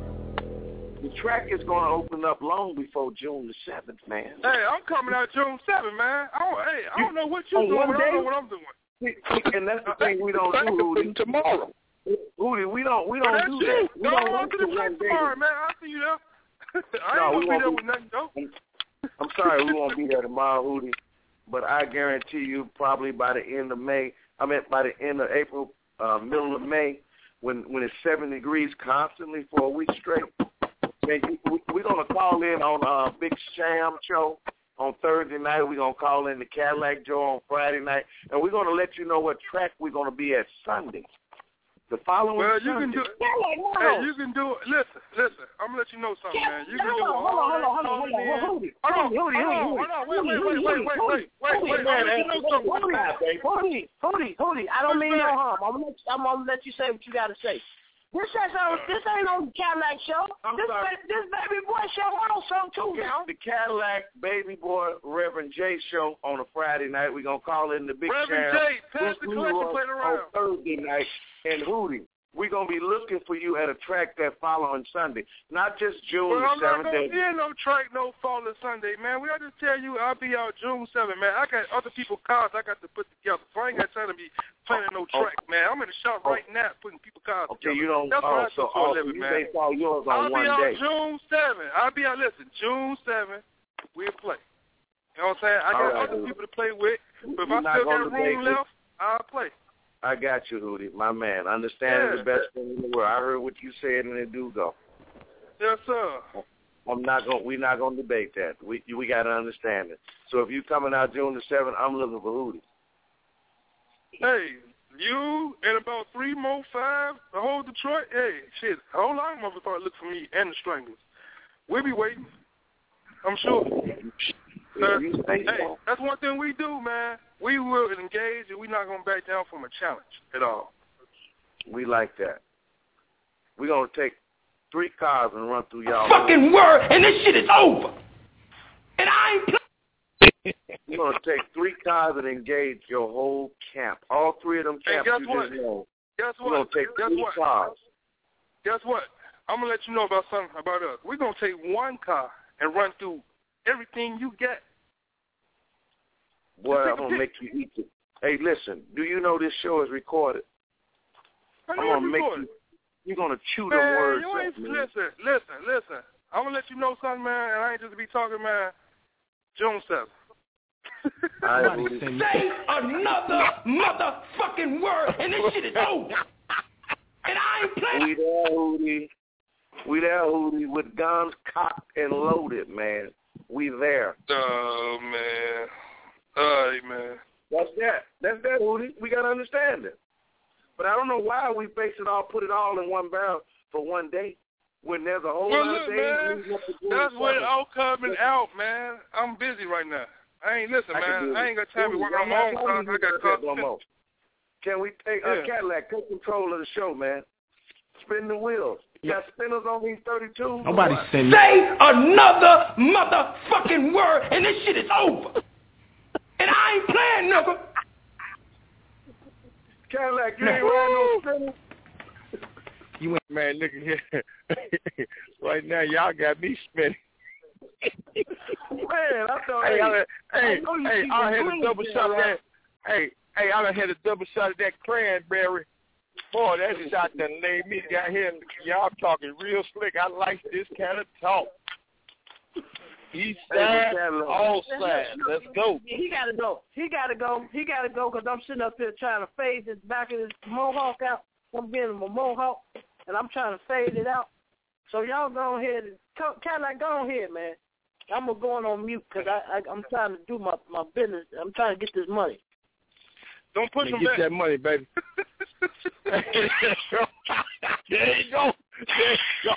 The track is going to open up long before June the seventh, man. Hey, I'm coming out June seventh, man. I don't, hey, I don't know what you on doing, one but I day? know what I'm doing. And that's the thing we don't do, Hootie. Tomorrow. Hootie, we don't we But don't that's do you. that. We Go don't on do to the one track day. tomorrow, man. I'll see you there. I No, ain't we going to be there won't with nothing, though. I'm sorry, we won't be there tomorrow, Hootie. But I guarantee you, probably by the end of May, I mean by the end of April, uh, middle of May, when when it's seven degrees constantly for a week straight, man, we, we're gonna call in on uh, Big Sham show on Thursday night. We're gonna call in the Cadillac Joe on Friday night, and we're gonna let you know what track we're gonna be at Sunday. The following Well, you Sunday. can do it. Hey, you can do it. Listen, listen. I'm gonna let you know something, man. You can do it. Hold on, hold on, hold on, hold on, hold on, hold on. Hold on, Hootie, hold on, Hootie, hold on. Wait, Hootie, wait, wait, wait, wait, wait, wait, wait. I'm gonna let you know something. Hootie, Hootie, Hootie, I don't mean no harm. I'm gonna let you, I'm gonna let you say what you gotta say. This ain't no, this ain't no Cadillac show. I'm This sorry. ba- this baby boy show also too now. The Cadillac Baby Boy Reverend J show on a Friday night. We're gonna call in the Big Reverend Sham J, pass the Blue collection Roy plate on around. Thursday night, and Hootie. We're going to be looking for you at a track that following Sunday, not just June Well, the I'm not seventh. going to be in no track, no following Sunday, man. We got to tell you I'll be out June seventh, man. I got other people's cars I got to put together, so I ain't got time to be planning no track, man. I'm in the shop right now putting people's cars Okay, together. you don't. That's oh, what I so do for a also living, you man. base all yours on I'll one be out day. June seventh. I'll be out, listen, June seventh, we'll play. You know what I'm saying? I got All right, other dude. people to play with, but if You're I not still gonna got room debate left, I'll play. I got you, Hootie, my man. Understanding Yeah. the best thing in the world. I heard what you said, and it do go. Yes, sir. I'm not going. We're not going to debate that. We we got to understand it. So if you coming out June the seventh, I'm looking for Hootie. Hey, you and about three more, five, the whole Detroit. Hey, shit, a whole lot of motherfuckers look for me and the Stranglers. We'll be waiting. I'm sure. Uh, hey, that's one thing we do, man. We will engage, and we're not going to back down from a challenge at all. We like that. We're going to take three cars and run through y'all. Fucking word, and this shit is over. And I ain't playing. We're going to take three cars and engage your whole camp. All three of them Hey, camps guess you what? just know. Guess We're going what? to take Guess three what? cars. Guess what? I'm going to let you know about something about us. We're going to take one car and run through everything you get. Boy, I'm going to make you eat it. Hey, listen, do you know this show is recorded? I I'm know going it's to make recorded. you, you're going to chew Man, them words you ain't, up, man. listen, listen, listen. I'm going to let you know something, man, and I ain't just be talking, man. June seventh. All right, Hootie. Say another motherfucking word, and this shit is over. And I ain't playing. We there, Hootie. We there, Hootie, with guns cocked and loaded, man. We there. Oh, man. All right, man. That's that. That's that, Hootie. We got to understand it. But I don't know why we base it all, put it all in one barrel for one day when there's a whole Well, lot look, of days man, leading up to June that's what seventh. all coming out, man. I'm busy right now. I ain't listen, I man. I ain't got time to work on I'm my own not songs. I got that caught. no more. Can we take Yeah. uh, Cadillac, take control of the show, man? Spin the wheels. You got spinners on these thirty-two? Nobody said say another motherfucking word and this shit is over. And I ain't playing, nigga. Cadillac, you ain't riding no spinners? You ain't, man, look at here. Right now, y'all got me spinning. Man, I thought, hey, hey, I, hey, I hey, I had a double shot of that. Hey, hey, I done had a double shot of that cranberry. Boy, that shot done laid me down here. Y'all talking real slick. I like this kind of talk. East side, all sides. Let's go. He gotta go. He gotta go. He gotta go because I'm sitting up here trying to fade this back of this mohawk out. I'm getting my mohawk, and I'm trying to fade it out. So y'all go ahead and kind of like go ahead, man. I'm gonna go on mute because I, I I'm trying to do my my business. I'm trying to get this money. Don't push Man, him get back. that money, baby. There you go. There you go.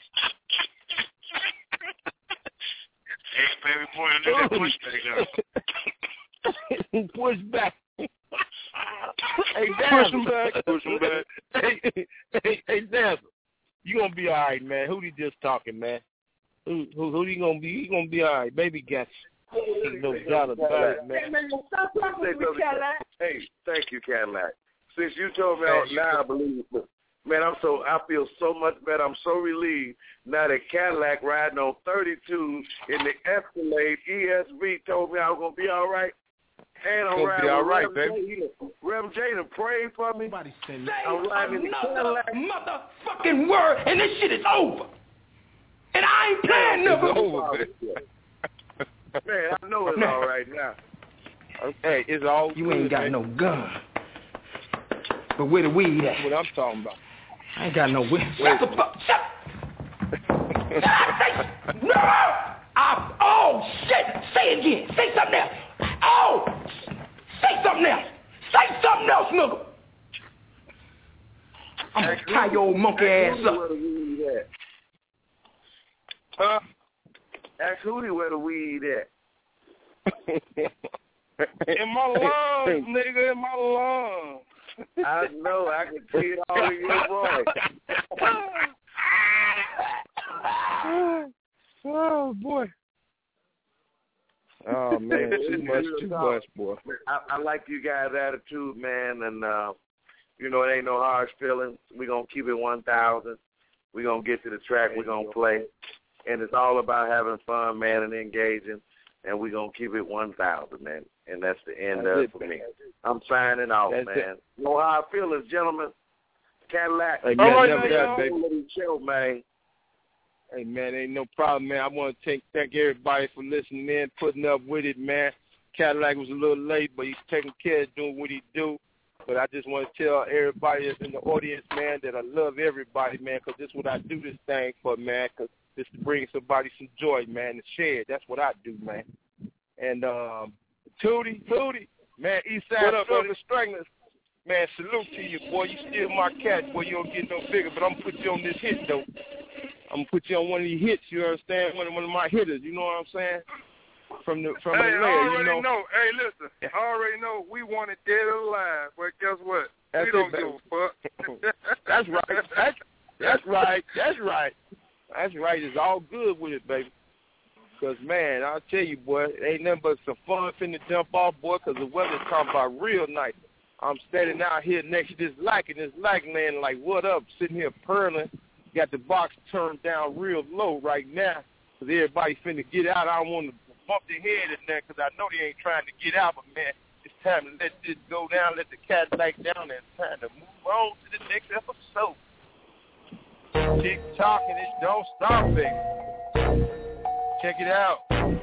Hey, baby boy, do that push back up. Push back. Hey, Push him back. Push him back. Hey, hey, hey, Dazzle, you gonna be all right, man. Who he just talking, man? Who who who you gonna be? You gonna be all right, baby. Got you. Ain't no doubt about it, man. Hey, man, stop talking to me, Cadillac. Hey, thank you, Cadillac. Since you told me out now, I believe it. Man, I'm so I feel so much better. I'm so relieved now that Cadillac riding on thirty-two in the Escalade E S V told me I was gonna be all right. And I'm Gonna riding be all with right, Rev baby. J. Rev J to pray for me. Nobody said I'm riding in the another Cadillac. motherfucking word and this shit is over. And I ain't playing, It's nigga. over, Man, I know it's all right now. Hey, it's all You good, ain't got man. no gun. But where the weed at? That's what I'm talking about. I ain't got no weed. Shut the fuck. Shut. Shut up. No. I, oh, shit. Say it again. Say something else. Oh. Say something else. Say something else, nigga. I'm going to tie your old monkey ass up. Where the weed at? Huh? Ask Hootie where the weed at. In my lungs, nigga, in my lungs. I know, I can see it all in your voice. Oh, boy. Oh, man, too much, too much, boy. I, I like you guys' attitude, man, and, uh, you know, it ain't no harsh feelings. We're going to keep it one thousand. We're going to get to the track. We're going to play. And it's all about having fun, man, and engaging. And we're going to keep it one thousand, man. And that's the end That's of it, it for man. me. I'm signing off, That's man. it. You know how I feel as gentlemen. Cadillac. Hey, man, all never that, baby. Show, man. Hey, man, ain't no problem, man. I want to take, thank everybody for listening in, putting up with it, man. Cadillac was a little late, but he's taking care of doing what he do. But I just want to tell everybody that's in the audience, man, that I love everybody, man, because this is what I do this thing for, man, because it's to bring somebody some joy, man, to share it. That's what I do, man. And um, Tootie, Tootie, man, Eastside Struggle Stranglers, man, salute to you, boy. You still my cat, boy. You don't get no bigger, but I'm going to put you on this hit, though. I'm going to put you on one of these hits, you understand? One of, one of my hitters, you know what I'm saying? From the from hey, the I layer, already you know. know. Hey, listen. I already know we want it dead or alive. But guess what? That's we don't it, give a fuck. That's right. That's, that's right. That's right. That's right. It's all good with it, baby. Because, man, I'll tell you, boy, it ain't nothing but some fun finna jump off, boy, because the weather's talking about real nice. I'm standing out here next to this light, and this light man like, what up, sitting here purling. Got the box turned down real low right now because everybody finna get out. I don't want to bump their head in there because I know they ain't trying to get out, but, man, it's time to let this go down, let the cat light down, and it's time to move on to the next episode. Keep talking, it don't stop, baby. Check it out.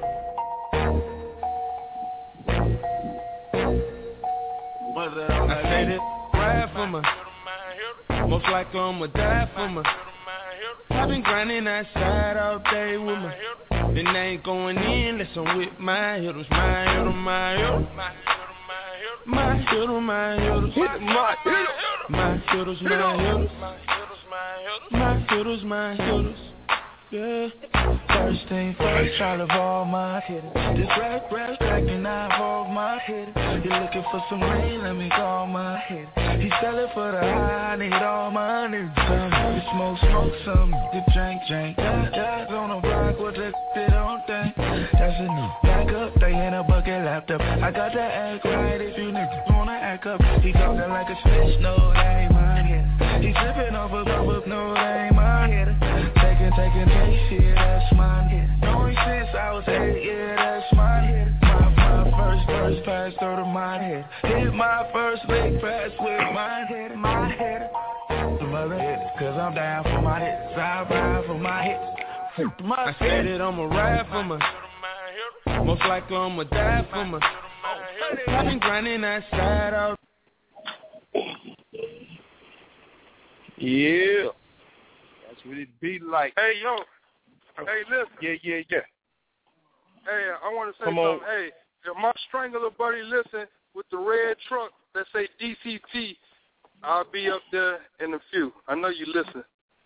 I say this ride for me. Most likely I'ma die for me. I've been grinding outside all day with me. Then they ain't going in unless I'm with my hitters, my hitters, my hitters. My hitters, my hitters. My hitters, my hitters. My hitters, my hitters. Yeah. First thing first, try to evolve my hitter. This rap, rap, track and I evolve my hitter. You looking for some rain, let me call my hitter. He sellin' for the high, I need all my niggas. You smoke, smoke some, you drink, drink. Yeah, yeah, on the block with the they don't think. That's a new back up, they in a bucket laptop. I got to act right if you niggas wanna act up. He talking like a snitch, no, that ain't mine hitter. He sippin' off a cup of, no, that ain't mine hitter. Taking, taking, taste, yeah, that's mine hitter. Knowing since I was eight, yeah, that's mine hitter. My, my first, first pass through the mine hitter. Hit my first big pass with mine hitter, my hitter. Some other hitters, cause I'm down for my hits. I ride for my hits. I said it, I'ma ride for my. Most likely I'ma die for my. I've been grinding that side out. Yeah. That's what it be like. Hey, yo. Hey, listen. Yeah, yeah, yeah. Hey, I want to say Come something. on. Hey, if my strangler buddy listen with the red truck that say D C T, I'll be up there in a few. I know you listen.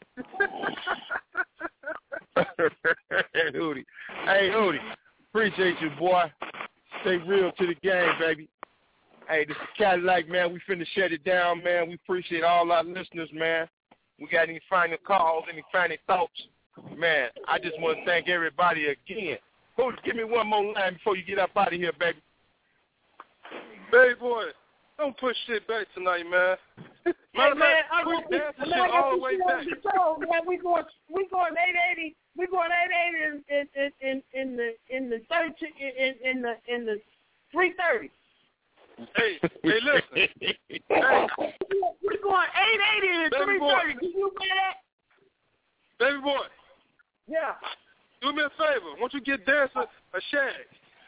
Hootie. Hey, Hootie. Appreciate you, boy. Stay real to the game, baby. Hey, this is Cadillac, man. We finna shut it down, man. We appreciate all our listeners, man. We got any final calls, any final thoughts? Man, I just want to thank everybody again. Hootie, give me one more line before you get up out of here, baby. Baby boy, don't push shit back tonight, man. Hey, Matter man, I got push that shit all the way back. Show, man, we going, we going eight eighty. We going eight eighty in in in, in the in the thirty in, in the in the three thirty. Hey, hey, listen. Hey, we going eight eighty in three thirty. Can you get that? Baby boy. Yeah. Do me a favor. Won't you get Dancer a shag?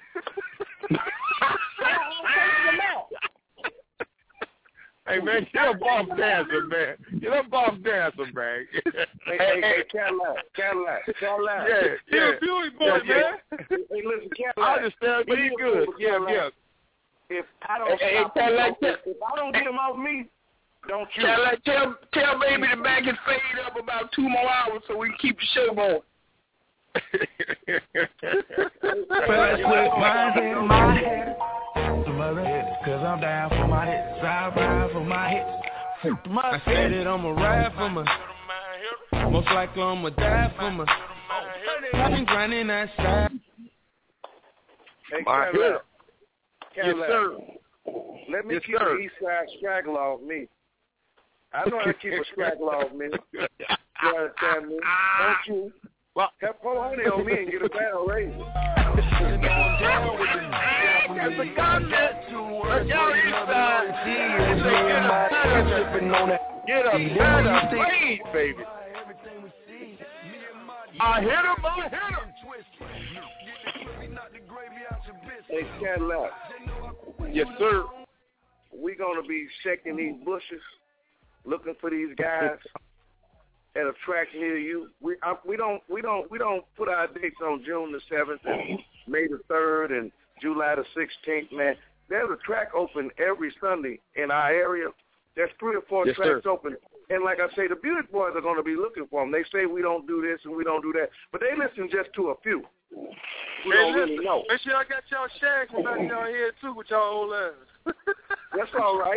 Hey, man, you're a boss dancer, man. You're a boss dancer, man. hey, hey, hey, Cadillac, Cadillac, Cadillac. Yeah, yeah. You're a beauty boy, yeah, man. Hey, listen, Cadillac. I understand, but you good. Yeah, yeah. If I don't, Hey, stop hey, him, Cadillac, if I don't get him off me, don't you? Cadillac, tell, tell baby to back his fade up about two more hours so we can keep the show going. First with my head, my head. Some other hitters, cause I'm down for my hits. I ride for my hits. I said it, I'ma ride for my. Most likely I'ma die for my. I've been grinding that side. Hey, My Cadillac. Yes, Cadillac. sir. Let me Yes, keep sir. the east side straggler off me. I know how to keep a straggler off me. You understand me? Don't you? Well, have pull honey on me and get a barrel raise. That's a comment to work. Get a better blade, baby. I hit him, I hit him. Hey, Cadillac. Yes, sir. We're going to be checking these bushes, looking for these guys at a track near you. We I, we don't we don't we don't put our dates on June the seventh and May the third and July the sixteenth. Man, there's a track open every Sunday in our area. There's three or four yes, tracks sir. open, and like I say, the Buick boys are going to be looking for them. They say we don't do this and we don't do that, but they listen just to a few. We Hey, don't listen, really know. make sure y'all got y'all shags from back down here, too, with y'all old ass. That's all right.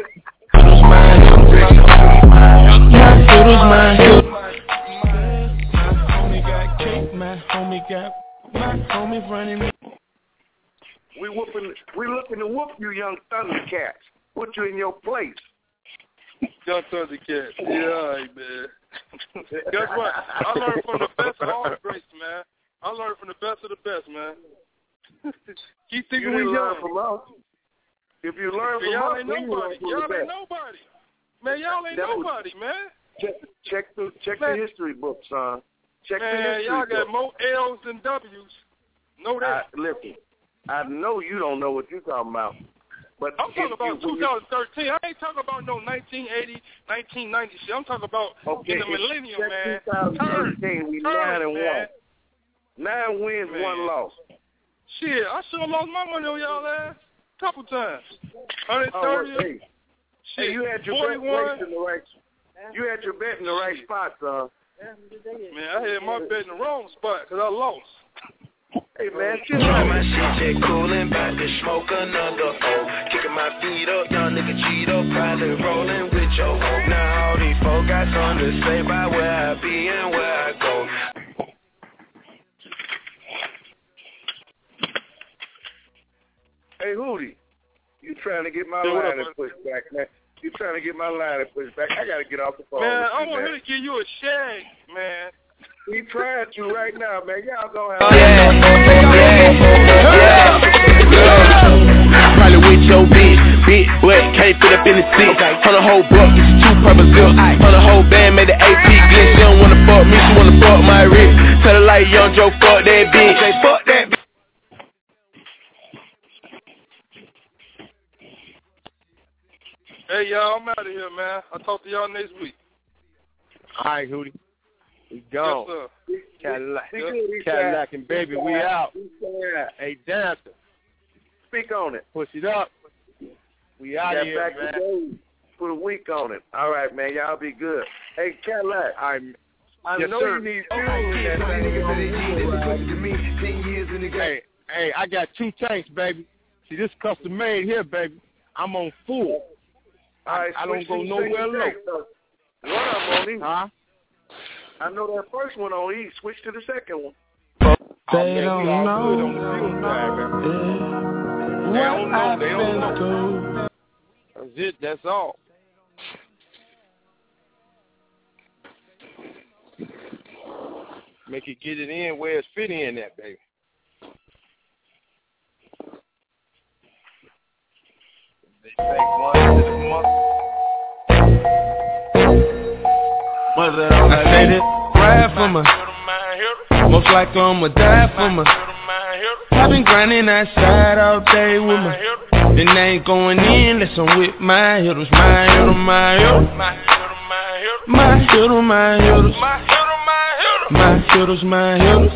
Homie got cake, my homie got my homie running me. We whooping, we looking to whoop you, young Thundercats. Put you in your place. Young Thundercats. Yeah, all right, man. Guess what? I learned from the best of all the greats, man. I learned from the best of the best, man. Keep thinking You we didn't learn young. from us. If you learn from y'all us, ain't then you nobody. learn from Y'all the ain't best. nobody. Man, y'all ain't That was- nobody, man. Check, check the check Man. the history book, son. Check the Man, history y'all book. got more L's than W's. Know I, that. listen, I know you don't know what you're talking about. But I'm talking if about you, twenty thirteen. I ain't talking about no nineteen eighty, nineteen ninety shit. I'm talking about Okay, in the it's millennium, check man. twenty thirteen, Turn, we turn, nine and man. one. Nine wins, Man. one loss. Shit, I sure lost my money on y'all ass a couple times. one Oh, thirty. well, hey, Shit, hey, you had your bet forty-one. placed in the right. You had your bet in the right spot, son. Man, I had my bet in the wrong spot because I lost. Hey, man, chill out. My shit just coolin', bout to smoke another O. Kicking my feet up, young nigga Cheeto, probably rollin' with your O. Now all these folk got something to say about where I be and where I go. Hey, Hootie, you trying to get my hey, line and push back, man. You trying to get my line and push back. I got to get off the phone. Man, I'm going to give you a shag, man. We trying to right now, man. Y'all gonna have yeah, yeah, yeah. Probably with your bitch, bitch, but can't fit up in the seat. On the whole book, this is two purple zip. On the whole band, made the A P glitch. She don't wanna fuck me, she wanna fuck my wrist. Tell her like Young Joe, fuck that bitch. Hey, fuck that bitch. Hey, y'all, I'm out of here, man. I'll talk to y'all next week. All right, Hootie. We gone. Yes, Cadillac, yes. Cadillac and baby, we out. Hey, dancer. Speak on it. Push it up. We out Got here, back man. Today. Put a week on it. All right, man. Y'all be good. Hey, Cadillac. I, I yes, know sir. you need fuel. Hey, hey, I got two tanks, baby. See, this custom made here, baby. I'm on full. All right, I, I don't go nowhere low. One of them on E. Huh? I know that first one on E. Switch to the second one. They don't know. They don't know. They don't know. That's it. That's all. Make it get it in where it's fit in at, baby. They say one to the month. I say that ride for my, most likely I'ma die for my. I've been grinding outside all day with my, and I ain't going in unless I'm with my hitters, my hitter, my hitter, my hitter, my hitters, my hitters, my hitters,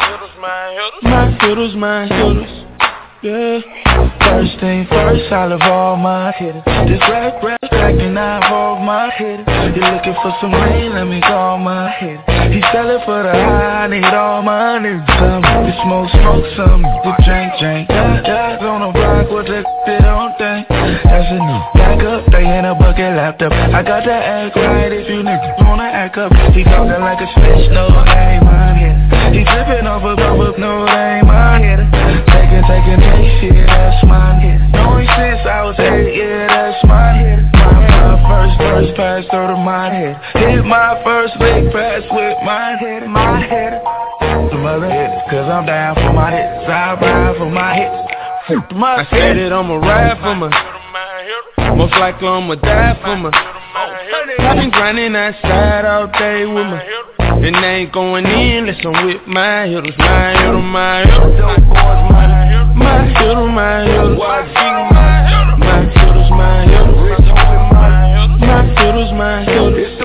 my hitters, my hitters. Yeah. First thing first, I love all my hitters. This rap rap acting I involve my hitters. You looking for some rain, let me call my hitter. He sellin' for the high, I need all my niggas. Some you smoke, smoke some, you drink, drink. Got guys on the block with the they don't think. That's a new back up, they in a bucket laptop. I got to act right if you niggas wanna act up. He talking like a snitch, no, that ain't my hitter. He drippin' off a bubble, no, that ain't my hitter. Taking, taking, take shit, that's my hitter. Knowing since I was eight, yeah, that's my hitter. My, my first, first pass through to my head. Hit my first big pass with my hitter, my hitter. Some other hitters, cause I'm down for my hits. I ride for my hits. My I said it, I'ma ride for my, most likely I'ma die for my. I've been grinding outside all day with my, and I ain't going in unless I'm with my hitters, my hitter, my hitter, my hitter, my hitter, my hitters, my hitters, my hitters, my hitters.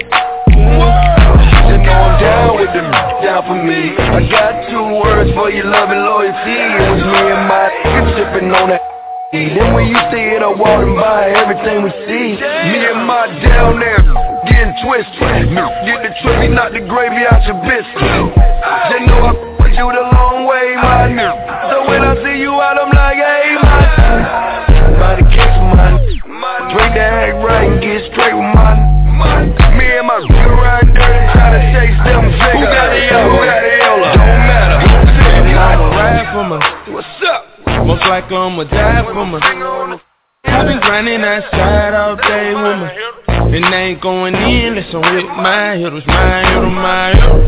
And I'm down with them, down for me. I got two words for your love and loyalty. It was me and my niggas sipping on that. Then when you see it, I walk and buy everything we see. Me and my down there getting twisted. Get the trippy, not the gravy out your biscuit. They know I put you the long way, my nigga. So when I see you out, I'm like, hey, my by the case of mine. Drink the act right and get straight with mine. Me and my girl riding dirty, trying to chase them figures. Who got the yellow? Who got the yellow? Don't matter. I'ma ride for my, what's up? Most likely I'ma die for my. I've been grinding outside all day with my, and I ain't going in unless I'm with my hitters, my hitter, my hitter,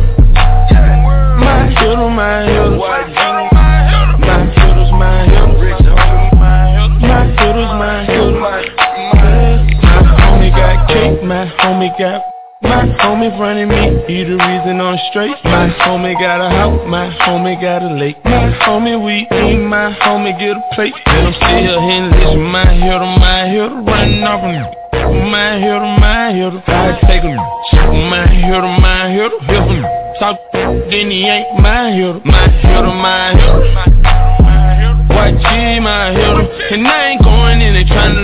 my hitter, my hitter, my hitters, my hitters, my hitters, my hitters. My homie got cake, my homie got. My homie running me, he the reason I'm straight. My homie got a house, my homie got a lake. My homie we eat, my homie get a plate. And I'm still hitting this, my hitter, my hitter, running off him. My hitter, my hitter, I take him. My hitter, my hitter, if him talk, then he ain't my hitter. My hitter, my hitter, Y G, my hitter. And I ain't going in there trying to